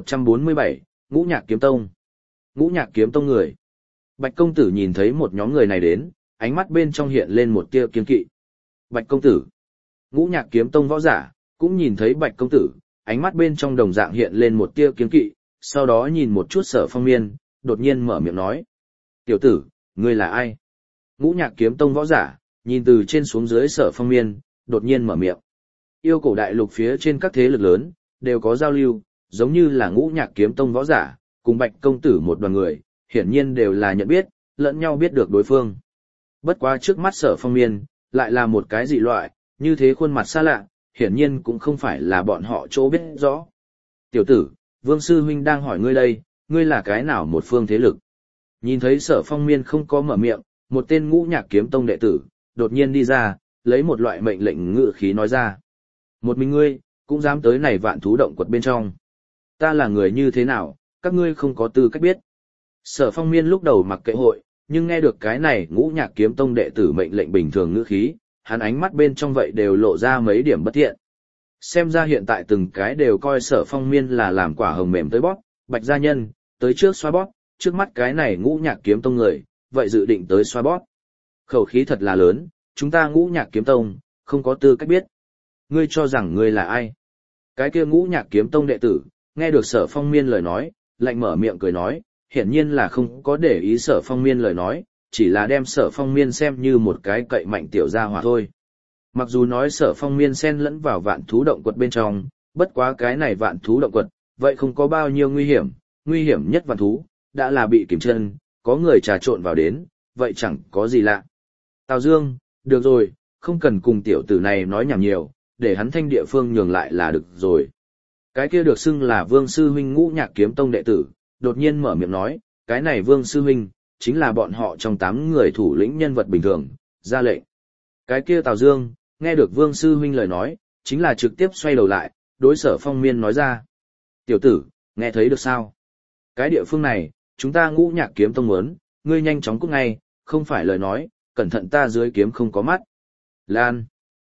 1147, Ngũ Nhạc Kiếm Tông. Ngũ Nhạc Kiếm Tông người. Bạch công tử nhìn thấy một nhóm người này đến, ánh mắt bên trong hiện lên một tia kiêng kỵ. Bạch công tử. Ngũ Nhạc Kiếm Tông võ giả cũng nhìn thấy Bạch công tử, ánh mắt bên trong đồng dạng hiện lên một tia kiêng kỵ, sau đó nhìn một chút Sở Phong Miên, đột nhiên mở miệng nói: "Tiểu tử, ngươi là ai?" Ngũ Nhạc Kiếm Tông võ giả nhìn từ trên xuống dưới Sở Phong Miên, đột nhiên mở miệng. Yêu cổ đại lục phía trên các thế lực lớn đều có giao lưu, giống như là Ngũ Nhạc Kiếm Tông võ giả cùng Bạch công tử một đoàn người, hiển nhiên đều là nhận biết, lẫn nhau biết được đối phương. Bất quá trước mắt Sở Phong Miên lại là một cái dị loại, như thế khuôn mặt xa lạ, hiển nhiên cũng không phải là bọn họ chỗ biết rõ. "Tiểu tử, Vương sư huynh đang hỏi ngươi đây, ngươi là cái nào một phương thế lực?" Nhìn thấy Sở Phong Miên không có mở miệng, một tên Ngũ Nhạc Kiếm Tông đệ tử đột nhiên đi ra, lấy một loại mệnh lệnh ngự khí nói ra: "Một mình ngươi cũng dám tới này Vạn Thú Động Quật bên trong? Ta là người như thế nào, các ngươi không có tư cách biết." Sở Phong Miên lúc đầu mặc kệ hội, nhưng nghe được cái này Ngũ Nhạc Kiếm Tông đệ tử mệnh lệnh bình thường ngữ khí, hắn ánh mắt bên trong vậy đều lộ ra mấy điểm bất thiện. Xem ra hiện tại từng cái đều coi Sở Phong Miên là làm quả hồng mềm tới bóp, Bạch gia nhân, tới trước xoa bóp, trước mắt cái này Ngũ Nhạc Kiếm Tông người, vậy dự định tới xoa bóp. Khẩu khí thật là lớn, chúng ta Ngũ Nhạc Kiếm Tông, không có tư cách biết. Ngươi cho rằng ngươi là ai? Cái kia Ngũ Nhạc Kiếm Tông đệ tử, nghe được Sở Phong Miên lời nói, lạnh mở miệng cười nói, hiển nhiên là không có để ý Sở Phong Miên lời nói, chỉ là đem Sở Phong Miên xem như một cái cậy mạnh tiểu gia hỏa thôi. Mặc dù nói Sở Phong Miên xen lẫn vào Vạn Thú Động Quật bên trong, bất quá cái này Vạn Thú Động Quật, vậy không có bao nhiêu nguy hiểm nhất vạn thú, đã là bị kiểm chân, có người trà trộn vào đến, vậy chẳng có gì lạ. Tào Dương, được rồi, không cần cùng tiểu tử này nói nhảm nhiều, để hắn thanh địa phương nhường lại là được rồi. Cái kia được xưng là Vương Sư Huynh Ngũ Nhạc Kiếm Tông đệ tử, đột nhiên mở miệng nói, cái này Vương Sư Huynh, chính là bọn họ trong 8 người thủ lĩnh nhân vật bình thường, ra lệnh. Cái kia Tào Dương, nghe được Vương Sư Huynh lời nói, chính là trực tiếp xoay đầu lại, đối Sở Phong Miên nói ra. Tiểu tử, nghe thấy được sao? Cái địa phương này, chúng ta Ngũ Nhạc Kiếm Tông muốn, ngươi nhanh chóng cút ngay, không phải lời nói, cẩn thận ta dưới kiếm không có mắt. Lan.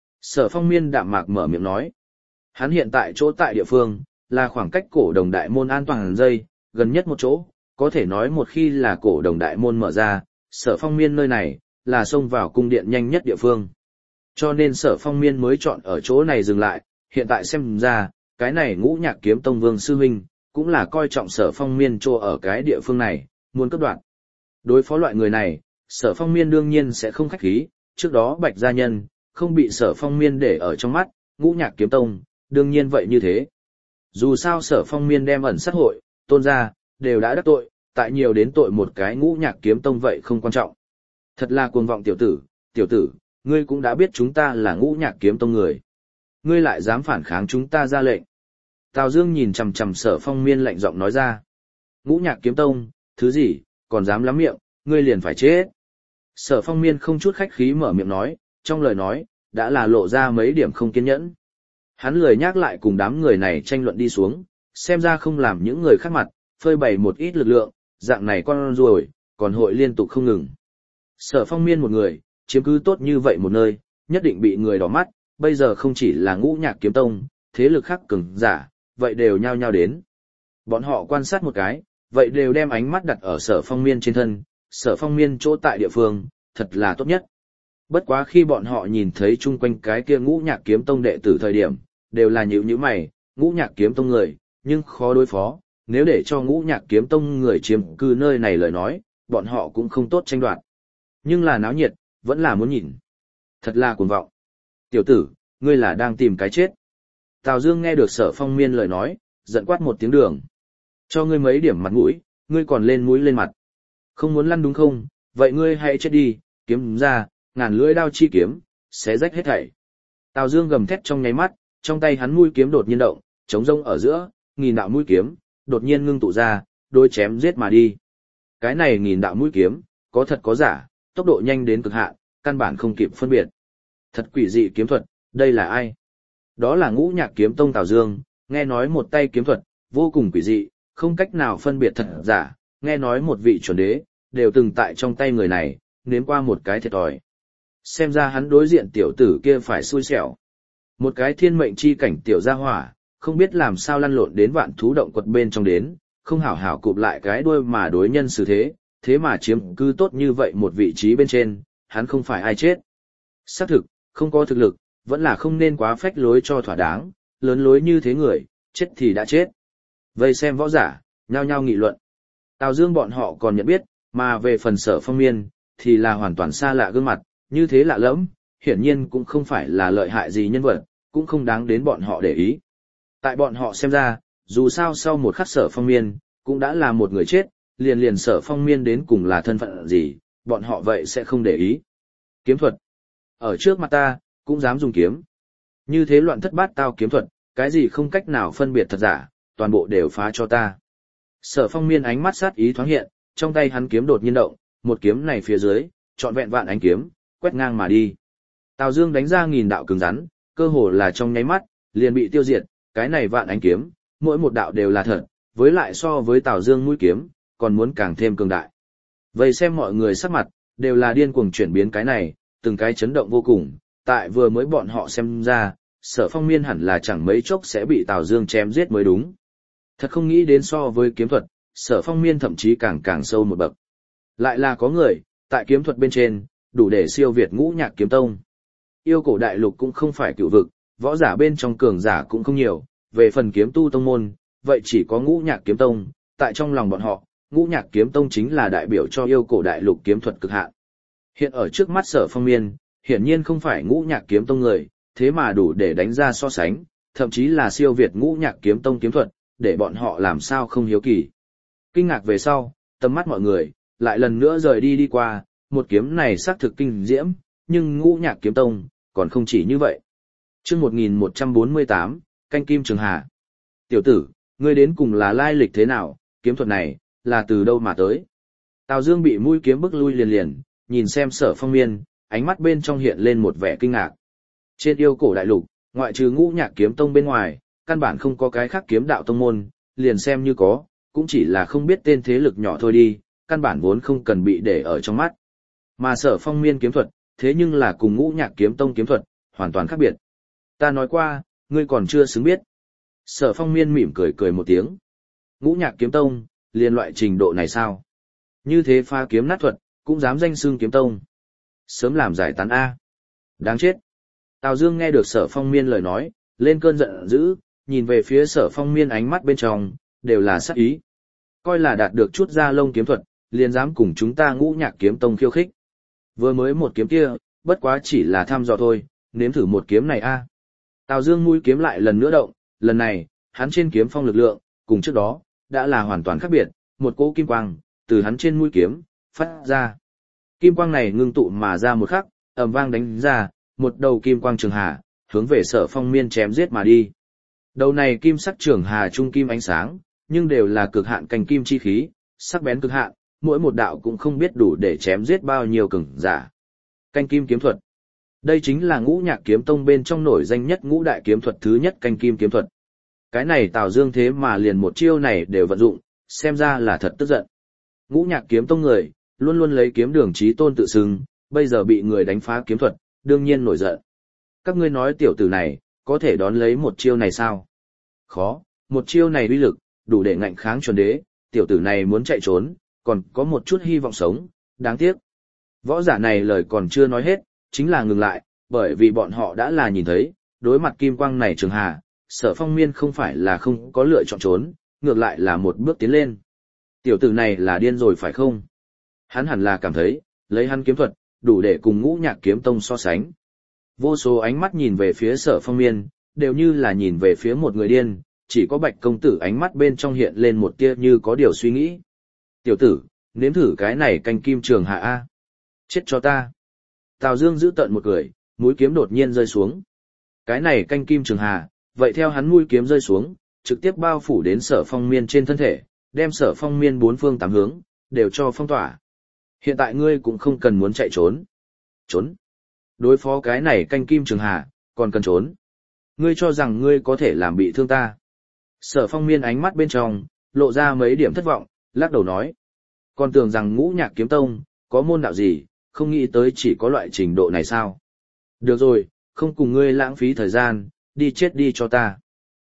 Sở Phong Miên đạm mạc mở miệng nói. Hắn hiện tại chỗ tại địa phương, là khoảng cách cổ đồng đại môn an toàn dây, gần nhất một chỗ, có thể nói một khi là cổ đồng đại môn mở ra, Sở Phong Miên nơi này, là xông vào cung điện nhanh nhất địa phương. Cho nên Sở Phong Miên mới chọn ở chỗ này dừng lại, hiện tại xem ra, cái này Ngũ Nhạc Kiếm Tông Vương Sư Huynh, cũng là coi trọng Sở Phong Miên chỗ ở cái địa phương này, muốn cướp đoạt. Đối phó loại người này, Sở Phong Miên đương nhiên sẽ không khách khí, trước đó Bạch gia nhân, không bị Sở Phong Miên để ở trong mắt, Ngũ Nhạc Kiếm Tông, đương nhiên vậy như thế. Dù sao Sở Phong Miên đem ẩn sát hội, Tôn gia, đều đã đắc tội, tại nhiều đến tội một cái Ngũ Nhạc Kiếm Tông vậy không quan trọng. Thật là cuồng vọng tiểu tử, ngươi cũng đã biết chúng ta là Ngũ Nhạc Kiếm Tông người. Ngươi lại dám phản kháng chúng ta ra lệnh. Tào Dương nhìn chằm chằm Sở Phong Miên lạnh giọng nói ra. Ngũ Nhạc Kiếm Tông, thứ gì, còn dám lắm miệng, ngươi liền phải chết. Sở Phong Miên không chút khách khí mở miệng nói, trong lời nói, đã là lộ ra mấy điểm không kiên nhẫn. Hắn lười nhắc lại cùng đám người này tranh luận đi xuống, xem ra không làm những người khác mặt, phơi bày một ít lực lượng, dạng này con ruồi, còn hội liên tục không ngừng. Sở Phong Miên một người, chiếm cứ tốt như vậy một nơi, nhất định bị người đỏ mắt, bây giờ không chỉ là Ngũ Nhạc Kiếm Tông, thế lực khác cường giả, vậy đều nhao nhao đến. Bọn họ quan sát một cái, vậy đều đem ánh mắt đặt ở Sở Phong Miên trên thân, Sở Phong Miên chỗ tại địa phương, thật là tốt nhất. Bất quá khi bọn họ nhìn thấy chung quanh cái kia Ngũ Nhạc Kiếm Tông đệ tử thời điểm, đều là nhíu mày, Ngũ Nhạc Kiếm Tông người, nhưng khó đối phó, nếu để cho Ngũ Nhạc Kiếm Tông người chiếm cư nơi này lời nói, bọn họ cũng không tốt tranh đoạt. Nhưng là náo nhiệt, vẫn là muốn nhìn. Thật là cuồng vọng. Tiểu tử, ngươi là đang tìm cái chết. Tào Dương nghe được Sở Phong Miên lời nói, giận quát một tiếng Đường. Cho ngươi mấy điểm mặt mũi, ngươi còn lên mũi lên mặt. Không muốn lăn đúng không, vậy ngươi hãy chết đi, kiếm ra, ngàn lưỡi đao chi kiếm, xé rách hết thảy. Tào Dương gầm thét trong nháy mắt, trong tay hắn mũi kiếm đột nhiên động, chống rông ở giữa, nghìn đạo mũi kiếm, đột nhiên ngưng tụ ra, đôi chém giết mà đi. Cái này nghìn đạo mũi kiếm, có thật có giả, tốc độ nhanh đến cực hạn, căn bản không kịp phân biệt. Thật quỷ dị kiếm thuật, đây là ai? Đó là Ngũ Nhạc Kiếm Tông Tào Dương, nghe nói một tay kiếm thuật, vô cùng quỷ dị, không cách nào phân biệt thật giả, nghe nói một vị chuẩn đế, đều từng tại trong tay người này, nếm qua một cái thiệt thòi. Xem ra hắn đối diện tiểu tử kia phải xui xẻo. Một cái thiên mệnh chi cảnh tiểu gia hỏa, không biết làm sao lăn lộn đến vạn thú động quật bên trong đến, không hảo hảo cụp lại cái đuôi mà đối nhân xử thế, thế mà chiếm cư tốt như vậy một vị trí bên trên, hắn không phải ai chết. Xác thực, không có thực lực, vẫn là không nên quá phách lối cho thỏa đáng, lớn lối như thế người, chết thì đã chết. Vây xem võ giả, nhao nhao nghị luận. Tào Dương bọn họ còn nhận biết, mà về phần Sở Phong Miên, thì là hoàn toàn xa lạ gương mặt, như thế lạ lẫm, hiển nhiên cũng không phải là lợi hại gì nhân vật, cũng không đáng đến bọn họ để ý. Tại bọn họ xem ra, dù sao sau một khắc Sở Phong Miên, cũng đã là một người chết, liền liền Sở Phong Miên đến cùng là thân phận gì, bọn họ vậy sẽ không để ý. Kiếm thuật. Ở trước mặt ta, cũng dám dùng kiếm. Như thế loạn thất bát tao kiếm thuật, cái gì không cách nào phân biệt thật giả, toàn bộ đều phá cho ta. Sở Phong Miên ánh mắt sát ý thoáng hiện, trong tay hắn kiếm đột nhiên động, một kiếm này phía dưới, trọn vẹn vạn ánh kiếm, quét ngang mà đi. Tào Dương đánh ra nghìn đạo cứng rắn, cơ hồ là trong nháy mắt, liền bị tiêu diệt, cái này vạn ánh kiếm, mỗi một đạo đều là thật, với lại so với Tào Dương mũi kiếm, còn muốn càng thêm cường đại. Vậy xem mọi người sắc mặt, đều là điên cuồng chuyển biến cái này, từng cái chấn động vô cùng, tại vừa mới bọn họ xem ra, Sở Phong Miên hẳn là chẳng mấy chốc sẽ bị Tào Dương chém giết mới đúng. Thật không nghĩ đến so với kiếm thuật, Sở Phong Miên thậm chí càng sâu một bậc. Lại là có người, tại kiếm thuật bên trên, đủ để siêu việt Ngũ Nhạc Kiếm Tông. Yêu cổ đại lục cũng không phải cựu vực, võ giả bên trong cường giả cũng không nhiều, về phần kiếm tu tông môn, vậy chỉ có Ngũ Nhạc Kiếm Tông, tại trong lòng bọn họ, Ngũ Nhạc Kiếm Tông chính là đại biểu cho yêu cổ đại lục kiếm thuật cực hạn. Hiện ở trước mắt Sở Phong Miên, hiển nhiên không phải Ngũ Nhạc Kiếm Tông người, thế mà đủ để đánh ra so sánh, thậm chí là siêu việt Ngũ Nhạc Kiếm Tông kiếm thuật, để bọn họ làm sao không hiếu kỳ. Kinh ngạc về sau, tầm mắt mọi người, lại lần nữa rời đi qua, một kiếm này xác thực kinh diễm, nhưng Ngũ Nhạc Kiếm Tông, còn không chỉ như vậy. Chương 1148, Canh Kim Trường Hà. Tiểu tử, ngươi đến cùng là lai lịch thế nào, kiếm thuật này, là từ đâu mà tới? Tào Dương bị mũi kiếm bức lui liền, nhìn xem Sở Phong Miên, ánh mắt bên trong hiện lên một vẻ kinh ngạc. Trên yêu cổ đại lục, ngoại trừ Ngũ Nhạc Kiếm Tông bên ngoài, căn bản không có cái khác kiếm đạo tông môn, liền xem như có, cũng chỉ là không biết tên thế lực nhỏ thôi đi, căn bản vốn không cần bị để ở trong mắt. Mà Sở Phong Miên kiếm thuật, thế nhưng là cùng Ngũ Nhạc Kiếm Tông kiếm thuật, hoàn toàn khác biệt. Ta nói qua, ngươi còn chưa xứng biết. Sở Phong Miên mỉm cười một tiếng. Ngũ Nhạc Kiếm Tông, liền loại trình độ này sao? Như thế pha kiếm nát thuật, cũng dám danh xưng kiếm tông. Sớm làm giải tán A. Đáng chết. Tào Dương nghe được Sở Phong Miên lời nói, lên cơn giận dữ, nhìn về phía Sở Phong Miên ánh mắt bên trong, đều là sát ý. Coi là đạt được chút da lông kiếm thuật, liền dám cùng chúng ta Ngũ Nhạc Kiếm Tông khiêu khích. Vừa mới một kiếm kia, bất quá chỉ là thăm dò thôi, nếm thử một kiếm này a. Tào Dương mũi kiếm lại lần nữa động, lần này, hắn trên kiếm phong lực lượng, cùng trước đó, đã là hoàn toàn khác biệt, một cỗ kim quang, từ hắn trên mũi kiếm, phát ra. Kim quang này ngưng tụ mà ra một khắc, ầm vang đánh ra, một đầu kim quang trường hà, hướng về Sở Phong Miên chém giết mà đi. Đầu này kim sắc trường hà trung kim ánh sáng, nhưng đều là cực hạn cành kim chi khí, sắc bén cực hạn, mỗi một đạo cũng không biết đủ để chém giết bao nhiêu cường giả. Canh kim kiếm thuật. Đây chính là Ngũ Nhạc Kiếm Tông bên trong nổi danh nhất ngũ đại kiếm thuật thứ nhất canh kim kiếm thuật. Cái này Tào Dương thế mà liền một chiêu này đều vận dụng, xem ra là thật tức giận. Ngũ Nhạc Kiếm Tông người, luôn luôn lấy kiếm đường chí tôn tự xưng, bây giờ bị người đánh phá kiếm thuật, đương nhiên nổi giận. Các ngươi nói tiểu tử này, có thể đón lấy một chiêu này sao? Khó, một chiêu này uy lực, đủ để ngạnh kháng chuẩn đế, tiểu tử này muốn chạy trốn, còn có một chút hy vọng sống, đáng tiếc. Võ giả này lời còn chưa nói hết, chính là ngừng lại, bởi vì bọn họ đã là nhìn thấy, đối mặt kim quang này trường hà, Sở Phong Miên không phải là không có lựa chọn trốn, ngược lại là một bước tiến lên. Tiểu tử này là điên rồi phải không? Hắn hẳn là cảm thấy, lấy hắn kiếm thuật, đủ để cùng Ngũ Nhạc Kiếm Tông so sánh. Vô số ánh mắt nhìn về phía Sở Phong Miên, đều như là nhìn về phía một người điên, chỉ có Bạch công tử ánh mắt bên trong hiện lên một tia như có điều suy nghĩ. Tiểu tử, nếm thử cái này canh kim trường hạ A. Chết cho ta. Tào Dương giữ tợn một cười, mũi kiếm đột nhiên rơi xuống. Cái này canh kim trường hà, vậy theo hắn mũi kiếm rơi xuống, trực tiếp bao phủ đến Sở Phong Miên trên thân thể, đem Sở Phong Miên bốn phương tám hướng, đều cho phong tỏa. Hiện tại ngươi cũng không cần muốn chạy trốn. Trốn. Đối phó cái này canh kim trường hà, còn cần trốn. Ngươi cho rằng ngươi có thể làm bị thương ta. Sở Phong Miên ánh mắt bên trong, lộ ra mấy điểm thất vọng, lắc đầu nói. Còn tưởng rằng Ngũ Nhạc Kiếm Tông, có môn đạo gì, không nghĩ tới chỉ có loại trình độ này sao. Được rồi, không cùng ngươi lãng phí thời gian, đi chết đi cho ta.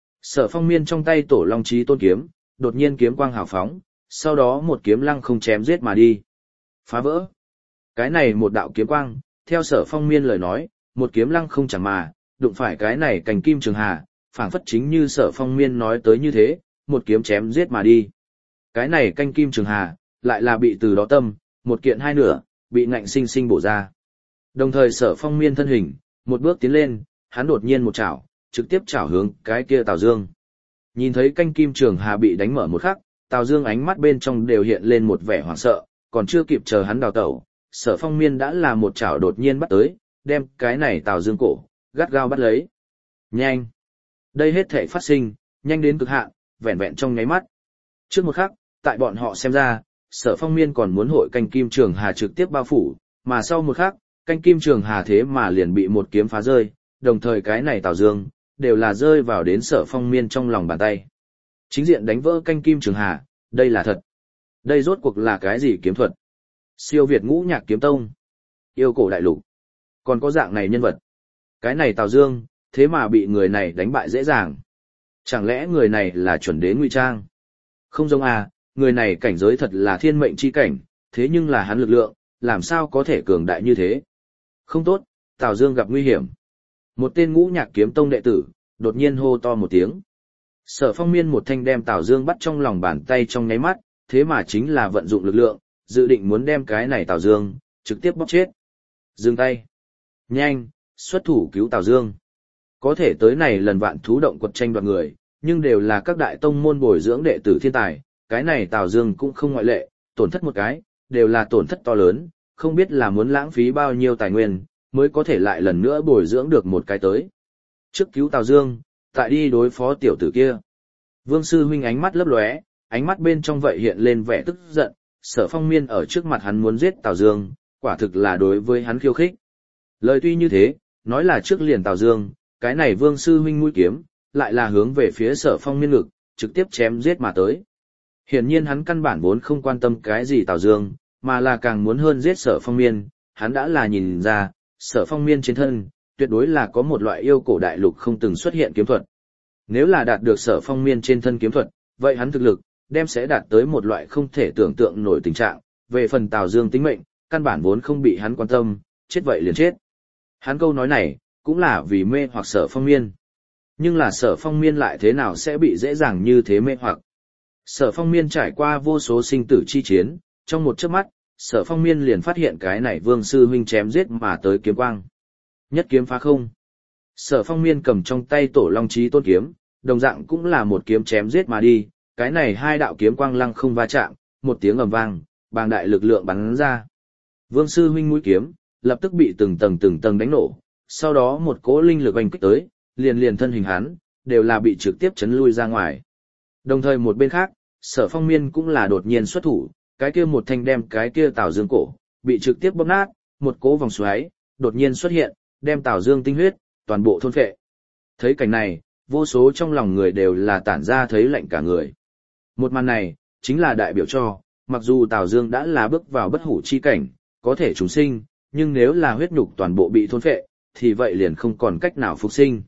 Sở Phong Miên trong tay Tổ Long Chí Tôn kiếm, đột nhiên kiếm quang hào phóng, sau đó một kiếm lăng không chém giết mà đi. Phá vỡ. Cái này một đạo kiếm quang, theo Sở Phong Miên lời nói, một kiếm lăng không chẳng mà, đụng phải cái này cành kim trường hà, phảng phất chính như Sở Phong Miên nói tới như thế, một kiếm chém giết mà đi. Cái này canh kim trường hà, lại là bị từ đó tâm, một kiện hai nửa, bị ngạnh sinh sinh bổ ra. Đồng thời Sở Phong Miên thân hình, một bước tiến lên, hắn đột nhiên một chảo, trực tiếp chảo hướng cái kia Tào Dương. Nhìn thấy canh kim trường hà bị đánh mở một khắc, Tào Dương ánh mắt bên trong đều hiện lên một vẻ hoảng sợ, còn chưa kịp chờ hắn đào tẩu, Sở Phong Miên đã là một chảo đột nhiên bắt tới, đem cái này Tào Dương cổ, gắt gao bắt lấy. Nhanh! Đây hết thể phát sinh, nhanh đến cực hạn, vẹn vẹn trong nháy mắt. Trước một khắc, tại bọn họ xem ra, Sở Phong Miên còn muốn hội canh kim trường hà trực tiếp bao phủ, mà sau một khắc, canh kim trường hà thế mà liền bị một kiếm phá rơi, đồng thời cái này Tào Dương, đều là rơi vào đến Sở Phong Miên trong lòng bàn tay. Chính diện đánh vỡ canh kim trường hà, đây là thật. Đây rốt cuộc là cái gì kiếm thuật? Siêu Việt Ngũ Nhạc Kiếm Tông, yêu cổ đại lục, còn có dạng này nhân vật. Cái này Tào Dương, thế mà bị người này đánh bại dễ dàng. Chẳng lẽ người này là chuẩn đế ngụy trang? Không giống à, người này cảnh giới thật là thiên mệnh chi cảnh, thế nhưng là hắn lực lượng, làm sao có thể cường đại như thế? Không tốt, Tào Dương gặp nguy hiểm. Một tên Ngũ Nhạc Kiếm Tông đệ tử, đột nhiên hô to một tiếng. Sở Phong Miên một thanh đem Tào Dương bắt trong lòng bàn tay trong nháy mắt, thế mà chính là vận dụng lực lượng, dự định muốn đem cái này Tào Dương, trực tiếp bóp chết. Dừng tay. Nhanh, xuất thủ cứu Tào Dương. Có thể tới này lần vạn thú động quật tranh đoạt người, nhưng đều là các đại tông môn bồi dưỡng đệ tử thiên tài, cái này Tào Dương cũng không ngoại lệ, tổn thất một cái, đều là tổn thất to lớn, không biết là muốn lãng phí bao nhiêu tài nguyên, mới có thể lại lần nữa bồi dưỡng được một cái tới. Trước cứu Tào Dương, tại đi đối phó tiểu tử kia. Vương sư huynh ánh mắt lấp lóe, ánh mắt bên trong vậy hiện lên vẻ tức giận, Sở Phong Miên ở trước mặt hắn muốn giết Tào Dương, quả thực là đối với hắn khiêu khích. Lời tuy như thế, nói là trước liền Tào Dương, cái này Vương sư huynh mũi kiếm, lại là hướng về phía Sở Phong Miên ngực, trực tiếp chém giết mà tới. Hiển nhiên hắn căn bản vốn không quan tâm cái gì Tào Dương, mà là càng muốn hơn giết Sở Phong Miên, hắn đã là nhìn ra, Sở Phong Miên trên thân, tuyệt đối là có một loại yêu cổ đại lục không từng xuất hiện kiếm thuật. Nếu là đạt được Sở Phong Miên trên thân kiếm thuật, vậy hắn thực lực, đem sẽ đạt tới một loại không thể tưởng tượng nổi tình trạng, về phần Tào Dương tính mệnh, căn bản vốn không bị hắn quan tâm, chết vậy liền chết. Hắn câu nói này, cũng là vì mê hoặc Sở Phong Miên. Nhưng là Sở Phong Miên lại thế nào sẽ bị dễ dàng như thế mê hoặc. Sở Phong Miên trải qua vô số sinh tử chi chiến, trong một chớp mắt, Sở Phong Miên liền phát hiện cái này Vương sư huynh chém giết mà tới kiếm quang. Nhất kiếm phá không. Sở Phong Miên cầm trong tay Tổ Long Chí Tôn kiếm, đồng dạng cũng là một kiếm chém giết mà đi, cái này hai đạo kiếm quang lăng không va chạm, một tiếng ầm vang, bàng đại lực lượng bắn ra. Vương sư huynh mũi kiếm, lập tức bị từng tầng đánh nổ, sau đó một cỗ linh lực oanh kích tới, liền thân hình hắn, đều là bị trực tiếp chấn lui ra ngoài. Đồng thời một bên khác, Sở Phong Miên cũng là đột nhiên xuất thủ, cái kia một thanh đem cái kia Tào Dương cổ, bị trực tiếp bóp nát, một cỗ vòng xoáy, đột nhiên xuất hiện, đem Tào Dương tinh huyết, toàn bộ thôn phệ. Thấy cảnh này, vô số trong lòng người đều là tản ra thấy lạnh cả người. Một màn này, chính là đại biểu cho, mặc dù Tào Dương đã là bước vào bất hủ chi cảnh, có thể trùng sinh, nhưng nếu là huyết nhục toàn bộ bị thôn phệ, thì vậy liền không còn cách nào phục sinh.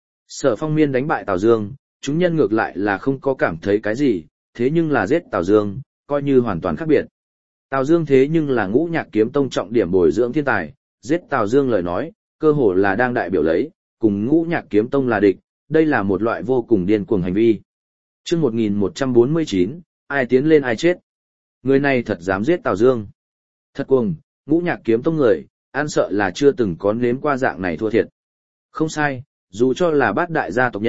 Sở Phong Miên đánh bại Tào Dương, chúng nhân ngược lại là không có cảm thấy cái gì, thế nhưng là giết Tào Dương, coi như hoàn toàn khác biệt. Tào Dương thế nhưng là Ngũ Nhạc Kiếm Tông trọng điểm bồi dưỡng thiên tài, giết Tào Dương lời nói, cơ hồ là đang đại biểu lấy, cùng Ngũ Nhạc Kiếm Tông là địch, đây là một loại vô cùng điên cuồng hành vi. Chương 1149, ai tiến lên ai chết. Người này thật dám giết Tào Dương. Thật cuồng, Ngũ Nhạc Kiếm Tông người, an sợ là chưa từng có nếm qua dạng này thua thiệt. Không sai, dù cho là bát đại gia tộc nhân,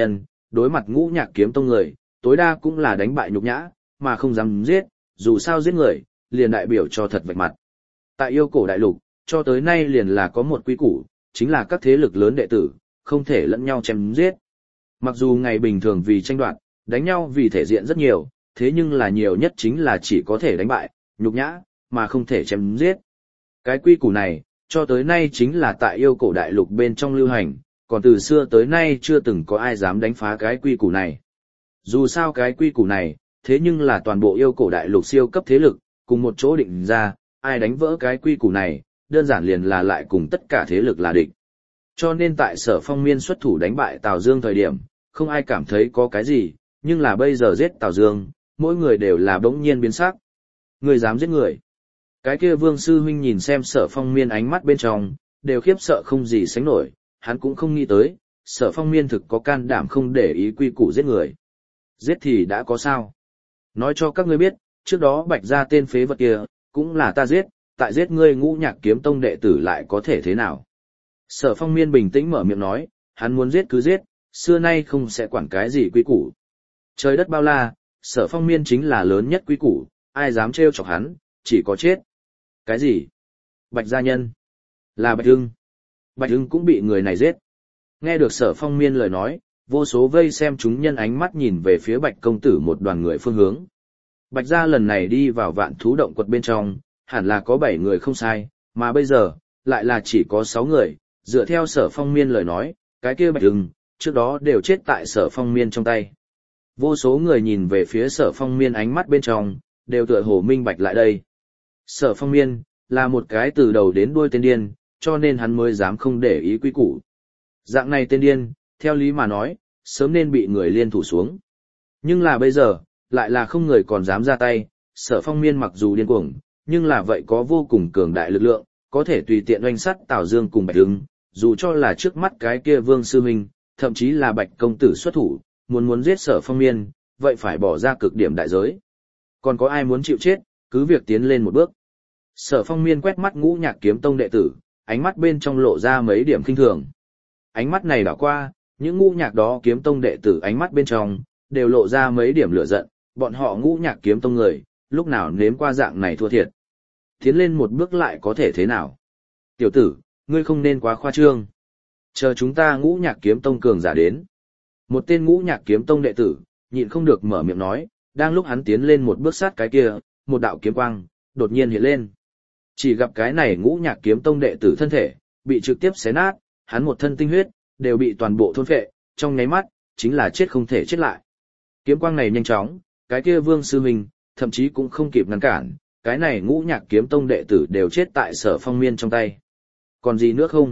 đối mặt Ngũ Nhạc Kiếm Tông người, tối đa cũng là đánh bại nhục nhã, mà không dám giết, dù sao giết người, liền đại biểu cho thật vạch mặt. Tại Yêu Cổ Đại Lục, cho tới nay liền là có một quy củ, chính là các thế lực lớn đệ tử, không thể lẫn nhau chém giết. Mặc dù ngày bình thường vì tranh đoạt, đánh nhau vì thể diện rất nhiều, thế nhưng là nhiều nhất chính là chỉ có thể đánh bại, nhục nhã, mà không thể chém giết. Cái quy củ này, cho tới nay chính là tại Yêu Cổ Đại Lục bên trong lưu hành, còn từ xưa tới nay chưa từng có ai dám đánh phá cái quy củ này. Dù sao cái quy củ này, thế nhưng là toàn bộ Yêu Cổ Đại Lục siêu cấp thế lực, cùng một chỗ định ra, ai đánh vỡ cái quy củ này, đơn giản liền là lại cùng tất cả thế lực là địch. Cho nên tại Sở Phong Miên xuất thủ đánh bại Tào Dương thời điểm, không ai cảm thấy có cái gì, nhưng là bây giờ giết Tào Dương, mỗi người đều là bỗng nhiên biến sắc. Người dám giết người. Cái kia Vương sư huynh nhìn xem Sở Phong Miên ánh mắt bên trong, đều khiếp sợ không gì sánh nổi, hắn cũng không nghĩ tới, Sở Phong Miên thực có can đảm không để ý quy củ giết người. Giết thì đã có sao? Nói cho các ngươi biết, trước đó Bạch gia tên phế vật kia, cũng là ta giết, tại giết ngươi Ngũ Nhạc Kiếm Tông đệ tử lại có thể thế nào? Sở Phong Miên bình tĩnh mở miệng nói, hắn muốn giết cứ giết, xưa nay không sẽ quản cái gì quy củ. Trời đất bao la, Sở Phong Miên chính là lớn nhất quy củ, ai dám trêu chọc hắn, chỉ có chết. Cái gì? Bạch gia nhân? Là Bạch Hưng. Bạch Hưng cũng bị người này giết. Nghe được Sở Phong Miên lời nói, vô số vây xem chúng nhân ánh mắt nhìn về phía Bạch công tử một đoàn người phương hướng. Bạch gia lần này đi vào Vạn Thú Động Quật bên trong, hẳn là có 7 người không sai, mà bây giờ, lại là chỉ có 6 người, dựa theo Sở Phong Miên lời nói, cái kia Bạch Hưng, trước đó đều chết tại Sở Phong Miên trong tay. Vô số người nhìn về phía Sở Phong Miên ánh mắt bên trong, đều tựa hồ minh bạch lại đây. Sở Phong Miên, là một cái từ đầu đến đuôi tên điên, cho nên hắn mới dám không để ý quy củ. Dạng này tên điên, theo lý mà nói, sớm nên bị người liên thủ xuống. Nhưng là bây giờ, lại là không người còn dám ra tay, Sở Phong Miên mặc dù điên cuồng, nhưng là vậy có vô cùng cường đại lực lượng, có thể tùy tiện oanh sát Tào Dương cùng Bạch Hưng, dù cho là trước mắt cái kia Vương sư huynh, thậm chí là Bạch công tử xuất thủ, muốn giết Sở Phong Miên, vậy phải bỏ ra cực điểm đại giới. Còn có ai muốn chịu chết, cứ việc tiến lên một bước. Sở Phong Miên quét mắt Ngũ Nhạc Kiếm Tông đệ tử, ánh mắt bên trong lộ ra mấy điểm khinh thường. Ánh mắt này đảo qua, những Ngũ Nhạc đó Kiếm Tông đệ tử ánh mắt bên trong, đều lộ ra mấy điểm lửa giận, bọn họ Ngũ Nhạc Kiếm Tông người, lúc nào nếm qua dạng này thua thiệt. Tiến lên một bước lại có thể thế nào? Tiểu tử, ngươi không nên quá khoa trương. Chờ chúng ta Ngũ Nhạc Kiếm Tông cường giả đến. Một tên Ngũ Nhạc Kiếm Tông đệ tử, nhịn không được mở miệng nói, đang lúc hắn tiến lên một bước sát cái kia, một đạo kiếm quang, đột nhiên hiện lên. Chỉ gặp cái này Ngũ Nhạc Kiếm Tông đệ tử thân thể, bị trực tiếp xé nát, hắn một thân tinh huyết, đều bị toàn bộ thôn phệ, trong nháy mắt, chính là chết không thể chết lại. Kiếm quang này nhanh chóng, cái kia Vương sư huynh, thậm chí cũng không kịp ngăn cản, cái này Ngũ Nhạc Kiếm Tông đệ tử đều chết tại Sở Phong Miên trong tay. Còn gì nữa không?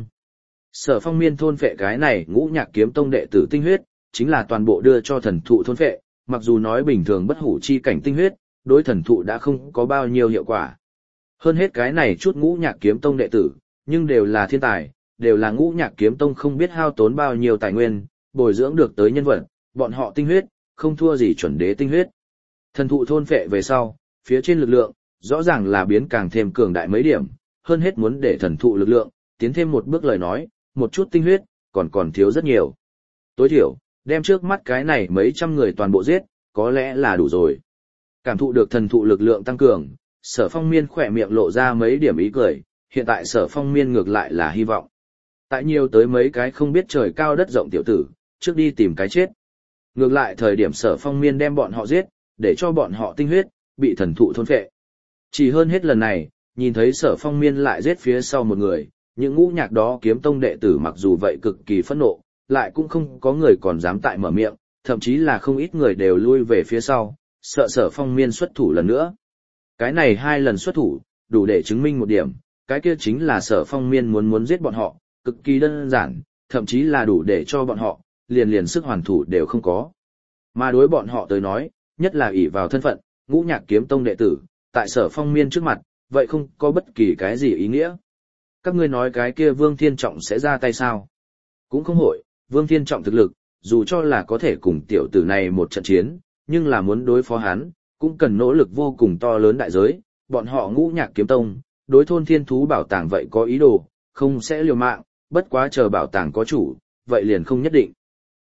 Sở Phong Miên thôn phệ cái này Ngũ Nhạc Kiếm Tông đệ tử tinh huyết, chính là toàn bộ đưa cho thần thụ thôn phệ, mặc dù nói bình thường bất hủ chi cảnh tinh huyết, đối thần thụ đã không có bao nhiêu hiệu quả. Hơn hết cái này chút Ngũ Nhạc Kiếm Tông đệ tử, nhưng đều là thiên tài, đều là Ngũ Nhạc Kiếm Tông không biết hao tốn bao nhiêu tài nguyên, bồi dưỡng được tới nhân vật, bọn họ tinh huyết, không thua gì chuẩn đế tinh huyết. Thần thụ thôn phệ về sau, phía trên lực lượng, rõ ràng là biến càng thêm cường đại mấy điểm, hơn hết muốn để thần thụ lực lượng, tiến thêm một bước lời nói, một chút tinh huyết, còn thiếu rất nhiều. Tối thiểu, đem trước mắt cái này mấy trăm người toàn bộ giết, có lẽ là đủ rồi. Cảm thụ được thần thụ lực lượng tăng cường, Sở Phong Miên khỏe miệng lộ ra mấy điểm ý cười, hiện tại Sở Phong Miên ngược lại là hy vọng. Tại nhiều tới mấy cái không biết trời cao đất rộng tiểu tử, trước đi tìm cái chết. Ngược lại thời điểm Sở Phong Miên đem bọn họ giết, để cho bọn họ tinh huyết, bị thần thụ thôn phệ. Chỉ hơn hết lần này, nhìn thấy Sở Phong Miên lại giết phía sau một người, những Ngũ Nhạc đó Kiếm Tông đệ tử mặc dù vậy cực kỳ phẫn nộ, lại cũng không có người còn dám tại mở miệng, thậm chí là không ít người đều lui về phía sau, sợ Sở Phong Miên xuất thủ lần nữa. Cái này 2 lần xuất thủ, đủ để chứng minh một điểm, cái kia chính là Sở Phong Miên muốn giết bọn họ, cực kỳ đơn giản, thậm chí là đủ để cho bọn họ, liền sức hoàn thủ đều không có. Mà đối bọn họ tới nói, nhất là ỷ vào thân phận, Ngũ Nhạc Kiếm Tông đệ tử, tại Sở Phong Miên trước mặt, vậy không có bất kỳ cái gì ý nghĩa. Các ngươi nói cái kia Vương Thiên Trọng sẽ ra tay sao? Cũng không hội, Vương Thiên Trọng thực lực, dù cho là có thể cùng tiểu tử này một trận chiến, nhưng là muốn đối phó hắn, cũng cần nỗ lực vô cùng to lớn đại giới, bọn họ Ngũ Nhạc Kiếm Tông, đối thôn thiên thú bảo tàng vậy có ý đồ, không sẽ liều mạng, bất quá chờ bảo tàng có chủ, vậy liền không nhất định.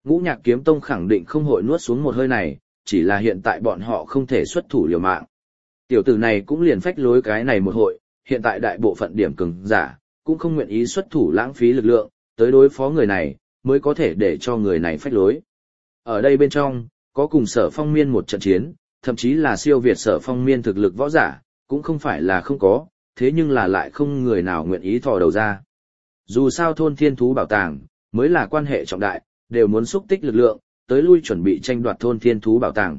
Ngũ Nhạc Kiếm Tông khẳng định không hội nuốt xuống một hơi này, chỉ là hiện tại bọn họ không thể xuất thủ liều mạng. Tiểu tử này cũng liền phách lối cái này một hội, hiện tại đại bộ phận điểm cường giả, cũng không nguyện ý xuất thủ lãng phí lực lượng, tới đối phó người này, mới có thể để cho người này phách lối. Ở đây bên trong, có cùng Sở Phong Miên một trận chiến, thậm chí là siêu việt Sở Phong Miên thực lực võ giả, cũng không phải là không có, thế nhưng là lại không người nào nguyện ý thò đầu ra. Dù sao thôn thiên thú bảo tàng, mới là quan hệ trọng đại, đều muốn xúc tích lực lượng, tới lui chuẩn bị tranh đoạt thôn thiên thú bảo tàng.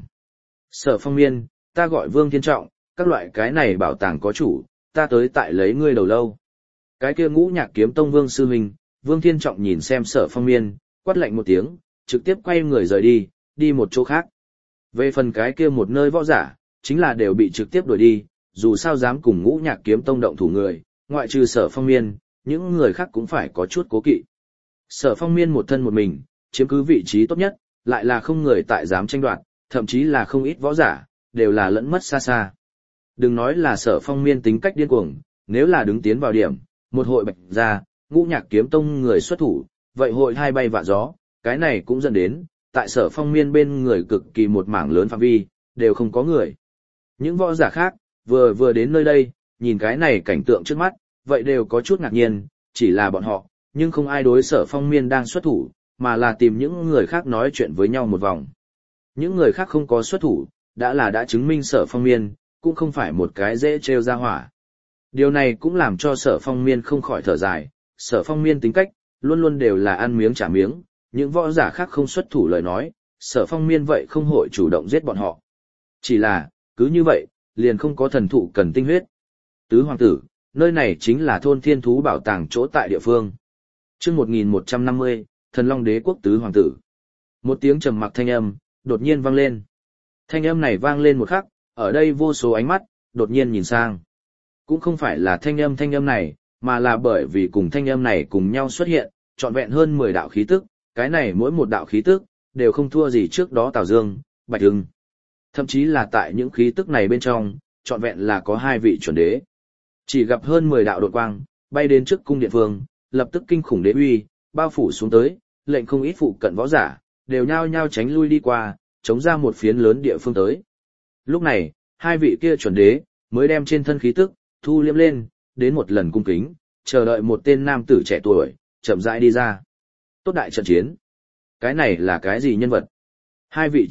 Sở Phong Miên, ta gọi Vương Thiên Trọng, các loại cái này bảo tàng có chủ, ta tới tại lấy ngươi đầu lâu. Cái kia Ngũ Nhạc Kiếm Tông Vương sư huynh, Vương Thiên Trọng nhìn xem Sở Phong Miên, quát lạnh một tiếng, trực tiếp quay người rời đi, đi một chỗ khác. Về phần cái kia một nơi võ giả, chính là đều bị trực tiếp đuổi đi, dù sao dám cùng Ngũ Nhạc Kiếm Tông động thủ người, ngoại trừ Sở Phong Miên, những người khác cũng phải có chút cố kỵ. Sở Phong Miên một thân một mình, chiếm cứ vị trí tốt nhất, lại là không người tại dám tranh đoạt, thậm chí là không ít võ giả, đều là lẫn mất xa xa. Đừng nói là Sở Phong Miên tính cách điên cuồng, nếu là đứng tiến vào điểm, một hội bạch ra, Ngũ Nhạc Kiếm Tông người xuất thủ, vậy hội hai bay vạ gió, cái này cũng dẫn đến, tại Sở Phong Miên bên người cực kỳ một mảng lớn phạm vi, đều không có người. Những võ giả khác, vừa đến nơi đây, nhìn cái này cảnh tượng trước mắt, vậy đều có chút ngạc nhiên, chỉ là bọn họ, nhưng không ai đối Sở Phong Miên đang xuất thủ, mà là tìm những người khác nói chuyện với nhau một vòng. Những người khác không có xuất thủ, đã chứng minh Sở Phong Miên, cũng không phải một cái dễ trêu ra hỏa. Điều này cũng làm cho Sở Phong Miên không khỏi thở dài, Sở Phong Miên tính cách, luôn luôn đều là ăn miếng trả miếng, những võ giả khác không xuất thủ lời nói, Sở Phong Miên vậy không hội chủ động giết bọn họ. Chỉ là, cứ như vậy, liền không có thần thụ cần tinh huyết. Tứ hoàng tử, nơi này chính là thôn thiên thú bảo tàng chỗ tại địa phương. Chương 1150, Thần Long Đế quốc tứ hoàng tử. Một tiếng trầm mặc thanh âm đột nhiên vang lên. Thanh âm này vang lên một khắc, ở đây vô số ánh mắt đột nhiên nhìn sang. Cũng không phải là thanh âm này, mà là bởi vì cùng thanh âm này cùng nhau xuất hiện, trọn vẹn hơn 10 đạo khí tức, cái này mỗi một đạo khí tức đều không thua gì trước đó Tào Dương, Bạch Hưng. Thậm chí là tại những khí tức này bên trong, trọn vẹn là có hai vị chuẩn đế. Chỉ gặp hơn 10 đạo đột quang, bay đến trước cung điện phương, lập tức kinh khủng đế uy, bao phủ xuống tới, lệnh không ít phụ cận võ giả, đều nhao nhao tránh lui đi qua, chống ra một phiến lớn địa phương tới. Lúc này, hai vị kia chuẩn đế, mới đem trên thân khí tức, thu liếm lên, đến một lần cung kính, chờ đợi một tên nam tử trẻ tuổi, chậm rãi đi ra. Tốt đại trận chiến. Cái này là cái gì nhân vật? Hai vị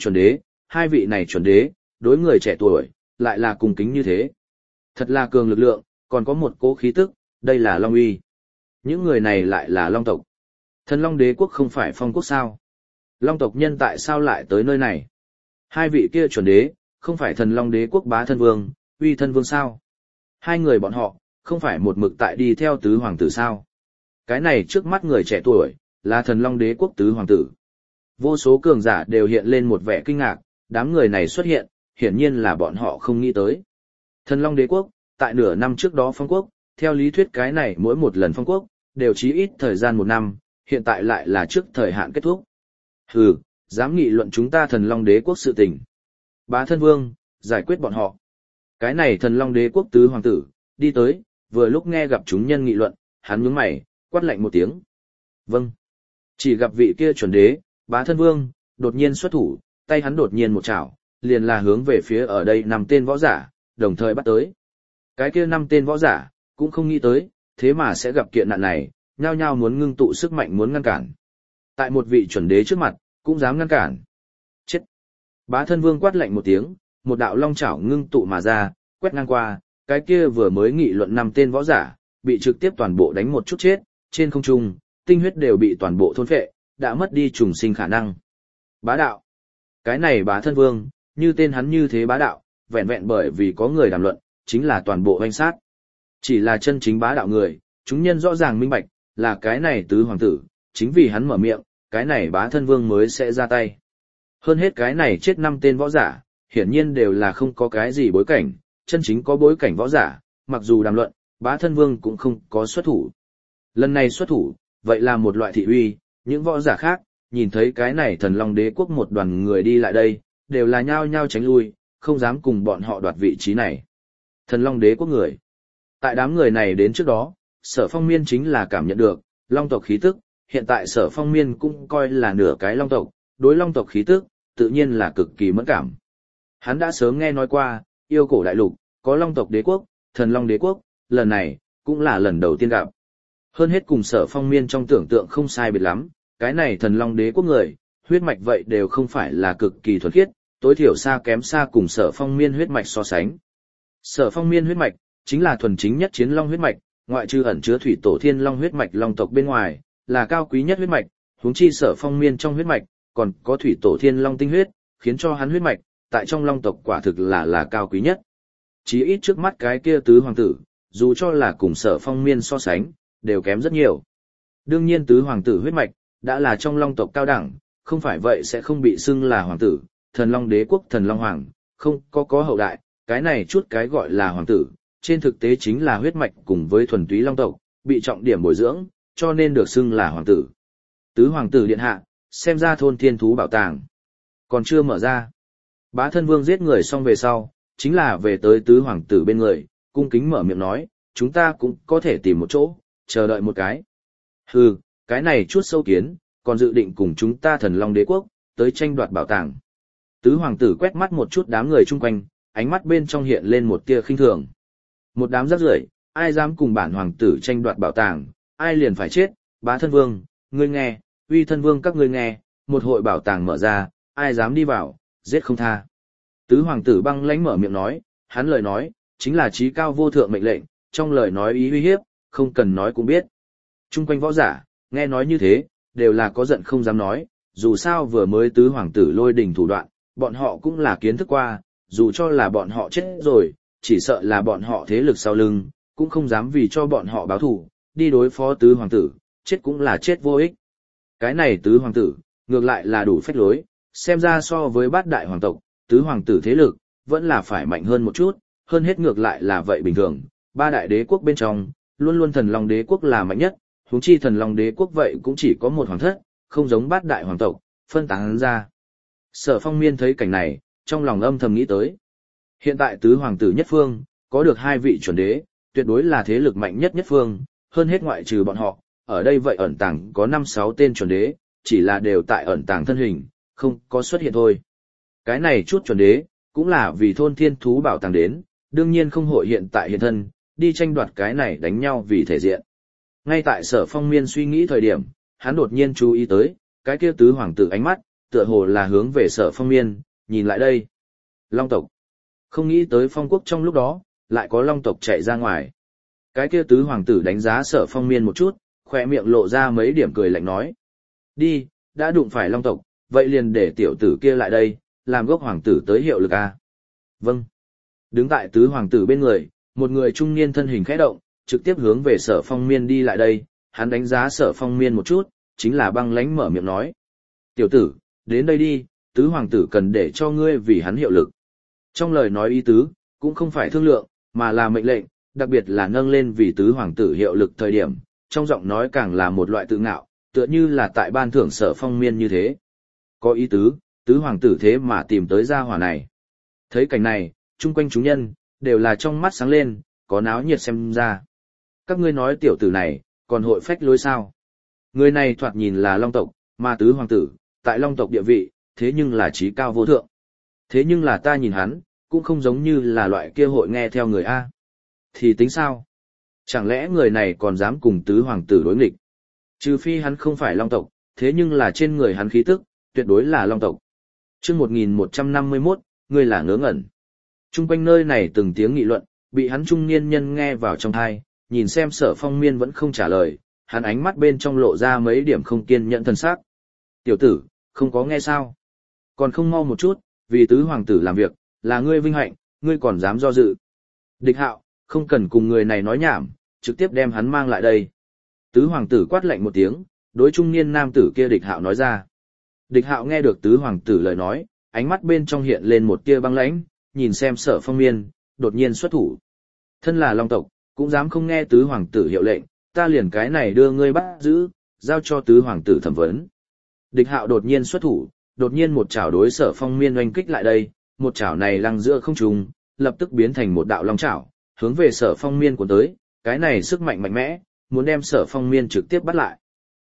này chuẩn đế, đối người trẻ tuổi, lại là cung kính như thế. Thật là cường lực lượng, còn có một cố khí tức, đây là Long uy. Những người này lại là Long tộc. Thần Long Đế quốc không phải Phong quốc sao? Long tộc nhân tại sao lại tới nơi này? Hai vị kia chuẩn đế, không phải Thần Long Đế quốc Bá Thân Vương, Uy Thân Vương sao? Hai người bọn họ, không phải một mực tại đi theo tứ hoàng tử sao? Cái này trước mắt người trẻ tuổi, là Thần Long Đế quốc tứ hoàng tử. Vô số cường giả đều hiện lên một vẻ kinh ngạc, đám người này xuất hiện, hiển nhiên là bọn họ không nghĩ tới. Thần Long Đế quốc, tại nửa năm trước đó phong quốc, theo lý thuyết cái này mỗi một lần phong quốc, đều chí ít thời gian 1 năm, hiện tại lại là trước thời hạn kết thúc. Hừ, dám nghị luận chúng ta Thần Long Đế quốc sự tình. Bá Thân Vương, giải quyết bọn họ. Cái này Thần Long Đế quốc tứ hoàng tử, đi tới, vừa lúc nghe gặp chúng nhân nghị luận, hắn nhướng mày, quát lạnh một tiếng. Vâng. Chỉ gặp vị kia chuẩn đế, Bá Thân Vương, đột nhiên xuất thủ, tay hắn đột nhiên một chảo, liền là hướng về phía ở đây 5 tên võ giả, đồng thời bắt tới. Cái kia 5 tên võ giả, cũng không nghĩ tới, thế mà sẽ gặp kiện nạn này, nhao nhao muốn ngưng tụ sức mạnh muốn ngăn cản. Tại một vị chuẩn đế trước mặt, cũng dám ngăn cản. Chết! Bá Thân Vương quát lạnh một tiếng, một đạo long chảo ngưng tụ mà ra, quét ngang qua, cái kia vừa mới nghị luận 5 tên võ giả, bị trực tiếp toàn bộ đánh một chút chết, trên không trung, tinh huyết đều bị toàn bộ thôn phệ, đã mất đi trùng sinh khả năng. Bá đạo! Cái này Bá Thân Vương, như tên hắn như thế bá đạo, vẹn vẹn bởi vì có người đàm luận, chính là toàn bộ hoành sát. Chỉ là chân chính bá đạo người, chúng nhân rõ ràng minh bạch, là cái này tứ hoàng tử, chính vì hắn mở miệng, cái này Bá Thân Vương mới sẽ ra tay. Hơn hết cái này chết 5 tên võ giả, hiển nhiên đều là không có cái gì bối cảnh, chân chính có bối cảnh võ giả, mặc dù đàm luận, Bá Thân Vương cũng không có xuất thủ. Lần này xuất thủ, vậy là một loại thị uy, những võ giả khác, nhìn thấy cái này Thần Long Đế quốc một đoàn người đi lại đây, đều là nhao nhao tránh lui, không dám cùng bọn họ đoạt vị trí này. Thần Long Đế quốc người. Tại đám người này đến trước đó, Sở Phong Miên chính là cảm nhận được, Long tộc khí tức, hiện tại Sở Phong Miên cũng coi là nửa cái long tộc, đối long tộc khí tức, tự nhiên là cực kỳ mẫn cảm. Hắn đã sớm nghe nói qua, yêu cổ đại lục, có long tộc đế quốc, thần long đế quốc, lần này, cũng là lần đầu tiên gặp. Hơn hết cùng Sở Phong Miên trong tưởng tượng không sai biệt lắm, cái này thần long đế quốc người, huyết mạch vậy đều không phải là cực kỳ thuần khiết, tối thiểu xa kém xa cùng Sở Phong Miên huyết mạch so sánh. Sở Phong Miên huyết mạch, chính là thuần chính nhất chiến long huyết mạch, ngoại trừ ẩn chứa thủy tổ thiên long huyết mạch long tộc bên ngoài, là cao quý nhất huyết mạch, huống chi Sở Phong Miên trong huyết mạch, còn có thủy tổ thiên long tinh huyết, khiến cho hắn huyết mạch, tại trong long tộc quả thực là cao quý nhất. Chí ít trước mắt cái kia tứ hoàng tử, dù cho là cùng Sở Phong Miên so sánh, đều kém rất nhiều. Đương nhiên tứ hoàng tử huyết mạch, đã là trong long tộc cao đẳng, không phải vậy sẽ không bị xưng là hoàng tử, thần long đế quốc thần long hoàng, không có hậu đại, cái này chút cái gọi là hoàng tử, trên thực tế chính là huyết mạch cùng với thuần túy long tộc, bị trọng điểm bồi dưỡng, cho nên được xưng là hoàng tử. Tứ hoàng tử điện hạ, xem ra thôn thiên thú bảo tàng, còn chưa mở ra. Bá thân vương giết người xong về sau, chính là về tới tứ hoàng tử bên người, cung kính mở miệng nói, chúng ta cũng có thể tìm một chỗ, chờ đợi một cái. Hừ, cái này chút sâu kiến, còn dự định cùng chúng ta thần long đế quốc, tới tranh đoạt bảo tàng. Tứ hoàng tử quét mắt một chút đám người chung quanh, ánh mắt bên trong hiện lên một tia khinh thường. Một đám rác rưởi, ai dám cùng bản hoàng tử tranh đoạt bảo tàng, ai liền phải chết. Bá thân vương, ngươi nghe, uy thân vương các ngươi nghe, một hội bảo tàng mở ra, ai dám đi vào, giết không tha. Tứ hoàng tử băng lãnh mở miệng nói, hắn lời nói, chính là chí cao vô thượng mệnh lệnh, trong lời nói ý uy hiếp, không cần nói cũng biết. Chung quanh võ giả, nghe nói như thế, đều là có giận không dám nói, dù sao vừa mới tứ hoàng tử lôi đỉnh thủ đoạn, bọn họ cũng là kiến thức qua, dù cho là bọn họ chết rồi, chỉ sợ là bọn họ thế lực sau lưng, cũng không dám vì cho bọn họ báo thù, đi đối phó tứ hoàng tử, chết cũng là chết vô ích. Cái này tứ hoàng tử, ngược lại là đủ phách lối, xem ra so với bát đại hoàng tộc, tứ hoàng tử thế lực, vẫn là phải mạnh hơn một chút, hơn hết ngược lại là vậy bình thường, ba đại đế quốc bên trong, luôn luôn thần long đế quốc là mạnh nhất, huống chi thần long đế quốc vậy cũng chỉ có một hoàng thất, không giống bát đại hoàng tộc, phân tán ra. Sở Phong Miên thấy cảnh này, trong lòng âm thầm nghĩ tới. Hiện tại tứ hoàng tử nhất phương, có được hai vị chuẩn đế, tuyệt đối là thế lực mạnh nhất nhất phương, hơn hết ngoại trừ bọn họ, ở đây vậy ẩn tàng có 5-6 tên chuẩn đế, chỉ là đều tại ẩn tàng thân hình, không có xuất hiện thôi. Cái này chút chuẩn đế, cũng là vì thôn thiên thú bảo tàng đến, đương nhiên không hội hiện tại hiện thân, đi tranh đoạt cái này đánh nhau vì thể diện. Ngay tại Sở Phong Miên suy nghĩ thời điểm, hắn đột nhiên chú ý tới, cái kia tứ hoàng tử ánh mắt, tựa hồ là hướng về Sở Phong Miên, nhìn lại đây. Long tộc. Không nghĩ tới phong quốc trong lúc đó, lại có long tộc chạy ra ngoài. Cái kia tứ hoàng tử đánh giá Sở Phong Miên một chút, khỏe miệng lộ ra mấy điểm cười lạnh nói. Đi, đã đụng phải long tộc, vậy liền để tiểu tử kia lại đây, làm gốc hoàng tử tới hiệu lực a. Vâng. Đứng tại tứ hoàng tử bên người, một người trung niên thân hình khẽ động, trực tiếp hướng về Sở Phong Miên đi lại đây, hắn đánh giá Sở Phong Miên một chút, chính là băng lãnh mở miệng nói. Tiểu tử, đến đây đi, tứ hoàng tử cần để cho ngươi vì hắn hiệu lực. Trong lời nói ý tứ, cũng không phải thương lượng, mà là mệnh lệnh, đặc biệt là nâng lên vì tứ hoàng tử hiệu lực thời điểm, trong giọng nói càng là một loại tự ngạo, tựa như là tại ban thưởng Sở Phong Miên như thế. Có ý tứ, tứ hoàng tử thế mà tìm tới gia hỏa này. Thấy cảnh này, chung quanh chúng nhân, đều là trong mắt sáng lên, có náo nhiệt xem ra. Các ngươi nói tiểu tử này, còn hội phách lối sao? Người này thoạt nhìn là long tộc, mà tứ hoàng tử, tại long tộc địa vị, thế nhưng là trí cao vô thượng. Thế nhưng là ta nhìn hắn, cũng không giống như là loại kia hội nghe theo người A. Thì tính sao? Chẳng lẽ người này còn dám cùng tứ hoàng tử đối nghịch? Trừ phi hắn không phải long tộc, thế nhưng là trên người hắn khí tức, tuyệt đối là long tộc. Chương 1151, ngươi là ngớ ngẩn. Trung quanh nơi này từng tiếng nghị luận, bị hắn trung niên nhân nghe vào trong tai, nhìn xem Sở Phong Miên vẫn không trả lời, hắn ánh mắt bên trong lộ ra mấy điểm không kiên nhẫn thân xác. Tiểu tử, không có nghe sao? Còn không mau một chút, vì tứ hoàng tử làm việc, là ngươi vinh hạnh, ngươi còn dám do dự. Địch Hạo, không cần cùng người này nói nhảm, trực tiếp đem hắn mang lại đây. Tứ hoàng tử quát lạnh một tiếng, đối trung niên nam tử kia Địch Hạo nói ra. Địch Hạo nghe được tứ hoàng tử lời nói, ánh mắt bên trong hiện lên một tia băng lãnh, nhìn xem Sở Phong Miên, đột nhiên xuất thủ. Thân là long tộc, cũng dám không nghe tứ hoàng tử hiệu lệnh, ta liền cái này đưa ngươi bắt giữ, giao cho tứ hoàng tử thẩm vấn. Địch Hạo đột nhiên xuất thủ, đột nhiên một chảo đối Sở Phong Miên oanh kích lại đây, một chảo này lăng giữa không trung, lập tức biến thành một đạo long chảo, hướng về Sở Phong Miên cuốn tới, cái này sức mạnh mạnh mẽ, muốn đem Sở Phong Miên trực tiếp bắt lại.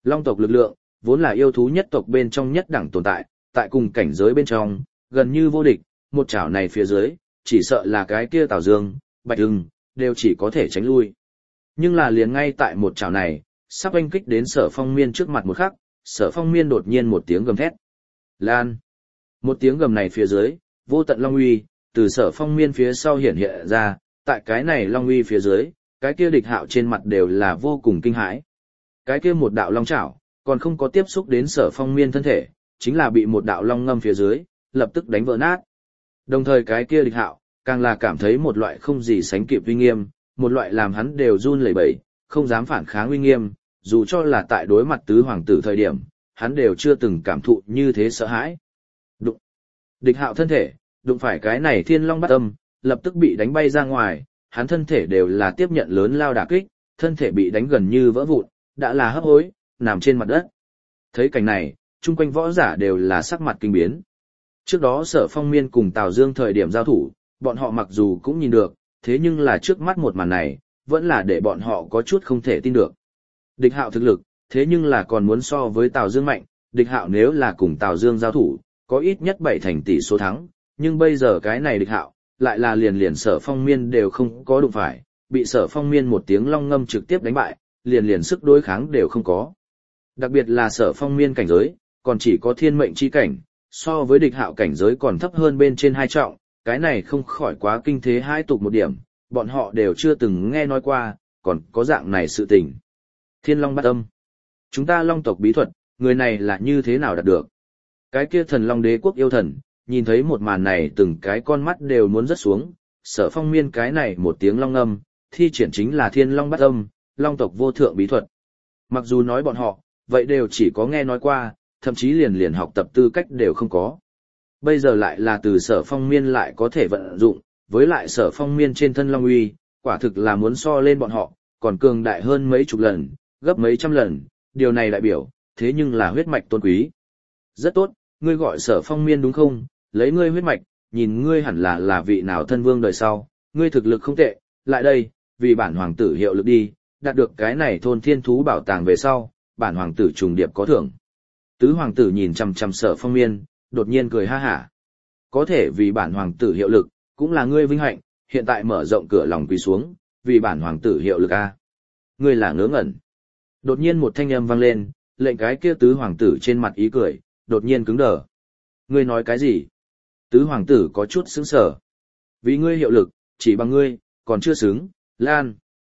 Long tộc lực lượng, vốn là yêu thú nhất tộc bên trong nhất đẳng tồn tại, tại cùng cảnh giới bên trong, gần như vô địch, một chảo này phía dưới, chỉ sợ là cái kia Tào Dương, Bạch Hưng, đều chỉ có thể tránh lui. Nhưng là liền ngay tại một chảo này, sắp oanh kích đến Sở Phong Miên trước mặt một khắc, Sở Phong Miên đột nhiên một tiếng gầm thét. Lan! Một tiếng gầm này phía dưới, vô tận long uy, từ Sở Phong Miên phía sau hiện hiện ra, tại cái này long uy phía dưới, cái kia Địch Hạo trên mặt đều là vô cùng kinh hãi. Cái kia một đạo long chảo, còn không có tiếp xúc đến Sở Phong Miên thân thể, chính là bị một đạo long ngâm phía dưới, lập tức đánh vỡ nát. Đồng thời cái kia Địch Hạo, càng là cảm thấy một loại không gì sánh kịp uy nghiêm, một loại làm hắn đều run lẩy bẩy, không dám phản kháng uy nghiêm, dù cho là tại đối mặt tứ hoàng tử thời điểm, hắn đều chưa từng cảm thụ như thế sợ hãi. Đụng. Địch Hạo thân thể, đụng phải cái này Thiên Long Bát Âm, lập tức bị đánh bay ra ngoài, hắn thân thể đều là tiếp nhận lớn lao đả kích, thân thể bị đánh gần như vỡ vụn, đã là hấp hối, nằm trên mặt đất. Thấy cảnh này, chung quanh võ giả đều là sắc mặt kinh biến. Trước đó Sở Phong Miên cùng Tào Dương thời điểm giao thủ, bọn họ mặc dù cũng nhìn được, thế nhưng là trước mắt một màn này, vẫn là để bọn họ có chút không thể tin được. Địch Hạo thực lực, thế nhưng là còn muốn so với Tào Dương mạnh, Địch Hạo nếu là cùng Tào Dương giao thủ, có ít nhất 7 thành tỷ số thắng, nhưng bây giờ cái này Địch Hạo, lại là liền Sở Phong Miên đều không có đụng phải, bị Sở Phong Miên một tiếng long ngâm trực tiếp đánh bại, liền sức đối kháng đều không có. Đặc biệt là Sở Phong Miên cảnh giới, còn chỉ có thiên mệnh chi cảnh, so với Địch Hạo cảnh giới còn thấp hơn bên trên 2 trọng, cái này không khỏi quá kinh thế hai tục một điểm, bọn họ đều chưa từng nghe nói qua, còn có dạng này sự tình. Thiên Long Bát Âm. Chúng ta Long tộc bí thuật, người này là như thế nào đạt được? Cái kia Thần Long Đế quốc yêu thần, nhìn thấy một màn này từng cái con mắt đều muốn rớt xuống, Sở Phong Miên cái này một tiếng long âm, thi triển chính là Thiên Long Bát Âm, Long tộc vô thượng bí thuật. Mặc dù nói bọn họ, vậy đều chỉ có nghe nói qua, thậm chí liền học tập tư cách đều không có. Bây giờ lại là từ Sở Phong Miên lại có thể vận dụng, với lại Sở Phong Miên trên thân long uy, quả thực là muốn so lên bọn họ, còn cường đại hơn mấy chục lần, gấp mấy trăm lần, điều này đại biểu, thế nhưng là huyết mạch tôn quý. Rất tốt, ngươi gọi Sở Phong Miên đúng không? Lấy ngươi huyết mạch, nhìn ngươi hẳn là vị nào thân vương đời sau, ngươi thực lực không tệ, lại đây, vì bản hoàng tử hiệu lực đi, đạt được cái này thôn thiên thú bảo tàng về sau, bản hoàng tử trùng điệp có thưởng. Tứ hoàng tử nhìn chằm chằm Sở Phong Miên, đột nhiên cười ha hả. Có thể vì bản hoàng tử hiệu lực, cũng là ngươi vinh hạnh, hiện tại mở rộng cửa lòng quỳ xuống, vì bản hoàng tử hiệu lực a. Ngươi là ngớ ngẩn. Đột nhiên một thanh âm vang lên, lệnh cái kia tứ hoàng tử trên mặt ý cười, đột nhiên cứng đờ. Ngươi nói cái gì? Tứ hoàng tử có chút sững sờ. Vì ngươi hiệu lực, chỉ bằng ngươi, còn chưa xứng, Lan.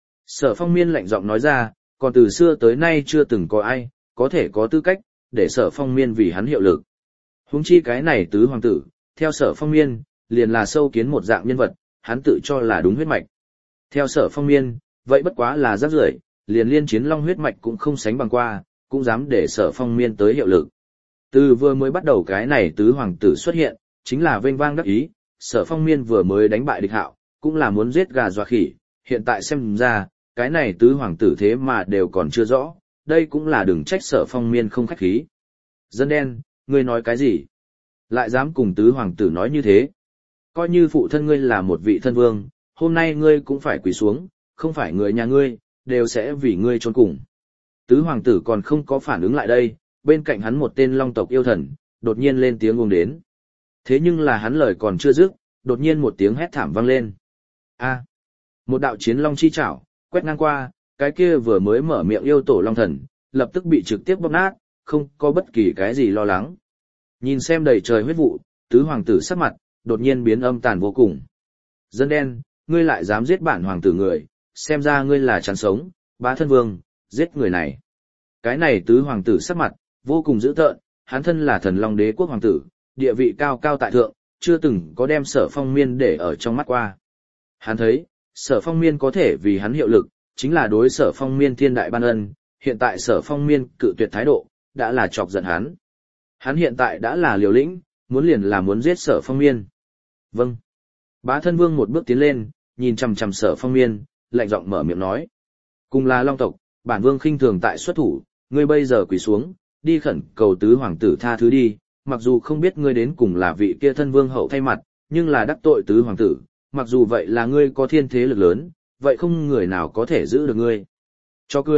Sở Phong Miên lạnh giọng nói ra, còn từ xưa tới nay chưa từng có ai, có thể có tư cách, để Sở Phong Miên vì hắn hiệu lực. Huống chi cái này tứ hoàng tử, theo Sở Phong Miên, liền là sâu kiến một dạng nhân vật, hắn tự cho là đúng huyết mạch. Theo Sở Phong Miên, vậy bất quá là rác rưởi, liền liên chiến long huyết mạch cũng không sánh bằng qua, cũng dám để Sở Phong Miên tới hiệu lực. Từ vừa mới bắt đầu cái này tứ hoàng tử xuất hiện, chính là vênh vang đắc ý, Sở Phong Miên vừa mới đánh bại Địch Hạo, cũng là muốn giết gà dọa khỉ, hiện tại xem ra, cái này tứ hoàng tử thế mà đều còn chưa rõ, đây cũng là đừng trách Sở Phong Miên không khách khí. Dân đen, ngươi nói cái gì? Lại dám cùng tứ hoàng tử nói như thế? Coi như phụ thân ngươi là một vị thân vương, hôm nay ngươi cũng phải quỳ xuống, không phải người nhà ngươi, đều sẽ vì ngươi chôn cùng. Tứ hoàng tử còn không có phản ứng lại đây, bên cạnh hắn một tên long tộc yêu thần, đột nhiên lên tiếng ôm đến. Thế nhưng là hắn lời còn chưa dứt, đột nhiên một tiếng hét thảm vang lên. A! Một đạo chiến long chi chảo, quét ngang qua, cái kia vừa mới mở miệng yêu tổ long thần, lập tức bị trực tiếp bóp nát, không có bất kỳ cái gì lo lắng. Nhìn xem đầy trời huyết vụ, tứ hoàng tử sắc mặt, đột nhiên biến âm tàn vô cùng. Dân đen, ngươi lại dám giết bản hoàng tử người, xem ra ngươi là chán sống, bá thân vương, giết người này. Cái này tứ hoàng tử sắc mặt, vô cùng dữ tợn, hắn thân là thần long đế quốc hoàng tử, địa vị cao cao tại thượng, chưa từng có đem Sở Phong Miên để ở trong mắt qua. Hắn thấy, Sở Phong Miên có thể vì hắn hiệu lực, chính là đối Sở Phong Miên thiên đại ban ân, hiện tại Sở Phong Miên cự tuyệt thái độ, đã là chọc giận hắn. Hắn hiện tại đã là liều lĩnh, muốn liền là muốn giết Sở Phong Miên. Vâng. Bá thân vương một bước tiến lên, nhìn chằm chằm Sở Phong Miên, lạnh giọng mở miệng nói. Cùng là long tộc, bản vương khinh thường tại xuất thủ, ngươi bây giờ quỳ xuống, đi khẩn cầu tứ hoàng tử tha thứ đi, mặc dù không biết ngươi đến cùng là vị kia thân vương hậu thay mặt, nhưng là đắc tội tứ hoàng tử, mặc dù vậy là ngươi có thiên thế lực lớn, vậy không người nào có thể giữ được ngươi. Cho cười,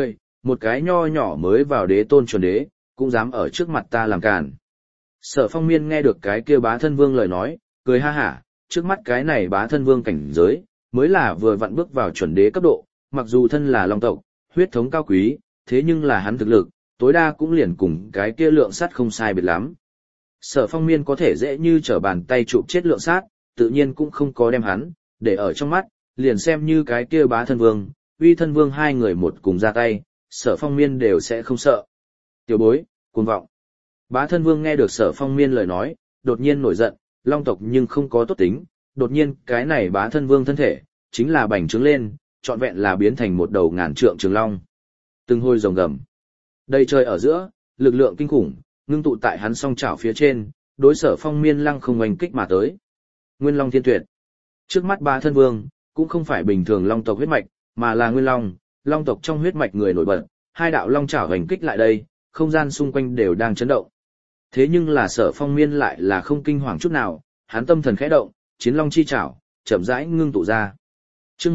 một cái nho nhỏ mới vào đế tôn chuẩn đế, cũng dám ở trước mặt ta làm càn. Sở Phong Miên nghe được cái kia bá thân vương lời nói, cười ha hả, trước mắt cái này bá thân vương cảnh giới, mới là vừa vặn bước vào chuẩn đế cấp độ, mặc dù thân là long tộc, huyết thống cao quý, thế nhưng là hắn thực lực, tối đa cũng liền cùng cái kia lượng sát không sai biệt lắm. Sở Phong Miên có thể dễ như trở bàn tay chụp chết lượng sát, tự nhiên cũng không có đem hắn, để ở trong mắt, liền xem như cái kia bá thân vương, uy thân vương hai người một cùng ra tay, Sở Phong Miên đều sẽ không sợ. Tiểu bối, cuồng vọng. Bá thân vương nghe được Sở Phong Miên lời nói, đột nhiên nổi giận, long tộc nhưng không có tốt tính, đột nhiên cái này bá thân vương thân thể, chính là bành trướng lên, trọn vẹn là biến thành một đầu ngàn trượng trường long. Từng hôi rồng gầm. Đầy trời ở giữa, lực lượng kinh khủng, ngưng tụ tại hắn song chảo phía trên, đối Sở Phong Miên lăng không oanh kích mà tới. Nguyên Long Thiên Tuyệt. Trước mắt bá thân vương, cũng không phải bình thường long tộc huyết mạch, mà là Nguyên Long, long tộc trong huyết mạch người nổi bật, hai đạo long chảo oanh kích lại đây, không gian xung quanh đều đang chấn động. Thế nhưng là Sở Phong Miên lại là không kinh hoàng chút nào, hắn tâm thần khẽ động, chiến long chi chảo, chậm rãi ngưng tụ ra. Chương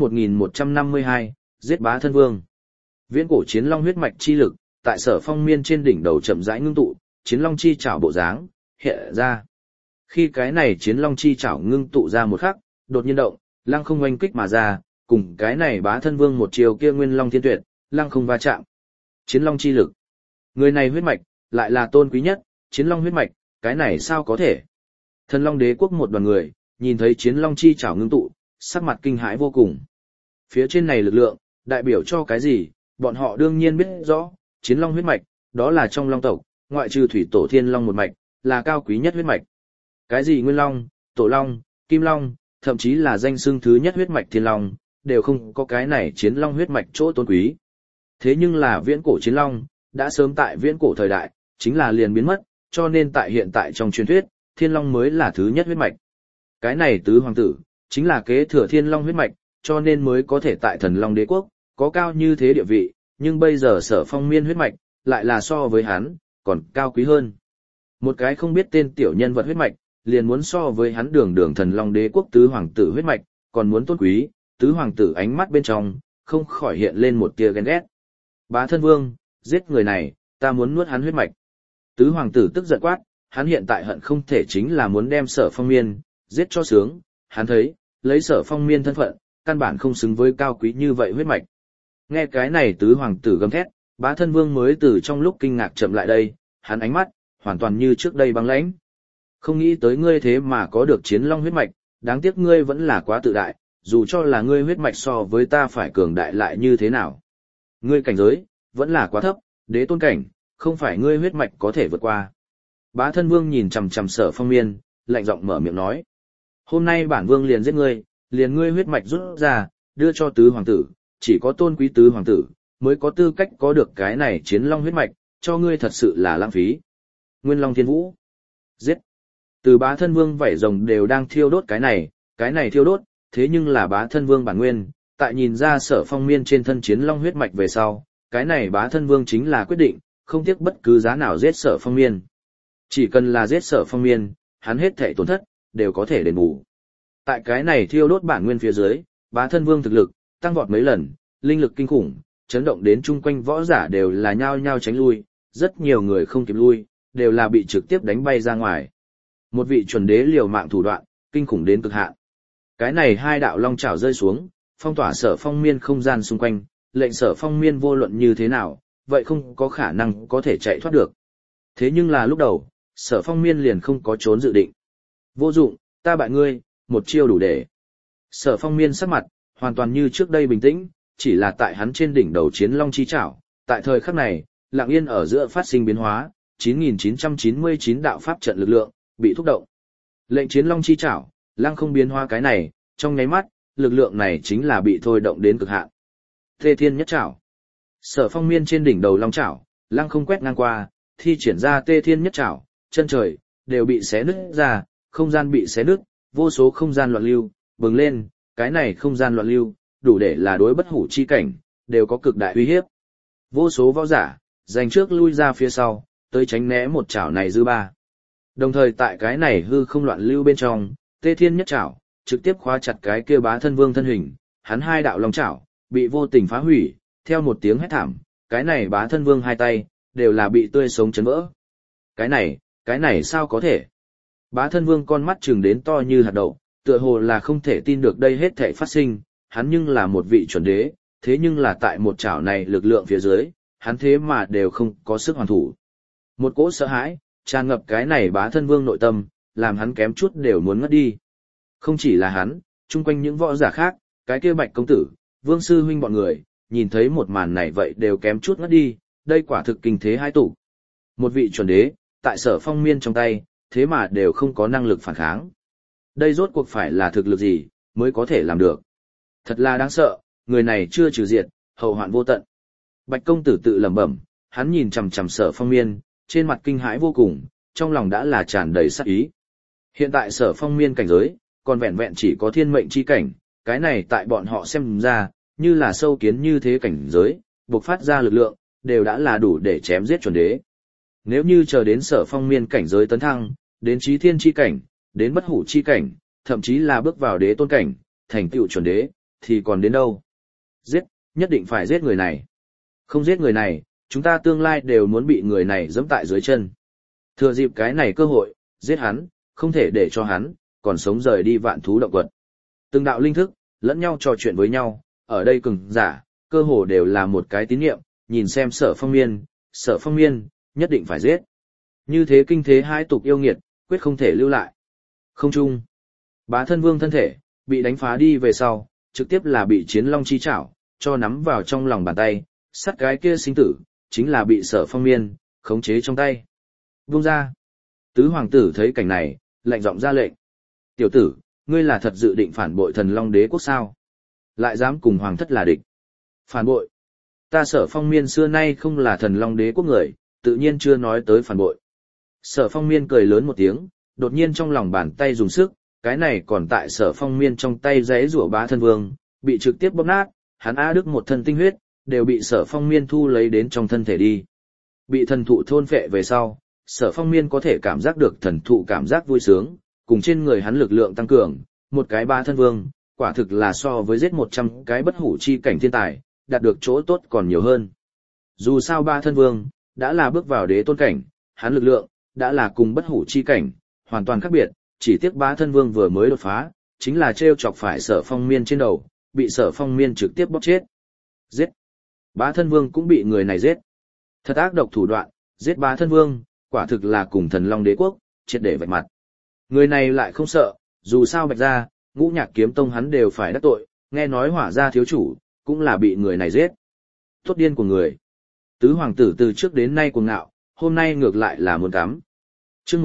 1152, giết bá thân vương. Viễn cổ chiến long huyết mạch chi lực, tại Sở Phong Miên trên đỉnh đầu chậm rãi ngưng tụ, chiến long chi chảo bộ dáng hiện ra. Khi cái này chiến long chi chảo ngưng tụ ra một khắc, đột nhiên động, lăng không oanh kích mà ra, cùng cái này bá thân vương một chiều kia Nguyên Long Thiên Tuyệt, lăng không va chạm. Chiến long chi lực. Người này huyết mạch lại là tôn quý nhất, chiến long huyết mạch, cái này sao có thể? Thần Long Đế quốc một đoàn người, nhìn thấy chiến long chi chảo ngưng tụ, sắc mặt kinh hãi vô cùng. Phía trên này lực lượng, đại biểu cho cái gì, bọn họ đương nhiên biết rõ, chiến long huyết mạch, đó là trong long tộc, ngoại trừ thủy tổ thiên long một mạch, là cao quý nhất huyết mạch. Cái gì Nguyên Long, Tổ Long, Kim Long, thậm chí là danh xưng thứ nhất huyết mạch thiên long, đều không có cái này chiến long huyết mạch chỗ tôn quý. Thế nhưng là viễn cổ chiến long, đã sớm tại viễn cổ thời đại, chính là liền biến mất, cho nên tại hiện tại trong truyền thuyết, thiên long mới là thứ nhất huyết mạch. Cái này tứ hoàng tử, chính là kế thừa thiên long huyết mạch, cho nên mới có thể tại thần long đế quốc, có cao như thế địa vị, nhưng bây giờ Sở Phong Miên huyết mạch, lại là so với hắn, còn cao quý hơn. Một cái không biết tên tiểu nhân vật huyết mạch, liền muốn so với hắn đường thần long đế quốc tứ hoàng tử huyết mạch, còn muốn tôn quý, tứ hoàng tử ánh mắt bên trong, không khỏi hiện lên một tia ghen ghét. Bá thân vương, giết người này, ta muốn nuốt hắn huyết mạch. Tứ hoàng tử tức giận quát, hắn hiện tại hận không thể chính là muốn đem Sở Phong Miên, giết cho sướng, hắn thấy, lấy Sở Phong Miên thân phận, căn bản không xứng với cao quý như vậy huyết mạch. Nghe cái này tứ hoàng tử gầm thét, bá thân vương mới từ trong lúc kinh ngạc chậm lại đây, hắn ánh mắt, hoàn toàn như trước đây băng lãnh. Không nghĩ tới ngươi thế mà có được chiến long huyết mạch, đáng tiếc ngươi vẫn là quá tự đại, dù cho là ngươi huyết mạch so với ta phải cường đại lại như thế nào. Ngươi cảnh giới, vẫn là quá thấp, đế tôn cảnh, không phải ngươi huyết mạch có thể vượt qua. Bá thân vương nhìn chằm chằm Sở Phong Miên, lạnh giọng mở miệng nói. Hôm nay bản vương liền giết ngươi, liền ngươi huyết mạch rút ra, đưa cho tứ hoàng tử, chỉ có tôn quý tứ hoàng tử, mới có tư cách có được cái này chiến long huyết mạch, cho ngươi thật sự là lãng phí. Nguyên Long Thiên Vũ. Giết. Từ bá thân vương vảy rồng đều đang thiêu đốt cái này thiêu đốt, thế nhưng là bá thân vương bản nguyên, tại nhìn ra Sở Phong Miên trên thân chiến long huyết mạch về sau, cái này bá thân vương chính là quyết định, không tiếc bất cứ giá nào giết Sở Phong Miên. Chỉ cần là giết Sở Phong Miên, hắn hết thảy tổn thất, đều có thể đền bù. Tại cái này thiêu đốt bản nguyên phía dưới, bá thân vương thực lực, tăng vọt mấy lần, linh lực kinh khủng, chấn động đến chung quanh võ giả đều là nhao nhao tránh lui, rất nhiều người không kịp lui, đều là bị trực tiếp đánh bay ra ngoài. Một vị chuẩn đế liều mạng thủ đoạn, kinh khủng đến cực hạn. Cái này hai đạo long chảo rơi xuống, phong tỏa Sở Phong Miên không gian xung quanh, lệnh Sở Phong Miên vô luận như thế nào, vậy không có khả năng có thể chạy thoát được. Thế nhưng là lúc đầu, Sở Phong Miên liền không có trốn dự định. Vô dụng, ta bại ngươi, một chiêu đủ để. Sở Phong Miên sắc mặt, hoàn toàn như trước đây bình tĩnh, chỉ là tại hắn trên đỉnh đầu chiến long chi chảo, tại thời khắc này, lặng yên ở giữa phát sinh biến hóa, 9999 đạo pháp trận lực lượng, bị thúc động. Lệnh chiến long chi chảo, lăng không biến hóa cái này, trong nháy mắt, lực lượng này chính là bị thôi động đến cực hạn. Tê Thiên Nhất Chảo. Sở Phong Miên trên đỉnh đầu long chảo, lăng không quét ngang qua, thi triển ra Tê Thiên Nhất Chảo, chân trời đều bị xé nứt ra, không gian bị xé nứt, vô số không gian loạn lưu bừng lên, cái này không gian loạn lưu, đủ để là đối bất hủ chi cảnh, đều có cực đại uy hiếp. Vô số võ giả, giành trước lui ra phía sau, tới tránh né một chảo này dư ba. Đồng thời tại cái này hư không loạn lưu bên trong, Tê Thiên Nhất Chảo, trực tiếp khóa chặt cái kia bá thân vương thân hình, hắn hai đạo long chảo, bị vô tình phá hủy, theo một tiếng hét thảm, cái này bá thân vương hai tay, đều là bị tươi sống chấn vỡ. Cái này sao có thể? Bá thân vương con mắt trừng đến to như hạt đậu, tựa hồ là không thể tin được đây hết thảy phát sinh, hắn nhưng là một vị chuẩn đế, thế nhưng là tại một chảo này lực lượng phía dưới, hắn thế mà đều không có sức hoàn thủ. Một cỗ sợ hãi, tràn ngập cái này bá thân vương nội tâm, làm hắn kém chút đều muốn ngất đi. Không chỉ là hắn, chung quanh những võ giả khác, cái kia Bạch công tử, Vương sư huynh bọn người, nhìn thấy một màn này vậy đều kém chút ngất đi, đây quả thực kinh thế hai tụ. Một vị chuẩn đế, tại Sở Phong Miên trong tay, thế mà đều không có năng lực phản kháng. Đây rốt cuộc phải là thực lực gì, mới có thể làm được. Thật là đáng sợ, người này chưa trừ diệt, hậu hoạn vô tận. Bạch công tử tự lẩm bẩm, hắn nhìn chằm chằm Sở Phong Miên, trên mặt kinh hãi vô cùng, trong lòng đã là tràn đầy sát ý. Hiện tại Sở Phong Miên cảnh giới, còn vẹn vẹn chỉ có thiên mệnh chi cảnh, cái này tại bọn họ xem ra, như là sâu kiến như thế cảnh giới, bộc phát ra lực lượng, đều đã là đủ để chém giết chuẩn đế. Nếu như chờ đến Sở Phong Miên cảnh giới tấn thăng, đến chí thiên chi cảnh, đến bất hủ chi cảnh, thậm chí là bước vào đế tôn cảnh, thành tựu chuẩn đế, thì còn đến đâu? Giết, nhất định phải giết người này. Không giết người này, chúng ta tương lai đều muốn bị người này giẫm tại dưới chân. Thừa dịp cái này cơ hội, giết hắn, không thể để cho hắn còn sống rời đi vạn thú động quật. Từng đạo linh thức, lẫn nhau trò chuyện với nhau, ở đây cường giả, cơ hồ đều là một cái tín niệm, nhìn xem Sở Phong Miên, nhất định phải giết. Như thế kinh thế hai tục yêu nghiệt, quyết không thể lưu lại. Không chung. Bá thân vương thân thể, bị đánh phá đi về sau, trực tiếp là bị chiến long chi chảo, cho nắm vào trong lòng bàn tay, sắt cái kia sinh tử, chính là bị Sở Phong Miên, khống chế trong tay. Vung ra. Tứ hoàng tử thấy cảnh này, lạnh giọng ra lệnh. Tiểu tử, ngươi là thật dự định phản bội thần long đế quốc sao? Lại dám cùng hoàng thất là địch. Phản bội. Ta Sở Phong Miên xưa nay không là thần long đế quốc người, tự nhiên chưa nói tới phản bội. Sở Phong Miên cười lớn một tiếng, đột nhiên trong lòng bàn tay dùng sức, cái này còn tại Sở Phong Miên trong tay giấy rủa bá thân vương, bị trực tiếp bóp nát, hắn A Đức một thân tinh huyết, đều bị Sở Phong Miên thu lấy đến trong thân thể đi. Bị thần thụ thôn phệ về sau, Sở Phong Miên có thể cảm giác được thần thụ cảm giác vui sướng, cùng trên người hắn lực lượng tăng cường, một cái bá thân vương, quả thực là so với giết 100 cái bất hủ chi cảnh thiên tài, đạt được chỗ tốt còn nhiều hơn. Dù sao bá thân vương, đã là bước vào đế tôn cảnh, hắn lực lượng, đã là cùng bất hủ chi cảnh, hoàn toàn khác biệt, chỉ tiếc bá thân vương vừa mới đột phá, chính là treo chọc phải Sở Phong Miên trên đầu, bị Sở Phong Miên trực tiếp bóp chết. Giết! Bá thân vương cũng bị người này giết. Thật ác độc thủ đoạn, giết bá thân vương, quả thực là cùng thần long đế quốc, triệt để vạch mặt. Người này lại không sợ, dù sao Bạch gia, Ngũ Nhạc Kiếm Tông hắn đều phải đắc tội, nghe nói Hỏa gia thiếu chủ, cũng là bị người này giết. Tốt điên của người. Tứ hoàng tử từ trước đến nay cuồng ngạo, hôm nay ngược lại là muốn cắm. Chương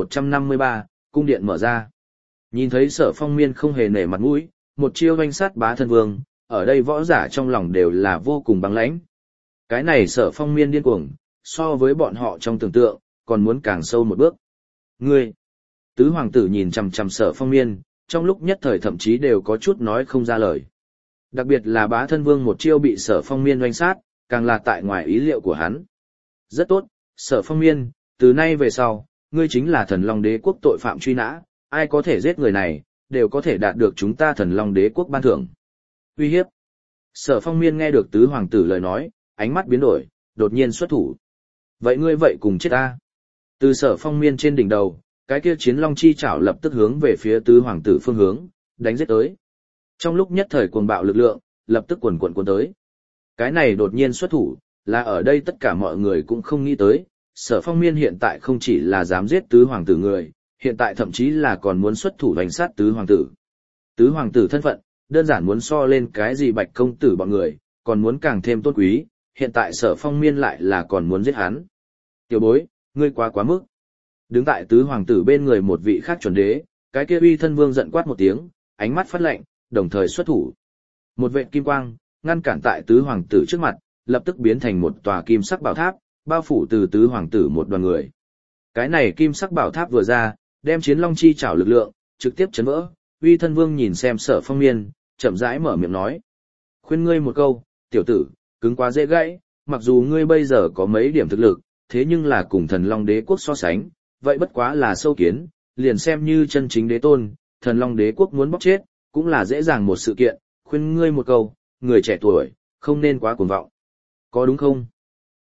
1153, cung điện mở ra. Nhìn thấy Sở Phong Miên không hề nể mặt mũi, một chiêu oanh sát bá thân vương, ở đây võ giả trong lòng đều là vô cùng băng lãnh. Cái này Sở Phong Miên điên cuồng, so với bọn họ trong tưởng tượng, còn muốn càng sâu một bước. Ngươi! Tứ hoàng tử nhìn chằm chằm Sở Phong Miên, trong lúc nhất thời thậm chí đều có chút nói không ra lời. Đặc biệt là bá thân vương một chiêu bị Sở Phong Miên oanh sát, càng là tại ngoài ý liệu của hắn. Rất tốt, Sở Phong Miên, từ nay về sau, ngươi chính là thần long đế quốc tội phạm truy nã, ai có thể giết người này, đều có thể đạt được chúng ta thần long đế quốc ban thưởng. Uy hiếp. Sở Phong Miên nghe được tứ hoàng tử lời nói, ánh mắt biến đổi, đột nhiên xuất thủ. Vậy ngươi vậy cùng chết ta. Từ Sở Phong Miên trên đỉnh đầu, cái kia chiến long chi chảo lập tức hướng về phía tứ hoàng tử phương hướng, đánh giết tới. Trong lúc nhất thời cuồng bạo lực lượng, lập tức cuồn cuộn tới. Cái này đột nhiên xuất thủ, là ở đây tất cả mọi người cũng không nghĩ tới, Sở Phong Miên hiện tại không chỉ là dám giết tứ hoàng tử người, hiện tại thậm chí là còn muốn xuất thủ đánh sát tứ hoàng tử. Tứ hoàng tử thân phận, đơn giản muốn so lên cái gì Bạch công tử bọn người, còn muốn càng thêm tôn quý, hiện tại Sở Phong Miên lại là còn muốn giết hắn. Tiểu bối, ngươi quá mức. Đứng tại tứ hoàng tử bên người một vị khác chuẩn đế, cái kia uy thân vương giận quát một tiếng, ánh mắt phát lạnh, đồng thời xuất thủ. Một vệt kim quang, ngăn cản tại tứ hoàng tử trước mặt, lập tức biến thành một tòa kim sắc bảo tháp, bao phủ từ tứ hoàng tử một đoàn người. Cái này kim sắc bảo tháp vừa ra, đem chiến long chi chảo lực lượng, trực tiếp chấn vỡ. Uy thân vương nhìn xem Sở Phong Miên, chậm rãi mở miệng nói. Khuyên ngươi một câu, tiểu tử, cứng quá dễ gãy, mặc dù ngươi bây giờ có mấy điểm thực lực, thế nhưng là cùng thần long đế quốc so sánh, vậy bất quá là sâu kiến, liền xem như chân chính đế tôn, thần long đế quốc muốn bóc chết, cũng là dễ dàng một sự kiện, khuyên ngươi một câu, người trẻ tuổi, không nên quá cuồng vọng. Có đúng không?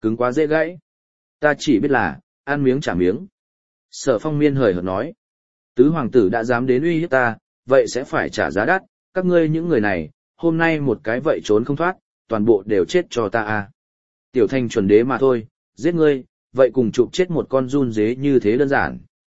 Cứng quá dễ gãy. Ta chỉ biết là, ăn miếng trả miếng. Sở Phong Miên hời hợt nói. Tứ hoàng tử đã dám đến uy hiếp ta, vậy sẽ phải trả giá đắt, các ngươi những người này, hôm nay một cái vậy trốn không thoát, toàn bộ đều chết cho ta à. Tiểu Thanh chuẩn đế mà thôi, giết ngươi, vậy cùng chụp chết một con run dế như thế đơn giản.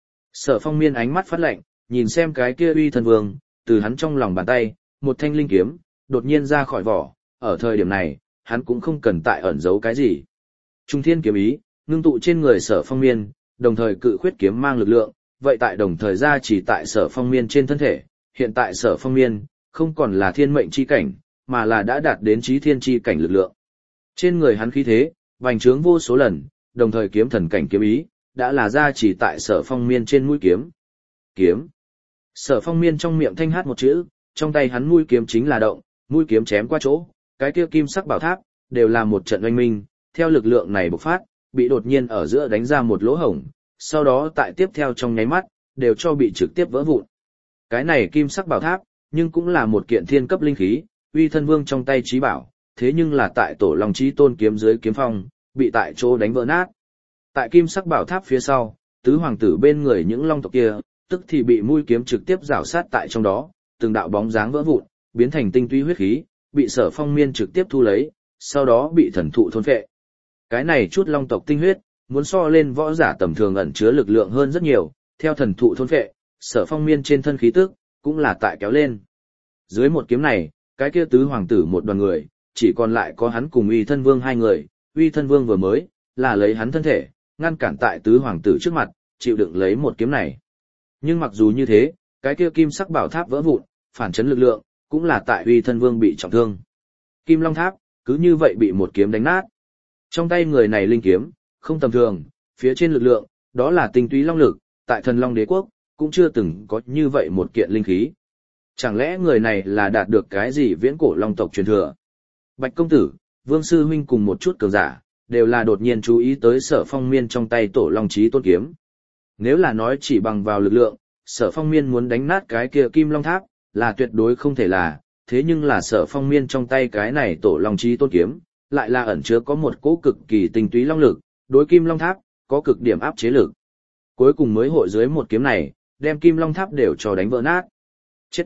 Sở Phong Miên ánh mắt phát lạnh, nhìn xem cái kia uy thần vương, từ hắn trong lòng bàn tay, một thanh linh kiếm, đột nhiên ra khỏi vỏ, ở thời điểm này, hắn cũng không cần tại ẩn giấu cái gì. Trung thiên kiếm ý, ngưng tụ trên người Sở Phong Miên, đồng thời cự khuyết kiếm mang lực lượng, vậy tại đồng thời ra chỉ tại Sở Phong Miên trên thân thể, hiện tại Sở Phong Miên, không còn là thiên mệnh chi cảnh, mà là đã đạt đến chí thiên chi cảnh lực lượng. Trên người hắn khí thế, vành trướng vô số lần, đồng thời kiếm thần cảnh kiếm ý, đã là ra chỉ tại Sở Phong Miên trên mũi kiếm. Kiếm. Sở Phong Miên trong miệng thanh hát một chữ, trong tay hắn mũi kiếm chính là động, mũi kiếm chém qua chỗ, cái kia kim sắc bảo tháp, đều là một trận oanh minh, theo lực lượng này bộc phát, bị đột nhiên ở giữa đánh ra một lỗ hổng, sau đó tại tiếp theo trong nháy mắt, đều cho bị trực tiếp vỡ vụn. Cái này kim sắc bảo tháp, nhưng cũng là một kiện thiên cấp linh khí, uy thân vương trong tay trí bảo, thế nhưng là tại tổ long chí tôn kiếm dưới kiếm phong, bị tại chỗ đánh vỡ nát. Tại kim sắc bảo tháp phía sau, tứ hoàng tử bên người những long tộc kia, tức thì bị mũi kiếm trực tiếp rảo sát tại trong đó, từng đạo bóng dáng vỡ vụn, biến thành tinh túy huyết khí, bị Sở Phong Miên trực tiếp thu lấy, sau đó bị thần thụ thôn phệ. Cái này chút long tộc tinh huyết, muốn so lên võ giả tầm thường ẩn chứa lực lượng hơn rất nhiều, theo thần thụ thôn phệ, Sở Phong Miên trên thân khí tức cũng là tại kéo lên. Dưới một kiếm này, cái kia tứ hoàng tử một đoàn người, chỉ còn lại có hắn cùng Uy Thân Vương hai người, Uy Thân Vương vừa mới là lấy hắn thân thể, ngăn cản tại tứ hoàng tử trước mặt, chịu đựng lấy một kiếm này. Nhưng mặc dù như thế, cái kia kim sắc bảo tháp vỡ vụn, phản chấn lực lượng, cũng là tại Uy Thân Vương bị trọng thương. Kim Long Tháp, cứ như vậy bị một kiếm đánh nát. Trong tay người này linh kiếm, không tầm thường, phía trên lực lượng, đó là tinh túy long lực, tại Thần Long Đế quốc, cũng chưa từng có như vậy một kiện linh khí. Chẳng lẽ người này là đạt được cái gì viễn cổ long tộc truyền thừa? Bạch công tử, Vương sư huynh cùng một chút cường giả, đều là đột nhiên chú ý tới Sở Phong Miên trong tay tổ long chí tôn kiếm. Nếu là nói chỉ bằng vào lực lượng, Sở Phong Miên muốn đánh nát cái kia kim long tháp, là tuyệt đối không thể là, thế nhưng là Sở Phong Miên trong tay cái này tổ long chí tôn kiếm, lại là ẩn chứa có một cỗ cực kỳ tinh túy long lực, đối kim long tháp, có cực điểm áp chế lực. Cuối cùng mới hội dưới một kiếm này, đem kim long tháp đều cho đánh vỡ nát. Chết!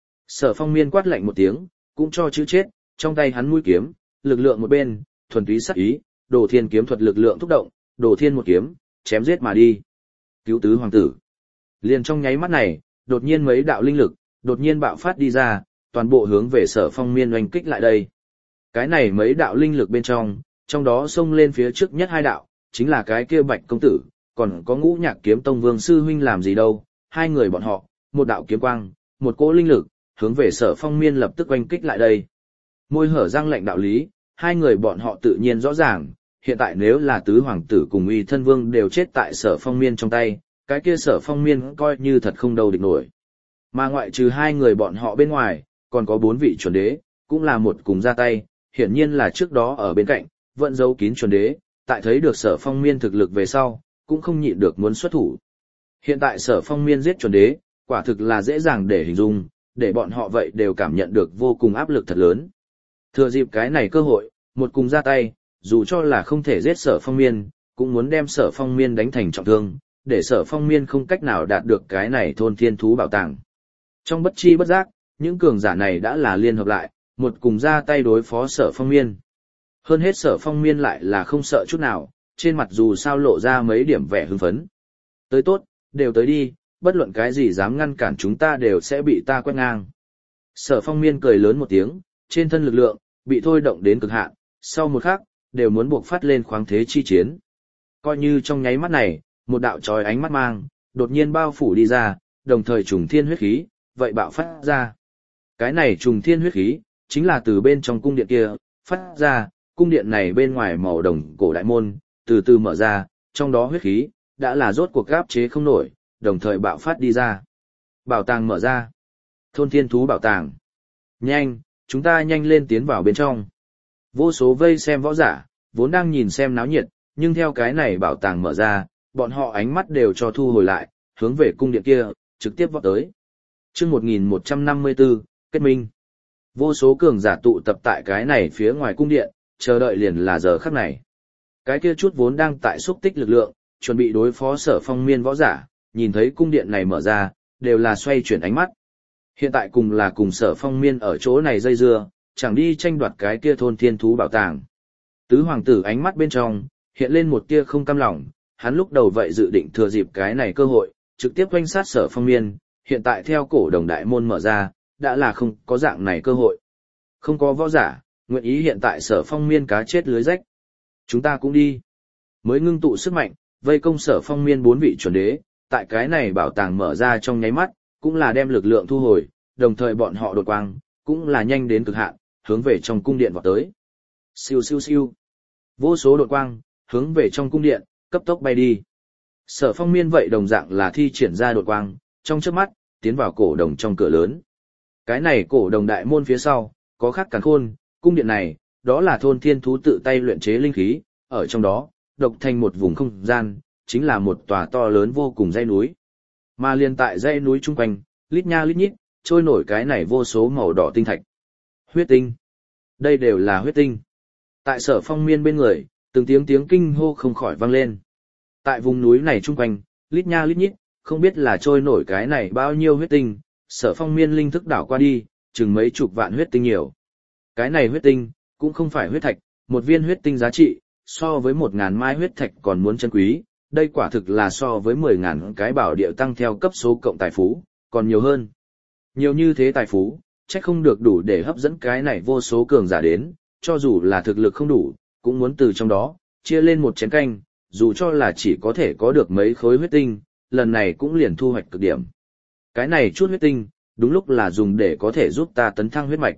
Sở Phong Miên quát lạnh một tiếng, cũng cho chữ chết, trong tay hắn mũi kiếm, lực lượng một bên, thuần túy sát ý, Đồ Thiên kiếm thuật lực lượng thúc động, Đồ Thiên một kiếm, chém giết mà đi. Cứu tứ hoàng tử. Liền trong nháy mắt này, đột nhiên mấy đạo linh lực, đột nhiên bạo phát đi ra, toàn bộ hướng về Sở Phong Miên oanh kích lại đây. Cái này mấy đạo linh lực bên trong đó xông lên phía trước nhất hai đạo, chính là cái kia Bạch công tử, còn có Ngũ Nhạc kiếm tông Vương sư huynh làm gì đâu, hai người bọn họ, một đạo kiếm quang, một cỗ linh lực, hướng về Sở Phong Miên lập tức oanh kích lại đây. Môi hở răng lệnh đạo lý, hai người bọn họ tự nhiên rõ ràng, hiện tại nếu là tứ hoàng tử cùng Uy Thân Vương đều chết tại Sở Phong Miên trong tay, cái kia Sở Phong Miên coi như thật không đâu địch nổi. Mà ngoại trừ hai người bọn họ bên ngoài, còn có 4 vị chuẩn đế, cũng là một cùng ra tay, hiển nhiên là trước đó ở bên cạnh, vẫn giấu kín chuẩn đế, tại thấy được Sở Phong Miên thực lực về sau, cũng không nhịn được muốn xuất thủ. Hiện tại Sở Phong Miên giết chuẩn đế, quả thực là dễ dàng để hình dung, để bọn họ vậy đều cảm nhận được vô cùng áp lực thật lớn. Thừa dịp cái này cơ hội, một cùng ra tay, dù cho là không thể giết Sở Phong Miên, cũng muốn đem Sở Phong Miên đánh thành trọng thương, để Sở Phong Miên không cách nào đạt được cái này thôn thiên thú bảo tàng. Trong bất chi bất giác, những cường giả này đã là liên hợp lại, một cùng ra tay đối phó Sở Phong Miên. Hơn hết Sở Phong Miên lại là không sợ chút nào, trên mặt dù sao lộ ra mấy điểm vẻ hưng phấn. Tới tốt, đều tới đi, bất luận cái gì dám ngăn cản chúng ta đều sẽ bị ta quét ngang. Sở Phong Miên cười lớn một tiếng, trên thân lực lượng, bị thôi động đến cực hạn, sau một khắc, đều muốn buộc phát lên khoáng thế chi chiến. Coi như trong nháy mắt này, một đạo chói ánh mắt mang, đột nhiên bao phủ đi ra, đồng thời trùng thiên huyết khí, vậy bạo phát ra. Cái này trùng thiên huyết khí, chính là từ bên trong cung điện kia, phát ra, cung điện này bên ngoài màu đồng cổ đại môn, từ từ mở ra, trong đó huyết khí, đã là rốt cuộc áp chế không nổi, đồng thời bạo phát đi ra. Bảo tàng mở ra. Thôn thiên thú bảo tàng. Nhanh, chúng ta nhanh lên tiến vào bên trong. Vô số vây xem võ giả, vốn đang nhìn xem náo nhiệt, nhưng theo cái này bảo tàng mở ra, bọn họ ánh mắt đều cho thu hồi lại, hướng về cung điện kia, trực tiếp vọt tới. Chương 1154, kết minh. Vô số cường giả tụ tập tại cái này phía ngoài cung điện, chờ đợi liền là giờ khắc này. Cái kia chút vốn đang tại xúc tích lực lượng, chuẩn bị đối phó Sở Phong Miên võ giả, nhìn thấy cung điện này mở ra, đều là xoay chuyển ánh mắt. Hiện tại cùng là cùng Sở Phong Miên ở chỗ này dây dưa, chẳng đi tranh đoạt cái kia thôn thiên thú bảo tàng. Tứ hoàng tử ánh mắt bên trong, hiện lên một tia không cam lòng, hắn lúc đầu vậy dự định thừa dịp cái này cơ hội, trực tiếp quanh sát Sở Phong Miên, hiện tại theo cổ đồng đại môn mở ra, đã là không có dạng này cơ hội. Không có võ giả, nguyện ý hiện tại Sở Phong Miên cá chết lưới rách. Chúng ta cũng đi. Mới ngưng tụ sức mạnh, vây công Sở Phong Miên 4 vị chuẩn đế, tại cái này bảo tàng mở ra trong nháy mắt, cũng là đem lực lượng thu hồi, đồng thời bọn họ đột quang, cũng là nhanh đến cực hạn, hướng về trong cung điện vọt tới. Siêu siêu siêu. Vô số đột quang, hướng về trong cung điện, cấp tốc bay đi. Sở Phong Miên vậy đồng dạng là thi triển ra đột quang, trong chớp mắt, tiến vào cổ đồng trong cửa lớn. Cái này cổ đồng đại môn phía sau, có khắc càn khôn, cung điện này, đó là thôn thiên thú tự tay luyện chế linh khí, ở trong đó, độc thành một vùng không gian, chính là một tòa to lớn vô cùng dãy núi. Mà liền tại dãy núi chung quanh, lít nha lít nhít, trôi nổi cái này vô số màu đỏ tinh thạch. Huyết tinh. Đây đều là huyết tinh. Tại Sở Phong Miên bên người, từng tiếng tiếng kinh hô không khỏi vang lên. Tại vùng núi này chung quanh, lít nha lít nhít, không biết là trôi nổi cái này bao nhiêu huyết tinh, Sở Phong Miên linh thức đảo qua đi, chừng mấy chục vạn huyết tinh nhiều. Cái này huyết tinh, cũng không phải huyết thạch, một viên huyết tinh giá trị, so với 1.000 mai huyết thạch còn muốn chân quý, đây quả thực là so với 10.000 cái bảo địa tăng theo cấp số cộng tài phú, còn nhiều hơn. Nhiều như thế tài phú, chắc không được đủ để hấp dẫn cái này vô số cường giả đến, cho dù là thực lực không đủ, cũng muốn từ trong đó, chia lên một chén canh, dù cho là chỉ có thể có được mấy khối huyết tinh, lần này cũng liền thu hoạch cực điểm. Cái này chút huyết tinh, đúng lúc là dùng để có thể giúp ta tấn thăng huyết mạch.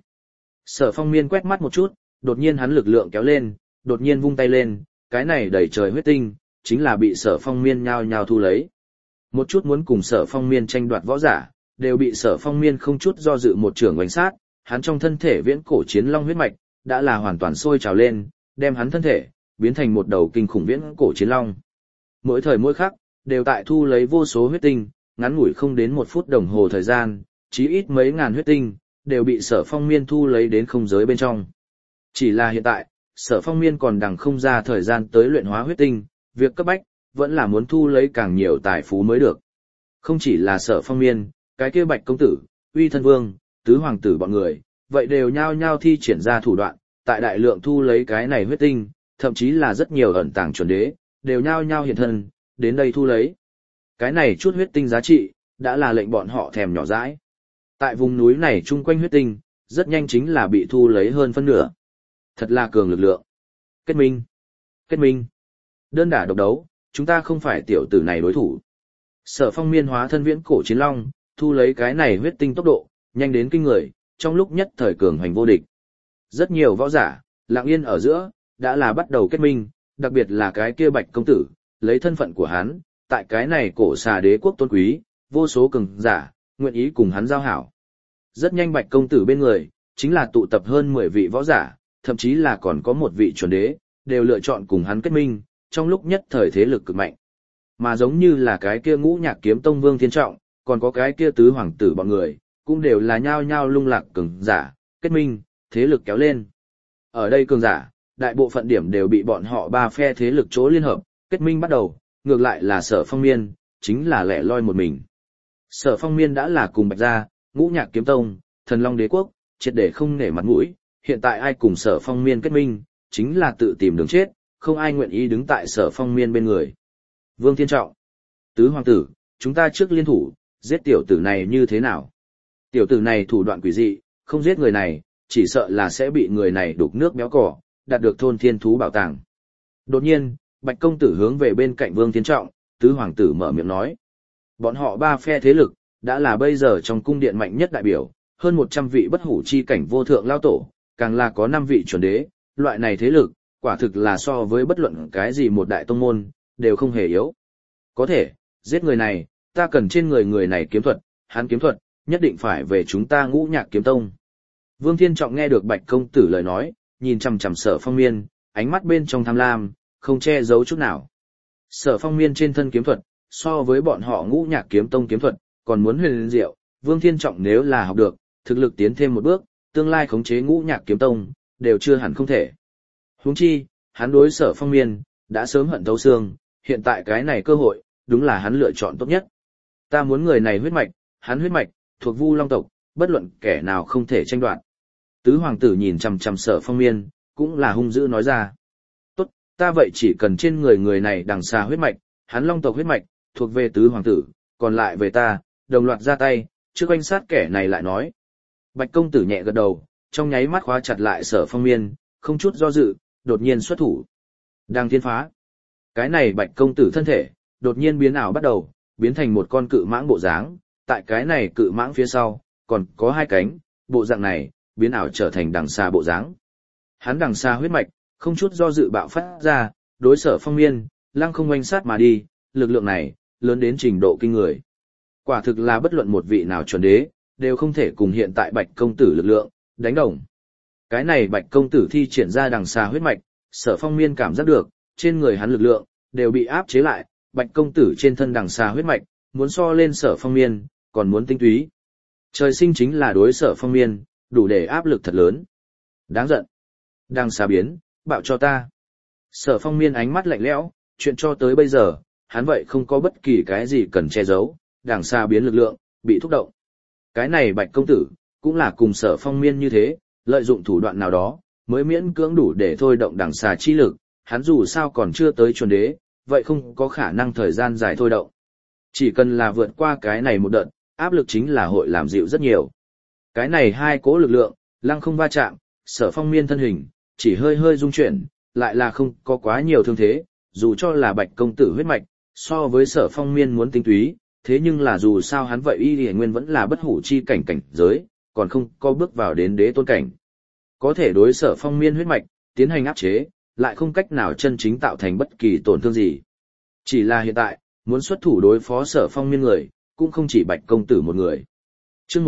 Sở Phong Miên quét mắt một chút, đột nhiên hắn lực lượng kéo lên, đột nhiên vung tay lên, cái này đầy trời huyết tinh, chính là bị Sở Phong Miên nhao nhao thu lấy. Một chút muốn cùng Sở Phong Miên tranh đoạt võ giả, đều bị Sở Phong Miên không chút do dự một trường oanh sát, hắn trong thân thể viễn cổ chiến long huyết mạch, đã là hoàn toàn sôi trào lên, đem hắn thân thể, biến thành một đầu kinh khủng viễn cổ chiến long. Mỗi thời mỗi khắc, đều tại thu lấy vô số huyết tinh, ngắn ngủi không đến 1 phút đồng hồ thời gian, chí ít mấy ngàn huyết tinh, đều bị Sở Phong Miên thu lấy đến không giới bên trong. Chỉ là hiện tại, Sở Phong Miên còn đằng không ra thời gian tới luyện hóa huyết tinh, việc cấp bách, vẫn là muốn thu lấy càng nhiều tài phú mới được. Không chỉ là Sở Phong Miên, cái kia Bạch công tử, Uy Thân Vương, Tứ hoàng tử bọn người, vậy đều nhao nhao thi triển ra thủ đoạn, tại đại lượng thu lấy cái này huyết tinh, thậm chí là rất nhiều ẩn tàng chuẩn đế, đều nhao nhao hiện thân, đến đây thu lấy. Cái này chút huyết tinh giá trị, đã là lệnh bọn họ thèm nhỏ dãi. Tại vùng núi này chung quanh huyết tinh, rất nhanh chính là bị thu lấy hơn phân nửa. Thật là cường lực lượng. Kết minh. Kết minh. Đơn đả độc đấu, chúng ta không phải tiểu tử này đối thủ. Sở Phong Miên hóa thân viễn cổ chiến long, thu lấy cái này huyết tinh tốc độ, nhanh đến kinh người, trong lúc nhất thời cường hành vô địch. Rất nhiều võ giả, lặng yên ở giữa, đã là bắt đầu kết minh, đặc biệt là cái kia Bạch công tử, lấy thân phận của hắn, tại cái này cổ xà đế quốc tôn quý, vô số cường giả, nguyện ý cùng hắn giao hảo. Rất nhanh Bạch công tử bên người, chính là tụ tập hơn 10 vị võ giả, thậm chí là còn có một vị chuẩn đế, đều lựa chọn cùng hắn kết minh, trong lúc nhất thời thế lực cực mạnh. Mà giống như là cái kia Ngũ Nhạc Kiếm Tông Vương Thiên Trọng, còn có cái kia Tứ hoàng tử bọn người, cũng đều là nhao nhao lung lạc cường giả, kết minh, thế lực kéo lên. Ở đây cường giả, đại bộ phận điểm đều bị bọn họ ba phe thế lực chỗ liên hợp, kết minh bắt đầu, ngược lại là Sở Phong Miên, chính là lẻ loi một mình. Sở Phong Miên đã là cùng Bạch Gia, Ngũ Nhạc Kiếm Tông, Thần Long Đế Quốc, triệt để không nể mặt mũi, hiện tại ai cùng Sở Phong Miên kết minh, chính là tự tìm đường chết, không ai nguyện ý đứng tại Sở Phong Miên bên người. Vương Thiên Trọng, Tứ hoàng tử, chúng ta trước liên thủ, giết tiểu tử này như thế nào? Tiểu tử này thủ đoạn quỷ dị, không giết người này, chỉ sợ là sẽ bị người này đục nước béo cỏ, đạt được thôn thiên thú bảo tàng. Đột nhiên, Bạch công tử hướng về bên cạnh Vương Thiên Trọng, Tứ hoàng tử mở miệng nói. Bọn họ ba phe thế lực, đã là bây giờ trong cung điện mạnh nhất đại biểu, hơn 100 vị bất hủ chi cảnh vô thượng lao tổ, càng là có 5 vị chuẩn đế, loại này thế lực, quả thực là so với bất luận cái gì một đại tông môn, đều không hề yếu. Có thể, giết người này, ta cần trên người người này kiếm thuật, hắn kiếm thuật, nhất định phải về chúng ta Ngũ Nhạc Kiếm Tông. Vương Thiên Trọng nghe được Bạch công tử lời nói, nhìn chằm chằm Sở Phong Miên, ánh mắt bên trong tham lam, không che giấu chút nào. Sở Phong Miên trên thân kiếm thuật, so với bọn họ Ngũ Nhạc Kiếm Tông kiếm thuật, còn muốn huyền diệu, Vương Thiên Trọng nếu là học được, thực lực tiến thêm một bước, tương lai khống chế Ngũ Nhạc Kiếm Tông, đều chưa hẳn không thể. Huống chi, hắn đối Sở Phong Miên, đã sớm hận thấu xương, hiện tại cái này cơ hội, đúng là hắn lựa chọn tốt nhất. Ta muốn người này huyết mạch, hắn huyết mạch, thuộc Vu Long tộc, bất luận kẻ nào không thể tranh đoạt. Tứ hoàng tử nhìn chằm chằm Sở Phong Miên, cũng là hung dữ nói ra. Tốt, ta vậy chỉ cần trên người này đằng xà huyết mạch, hắn Long tộc huyết mạch, thuộc về tứ hoàng tử, còn lại về ta, đồng loạt ra tay, trước quanh sát kẻ này lại nói. Bạch công tử nhẹ gật đầu, trong nháy mắt khóa chặt lại Sở Phong Miên, không chút do dự, đột nhiên xuất thủ. Đang thiên phá. Cái này Bạch công tử thân thể, đột nhiên biến ảo bắt đầu, biến thành một con cự mãng bộ dáng, tại cái này cự mãng phía sau, còn có hai cánh, bộ dạng này, biến ảo trở thành đằng xà bộ dáng. Hắn đằng xà huyết mạch, không chút do dự bạo phát ra, đối Sở Phong Miên, lăng không oanh sát mà đi, lực lượng này, lớn đến trình độ kinh người. Quả thực là bất luận một vị nào chuẩn đế, đều không thể cùng hiện tại Bạch công tử lực lượng, đánh đồng. Cái này Bạch công tử thi triển ra đằng xà huyết mạch, Sở Phong Miên cảm giác được, trên người hắn lực lượng, đều bị áp chế lại, Bạch công tử trên thân đằng xà huyết mạch, muốn so lên Sở Phong Miên, còn muốn tinh túy. Trời sinh chính là đối Sở Phong Miên, đủ để áp lực thật lớn. Đáng giận. Đằng xà biến, bạo cho ta. Sở Phong Miên ánh mắt lạnh lẽo, chuyện cho tới bây giờ, hắn vậy không có bất kỳ cái gì cần che giấu, đằng xà biến lực lượng, bị thúc động. Cái này Bạch công tử, cũng là cùng Sở Phong Miên như thế, lợi dụng thủ đoạn nào đó, mới miễn cưỡng đủ để thôi động đằng xà chi lực, hắn dù sao còn chưa tới chuẩn đế, vậy không có khả năng thời gian dài thôi động. Chỉ cần là vượt qua cái này một đợt, áp lực chính là hội làm dịu rất nhiều. Cái này hai cố lực lượng, lăng không va chạm, Sở Phong Miên thân hình, chỉ hơi hơi rung chuyển, lại là không có quá nhiều thương thế, dù cho là Bạch công tử huyết mạch, so với Sở Phong Miên muốn tinh túy, thế nhưng là dù sao hắn vậy y lìa nguyên vẫn là bất hủ chi cảnh cảnh giới, còn không có bước vào đến đế tôn cảnh. Có thể đối Sở Phong Miên huyết mạch, tiến hành áp chế, lại không cách nào chân chính tạo thành bất kỳ tổn thương gì. Chỉ là hiện tại, muốn xuất thủ đối phó Sở Phong Miên người, cũng không chỉ Bạch công tử một người. Chương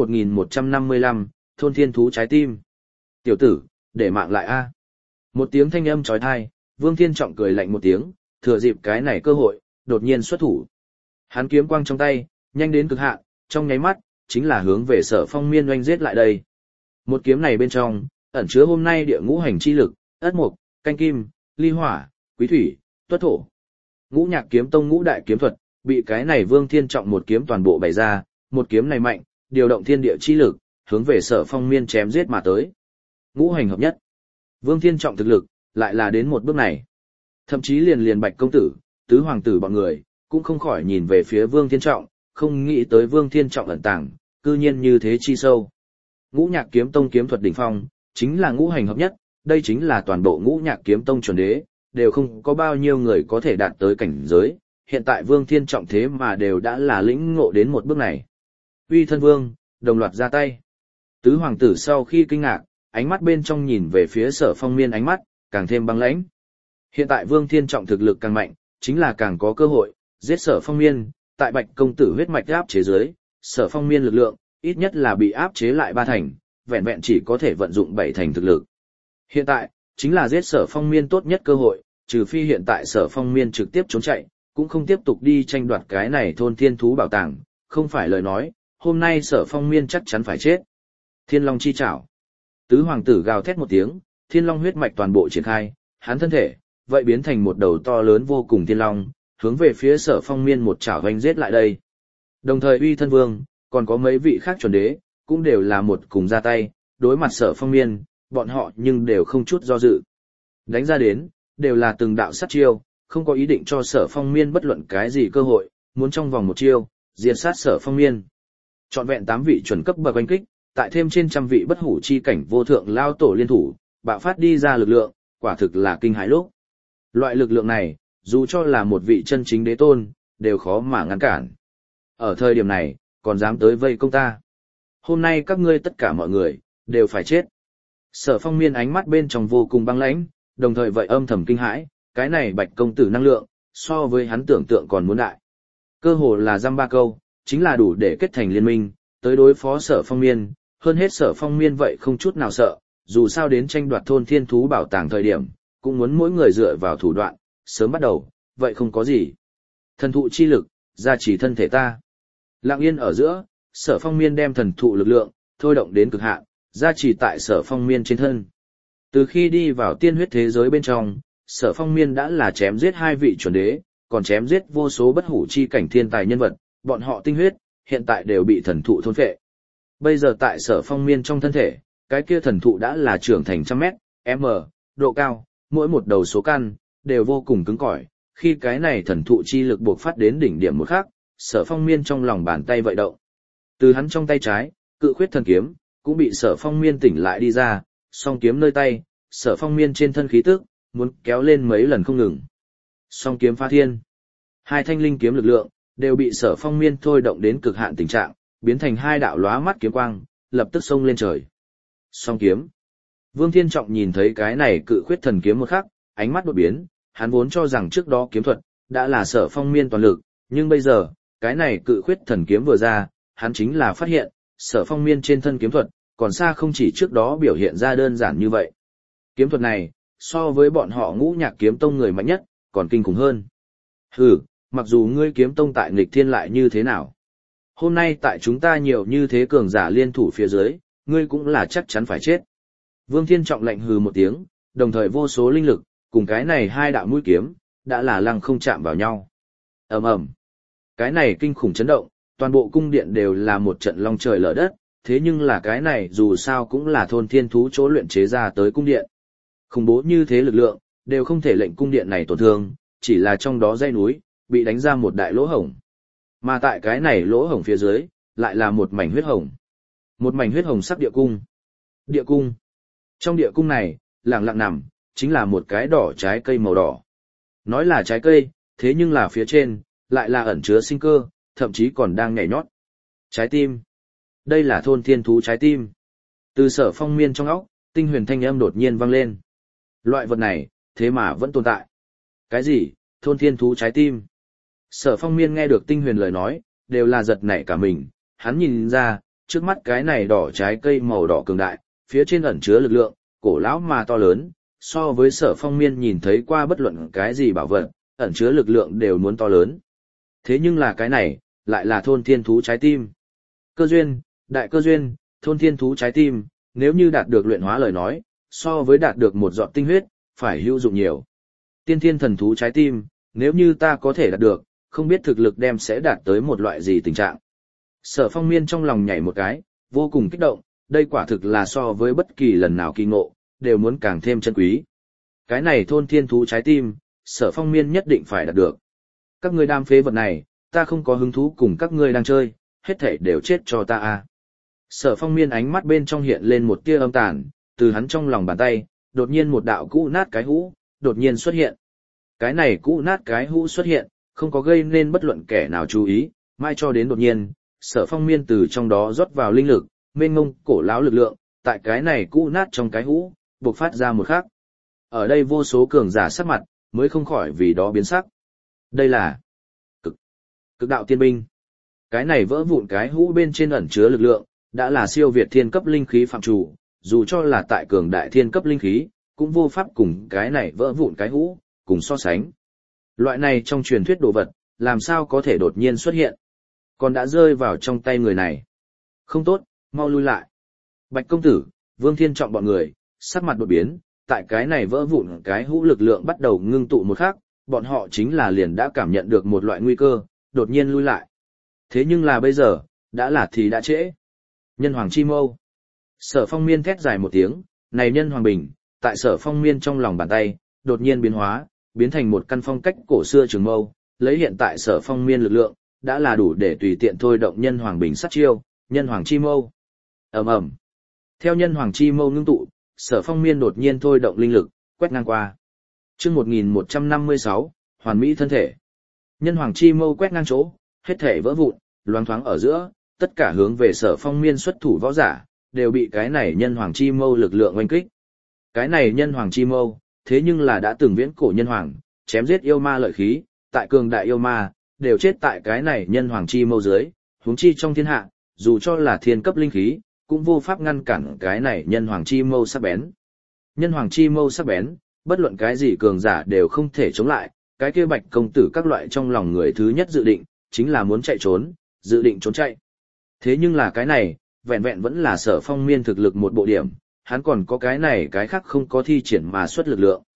1155, thôn thiên thú trái tim. Tiểu tử, để mạng lại a. Một tiếng thanh âm chói tai, Vương Thiên Trọng cười lạnh một tiếng, thừa dịp cái này cơ hội, đột nhiên xuất thủ. Hắn kiếm quang trong tay, nhanh đến cực hạn, trong nháy mắt, chính là hướng về Sở Phong Miên oanh giết lại đây. Một kiếm này bên trong, ẩn chứa hôm nay địa ngũ hành chi lực, ất mục, canh kim, ly hỏa, quý thủy, tuất thổ. Ngũ Nhạc Kiếm Tông ngũ đại kiếm thuật, bị cái này Vương Thiên Trọng một kiếm toàn bộ bày ra, một kiếm này mạnh, điều động thiên địa chi lực, hướng về Sở Phong Miên chém giết mà tới. Ngũ hành hợp nhất. Vương Thiên Trọng thực lực, lại là đến một bước này. Thậm chí liền Bạch công tử, tứ hoàng tử bọn người, cũng không khỏi nhìn về phía Vương Thiên Trọng, không nghĩ tới Vương Thiên Trọng ẩn tàng, cư nhiên như thế chi sâu. Ngũ Nhạc Kiếm Tông kiếm thuật đỉnh phong, chính là ngũ hành hợp nhất, đây chính là toàn bộ Ngũ Nhạc Kiếm Tông chuẩn đế, đều không có bao nhiêu người có thể đạt tới cảnh giới, hiện tại Vương Thiên Trọng thế mà đều đã là lĩnh ngộ đến một bước này. Uy thân vương, đồng loạt ra tay. Tứ hoàng tử sau khi kinh ngạc, ánh mắt bên trong nhìn về phía Sở Phong Miên ánh mắt, càng thêm băng lãnh. Hiện tại Vương Thiên Trọng thực lực càng mạnh, chính là càng có cơ hội, giết Sở Phong Miên, tại Bạch công tử huyết mạch áp chế dưới, Sở Phong Miên lực lượng, ít nhất là bị áp chế lại 3 thành, vẹn vẹn chỉ có thể vận dụng 7 thành thực lực. Hiện tại, chính là giết Sở Phong Miên tốt nhất cơ hội, trừ phi hiện tại Sở Phong Miên trực tiếp trốn chạy, cũng không tiếp tục đi tranh đoạt cái này thôn thiên thú bảo tàng, không phải lời nói, hôm nay Sở Phong Miên chắc chắn phải chết. Thiên Long chi chảo. Tứ hoàng tử gào thét một tiếng, Thiên Long huyết mạch toàn bộ triển khai, hắn thân thể, vậy biến thành một đầu to lớn vô cùng thiên long, hướng về phía Sở Phong Miên một chảo vành giết lại đây. Đồng thời Uy thân vương, còn có mấy vị khác chuẩn đế, cũng đều là một cùng ra tay, đối mặt Sở Phong Miên, bọn họ nhưng đều không chút do dự. Đánh ra đến, đều là từng đạo sát chiêu, không có ý định cho Sở Phong Miên bất luận cái gì cơ hội, muốn trong vòng một chiêu, diệt sát Sở Phong Miên. Trọn vẹn 8 vị chuẩn cấp bậc oanh kích, tại thêm trên trăm vị bất hủ chi cảnh vô thượng lao tổ liên thủ, bạo phát đi ra lực lượng, quả thực là kinh hãi lúc. Loại lực lượng này, dù cho là một vị chân chính đế tôn, đều khó mà ngăn cản. Ở thời điểm này, còn dám tới vây công ta. Hôm nay các ngươi tất cả mọi người, đều phải chết. Sở Phong Miên ánh mắt bên trong vô cùng băng lãnh, đồng thời vậy âm thầm kinh hãi, cái này Bạch công tử năng lượng, so với hắn tưởng tượng còn muốn đại. Cơ hồ là dăm ba câu, chính là đủ để kết thành liên minh, tới đối phó Sở Phong Miên, hơn hết Sở Phong Miên vậy không chút nào sợ, dù sao đến tranh đoạt thôn thiên thú bảo tàng thời điểm, cũng muốn mỗi người dựa vào thủ đoạn, sớm bắt đầu, vậy không có gì. Thần thụ chi lực, gia trì thân thể ta. Lặng yên ở giữa, Sở Phong Miên đem thần thụ lực lượng, thôi động đến cực hạn, gia trì tại Sở Phong Miên trên thân. Từ khi đi vào tiên huyết thế giới bên trong, Sở Phong Miên đã là chém giết 2 vị chuẩn đế, còn chém giết vô số bất hủ chi cảnh thiên tài nhân vật, bọn họ tinh huyết, hiện tại đều bị thần thụ thôn phệ. Bây giờ tại Sở Phong Miên trong thân thể, cái kia thần thụ đã là trưởng thành trăm mét, m, độ cao, mỗi một đầu số căn, đều vô cùng cứng cỏi. Khi cái này thần thụ chi lực buộc phát đến đỉnh điểm một khắc, Sở Phong Miên trong lòng bàn tay vận động. Từ hắn trong tay trái, cự khuyết thần kiếm, cũng bị Sở Phong Miên tỉnh lại đi ra, song kiếm nơi tay, Sở Phong Miên trên thân khí tức, muốn kéo lên mấy lần không ngừng. Song kiếm phá thiên. 2 thanh linh kiếm lực lượng, đều bị Sở Phong Miên thôi động đến cực hạn tình trạng, biến thành 2 đạo lóa mắt kiếm quang, lập tức xông lên trời. Song kiếm. Vương Thiên Trọng nhìn thấy cái này cự khuyết thần kiếm một khắc, ánh mắt đột biến, hắn vốn cho rằng trước đó kiếm thuật đã là Sở Phong Miên toàn lực, nhưng bây giờ, cái này cự khuyết thần kiếm vừa ra, hắn chính là phát hiện, Sở Phong Miên trên thân kiếm thuật, còn xa không chỉ trước đó biểu hiện ra đơn giản như vậy. Kiếm thuật này, so với bọn họ Ngũ Nhạc Kiếm Tông người mạnh nhất, còn kinh khủng hơn. Hừ, mặc dù ngươi kiếm tông tại nghịch thiên lại như thế nào. Hôm nay tại chúng ta nhiều như thế cường giả liên thủ phía dưới, ngươi cũng là chắc chắn phải chết. Vương Thiên Trọng lạnh hừ một tiếng, đồng thời vô số linh lực, cùng cái này 2 đạo mũi kiếm, đã là lăng không chạm vào nhau. Ầm ầm. Cái này kinh khủng chấn động, toàn bộ cung điện đều là một trận long trời lở đất, thế nhưng là cái này dù sao cũng là thôn thiên thú chỗ luyện chế ra tới cung điện. Khủng bố như thế lực lượng, đều không thể lệnh cung điện này tổn thương, chỉ là trong đó dãy núi, bị đánh ra một đại lỗ hổng. Mà tại cái này lỗ hổng phía dưới, lại là một mảnh huyết hồng. Một mảnh huyết hồng sắc địa cung. Địa cung. Trong địa cung này, lặng lặng nằm, chính là một cái đỏ trái cây màu đỏ. Nói là trái cây, thế nhưng là phía trên, lại là ẩn chứa sinh cơ, thậm chí còn đang nhảy nhót. Trái tim. Đây là thôn thiên thú trái tim. Từ Sở Phong Miên trong óc, tinh huyền thanh âm đột nhiên vang lên. Loại vật này, thế mà vẫn tồn tại. Cái gì, thôn thiên thú trái tim? Sở Phong Miên nghe được tinh huyền lời nói, đều là giật nảy cả mình, hắn nhìn ra, trước mắt cái này đỏ trái cây màu đỏ cường đại, phía trên ẩn chứa lực lượng, cổ lão mà to lớn, so với Sở Phong Miên nhìn thấy qua bất luận cái gì bảo vật, ẩn chứa lực lượng đều muốn to lớn. Thế nhưng là cái này, lại là thôn thiên thú trái tim. Cơ duyên, đại cơ duyên, thôn thiên thú trái tim, nếu như đạt được luyện hóa lời nói, so với đạt được một giọt tinh huyết, phải hữu dụng nhiều. Tiên thiên thần thú trái tim, nếu như ta có thể đạt được, không biết thực lực đem sẽ đạt tới một loại gì tình trạng. Sở Phong Miên trong lòng nhảy một cái, vô cùng kích động, đây quả thực là so với bất kỳ lần nào kỳ ngộ, đều muốn càng thêm chân quý. Cái này thôn thiên thú trái tim, Sở Phong Miên nhất định phải đạt được. Các ngươi đam phế vật này, ta không có hứng thú cùng các ngươi đang chơi, hết thảy đều chết cho ta a. Sở Phong Miên ánh mắt bên trong hiện lên một tia âm tàn, từ hắn trong lòng bàn tay, đột nhiên một đạo cũ nát cái hũ, đột nhiên xuất hiện. Cái này cũ nát cái hũ xuất hiện, không có gây nên bất luận kẻ nào chú ý, mai cho đến đột nhiên, Sở Phong Miên từ trong đó rót vào linh lực, mênh mông cổ lão lực lượng, tại cái này cũ nát trong cái hũ, bộc phát ra một khắc. Ở đây vô số cường giả sắc mặt, mới không khỏi vì đó biến sắc. Đây là cực đạo tiên binh. Cái này vỡ vụn cái hũ bên trên ẩn chứa lực lượng, đã là siêu việt thiên cấp linh khí phạm chủ, dù cho là tại cường đại thiên cấp linh khí, cũng vô pháp cùng cái này vỡ vụn cái hũ, cùng so sánh. Loại này trong truyền thuyết đồ vật, làm sao có thể đột nhiên xuất hiện, còn đã rơi vào trong tay người này. Không tốt, mau lui lại. Bạch công tử, Vương Thiên Trọng bọn người, sắc mặt đột biến, tại cái này vỡ vụn cái hũ lực lượng bắt đầu ngưng tụ một khắc, bọn họ chính là liền đã cảm nhận được một loại nguy cơ, đột nhiên lui lại. Thế nhưng là bây giờ, đã là thì đã trễ. Nhân Hoàng Chi Mâu. Sở Phong Miên thét dài một tiếng, này Nhân Hoàng Bình, tại Sở Phong Miên trong lòng bàn tay, đột nhiên biến hóa, biến thành một căn phong cách cổ xưa trường mâu, lấy hiện tại Sở Phong Miên lực lượng, đã là đủ để tùy tiện thôi động Nhân Hoàng Bình sát chiêu, Nhân Hoàng Chi Mâu. Ầm ầm. Theo Nhân Hoàng Chi Mâu ngưng tụ, Sở Phong Miên đột nhiên thôi động linh lực, quét ngang qua. Chương 1156, hoàn mỹ thân thể. Nhân Hoàng Chi Mâu quét ngang chỗ, hết thể vỡ vụn, loáng thoáng ở giữa, tất cả hướng về Sở Phong Miên xuất thủ võ giả, đều bị cái này Nhân Hoàng Chi Mâu lực lượng oanh kích. Cái này Nhân Hoàng Chi Mâu, thế nhưng là đã từng viễn cổ nhân hoàng, chém giết yêu ma lợi khí, tại cường đại yêu ma, đều chết tại cái này Nhân Hoàng Chi Mâu dưới, huống chi trong thiên hạ, dù cho là thiên cấp linh khí, cũng vô pháp ngăn cản cái này Nhân Hoàng Chi Mâu sắc bén. Nhân Hoàng Chi Mâu sắc bén, bất luận cái gì cường giả đều không thể chống lại, cái kia Bạch công tử các loại trong lòng người thứ nhất dự định, chính là muốn chạy trốn, dự định trốn chạy. Thế nhưng là cái này, vẹn vẹn vẫn là Sở Phong Miên thực lực một bộ điểm, hắn còn có cái này cái khác không có thi triển mà xuất lực lượng.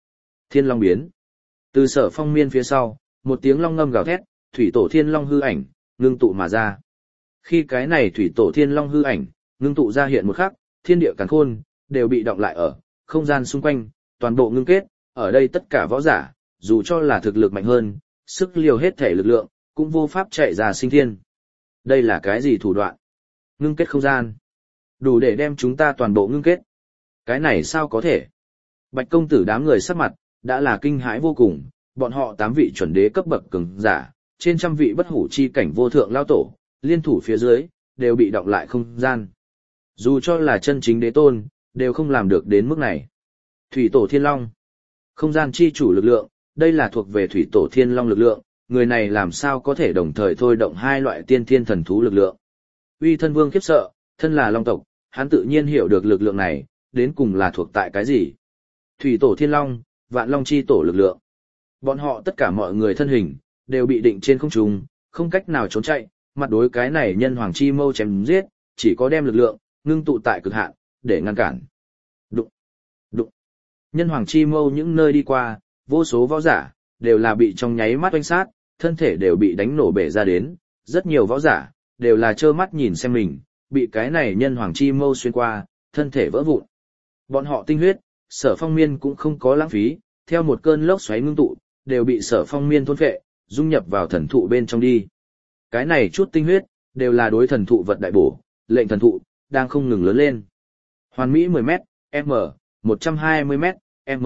Thiên long biến. Từ Sở Phong Miên phía sau, một tiếng long ngâm gào thét, thủy tổ thiên long hư ảnh, ngưng tụ mà ra. Khi cái này thủy tổ thiên long hư ảnh, ngưng tụ ra hiện một khắc, thiên địa càn khôn, đều bị động lại ở, không gian xung quanh, toàn bộ ngưng kết, ở đây tất cả võ giả, dù cho là thực lực mạnh hơn, sức liều hết thể lực lượng, cũng vô pháp chạy ra sinh thiên. Đây là cái gì thủ đoạn? Ngưng kết không gian. Đủ để đem chúng ta toàn bộ ngưng kết. Cái này sao có thể? Bạch công tử đám người sắc mặt, đã là kinh hãi vô cùng, bọn họ 8 vị chuẩn đế cấp bậc cường giả, trên trăm vị bất hủ chi cảnh vô thượng lao tổ, liên thủ phía dưới, đều bị động lại không gian. Dù cho là chân chính đế tôn, đều không làm được đến mức này. Thủy tổ thiên long. Không gian chi chủ lực lượng, đây là thuộc về thủy tổ thiên long lực lượng, người này làm sao có thể đồng thời thôi động hai loại tiên thiên thần thú lực lượng. Uy thân vương khiếp sợ, thân là long tộc, hắn tự nhiên hiểu được lực lượng này, đến cùng là thuộc tại cái gì. Thủy tổ thiên long, vạn long chi tổ lực lượng. Bọn họ tất cả mọi người thân hình, đều bị định trên không trung, không cách nào trốn chạy, mặt đối cái này nhân hoàng chi mâu chém giết, chỉ có đem lực lượng, ngưng tụ tại cực hạn, để ngăn cản. Đụng, đụng. Nhân hoàng chi mâu những nơi đi qua, vô số võ giả, đều là bị trong nháy mắt oanh sát, thân thể đều bị đánh nổ bể ra đến, rất nhiều võ giả, đều là trơ mắt nhìn xem mình, bị cái này nhân hoàng chi mâu xuyên qua, thân thể vỡ vụn. Bọn họ tinh huyết, Sở Phong Miên cũng không có lãng phí, theo một cơn lốc xoáy ngưng tụ, đều bị Sở Phong Miên thôn phệ, dung nhập vào thần thụ bên trong đi. Cái này chút tinh huyết, đều là đối thần thụ vật đại bổ, lệnh thần thụ, đang không ngừng lớn lên. Hoàn mỹ 10m, m, 120m, m.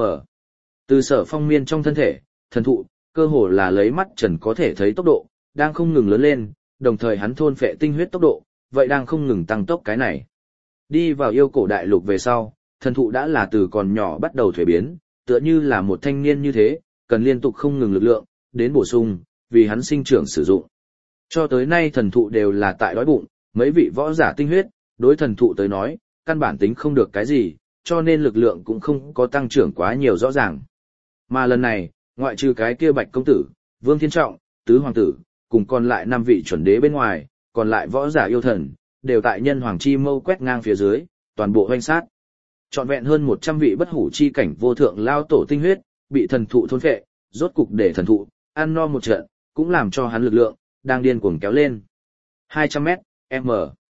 Từ Sở Phong Miên trong thân thể, thần thụ, cơ hồ là lấy mắt trần có thể thấy tốc độ, đang không ngừng lớn lên, đồng thời hắn thôn phệ tinh huyết tốc độ, vậy đang không ngừng tăng tốc cái này. Đi vào yêu cổ đại lục về sau, thần thụ đã là từ còn nhỏ bắt đầu thuế biến, tựa như là một thanh niên như thế, cần liên tục không ngừng lực lượng, đến bổ sung, vì hắn sinh trưởng sử dụng. Cho tới nay thần thụ đều là tại đói bụng, mấy vị võ giả tinh huyết, đối thần thụ tới nói, căn bản tính không được cái gì, cho nên lực lượng cũng không có tăng trưởng quá nhiều rõ ràng. Mà lần này, ngoại trừ cái kia Bạch công tử, Vương Thiên Trọng, Tứ Hoàng tử, cùng còn lại 5 vị chuẩn đế bên ngoài, còn lại võ giả yêu thần, đều tại nhân hoàng chi mâu quét ngang phía dưới, toàn bộ hoanh sát. Trọn vẹn hơn 100 vị bất hủ chi cảnh vô thượng lao tổ tinh huyết, bị thần thụ thôn phệ, rốt cục để thần thụ, ăn no một trận, cũng làm cho hắn lực lượng, đang điên cuồng kéo lên. 200m, m.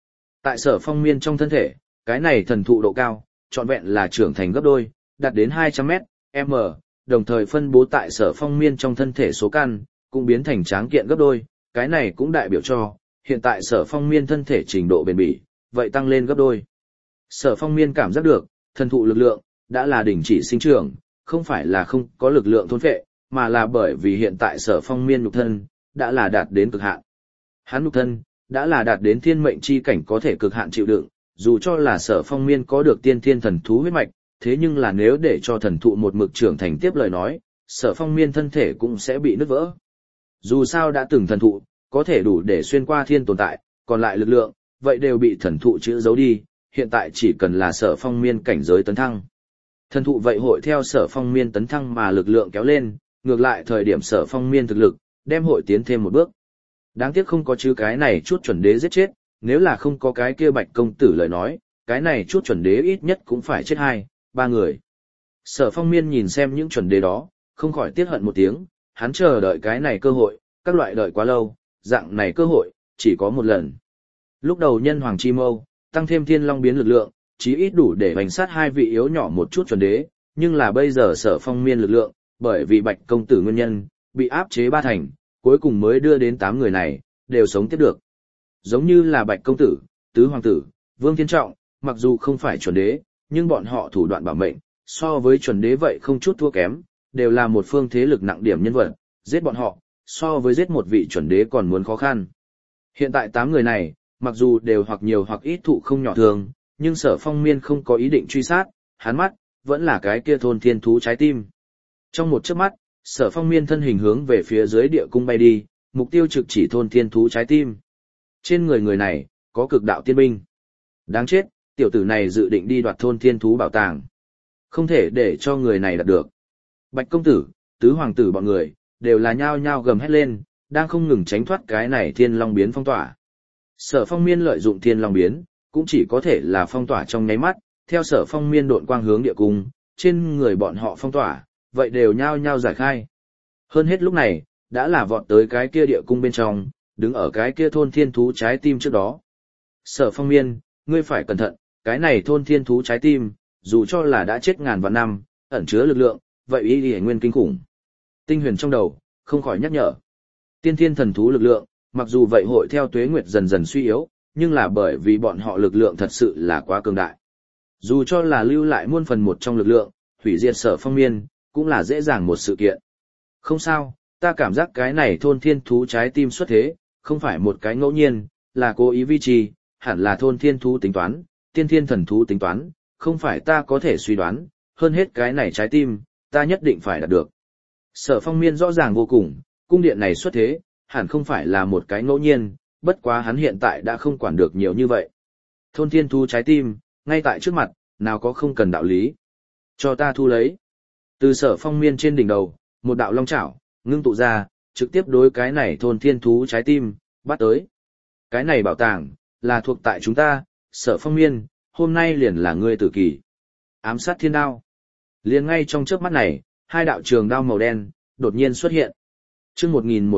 Tại Sở Phong Miên trong thân thể, cái này thần thụ độ cao, trọn vẹn là trưởng thành gấp đôi, đạt đến 200m, m, đồng thời phân bố tại Sở Phong Miên trong thân thể số căn, cũng biến thành tráng kiện gấp đôi, cái này cũng đại biểu cho, hiện tại Sở Phong Miên thân thể trình độ bền bỉ, vậy tăng lên gấp đôi. Sở Phong Miên cảm giác được, thần thụ lực lượng, đã là đình chỉ sinh trưởng, không phải là không có lực lượng thôn phệ, mà là bởi vì hiện tại Sở Phong Miên nhục thân, đã là đạt đến cực hạn. Hắn nhục thân, đã là đạt đến thiên mệnh chi cảnh có thể cực hạn chịu đựng, dù cho là Sở Phong Miên có được tiên thiên thần thú huyết mạch, thế nhưng là nếu để cho thần thụ một mực trưởng thành tiếp lời nói, Sở Phong Miên thân thể cũng sẽ bị nứt vỡ. Dù sao đã từng thần thụ, có thể đủ để xuyên qua thiên tồn tại, còn lại lực lượng, vậy đều bị thần thụ chữ giấu đi, hiện tại chỉ cần là Sở Phong Miên cảnh giới tấn thăng. Thần thụ vậy hội theo Sở Phong Miên tấn thăng mà lực lượng kéo lên, ngược lại thời điểm Sở Phong Miên thực lực, đem hội tiến thêm một bước. Đáng tiếc không có chứ cái này chút chuẩn đế giết chết, nếu là không có cái kia Bạch công tử lời nói, cái này chút chuẩn đế ít nhất cũng phải chết 2-3 người. Sở Phong Miên nhìn xem những chuẩn đế đó, không khỏi tiếc hận một tiếng, hắn chờ đợi cái này cơ hội, các loại đợi quá lâu, dạng này cơ hội, chỉ có một lần. Lúc đầu nhân hoàng chi mâu, tăng thêm thiên long biến lực lượng, chí ít đủ để bành sát 2 vị yếu nhỏ một chút chuẩn đế, nhưng là bây giờ Sở Phong Miên lực lượng, bởi vì Bạch công tử nguyên nhân, bị áp chế 3 thành, cuối cùng mới đưa đến 8 người này, đều sống tiếp được. Giống như là Bạch công tử, Tứ Hoàng tử, Vương Thiên Trọng, mặc dù không phải chuẩn đế, nhưng bọn họ thủ đoạn bảo mệnh, so với chuẩn đế vậy không chút thua kém, đều là một phương thế lực nặng điểm nhân vật, giết bọn họ, so với giết một vị chuẩn đế còn muốn khó khăn. Hiện tại 8 người này, mặc dù đều hoặc nhiều hoặc ít thụ không nhỏ thương, nhưng Sở Phong Miên không có ý định truy sát, hắn mắt, vẫn là cái kia thôn thiên thú trái tim. Trong một chớp mắt, Sở Phong Miên thân hình hướng về phía dưới địa cung bay đi, mục tiêu trực chỉ thôn thiên thú trái tim. Trên người người này, có cực đạo tiên binh. Đáng chết, tiểu tử này dự định đi đoạt thôn thiên thú bảo tàng. Không thể để cho người này đạt được. Bạch công tử, Tứ Hoàng tử bọn người, đều là nhao nhao gầm hét lên, đang không ngừng tránh thoát cái này thiên long biến phong tỏa. Sở Phong Miên lợi dụng thiên long biến, cũng chỉ có thể là phong tỏa trong nháy mắt, theo Sở Phong Miên độn quang hướng địa cung, trên người bọn họ phong tỏa, vậy đều nhao nhao giải khai. Hơn hết lúc này, đã là vọt tới cái kia địa cung bên trong, đứng ở cái kia thôn thiên thú trái tim trước đó. Sở Phong Miên, ngươi phải cẩn thận, cái này thôn thiên thú trái tim, dù cho là đã chết ngàn vạn năm, ẩn chứa lực lượng, vậy ý đi nguyên kinh khủng. Tinh huyền trong đầu, không khỏi nhắc nhở. Tiên thiên thần thú lực lượng, mặc dù vậy hội theo tuế nguyệt dần dần suy yếu, nhưng là bởi vì bọn họ lực lượng thật sự là quá cường đại. Dù cho là lưu lại muôn phần một trong lực lượng, hủy diệt Sở Phong Miên, cũng là dễ dàng một sự kiện. Không sao, ta cảm giác cái này thôn thiên thú trái tim xuất thế, không phải một cái ngẫu nhiên, là cố ý vi trì, hẳn là thôn thiên thú tính toán, tiên thiên thần thú tính toán, không phải ta có thể suy đoán, hơn hết cái này trái tim, ta nhất định phải đạt được. Sở Phong Miên rõ ràng vô cùng, cung điện này xuất thế, hẳn không phải là một cái ngẫu nhiên, bất quá hắn hiện tại đã không quản được nhiều như vậy. Thôn thiên thú trái tim, ngay tại trước mặt, nào có không cần đạo lý. Cho ta thu lấy. Từ Sở Phong Miên trên đỉnh đầu, một đạo long chảo, ngưng tụ ra, trực tiếp đối cái này thôn thiên thú trái tim, bắt tới. Cái này bảo tàng, là thuộc tại chúng ta, Sở Phong Miên, hôm nay liền là ngươi tử kỳ. Ám sát thiên đao. Liền ngay trong chớp mắt này, hai đạo trường đao màu đen, đột nhiên xuất hiện. Chương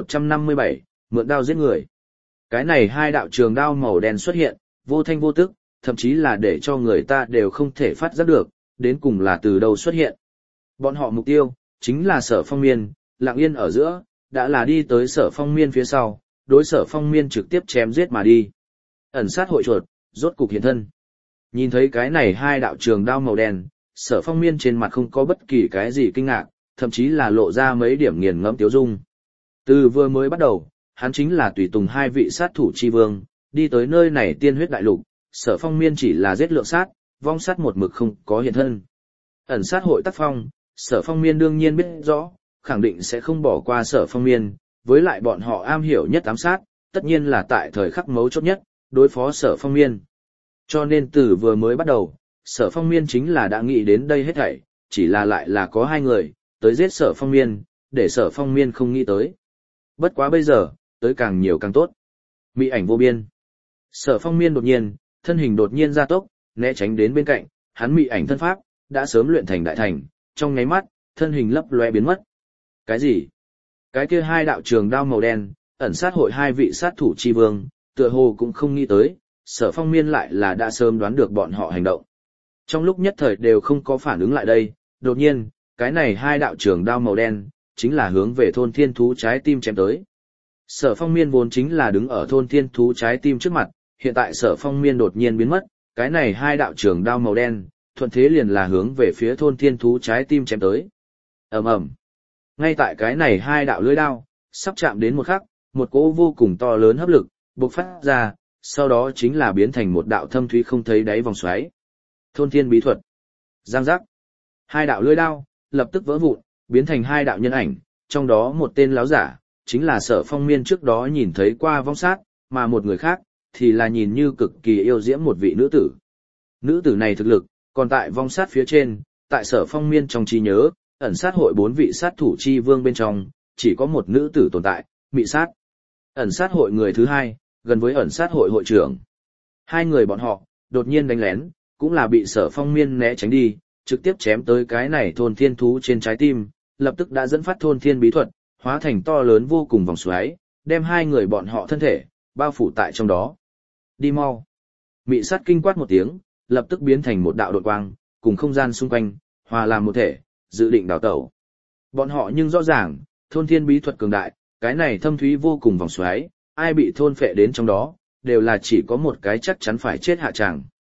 1157, mượn đao giết người. Cái này hai đạo trường đao màu đen xuất hiện, vô thanh vô tức, thậm chí là để cho người ta đều không thể phát giác được, đến cùng là từ đâu xuất hiện. Bọn họ mục tiêu, chính là Sở Phong Miên, lặng yên ở giữa, đã là đi tới Sở Phong Miên phía sau, đối Sở Phong Miên trực tiếp chém giết mà đi. Ẩn sát hội chuột, rốt cục hiện thân. Nhìn thấy cái này hai đạo trường đao màu đen, Sở Phong Miên trên mặt không có bất kỳ cái gì kinh ngạc, thậm chí là lộ ra mấy điểm nghiền ngẫm tiếu dung. Từ vừa mới bắt đầu, hắn chính là tùy tùng hai vị sát thủ chi vương, đi tới nơi này tiên huyết đại lục, Sở Phong Miên chỉ là giết lượng sát, vong sát một mực không có hiện thân. Ẩn sát hội tác phong, Sở Phong Miên đương nhiên biết rõ, khẳng định sẽ không bỏ qua Sở Phong Miên, với lại bọn họ am hiểu nhất ám sát, tất nhiên là tại thời khắc mấu chốt nhất, đối phó Sở Phong Miên. Cho nên từ vừa mới bắt đầu, Sở Phong Miên chính là đã nghĩ đến đây hết thảy, chỉ là lại là có hai người, tới giết Sở Phong Miên, để Sở Phong Miên không nghĩ tới. Bất quá bây giờ, tới càng nhiều càng tốt. Mị ảnh vô biên. Sở Phong Miên đột nhiên, thân hình đột nhiên gia tốc, né tránh đến bên cạnh, hắn mị ảnh thân pháp, đã sớm luyện thành đại thành, trong nháy mắt, thân hình lấp lóe biến mất. Cái gì? Cái kia hai đạo trường đao màu đen, ẩn sát hội hai vị sát thủ chi vương, tựa hồ cũng không nghĩ tới, Sở Phong Miên lại là đã sớm đoán được bọn họ hành động. Trong lúc nhất thời đều không có phản ứng lại đây, đột nhiên, cái này hai đạo trường đao màu đen, chính là hướng về thôn thiên thú trái tim chém tới. Sở Phong Miên vốn chính là đứng ở thôn thiên thú trái tim trước mặt, hiện tại Sở Phong Miên đột nhiên biến mất, cái này hai đạo trường đao màu đen, thuận thế liền là hướng về phía thôn thiên thú trái tim chém tới. Ầm ầm. Ngay tại cái này hai đạo lưỡi đao, sắp chạm đến một khắc, một cỗ vô cùng to lớn hấp lực, bộc phát ra, sau đó chính là biến thành một đạo thâm thúy không thấy đáy vòng xoáy. Thôn thiên bí thuật. Giang giác. Hai đạo lưỡi đao, lập tức vỡ vụn, biến thành hai đạo nhân ảnh, trong đó một tên láo giả, chính là Sở Phong Miên trước đó nhìn thấy qua vong sát, mà một người khác, thì là nhìn như cực kỳ yêu diễm một vị nữ tử. Nữ tử này thực lực, còn tại vong sát phía trên, tại Sở Phong Miên trong trí nhớ, ẩn sát hội 4 vị sát thủ chi vương bên trong, chỉ có một nữ tử tồn tại, Mị Sát. Ẩn sát hội người thứ hai, gần với ẩn sát hội hội trưởng. Hai người bọn họ, đột nhiên đánh lén, cũng là bị Sở Phong Miên né tránh đi, trực tiếp chém tới cái này thôn thiên thú trên trái tim, lập tức đã dẫn phát thôn thiên bí thuật, hóa thành to lớn vô cùng vòng xoáy, đem hai người bọn họ thân thể, bao phủ tại trong đó. Đi mau. Mị Sát kinh quát một tiếng, lập tức biến thành một đạo đột quang, cùng không gian xung quanh, hòa làm một thể, dự định đào tẩu. Bọn họ nhưng rõ ràng, thôn thiên bí thuật cường đại, cái này thâm thúy vô cùng vòng xoáy, ai bị thôn phệ đến trong đó, đều là chỉ có một cái chắc chắn phải chết hạ tràng.